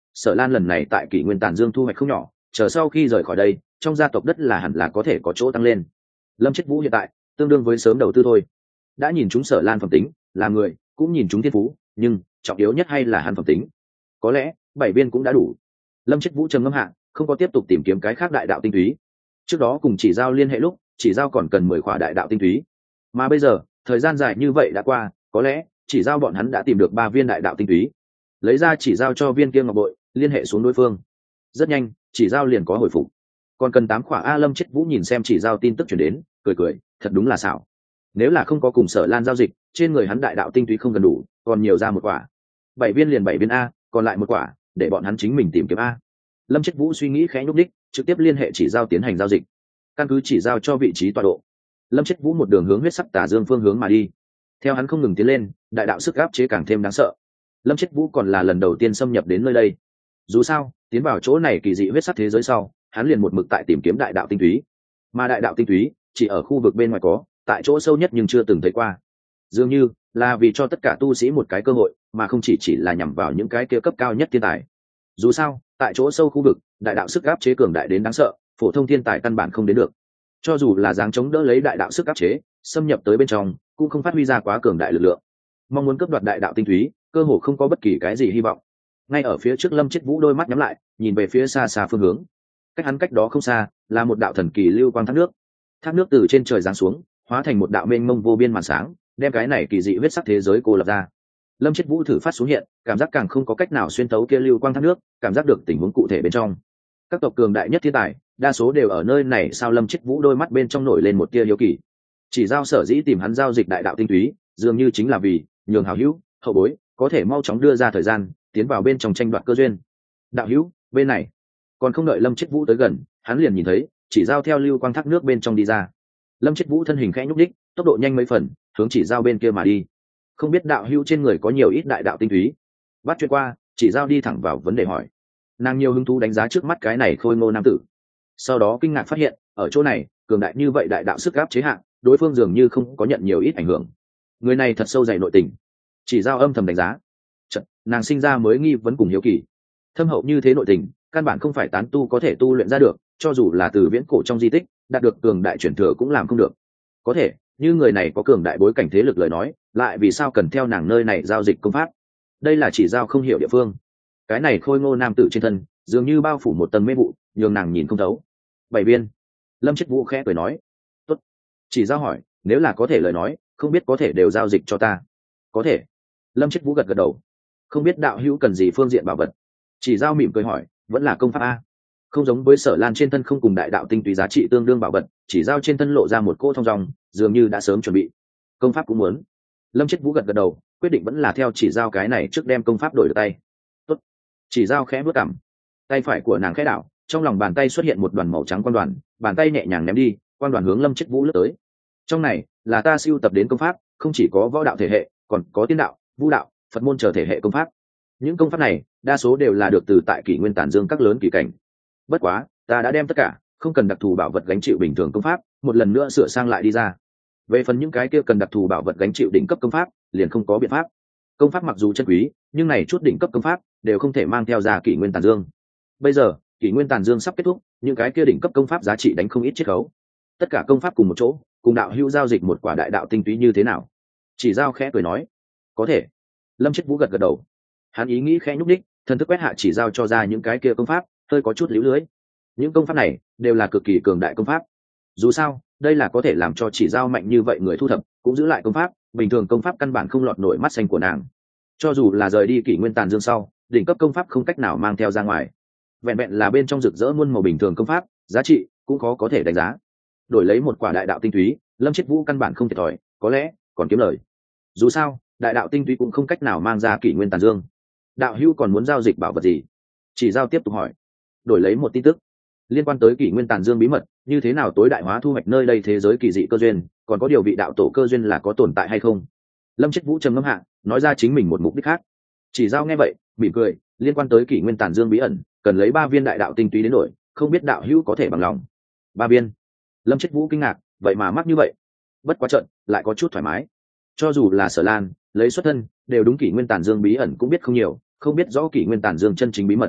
Sở Lan lần này tại kỷ nguyên tàn dương thu hoạch không nhỏ, chờ sau khi rời khỏi đây trong gia tộc đất là hẳn là có thể có chỗ tăng lên. Lâm Chết Vũ hiện tại tương đương với sớm đầu tư thôi. Đã nhìn chúng Sở Lan phẩm tính là người, cũng nhìn chúng thiên phú, nhưng trọng yếu nhất hay là hắn phẩm tính. Có lẽ bảy viên cũng đã đủ. Lâm Chết Vũ trầm ngâm hạ, không có tiếp tục tìm kiếm cái khác đại đạo tinh túy. Trước đó cùng Chỉ Giao liên hệ lúc, Chỉ Giao còn cần mười khỏa đại đạo tinh túy, mà bây giờ thời gian dài như vậy đã qua, có lẽ Chỉ Giao bọn hắn đã tìm được ba viên đại đạo tinh túy. Lấy ra Chỉ Giao cho viên kia ngọc bội, liên hệ xuống đối phương. Rất nhanh Chỉ Giao liền có hồi phục. Còn cần tám khỏa. A Lâm Chết Vũ nhìn xem Chỉ Giao tin tức chuyển đến, cười cười, thật đúng là xảo. Nếu là không có cùng Sở Lan giao dịch, trên người hắn đại đạo tinh túy không gần đủ, còn nhiều ra một quả. Bảy viên liền bảy viên a, còn lại một quả để bọn hắn chính mình tìm kiếm a. Lâm Chết Vũ suy nghĩ khẽ nhúc đích, trực tiếp liên hệ Chỉ Giao tiến hành giao dịch. Căn cứ Chỉ Giao cho vị trí tọa độ, Lâm Chết Vũ một đường hướng huyết sắc tà dương phương hướng mà đi. Theo hắn không ngừng tiến lên, đại đạo sức áp chế càng thêm đáng sợ. Lâm Chết Vũ còn là lần đầu tiên xâm nhập đến nơi đây. Dù sao tiến vào chỗ này kỳ dị huyết sắc thế giới sau, hắn liền một mực tại tìm kiếm đại đạo tinh túy, mà đại đạo tinh túy chỉ ở khu vực bên ngoài có, tại chỗ sâu nhất nhưng chưa từng thấy qua. Dường như là vì cho tất cả tu sĩ một cái cơ hội, mà không chỉ chỉ là nhằm vào những cái kia cấp cao nhất thiên tài. Dù sao tại chỗ sâu khu vực, đại đạo sức áp chế cường đại đến đáng sợ, phổ thông thiên tài căn bản không đến được. Cho dù là dáng chống đỡ lấy đại đạo sức áp chế, xâm nhập tới bên trong cũng không phát huy ra quá cường đại lực lượng. Mong muốn cướp đoạt đại đạo tinh túy, cơ hồ không có bất kỳ cái gì hy vọng. Ngay ở phía trước Lâm Chết Vũ đôi mắt nhắm lại, nhìn về phía xa xa phương hướng. Cách hắn cách đó không xa là một đạo thần kỳ lưu quang thác nước. Thác nước từ trên trời giáng xuống, hóa thành một đạo mênh mông vô biên màn sáng, đem cái này kỳ dị huyết sắc thế giới cô lập ra. Lâm Chết Vũ thử phát xuống hiện, cảm giác càng không có cách nào xuyên tấu kia lưu quang thác nước, cảm giác được tình huống cụ thể bên trong. Các tộc cường đại nhất thiên tài, đa số đều ở nơi này. Sao Lâm Chết Vũ đôi mắt bên trong nổi lên một tia hiếu kỳ. Chỉ Giao sở dĩ tìm hắn giao dịch đại đạo tinh túy, dường như chính là vì nhường hảo hữu, hậu bối có thể mau chóng đưa ra thời gian tiến vào bên trong tranh đoạt cơ duyên. Đạo hữu, bên này. Còn không đợi Lâm Chết Vũ tới gần, hắn liền nhìn thấy Chỉ Giao theo lưu quang thác nước bên trong đi ra. Lâm Chết Vũ thân hình khẽ nhúc đích, tốc độ nhanh mấy phần, hướng Chỉ Giao bên kia mà đi. Không biết đạo hữu trên người có nhiều ít đại đạo tinh túy. Bắt chuyện qua, Chỉ Giao đi thẳng vào vấn đề hỏi. Nàng nhiều hứng thú đánh giá trước mắt cái này khôi ngô nam tử, sau đó kinh ngạc phát hiện ở chỗ này cường đại như vậy đại đạo sức áp chế hạn, đối phương dường như không có nhận nhiều ít ảnh hưởng. Người này thật sâu dày nội tình. Chỉ Giao âm thầm đánh giá. Chật, nàng sinh ra mới nghi vấn cùng hiếu kỳ. Thâm hậu như thế nội tình, căn bản không phải tán tu có thể tu luyện ra được, cho dù là từ viễn cổ trong di tích đạt được cường đại truyền thừa cũng làm không được. Có thể như người này có cường đại bối cảnh thế lực lời nói, lại vì sao cần theo nàng nơi này giao dịch công pháp? Đây là Chỉ Giao không hiểu địa phương. Cái này khôi ngô nam tử trên thân dường như bao phủ một tầng mê vụ, nhường nàng nhìn không thấu. Bảy viên. Lâm Chết Vũ khẽ cười nói. Tốt. Chỉ Giao hỏi, nếu là có thể lời nói, không biết có thể đều giao dịch cho ta? Có thể. Lâm Chết Vũ gật gật đầu. Không biết đạo hữu cần gì phương diện bảo vật? Chỉ Giao mỉm cười hỏi, vẫn là công pháp a? Không giống với Sở Lan trên thân không cùng đại đạo tinh túy giá trị tương đương bảo vật, Chỉ Giao trên thân lộ ra một cỗ thông dòng, dường như đã sớm chuẩn bị. Công pháp cũng muốn. Lâm Chết Vũ gật gật đầu, quyết định vẫn là theo Chỉ Giao cái này trước đem công pháp đổi được tay. Tốt. Chỉ Giao khẽ bước cằm, tay phải của nàng khẽ đảo, trong lòng bàn tay xuất hiện một đoàn màu trắng quan đoàn, bàn tay nhẹ nhàng ném đi, quan đoàn hướng Lâm Chết Vũ lướt tới. Trong này là ta siêu tập đến công pháp, không chỉ có võ đạo thể hệ, còn có tiên đạo, vũ đạo, Phật môn trở thể hệ công pháp. Những công pháp này đa số đều là được từ tại kỷ nguyên tản dương các lớn kỳ cảnh. Bất quá ta đã đem tất cả không cần đặc thù bảo vật gánh chịu bình thường công pháp một lần nữa sửa sang lại đi ra. Về phần những cái kia cần đặc thù bảo vật gánh chịu đỉnh cấp công pháp, liền không có biện pháp. Công pháp mặc dù chân quý, nhưng này chút đỉnh cấp công pháp đều không thể mang theo ra kỷ nguyên tản dương. Bây giờ kỷ nguyên tản dương sắp kết thúc, những cái kia đỉnh cấp công pháp giá trị đánh không ít chiết khấu. Tất cả công pháp cùng một chỗ, cùng đạo hữu giao dịch một quả đại đạo tinh túy như thế nào? Chỉ Giao khẽ cười nói. Có thể. Lâm Chết Vũ gật gật đầu. Hắn ý nghĩ khẽ nhúc đích, thần thức quét hạ Chỉ Giao cho ra những cái kia công pháp, hơi có chút líu lưới. Những công pháp này đều là cực kỳ cường đại công pháp. Dù sao đây là có thể làm cho Chỉ Giao mạnh như vậy người thu thập cũng giữ lại công pháp, bình thường công pháp căn bản không lọt nổi mắt xanh của nàng. Cho dù là rời đi kỷ nguyên tàn dương sau, đỉnh cấp công pháp không cách nào mang theo ra ngoài. Vẹn vẹn là bên trong rực rỡ muôn màu bình thường công pháp, giá trị cũng khó có thể đánh giá. Đổi lấy một quả đại đạo tinh túy, Lâm Chết Vũ căn bản không thiệt thòi, có lẽ còn kiếm lời. Dù sao đại đạo tinh túy cũng không cách nào mang ra kỷ nguyên tàn dương. Đạo hữu còn muốn giao dịch bảo vật gì? Chỉ Giao tiếp tục hỏi. Đổi lấy một tin tức liên quan tới kỷ nguyên tàn dương bí mật, như thế nào tối đại hóa thu hoạch nơi đây thế giới kỳ dị cơ duyên, còn có điều vị đạo tổ cơ duyên là có tồn tại hay không? Lâm Chết Vũ trầm ngâm hạ, nói ra chính mình một mục đích khác. Chỉ Giao nghe vậy mỉm cười, liên quan tới kỷ nguyên tàn dương bí ẩn, cần lấy ba viên đại đạo tinh túy đến đổi, không biết đạo hữu có thể bằng lòng? Ba viên? Lâm Chết Vũ kinh ngạc, vậy mà mắc như vậy. Bất quá trận lại có chút thoải mái. Cho dù là Sở Lan lấy xuất thân, đều đúng kỷ nguyên tàn dương bí ẩn cũng biết không nhiều, không biết rõ kỷ nguyên tàn dương chân chính bí mật.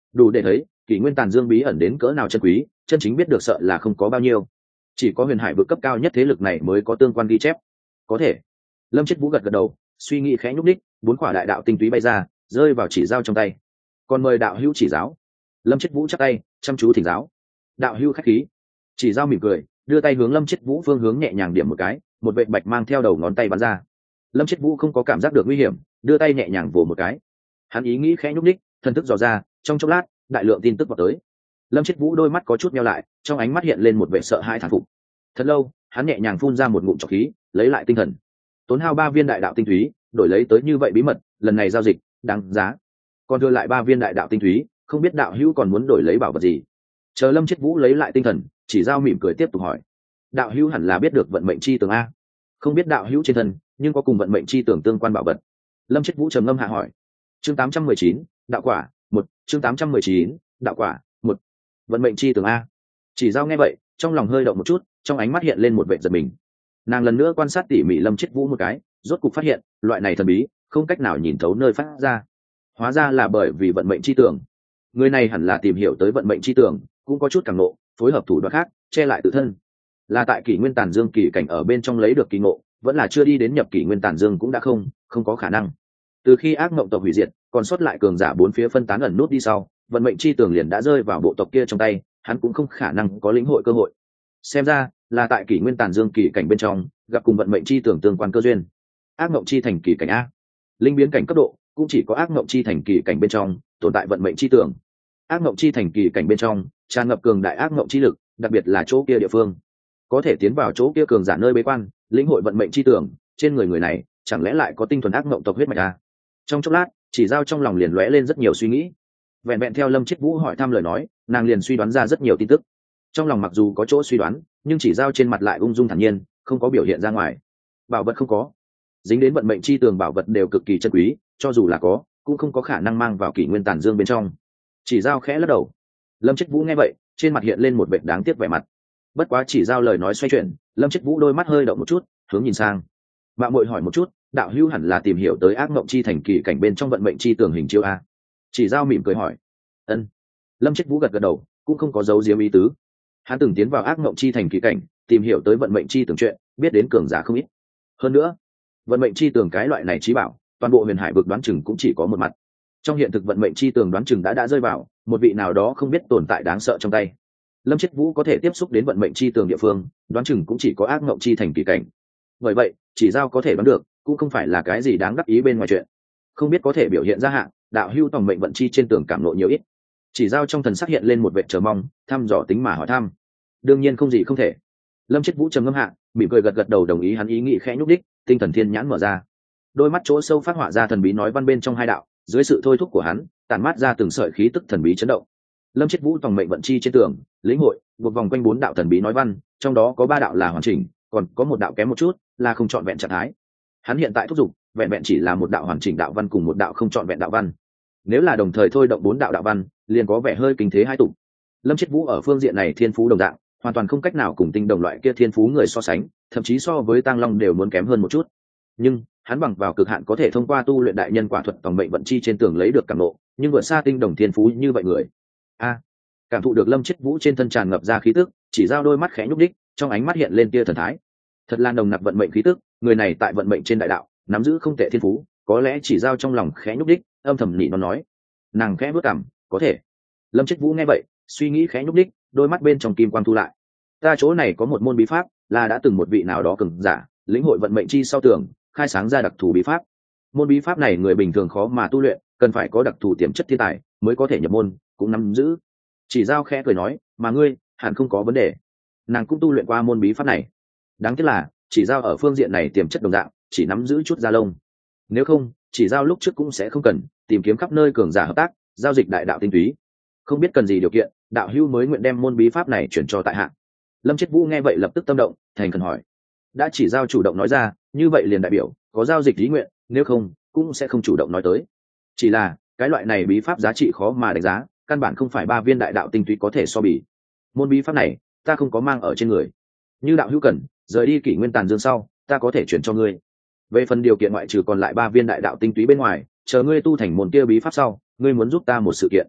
đủ để thấy kỷ nguyên tàn dương bí ẩn đến cỡ nào chân quý, chân chính biết được sợ là không có bao nhiêu. Chỉ có huyền hải vực cấp cao nhất thế lực này mới có tương quan ghi chép. Có thể. Lâm Chết Vũ gật gật đầu, suy nghĩ khẽ nhúc đích, bốn quả đại đạo tinh túy bay ra, rơi vào chỉ giao trong tay. Còn mời đạo hữu chỉ giáo. Lâm Chết Vũ chắp tay, chăm chú thỉnh giáo. Đạo hữu khách khí. Chỉ giao mỉm cười, đưa tay hướng Lâm Chết Vũ phương hướng nhẹ nhàng điểm một cái, một vệt bạch mang theo đầu ngón tay bắn ra. Lâm Chết Vũ không có cảm giác được nguy hiểm, đưa tay nhẹ nhàng vồ một cái. Hắn ý nghĩ khẽ nhúc đích, thần thức dò ra, trong chốc lát, đại lượng tin tức vào tới. Lâm Chết Vũ đôi mắt có chút meo lại, trong ánh mắt hiện lên một vẻ sợ hãi thán phục. Thật lâu, hắn nhẹ nhàng phun ra một ngụm trọc khí, lấy lại tinh thần. Tốn hao ba viên đại đạo tinh túy, đổi lấy tới như vậy bí mật, lần này giao dịch đáng giá. Còn đưa lại ba viên đại đạo tinh túy, không biết đạo hữu còn muốn đổi lấy bảo vật gì. Chờ Lâm Chết Vũ lấy lại tinh thần, chỉ giao mỉm cười tiếp tục hỏi. Đạo hữu hẳn là biết được vận mệnh chi tường a. Không biết đạo hữu trên thân, nhưng có cùng vận mệnh chi tường tương quan bảo vật. Lâm Chết Vũ trầm ngâm hạ hỏi. Chương tám trăm mười chín, đạo quả, một, chương tám trăm mười chín, đạo quả, một. Vận mệnh chi tường a. Chỉ giao nghe vậy, trong lòng hơi động một chút, trong ánh mắt hiện lên một vẻ giật mình. Nàng lần nữa quan sát tỉ mỉ Lâm Chết Vũ một cái, rốt cục phát hiện, loại này thần bí, không cách nào nhìn thấu nơi phát ra. Hóa ra là bởi vì vận mệnh chi tường. Người này hẳn là tìm hiểu tới vận mệnh chi tường, cũng có chút cảm nộ, phối hợp thủ đoạn khác, che lại tự thân. Là tại kỷ nguyên tàn dương kỳ cảnh ở bên trong lấy được kỳ ngộ, vẫn là chưa đi đến nhập kỷ nguyên tàn dương cũng đã không, không có khả năng. Từ khi ác mộng tộc hủy diệt, còn sót lại cường giả bốn phía phân tán ẩn nút đi sau, vận mệnh chi tường liền đã rơi vào bộ tộc kia trong tay, hắn cũng không khả năng có lĩnh hội cơ hội. Xem ra là tại kỷ nguyên tàn dương kỳ cảnh bên trong gặp cùng vận mệnh chi tường tương quan cơ duyên. Ác mộng chi thành kỳ cảnh a, linh biến cảnh cấp độ cũng chỉ có ác mộng chi thành kỳ cảnh bên trong tồn tại vận mệnh chi tường. Ác mộng chi thành kỳ cảnh bên trong tràn ngập cường đại ác mộng chi lực, đặc biệt là chỗ kia địa phương có thể tiến vào chỗ kia cường giả nơi bế quan, lĩnh hội vận mệnh chi tường. Trên người người này chẳng lẽ lại có tinh thuần ác mộng tộc huyết mạch a? Trong chốc lát, chỉ giao trong lòng liền lóe lên rất nhiều suy nghĩ. Vẹn vẹn theo Lâm Chết Vũ hỏi thăm lời nói, nàng liền suy đoán ra rất nhiều tin tức. Trong lòng mặc dù có chỗ suy đoán, nhưng chỉ giao trên mặt lại ung dung thản nhiên, không có biểu hiện ra ngoài. Bảo vật không có, dính đến vận mệnh chi tường bảo vật đều cực kỳ chân quý, cho dù là có, cũng không có khả năng mang vào kỷ nguyên tàn dương bên trong. Chỉ giao khẽ lắc đầu. Lâm Chết Vũ nghe vậy, trên mặt hiện lên một vẻ đáng tiếc vẻ mặt. Bất quá chỉ giao lời nói xoay chuyển, Lâm Chết Vũ đôi mắt hơi động một chút, hướng nhìn sang. Mạng muội hỏi một chút, đạo hữu hẳn là tìm hiểu tới ác mộng chi thành kỳ cảnh bên trong vận mệnh chi tường hình chiếu a? Chỉ giao mỉm cười hỏi. Ân. Lâm Chết Vũ gật gật đầu, cũng không có giấu giếm ý tứ. Hắn từng tiến vào ác mộng chi thành kỳ cảnh, tìm hiểu tới vận mệnh chi tường chuyện, biết đến cường giả không ít. Hơn nữa, vận mệnh chi tường cái loại này trí bảo, toàn bộ huyền hải vực đoán chừng cũng chỉ có một mặt. Trong hiện thực vận mệnh chi tường đoán chừng đã đã rơi vào một vị nào đó không biết tồn tại đáng sợ trong tay. Lâm Chết Vũ có thể tiếp xúc đến vận mệnh chi tường địa phương, đoán chừng cũng chỉ có ác mộng chi thành kỳ cảnh. Bởi vậy, chỉ giao có thể đoán được, cũng không phải là cái gì đáng đắc ý bên ngoài chuyện. Không biết có thể biểu hiện ra hạng, đạo hưu tòng mệnh vận chi trên tường cảm nộ nhiều ít. Chỉ giao trong thần sắc hiện lên một vẻ chờ mong, thăm dò tính mà hỏi thăm. Đương nhiên không gì không thể. Lâm Chết Vũ trầm ngâm hạ, mỉm cười gật gật đầu đồng ý hắn ý nghĩ khẽ nhúc đích, tinh thần thiên nhãn mở ra. Đôi mắt chỗ sâu phát họa ra thần bí nói văn bên trong hai đạo, dưới sự thôi thúc của hắn, tản mát ra từng sợi khí tức thần bí chấn động. Lâm Chết Vũ tòng mệnh vận chi trên tường, lĩnh hội, buộc vòng quanh bốn đạo thần bí nói văn, trong đó có ba đạo là hoàn chỉnh, còn có một đạo kém một chút, là không trọn vẹn trạng thái. Hắn hiện tại thúc giục, vẹn vẹn chỉ là một đạo hoàn chỉnh đạo văn cùng một đạo không trọn vẹn đạo văn. Nếu là đồng thời thôi động bốn đạo đạo văn, liền có vẻ hơi kinh thế hai tụ. Lâm Chết Vũ ở phương diện này thiên phú đồng dạng, hoàn toàn không cách nào cùng tinh đồng loại kia thiên phú người so sánh, thậm chí so với Tang Long đều muốn kém hơn một chút. Nhưng hắn bằng vào cực hạn có thể thông qua tu luyện đại nhân quả thuật tòng mệnh vận chi trên tường lấy được cảm nộ, nhưng vượt xa tinh đồng thiên phú như vậy người. A, cảm thụ được Lâm Chết Vũ trên thân tràn ngập ra khí tức, chỉ giao đôi mắt khẽ nhúc đích, trong ánh mắt hiện lên tia thần thái. Thật là nồng nặc vận mệnh khí tức, người này tại vận mệnh trên đại đạo nắm giữ không tệ thiên phú, có lẽ chỉ giao trong lòng khẽ nhúc đích, âm thầm nỉ nó nói. Nàng khẽ bước cằm, có thể. Lâm Chết Vũ nghe vậy, suy nghĩ khẽ nhúc đích, đôi mắt bên trong kim quang thu lại. Ta chỗ này có một môn bí pháp, là đã từng một vị nào đó cường giả lĩnh hội vận mệnh chi sau tường, khai sáng ra đặc thù bí pháp. Môn bí pháp này người bình thường khó mà tu luyện, cần phải có đặc thù tiềm chất thiên tài mới có thể nhập môn, cũng nắm giữ. Chỉ giao khẽ cười nói, mà ngươi hẳn không có vấn đề. Nàng cũng tu luyện qua môn bí pháp này. Đáng tiếc là chỉ giao ở phương diện này tiềm chất đồng dạng, chỉ nắm giữ chút da lông. Nếu không, chỉ giao lúc trước cũng sẽ không cần tìm kiếm khắp nơi cường giả hợp tác, giao dịch đại đạo tinh túy. Không biết cần gì điều kiện, đạo hữu mới nguyện đem môn bí pháp này chuyển cho tại hạ. Lâm Chết Vũ nghe vậy lập tức tâm động, thành khẩn hỏi. Đã chỉ giao chủ động nói ra, như vậy liền đại biểu có giao dịch ý nguyện, nếu không cũng sẽ không chủ động nói tới. Chỉ là cái loại này bí pháp giá trị khó mà đánh giá, căn bản không phải ba viên đại đạo tinh túy có thể so bì. Môn bí pháp này ta không có mang ở trên người, như đạo hữu cần rời đi kỷ nguyên tàn dương sau, ta có thể chuyển cho ngươi. Về phần điều kiện ngoại trừ còn lại ba viên đại đạo tinh túy bên ngoài, chờ ngươi tu thành môn kia bí pháp sau, ngươi muốn giúp ta một sự kiện.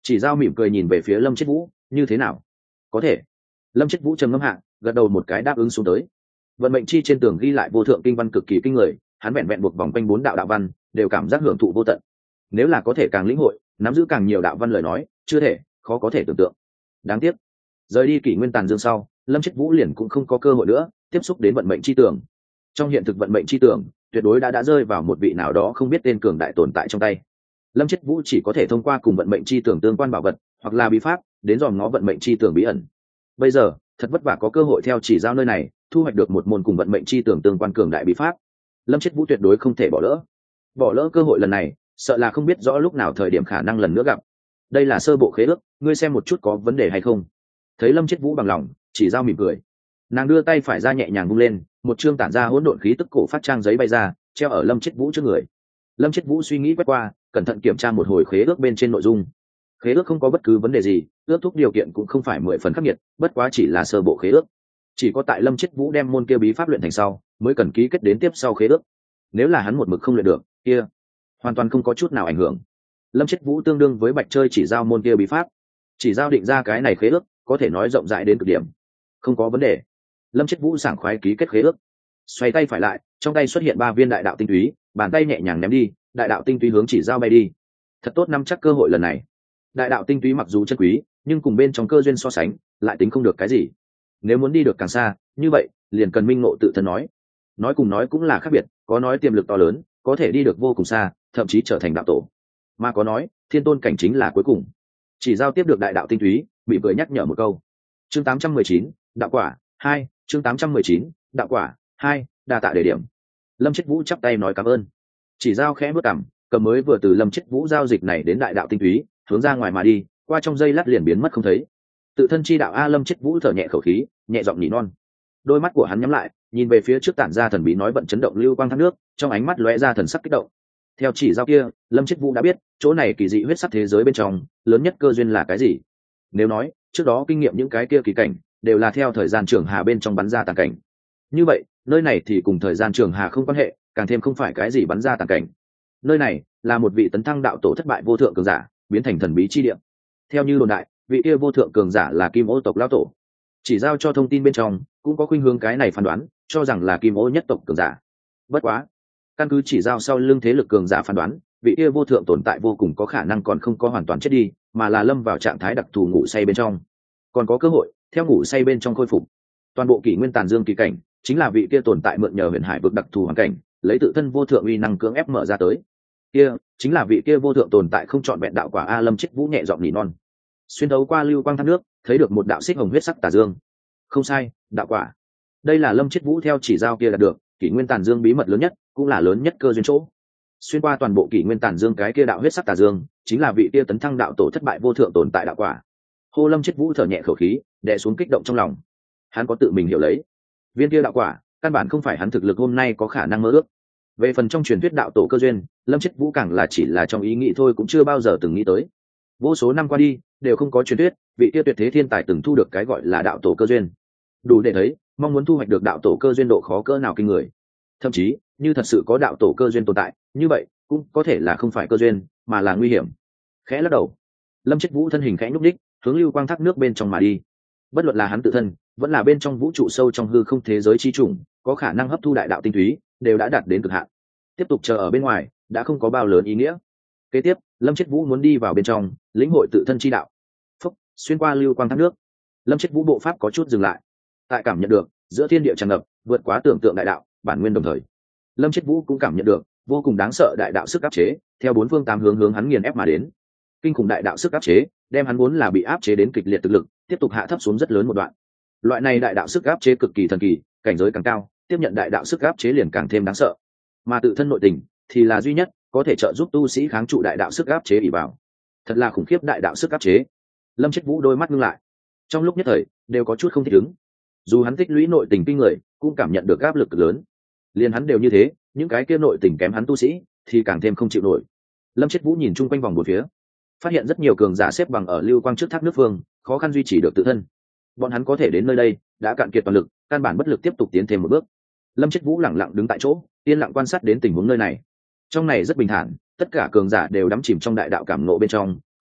Chỉ Giao mỉm cười nhìn về phía Lâm Chết Vũ, như thế nào? Có thể. Lâm Chết Vũ trầm ngâm hạ, gật đầu một cái đáp ứng xuống tới. Vận mệnh chi trên tường ghi lại vô thượng kinh văn cực kỳ kinh người, hắn vẹn vẹn buộc vòng quanh bốn đạo đạo văn, đều cảm giác hưởng thụ vô tận. Nếu là có thể càng lĩnh hội, nắm giữ càng nhiều đạo văn lời nói, chưa thể, khó có thể tưởng tượng. Đáng tiếc, rời đi kỷ nguyên tàn dương sau, Lâm Chết Vũ liền cũng không có cơ hội nữa tiếp xúc đến vận mệnh chi tường. Trong hiện thực vận mệnh chi tường, tuyệt đối đã đã rơi vào một vị nào đó không biết tên cường đại tồn tại trong tay. Lâm Chết Vũ chỉ có thể thông qua cùng vận mệnh chi tường tương quan bảo vật, hoặc là bí pháp, đến dòm ngó vận mệnh chi tường bí ẩn. Bây giờ, thật vất vả có cơ hội theo Chỉ Giao nơi này, thu hoạch được một môn cùng vận mệnh chi tường tương quan cường đại bí pháp. Lâm Chết Vũ tuyệt đối không thể bỏ lỡ. Bỏ lỡ cơ hội lần này, sợ là không biết rõ lúc nào thời điểm khả năng lần nữa gặp. Đây là sơ bộ khế ước, ngươi xem một chút có vấn đề hay không? Thấy Lâm Chết Vũ bằng lòng, Chỉ Giao mỉm cười. Nàng đưa tay phải ra nhẹ nhàng vung lên, một chương tản ra hỗn độn khí tức cổ phát trang giấy bay ra, treo ở Lâm Chết Vũ trước người. Lâm Chết Vũ suy nghĩ quét qua, cẩn thận kiểm tra một hồi khế ước bên trên nội dung. Khế ước không có bất cứ vấn đề gì, ước thúc điều kiện cũng không phải mười phần khắc nghiệt, bất quá chỉ là sơ bộ khế ước. Chỉ có tại Lâm Chết Vũ đem môn kia bí pháp luyện thành sau, mới cần ký kết đến tiếp sau khế ước. Nếu là hắn một mực không luyện được, kia hoàn toàn không có chút nào ảnh hưởng. Lâm Chết Vũ tương đương với Bạch Chơi chỉ giao môn kia bí pháp, chỉ giao định ra cái này khế ước, có thể nói rộng rãi đến cực điểm. Không có vấn đề. Lâm Chết Vũ sảng khoái ký kết khế ước, xoay tay phải lại, trong tay xuất hiện ba viên đại đạo tinh túy, bàn tay nhẹ nhàng ném đi, đại đạo tinh túy hướng Chỉ Giao bay đi. Thật tốt nắm chắc cơ hội lần này. Đại đạo tinh túy mặc dù chân quý, nhưng cùng bên trong cơ duyên so sánh, lại tính không được cái gì. Nếu muốn đi được càng xa, như vậy, liền cần minh ngộ tự thân nói. Nói cùng nói cũng là khác biệt, có nói tiềm lực to lớn, có thể đi được vô cùng xa, thậm chí trở thành đạo tổ. Mà có nói, thiên tôn cảnh chính là cuối cùng. Chỉ Giao tiếp được đại đạo tinh túy, bị cười nhắc nhở một câu. Chương tám trăm mười chín, đạo quả hai, chương tám trăm mười chín, đạo quả hai, đa tạ đề điểm. Lâm Chết Vũ chắp tay nói cảm ơn. Chỉ Giao khẽ bước cằm, cầm mới vừa từ Lâm Chết Vũ giao dịch này đến đại đạo tinh túy, hướng ra ngoài mà đi, qua trong giây lát liền biến mất không thấy. Tự thân chi đạo a. Lâm Chết Vũ thở nhẹ khẩu khí, nhẹ giọng nhỉ non. Đôi mắt của hắn nhắm lại, nhìn về phía trước tản ra thần bí nói vận chấn động lưu quang thác nước, trong ánh mắt lóe ra thần sắc kích động. Theo Chỉ Giao kia, Lâm Chết Vũ đã biết, chỗ này kỳ dị huyết sắc thế giới bên trong, lớn nhất cơ duyên là cái gì. Nếu nói, trước đó kinh nghiệm những cái kia kỳ cảnh, đều là theo thời gian trường hà bên trong bắn ra tàn cảnh. Như vậy, nơi này thì cùng thời gian trường hà không quan hệ, càng thêm không phải cái gì bắn ra tàn cảnh. Nơi này là một vị tấn thăng đạo tổ thất bại vô thượng cường giả, biến thành thần bí chi địa. Theo như đồn đại, vị kia vô thượng cường giả là Kim Ô tộc lão tổ. Chỉ Giao cho thông tin bên trong, cũng có khuynh hướng cái này phán đoán, cho rằng là Kim Ô nhất tộc cường giả. Bất quá, căn cứ Chỉ Giao sau lưng thế lực cường giả phán đoán, vị kia vô thượng tồn tại vô cùng có khả năng còn không có hoàn toàn chết đi, mà là lâm vào trạng thái đặc thù ngủ say bên trong, còn có cơ hội theo ngủ say bên trong khôi phục. Toàn bộ kỷ nguyên tàn dương kỳ cảnh, chính là vị kia tồn tại mượn nhờ huyền hải vực đặc thù hoàn cảnh, lấy tự thân vô thượng uy năng cưỡng ép mở ra tới. Kia chính là vị kia vô thượng tồn tại không chọn vẹn đạo quả a. Lâm Chết Vũ nhẹ giọng nỉ non, xuyên thấu qua lưu quang thác nước, thấy được một đạo xích hồng huyết sắc tà dương. Không sai, đạo quả. Đây là Lâm Chết Vũ theo Chỉ Giao kia đạt được kỷ nguyên tàn dương bí mật lớn nhất, cũng là lớn nhất cơ duyên chỗ. Xuyên qua toàn bộ kỷ nguyên tàn dương cái kia đạo huyết sắc tà dương, chính là vị kia tấn thăng đạo tổ thất bại vô thượng tồn tại đạo quả. Hô. Lâm Chết Vũ thở nhẹ khẩu khí, đè xuống kích động trong lòng. Hắn có tự mình hiểu lấy, viên kia đạo quả căn bản không phải hắn thực lực hôm nay có khả năng mơ ước. Về phần trong truyền thuyết đạo tổ cơ duyên, Lâm Chết Vũ càng là chỉ là trong ý nghĩ thôi, cũng chưa bao giờ từng nghĩ tới. Vô số năm qua đi, đều không có truyền thuyết vị kia tuyệt thế thiên tài từng thu được cái gọi là đạo tổ cơ duyên. Đủ để thấy, mong muốn thu hoạch được đạo tổ cơ duyên độ khó cỡ nào kinh người. Thậm chí, như thật sự có đạo tổ cơ duyên tồn tại, như vậy cũng có thể là không phải cơ duyên, mà là nguy hiểm. Khẽ lắc đầu, Lâm Chết Vũ thân hình khẽ nhúc đích, hướng lưu quang thác nước bên trong mà đi. Bất luận là hắn tự thân, vẫn là bên trong vũ trụ sâu trong hư không thế giới chi trùng, có khả năng hấp thu đại đạo tinh túy, đều đã đạt đến cực hạn. Tiếp tục chờ ở bên ngoài, đã không có bao lớn ý nghĩa. Kế tiếp, Lâm Chết Vũ muốn đi vào bên trong, lĩnh hội tự thân chi đạo. Phúc, xuyên qua lưu quang thác nước, Lâm Chết Vũ bộ pháp có chút dừng lại. Tại cảm nhận được, giữa thiên địa tràn ngập, vượt quá tưởng tượng đại đạo, bản nguyên đồng thời. Lâm Chết Vũ cũng cảm nhận được, vô cùng đáng sợ đại đạo sức áp chế, theo bốn phương tám hướng hướng hắn nghiền ép mà đến. Kinh khủng đại đạo sức áp chế, đem hắn vốn là bị áp chế đến kịch liệt thực lực, tiếp tục hạ thấp xuống rất lớn một đoạn. Loại này đại đạo sức áp chế cực kỳ thần kỳ, cảnh giới càng cao, tiếp nhận đại đạo sức áp chế liền càng thêm đáng sợ. Mà tự thân nội tình thì là duy nhất có thể trợ giúp tu sĩ kháng trụ đại đạo sức áp chế ỷ vào. Thật là khủng khiếp đại đạo sức áp chế. Lâm Chết Vũ đôi mắt ngưng lại, trong lúc nhất thời đều có chút không thích ứng. Dù hắn tích lũy nội tình kinh người, cũng cảm nhận được áp lực cực lớn. Liền hắn đều như thế, những cái kia nội tình kém hắn tu sĩ thì càng thêm không chịu nổi. Lâm Chết Vũ nhìn chung quanh vòng bốn phía, phát hiện rất nhiều cường giả xếp bằng ở lưu quang trước thác nước phương, khó khăn duy trì được tự thân. Bọn hắn có thể đến nơi đây đã cạn kiệt toàn lực, căn bản bất lực tiếp tục tiến thêm một bước. Lâm Chết Vũ lặng lặng đứng tại chỗ, yên lặng quan sát đến tình huống nơi này. Trong này rất bình thản, tất cả cường giả đều đắm chìm trong đại đạo cảm ngộ bên trong,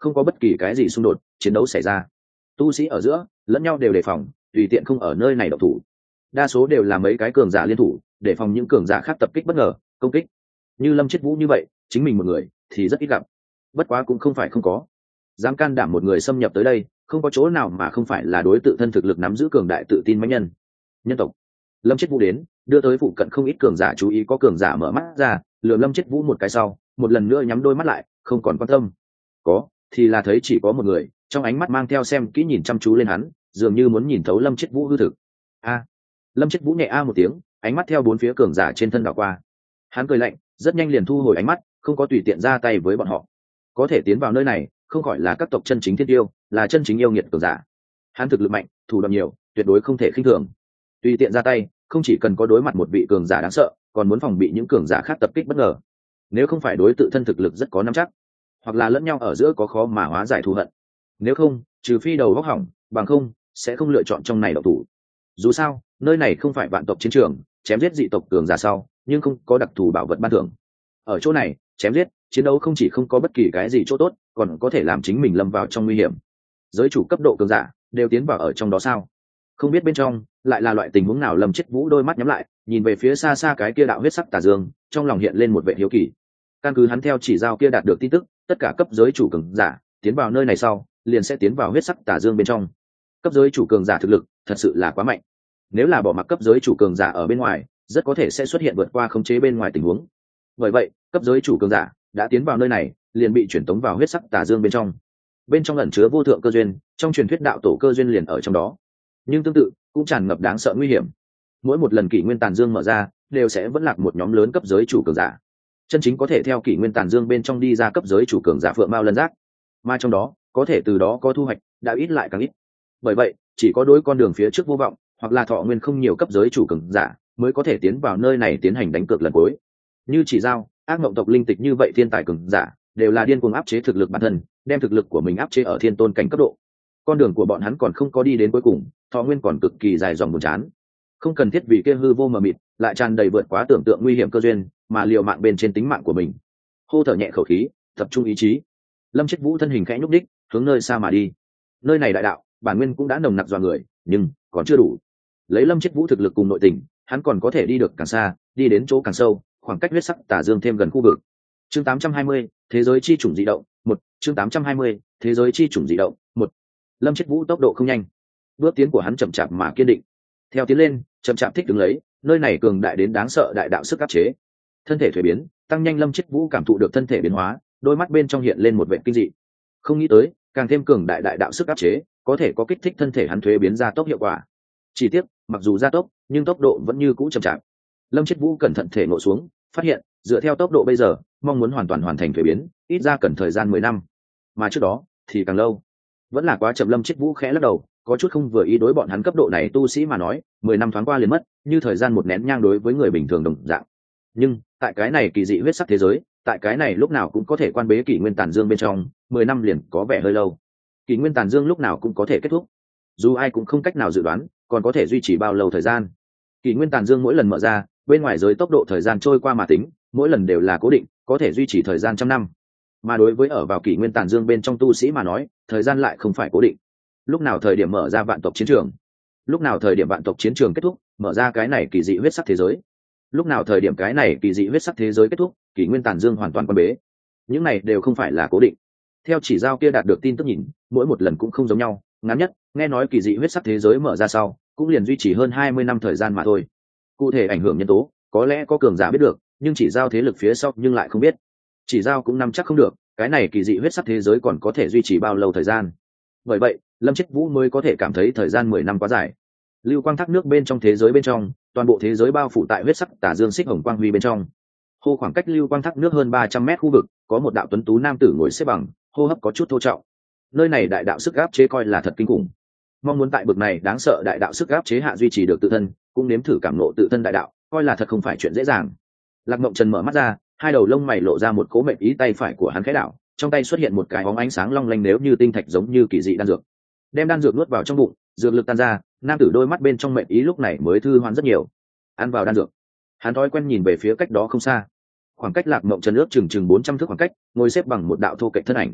không có bất kỳ cái gì xung đột chiến đấu xảy ra. Tu sĩ ở giữa lẫn nhau đều đề phòng, tùy tiện không ở nơi này độc thủ. Đa số đều là mấy cái cường giả liên thủ để phòng những cường giả khác tập kích bất ngờ công kích. Như Lâm Chết Vũ như vậy chính mình một người thì rất ít gặp, bất quá cũng không phải không có. Dám can đảm một người xâm nhập tới đây, không có chỗ nào mà không phải là đối tự thân thực lực nắm giữ cường đại tự tin mãnh nhân. Nhân tộc. Lâm Chết Vũ đến, đưa tới phụ cận không ít cường giả chú ý, có cường giả mở mắt ra, lườm Lâm Chết Vũ một cái sau, một lần nữa nhắm đôi mắt lại, không còn quan tâm. Có, thì là thấy chỉ có một người, trong ánh mắt mang theo xem kỹ nhìn chăm chú lên hắn, dường như muốn nhìn thấu Lâm Chết Vũ hư thực. A. Lâm Chết Vũ nhẹ a một tiếng, ánh mắt theo bốn phía cường giả trên thân đảo qua. Hắn cười lạnh, rất nhanh liền thu hồi ánh mắt, không có tùy tiện ra tay với bọn họ. Có thể tiến vào nơi này, không gọi là các tộc chân chính thiên tiêu, là chân chính yêu nghiệt cường giả. Hắn thực lực mạnh, thủ đoạn nhiều, tuyệt đối không thể khinh thường. Tùy tiện ra tay, không chỉ cần có đối mặt một vị cường giả đáng sợ, còn muốn phòng bị những cường giả khác tập kích bất ngờ. Nếu không phải đối tự thân thực lực rất có nắm chắc, hoặc là lẫn nhau ở giữa có khó mà hóa giải thù hận. Nếu không, trừ phi đầu góc hỏng, bằng không sẽ không lựa chọn trong này độc thủ. Dù sao, nơi này không phải vạn tộc chiến trường, chém giết dị tộc cường giả sau, nhưng không có đặc thù bảo vật ban thưởng. Ở chỗ này, chém giết, chiến đấu không chỉ không có bất kỳ cái gì chỗ tốt, còn có thể làm chính mình lâm vào trong nguy hiểm. Giới chủ cấp độ cường giả đều tiến vào ở trong đó sao? Không biết bên trong lại là loại tình huống nào. Lâm Chết Vũ đôi mắt nhắm lại, nhìn về phía xa xa cái kia đạo huyết sắc tà dương, trong lòng hiện lên một vẻ hiếu kỳ. Căn cứ hắn theo chỉ giao kia đạt được tin tức, tất cả cấp giới chủ cường giả tiến vào nơi này sau, liền sẽ tiến vào huyết sắc tà dương bên trong. Cấp giới chủ cường giả thực lực thật sự là quá mạnh. Nếu là bỏ mặc cấp giới chủ cường giả ở bên ngoài, rất có thể sẽ xuất hiện vượt qua khống chế bên ngoài tình huống. Bởi vậy, cấp giới chủ cường giả đã tiến vào nơi này, liền bị chuyển tống vào huyết sắc tà dương bên trong. Bên trong ẩn chứa vô thượng cơ duyên, trong truyền thuyết đạo tổ cơ duyên liền ở trong đó. Nhưng tương tự, cũng tràn ngập đáng sợ nguy hiểm. Mỗi một lần kỷ nguyên tàn dương mở ra, đều sẽ vẫn lạc một nhóm lớn cấp giới chủ cường giả. Chân chính có thể theo kỷ nguyên tàn dương bên trong đi ra cấp giới chủ cường giả phượng mao lân giác, mà trong đó có thể từ đó có thu hoạch đã ít lại càng ít. Bởi vậy, chỉ có đối con đường phía trước vô vọng, hoặc là thọ nguyên không nhiều cấp giới chủ cường giả mới có thể tiến vào nơi này tiến hành đánh cược lần cuối. Như chỉ giao, ác mộng tộc linh tịch như vậy thiên tài cường giả đều là điên cuồng áp chế thực lực bản thân, đem thực lực của mình áp chế ở thiên tôn cảnh cấp độ. Con đường của bọn hắn còn không có đi đến cuối cùng, thọ nguyên còn cực kỳ dài dòng buồn chán. Không cần thiết vì kia hư vô mờ mịt, lại tràn đầy vượt quá tưởng tượng nguy hiểm cơ duyên, mà liều mạng bên trên tính mạng của mình. Hô thở nhẹ khẩu khí, tập trung ý chí. Lâm Chết Vũ thân hình khẽ nhúc đích, hướng nơi xa mà đi. Nơi này đại đạo, bản nguyên cũng đã nồng nặc dọa người, nhưng còn chưa đủ. Lấy Lâm Chết Vũ thực lực cùng nội tình, hắn còn có thể đi được càng xa, đi đến chỗ càng sâu, khoảng cách huyết sắc tà dương thêm gần khu vực. Chương tám trăm hai mươi, thế giới chi chủng dị động, một. Chương tám trăm hai mươi, thế giới chi chủng dị động, một. Lâm Chết Vũ tốc độ không nhanh, bước tiến của hắn chậm chạp mà kiên định. Theo tiến lên, chậm chạp thích đứng lấy, nơi này cường đại đến đáng sợ đại đạo sức áp chế. Thân thể thuế biến, tăng nhanh. Lâm Chết Vũ cảm thụ được thân thể biến hóa, đôi mắt bên trong hiện lên một vẻ kinh dị. Không nghĩ tới, càng thêm cường đại đại đạo sức áp chế, có thể có kích thích thân thể hắn thuế biến ra tốc hiệu quả. Chỉ tiếc, mặc dù gia tốc, nhưng tốc độ vẫn như cũ chậm chạp. Lâm Chết Vũ cẩn thận thể ngộ xuống, phát hiện, dựa theo tốc độ bây giờ, mong muốn hoàn toàn hoàn thành thuế biến, ít ra cần thời gian mười năm. Mà trước đó, thì càng lâu. Vẫn là quá chậm. Lâm Chết Vũ khẽ lắc đầu, có chút không vừa ý. Đối bọn hắn cấp độ này tu sĩ mà nói, mười năm thoáng qua liền mất, như thời gian một nén nhang đối với người bình thường đồng dạng. Nhưng, tại cái này kỳ dị huyết sắc thế giới, tại cái này lúc nào cũng có thể quan bế kỷ nguyên tàn dương bên trong, mười năm liền có vẻ hơi lâu. Kỷ nguyên tàn dương lúc nào cũng có thể kết thúc, dù ai cũng không cách nào dự đoán còn có thể duy trì bao lâu thời gian. Kỷ nguyên tàn dương mỗi lần mở ra, bên ngoài giới tốc độ thời gian trôi qua mà tính, mỗi lần đều là cố định, có thể duy trì thời gian trăm năm. Mà đối với ở vào kỷ nguyên tàn dương bên trong tu sĩ mà nói, thời gian lại không phải cố định. Lúc nào thời điểm mở ra vạn tộc chiến trường, lúc nào thời điểm vạn tộc chiến trường kết thúc, mở ra cái này kỳ dị huyết sắc thế giới, lúc nào thời điểm cái này kỳ dị huyết sắc thế giới kết thúc, kỷ nguyên tàn dương hoàn toàn quan bế, những này đều không phải là cố định. Theo chỉ giao kia đạt được tin tức nhìn, mỗi một lần cũng không giống nhau. Ngắn nhất, nghe nói kỳ dị huyết sắc thế giới mở ra sau, cũng liền duy trì hơn hai mươi năm thời gian mà thôi. Cụ thể ảnh hưởng nhân tố, có lẽ có cường giả biết được, nhưng chỉ giao thế lực phía sau nhưng lại không biết. Chỉ giao cũng nắm chắc không được, cái này kỳ dị huyết sắc thế giới còn có thể duy trì bao lâu thời gian. Bởi vậy, Lâm Chết Vũ mới có thể cảm thấy thời gian mười năm quá dài. Lưu quang thác nước bên trong thế giới bên trong, toàn bộ thế giới bao phủ tại huyết sắc tà dương xích hồng quang huy bên trong. Hô khoảng cách lưu quang thác nước hơn ba trăm mét khu vực, có một đạo tuấn tú nam tử ngồi xếp bằng, hô hấp có chút thô trọng. Nơi này đại đạo sức áp chế coi là thật kinh khủng. Mong muốn tại bực này đáng sợ đại đạo sức áp chế hạ duy trì được tự thân, cũng nếm thử cảm ngộ tự thân đại đạo, coi là thật không phải chuyện dễ dàng. Lạc Mộng Trần mở mắt ra, hai đầu lông mày lộ ra một cố mệnh ý, tay phải của hắn khẽ đảo, trong tay xuất hiện một cái bóng ánh sáng long lanh nếu như tinh thạch giống như kỳ dị đan dược. Đem đan dược nuốt vào trong bụng, dược lực tan ra, nam tử đôi mắt bên trong mệnh ý lúc này mới thư hoán rất nhiều. Ăn vào đan dược, hắn thói quen nhìn về phía cách đó không xa. Khoảng cách Lạc Mộng Trần ước chừng chừng bốn trăm thước khoảng cách, ngồi xếp bằng một đạo thô kệch thân ảnh.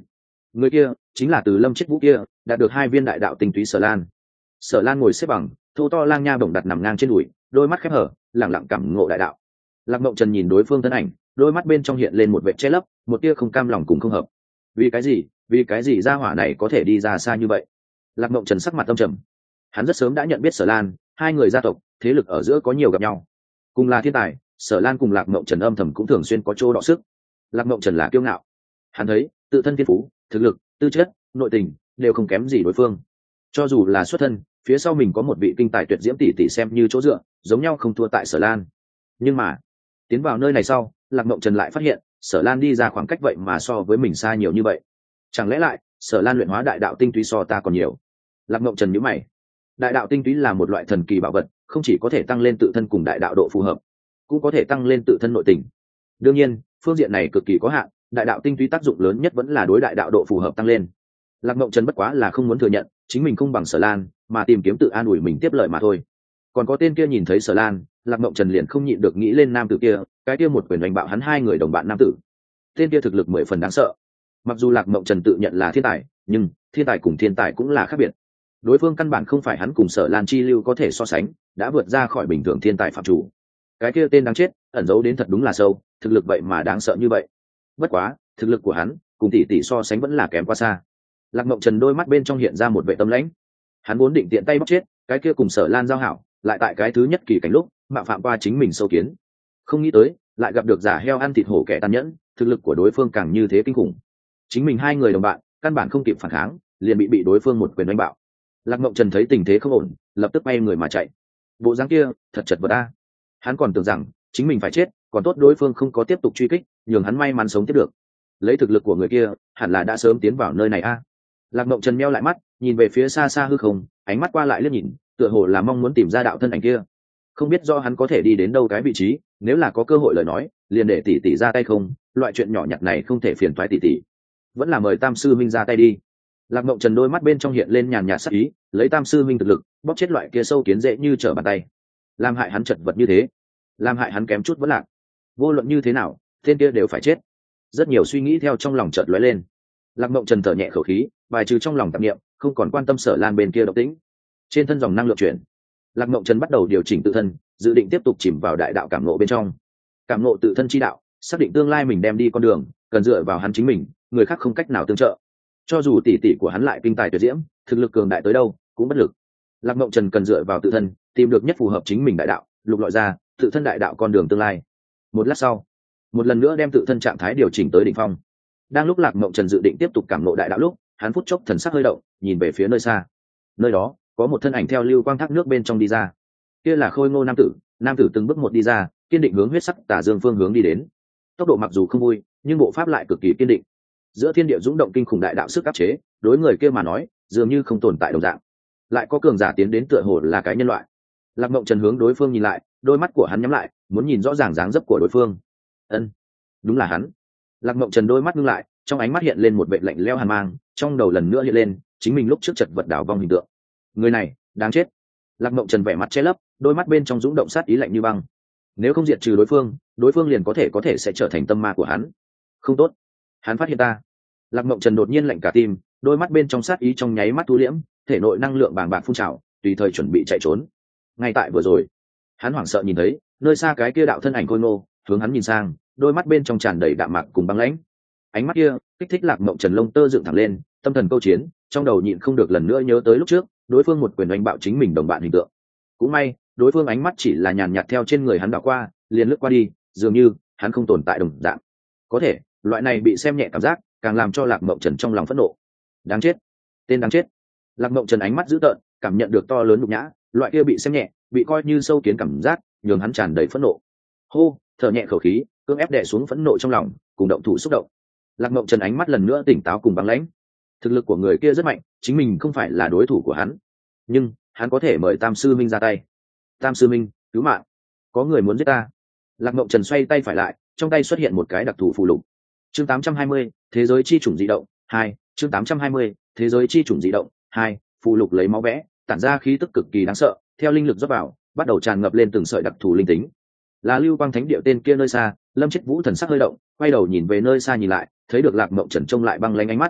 Người kia chính là từ Lâm Chết Vũ kia đạt được hai viên đại đạo tinh túy Sở Lan. Sở Lan ngồi xếp bằng, thô to lang nha bổng đặt nằm ngang trên đùi, đôi mắt khép hở, lẳng lặng cảm ngộ đại đạo. Lạc Mộng Trần nhìn đối phương thân ảnh, đôi mắt bên trong hiện lên một vẻ che lấp, một tia không cam lòng cùng không hợp. Vì cái gì? Vì cái gì gia hỏa này có thể đi ra xa như vậy? Lạc Mộng Trần sắc mặt tâm trầm. Hắn rất sớm đã nhận biết Sở Lan, hai người gia tộc, thế lực ở giữa có nhiều gặp nhau. Cùng là thiên tài, Sở Lan cùng Lạc Mộng Trần âm thầm cũng thường xuyên có chỗ đọ sức. Lạc Mộng Trần là kiêu ngạo. Hắn thấy, tự thân thiên phú, thực lực, tư chất, nội tình đều không kém gì đối phương. Cho dù là xuất thân, phía sau mình có một vị kinh tài tuyệt diễm tỷ tỷ xem như chỗ dựa, giống nhau không thua tại Sở Lan. Nhưng mà, tiến vào nơi này sau, Lạc Mộng Trần lại phát hiện, Sở Lan đi ra khoảng cách vậy mà so với mình xa nhiều như vậy. Chẳng lẽ lại, Sở Lan luyện hóa đại đạo tinh túy so ta còn nhiều? Lạc Mộng Trần nhíu mày. Đại đạo tinh túy là một loại thần kỳ bảo vật, không chỉ có thể tăng lên tự thân cùng đại đạo độ phù hợp, cũng có thể tăng lên tự thân nội tình. Đương nhiên, phương diện này cực kỳ có hạn, đại đạo tinh túy tác dụng lớn nhất vẫn là đối đại đạo độ phù hợp tăng lên. Lạc Mộng Trần bất quá là không muốn thừa nhận chính mình không bằng Sở Lan, mà tìm kiếm tự an ủi mình tiếp lợi mà thôi. Còn có tên kia nhìn thấy Sở Lan, Lạc Mộng Trần liền không nhịn được nghĩ lên nam tử kia, cái kia một quyền đánh bạo hắn hai người đồng bạn nam tử. Tên kia thực lực mười phần đáng sợ. Mặc dù Lạc Mộng Trần tự nhận là thiên tài, nhưng thiên tài cùng thiên tài cũng là khác biệt. Đối phương căn bản không phải hắn cùng Sở Lan chi lưu có thể so sánh, đã vượt ra khỏi bình thường thiên tài phạm chủ. Cái kia tên đáng chết, ẩn giấu đến thật đúng là sâu, thực lực vậy mà đáng sợ như vậy. Bất quá, thực lực của hắn cùng tỷ tỷ so sánh vẫn là kém quá xa. Lạc Mộng Trần đôi mắt bên trong hiện ra một vẻ tâm lãnh. Hắn vốn định tiện tay bóc chết cái kia cùng Sở Lan giao hảo, lại tại cái thứ nhất kỳ cảnh lúc mạo phạm qua chính mình sâu kiến. Không nghĩ tới, lại gặp được giả heo ăn thịt hổ kẻ tàn nhẫn, thực lực của đối phương càng như thế kinh khủng. Chính mình hai người đồng bạn, căn bản không kịp phản kháng, liền bị bị đối phương một quyền đánh bạo. Lạc Mộng Trần thấy tình thế không ổn, lập tức bay người mà chạy. Bộ dáng kia, thật chật vật a. Hắn còn tưởng rằng chính mình phải chết, còn tốt đối phương không có tiếp tục truy kích, nhường hắn may mắn sống tiếp được. Lấy thực lực của người kia, hẳn là đã sớm tiến vào nơi này a. Lạc Mộng Trần meo lại mắt, nhìn về phía xa xa hư không, ánh mắt qua lại liếc nhìn, tựa hồ là mong muốn tìm ra đạo thân ảnh kia. Không biết do hắn có thể đi đến đâu cái vị trí, nếu là có cơ hội lời nói, liền để tỷ tỷ ra tay không, loại chuyện nhỏ nhặt này không thể phiền toái tỷ tỷ. Vẫn là mời Tam sư minh ra tay đi. Lạc Mộng Trần đôi mắt bên trong hiện lên nhàn nhạt sắc ý, lấy Tam sư minh thực lực, bóp chết loại kia sâu kiến dễ như trở bàn tay. Làm hại hắn chật vật như thế, làm hại hắn kém chút vẫn lạc. Vô luận như thế nào, tên kia đều phải chết. Rất nhiều suy nghĩ theo trong lòng chợt lóe lên. Lạc Mộng Trần thở nhẹ khẩu khí, bài trừ trong lòng tạp niệm, không còn quan tâm Sở Lan bên kia động tĩnh. Trên thân dòng năng lượng chuyển, Lạc Mộng Trần bắt đầu điều chỉnh tự thân, dự định tiếp tục chìm vào đại đạo cảm ngộ bên trong. Cảm ngộ tự thân chi đạo, xác định tương lai mình đem đi con đường, cần dựa vào hắn chính mình, người khác không cách nào tương trợ. Cho dù tỷ tỷ của hắn lại kinh tài tuyệt diễm, thực lực cường đại tới đâu, cũng bất lực. Lạc Mộng Trần cần dựa vào tự thân, tìm được nhất phù hợp chính mình đại đạo, lục lọi ra tự thân đại đạo con đường tương lai. Một lát sau, một lần nữa đem tự thân trạng thái điều chỉnh tới đỉnh phong. Đang lúc Lạc Mộng Trần dự định tiếp tục cảm ngộ đại đạo lúc, hắn phút chốc thần sắc hơi động, nhìn về phía nơi xa. Nơi đó có một thân ảnh theo lưu quang thác nước bên trong đi ra. Kia là Khôi Ngô nam tử, nam tử từng bước một đi ra, kiên định hướng huyết sắc tà dương phương hướng đi đến. Tốc độ mặc dù không vui, nhưng bộ pháp lại cực kỳ kiên định. Giữa thiên địa dũng động kinh khủng đại đạo sức áp chế, đối người kia mà nói, dường như không tồn tại đồng dạng. Lại có cường giả tiến đến tựa hồ là cái nhân loại. Lạc Mộng Trần hướng đối phương nhìn lại, đôi mắt của hắn nhắm lại, muốn nhìn rõ ràng dáng dấp của đối phương. Ân, đúng là hắn. Lạc Mộng Trần đôi mắt ngưng lại, trong ánh mắt hiện lên một vẻ lạnh lẽo hàn mang, trong đầu lần nữa hiện lên chính mình lúc trước chật vật đảo vong hình tượng. Người này đáng chết. Lạc Mộng Trần vẻ mặt che lấp, đôi mắt bên trong dũng động sát ý lạnh như băng. Nếu không diệt trừ đối phương, đối phương liền có thể có thể sẽ trở thành tâm ma của hắn. Không tốt, hắn phát hiện ta. Lạc Mộng Trần đột nhiên lạnh cả tim, đôi mắt bên trong sát ý trong nháy mắt thu liễm, thể nội năng lượng bàng bạc phun trào, tùy thời chuẩn bị chạy trốn. Ngay tại vừa rồi, hắn hoảng sợ nhìn thấy nơi xa cái kia đạo thân ảnh Khôi Ngô hướng hắn nhìn sang, đôi mắt bên trong tràn đầy đạm mạc cùng băng lãnh. Ánh mắt kia kích thích Lạc Mộng Trần lông tơ dựng thẳng lên, tâm thần câu chiến, trong đầu nhịn không được lần nữa nhớ tới lúc trước đối phương một quyền đánh bạo chính mình đồng bạn hình tượng. Cũng may đối phương ánh mắt chỉ là nhàn nhạt theo trên người hắn đảo qua, liền lướt qua đi, dường như hắn không tồn tại đồng dạng. Có thể loại này bị xem nhẹ cảm giác càng làm cho Lạc Mộng Trần trong lòng phẫn nộ. Đáng chết, tên đáng chết. Lạc Mộng Trần ánh mắt dữ tợn, cảm nhận được to lớn nhục nhã, loại kia bị xem nhẹ, bị coi như sâu kiến cảm giác, nhường hắn tràn đầy phẫn nộ. Hô, thở nhẹ khẩu khí, cưỡng ép đè xuống phẫn nộ trong lòng, cùng động thủ xúc động. Lạc Mộng Trần ánh mắt lần nữa tỉnh táo cùng băng lãnh. Thực lực của người kia rất mạnh, chính mình không phải là đối thủ của hắn, nhưng hắn có thể mời Tam sư minh ra tay. Tam sư minh, cứu mạng, có người muốn giết ta. Lạc Mộng Trần xoay tay phải lại, trong tay xuất hiện một cái đặc thù phù lục. Chương tám trăm hai mươi, thế giới chi chủng dị động hai. Chương tám trăm hai mươi, thế giới chi chủng dị động hai. Phù lục lấy máu vẽ, tản ra khí tức cực kỳ đáng sợ, theo linh lực rót vào, bắt đầu tràn ngập lên từng sợi đặc thù linh tính. Là Lưu Quang Thánh Địa tên kia nơi xa, Lâm Chết Vũ thần sắc hơi động, quay đầu nhìn về nơi xa nhìn lại, thấy được Lạc Mộng Trần trông lại băng lãnh ánh mắt.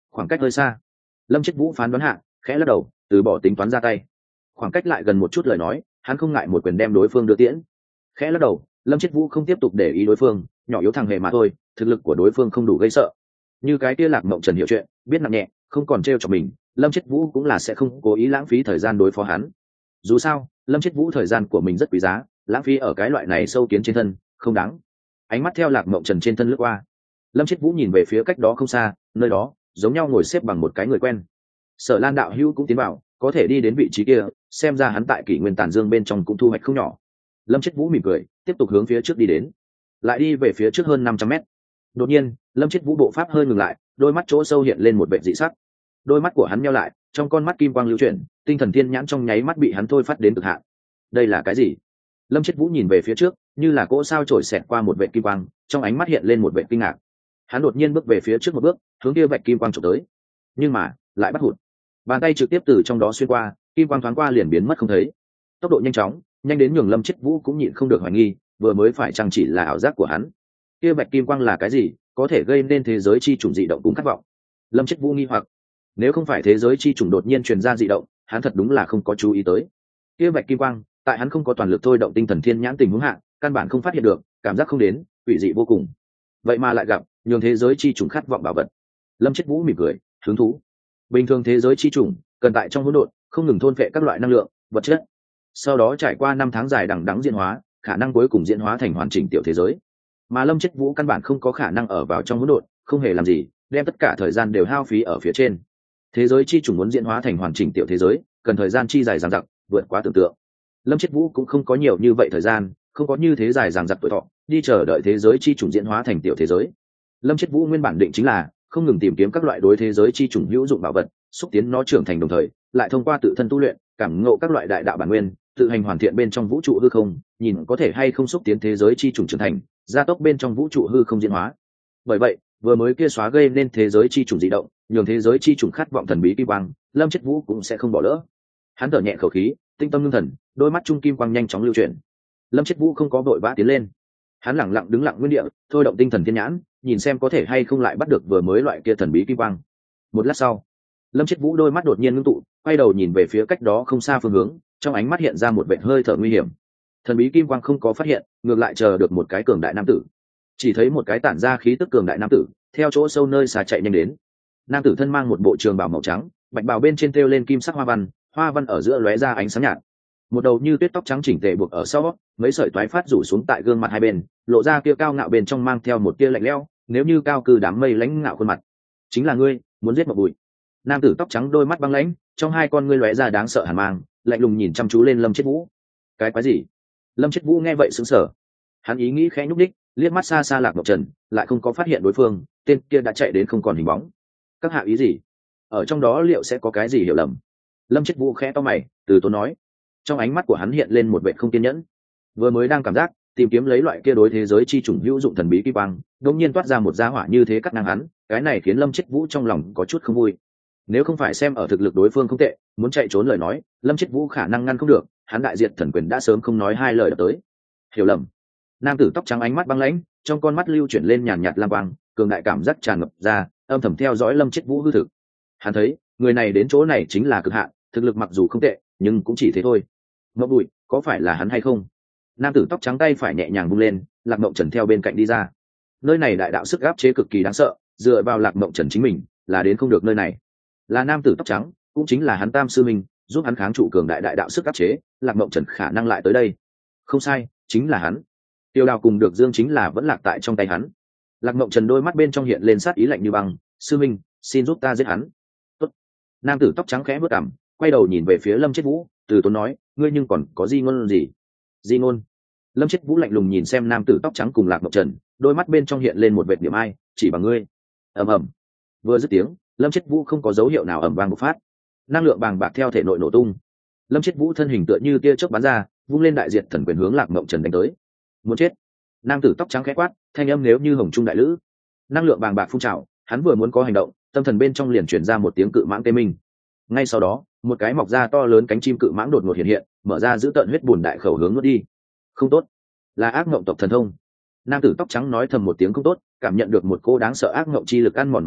khoảng cách hơi xa. Lâm Chết Vũ phán đoán hạ, khẽ lắc đầu, từ bỏ tính toán ra tay. Khoảng cách lại gần một chút lời nói, hắn không ngại một quyền đem đối phương đưa tiễn. Khẽ lắc đầu, Lâm Chết Vũ không tiếp tục để ý đối phương, nhỏ yếu thằng hề mà thôi, thực lực của đối phương không đủ gây sợ. Như cái kia Lạc Mộng Trần hiểu chuyện, biết nặng nhẹ, không còn trêu cho mình, Lâm Chết Vũ cũng là sẽ không cố ý lãng phí thời gian đối phó hắn. Dù sao, Lâm Chết Vũ thời gian của mình rất quý giá, lãng phí ở cái loại này sâu kiến trên thân, không đáng. Ánh mắt theo Lạc Mộng Trần trên thân lướt qua, Lâm Chết Vũ nhìn về phía cách đó không xa, nơi đó giống nhau ngồi xếp bằng một cái người quen. Sở Lan đạo hữu cũng tiến vào, có thể đi đến vị trí kia, xem ra hắn tại Kỷ Nguyên Tàn Dương bên trong cũng thu hoạch không nhỏ. Lâm Chết Vũ mỉm cười, tiếp tục hướng phía trước đi đến, lại đi về phía trước hơn năm trăm mét. Đột nhiên, Lâm Chết Vũ bộ pháp hơi ngừng lại, đôi mắt chỗ sâu hiện lên một vẻ dị sắc. Đôi mắt của hắn nheo lại, trong con mắt kim quang lưu chuyển, tinh thần thiên nhãn trong nháy mắt bị hắn thôi phát đến cực hạn. Đây là cái gì? Lâm Chết Vũ nhìn về phía trước, như là cỗ sao trổi xẹt qua một vệt kim quang, trong ánh mắt hiện lên một vẻ kinh ngạc. Hắn đột nhiên bước về phía trước một bước, hướng kia vạch kim quang chụp tới, nhưng mà lại bắt hụt. Bàn tay trực tiếp từ trong đó xuyên qua, kim quang thoáng qua liền biến mất không thấy. Tốc độ nhanh chóng, nhanh đến nhường Lâm Chết Vũ cũng nhịn không được hoài nghi, vừa mới phải chăng chỉ là ảo giác của hắn. Kia vạch kim quang là cái gì, có thể gây nên thế giới chi trùng dị động cùng khát vọng? Lâm Chết Vũ nghi hoặc, nếu không phải thế giới chi trùng đột nhiên truyền ra dị động, hắn thật đúng là không có chú ý tới. Kia vạch kim quang, tại hắn không có toàn lực thôi động tinh thần thiên nhãn tình huống hạ, căn bản không phát hiện được, cảm giác không đến, quỷ dị vô cùng. Vậy mà lại gặp, nhường thế giới chi trùng khát vọng bảo vật. Lâm Chết Vũ mỉm cười, hứng thú. Bình thường thế giới chi trùng cần tại trong hỗn độn không ngừng thôn phệ các loại năng lượng, vật chất, sau đó trải qua năm tháng dài đằng đẵng diễn hóa, khả năng cuối cùng diễn hóa thành hoàn chỉnh tiểu thế giới. Mà Lâm Chết Vũ căn bản không có khả năng ở vào trong hỗn độn, không hề làm gì, đem tất cả thời gian đều hao phí ở phía trên. Thế giới chi trùng muốn diễn hóa thành hoàn chỉnh tiểu thế giới, cần thời gian chi dài dằng dặc, vượt quá tưởng tượng. Lâm Chết Vũ cũng không có nhiều như vậy thời gian, không có như thế dài dằng dặc tuổi thọ, đi chờ đợi thế giới chi trùng diễn hóa thành tiểu thế giới. Lâm Chết Vũ nguyên bản định chính là không ngừng tìm kiếm các loại đối thế giới chi trùng hữu dụng bảo vật, xúc tiến nó trưởng thành, đồng thời lại thông qua tự thân tu luyện, cảm ngộ các loại đại đạo bản nguyên, tự hành hoàn thiện bên trong vũ trụ hư không, nhìn có thể hay không xúc tiến thế giới chi trùng trưởng thành, gia tốc bên trong vũ trụ hư không diễn hóa. Bởi vậy, vừa mới kia xóa gây nên thế giới chi trùng dị động, nhường thế giới chi trùng khát vọng thần bí kim quang, Lâm Chết Vũ cũng sẽ không bỏ lỡ. Hắn thở nhẹ khẩu khí, tinh tâm ngưng thần, đôi mắt trung kim quang nhanh chóng lưu chuyển. Lâm Chết Vũ không có vội vã tiến lên, hắn lặng lặng đứng lặng nguyên địa, thôi động tinh thần thiên nhãn, nhìn xem có thể hay không lại bắt được vừa mới loại kia thần bí kim quang. Một lát sau, Lâm Chết Vũ đôi mắt đột nhiên ngưng tụ, quay đầu nhìn về phía cách đó không xa phương hướng, trong ánh mắt hiện ra một vệt hơi thở nguy hiểm. Thần bí kim quang không có phát hiện, ngược lại chờ được một cái cường đại nam tử. Chỉ thấy một cái tản ra khí tức cường đại nam tử, theo chỗ sâu nơi xa chạy nhanh đến. Nam tử thân mang một bộ trường bào màu trắng, bạch bào bên trên thêu lên kim sắc hoa văn, hoa văn ở giữa lóe ra ánh sáng nhạt. Một đầu như tuyết tóc trắng chỉnh tề buộc ở sau, mấy sợi toái phát rủ xuống tại gương mặt hai bên, lộ ra kia cao ngạo bên trong mang theo một tia lạnh lẽo, nếu như cao cư đám mây lãnh ngạo khuôn mặt. Chính là ngươi, muốn giết Mộc Bụi. Nam tử tóc trắng đôi mắt băng lãnh, trong hai con ngươi lóe ra đáng sợ hàn mang, lạnh lùng nhìn chăm chú lên Lâm Chết Vũ. Cái quái gì? Lâm Chết Vũ nghe vậy sững sờ. Hắn ý nghĩ khẽ nhúc đích, liếc mắt xa xa Lạc Mộng Trần, lại không có phát hiện đối phương, tên kia đã chạy đến không còn hình bóng. Các hạ ý gì? Ở trong đó liệu sẽ có cái gì hiểu lầm? Lâm Chết Vũ khẽ to mày, từ tốn nói. Trong ánh mắt của hắn hiện lên một vẻ không kiên nhẫn. Vừa mới đang cảm giác tìm kiếm lấy loại kia đối thế giới chi trùng hữu dụng thần bí kim quang, đột nhiên toát ra một gia hỏa như thế cắt ngang hắn, cái này khiến Lâm Chết Vũ trong lòng có chút không vui. Nếu không phải xem ở thực lực đối phương không tệ, muốn chạy trốn lời nói, Lâm Chết Vũ khả năng ngăn không được, hắn đại diện thần quyền đã sớm không nói hai lời đã tới. Hiểu lầm. Nam tử tóc trắng ánh mắt băng lãnh, trong con mắt lưu chuyển lên nhàn nhạt lam quang, cường đại cảm giác tràn ngập ra, âm thầm theo dõi Lâm Chết Vũ hư thực. Hắn thấy, người này đến chỗ này chính là cực hạn, thực lực mặc dù không tệ, nhưng cũng chỉ thế thôi. Mộng Bụi, có phải là hắn hay không? Nam tử tóc trắng tay phải nhẹ nhàng vung lên, Lạc Mộng Trần theo bên cạnh đi ra. Nơi này đại đạo sức áp chế cực kỳ đáng sợ, dựa vào Lạc Mộng Trần chính mình là đến không được nơi này. Là nam tử tóc trắng, cũng chính là hắn tam sư minh, giúp hắn kháng trụ cường đại đại đạo sức áp chế, Lạc Mộng Trần khả năng lại tới đây. Không sai, chính là hắn. Tiêu Đào cùng được Dương chính là vẫn lạc tại trong tay hắn. Lạc Mộng Trần đôi mắt bên trong hiện lên sát ý lạnh như băng, sư minh, xin giúp ta giết hắn. Tốt. Nam tử tóc trắng khẽ bước cằm, quay đầu nhìn về phía Lâm Chết Vũ, từ tốn nói, ngươi nhưng còn có di ngôn gì? Di ngôn? Lâm Chết Vũ lạnh lùng nhìn xem nam tử tóc trắng cùng Lạc Mộng Trần, đôi mắt bên trong hiện lên một vệt niệm ai, chỉ bằng ngươi. Ầm ầm. Vừa dứt tiếng, Lâm Chết Vũ không có dấu hiệu nào ầm vang bộc phát, năng lượng bàng bạc theo thể nội nổ tung. Lâm Chết Vũ thân hình tựa như tia chớp bắn ra, vung lên đại diệt thần quyền hướng Lạc Mộng Trần đánh tới. Muốn chết. Nam tử tóc trắng khẽ quát, thanh âm nếu như hồng trung đại lữ. Năng lượng bàng bạc phun trào, hắn vừa muốn có hành động, tâm thần bên trong liền truyền ra một tiếng cự mãng tê minh. Ngay sau đó, một cái mọc ra to lớn cánh chim cự mãng đột ngột hiện hiện, mở ra giữ tận huyết bùn đại khẩu hướng nuốt đi. Không tốt, là ác ngộng tộc thần thông. Nam tử tóc trắng nói thầm một tiếng không tốt, cảm nhận được một cô đáng sợ ác ngộng chi lực ăn mòn mà đến,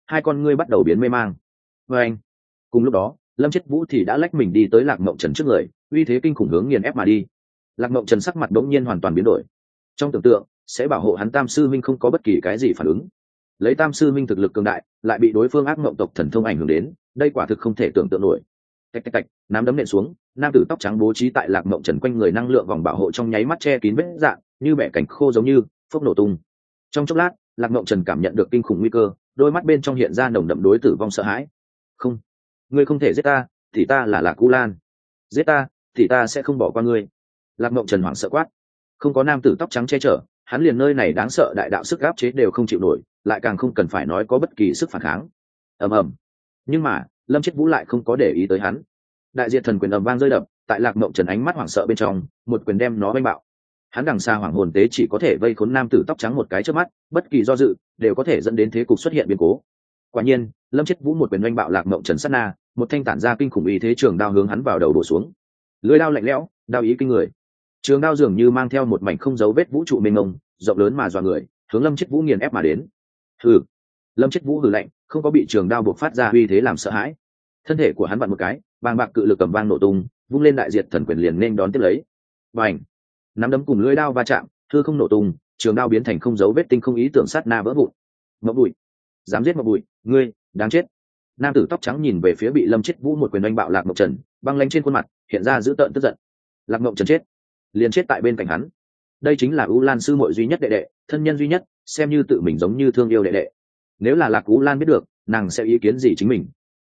hai con ngươi bắt đầu biến mê mang. Và anh cùng lúc đó Lâm Chết Vũ thì đã lách mình đi tới Lạc Mộng Trần trước người, uy thế kinh khủng hướng nghiền ép mà đi. Lạc Mộng Trần sắc mặt đống nhiên hoàn toàn biến đổi, trong tưởng tượng sẽ bảo hộ hắn Tam sư minh không có bất kỳ cái gì phản ứng, lấy Tam sư minh thực lực cường đại lại bị đối phương ác mộng tộc thần thông ảnh hưởng đến, đây quả thực không thể tưởng tượng nổi. Tạch tạch tạch, nắm đấm nện xuống, nam tử tóc trắng bố trí tại Lạc Mộng Trần quanh người năng lượng vòng bảo hộ trong nháy mắt che kín vết dạng, như bẻ cảnh khô giống như phốc nổ tung. Trong chốc lát, Lạc Mộng Trần cảm nhận được kinh khủng nguy cơ, đôi mắt bên trong hiện ra nồng đậm đối tử vong sợ hãi. Không, ngươi không thể giết ta, thì ta là Lạc U Lan. Giết ta, thì ta sẽ không bỏ qua ngươi. Lạc Mộng Trần hoảng sợ quát. Không có nam tử tóc trắng che chở, hắn liền nơi này đáng sợ đại đạo sức áp chế đều không chịu nổi, lại càng không cần phải nói có bất kỳ sức phản kháng. Ầm ầm. Nhưng mà Lâm Chết Vũ lại không có để ý tới hắn. Đại diệt thần quyền ầm vang rơi đập, tại Lạc Mộng Trần ánh mắt hoảng sợ bên trong, một quyền đem nó vênh bạo. Hắn đằng xa hoàng hồn tế chỉ có thể vây khốn nam tử tóc trắng một cái trước mắt, bất kỳ do dự đều có thể dẫn đến thế cục xuất hiện biến cố. Quả nhiên, Lâm Chết Vũ một quyền vênh bạo Lạc Mộng Trần sát na, một thanh tản ra kinh khủng ý thế trường đao hướng hắn vào đầu đổ xuống. Lưỡi đao lạnh lẽo, đao ý kinh người. Trường đao dường như mang theo một mảnh không dấu vết vũ trụ mênh mông, rộng lớn mà dọa người, hướng Lâm Chết Vũ nghiền ép mà đến. Hừ. Lâm Chết Vũ hừ lạnh, không có bị trường đao buộc phát ra uy thế làm sợ hãi. Thân thể của hắn vặn một cái, bàng bạc cự lực cầm vang nổ tung, vung lên đại diệt thần quyền liền nên đón tiếp lấy. Bành! Nắm đấm cùng lưỡi đao va chạm, hư không nổ tung, trường đao biến thành không dấu vết tinh không ý tưởng sát na vỡ vụn. Mộng Bụi, dám giết Mộng Bụi, ngươi đáng chết! Nam tử tóc trắng nhìn về phía bị Lâm Chết Vũ một quyền đánh bạo Lạc Mộng Trần, băng lãnh trên khuôn mặt hiện ra dữ tợn tức giận. Lạc Mộng Trần chết, liền chết tại bên cạnh hắn. Đây chính là U Lan sư muội duy nhất đệ đệ, thân nhân duy nhất, xem như tự mình giống như thương yêu đệ đệ. Nếu là Lạc U Lan biết được, nàng sẽ ý kiến gì chính mình?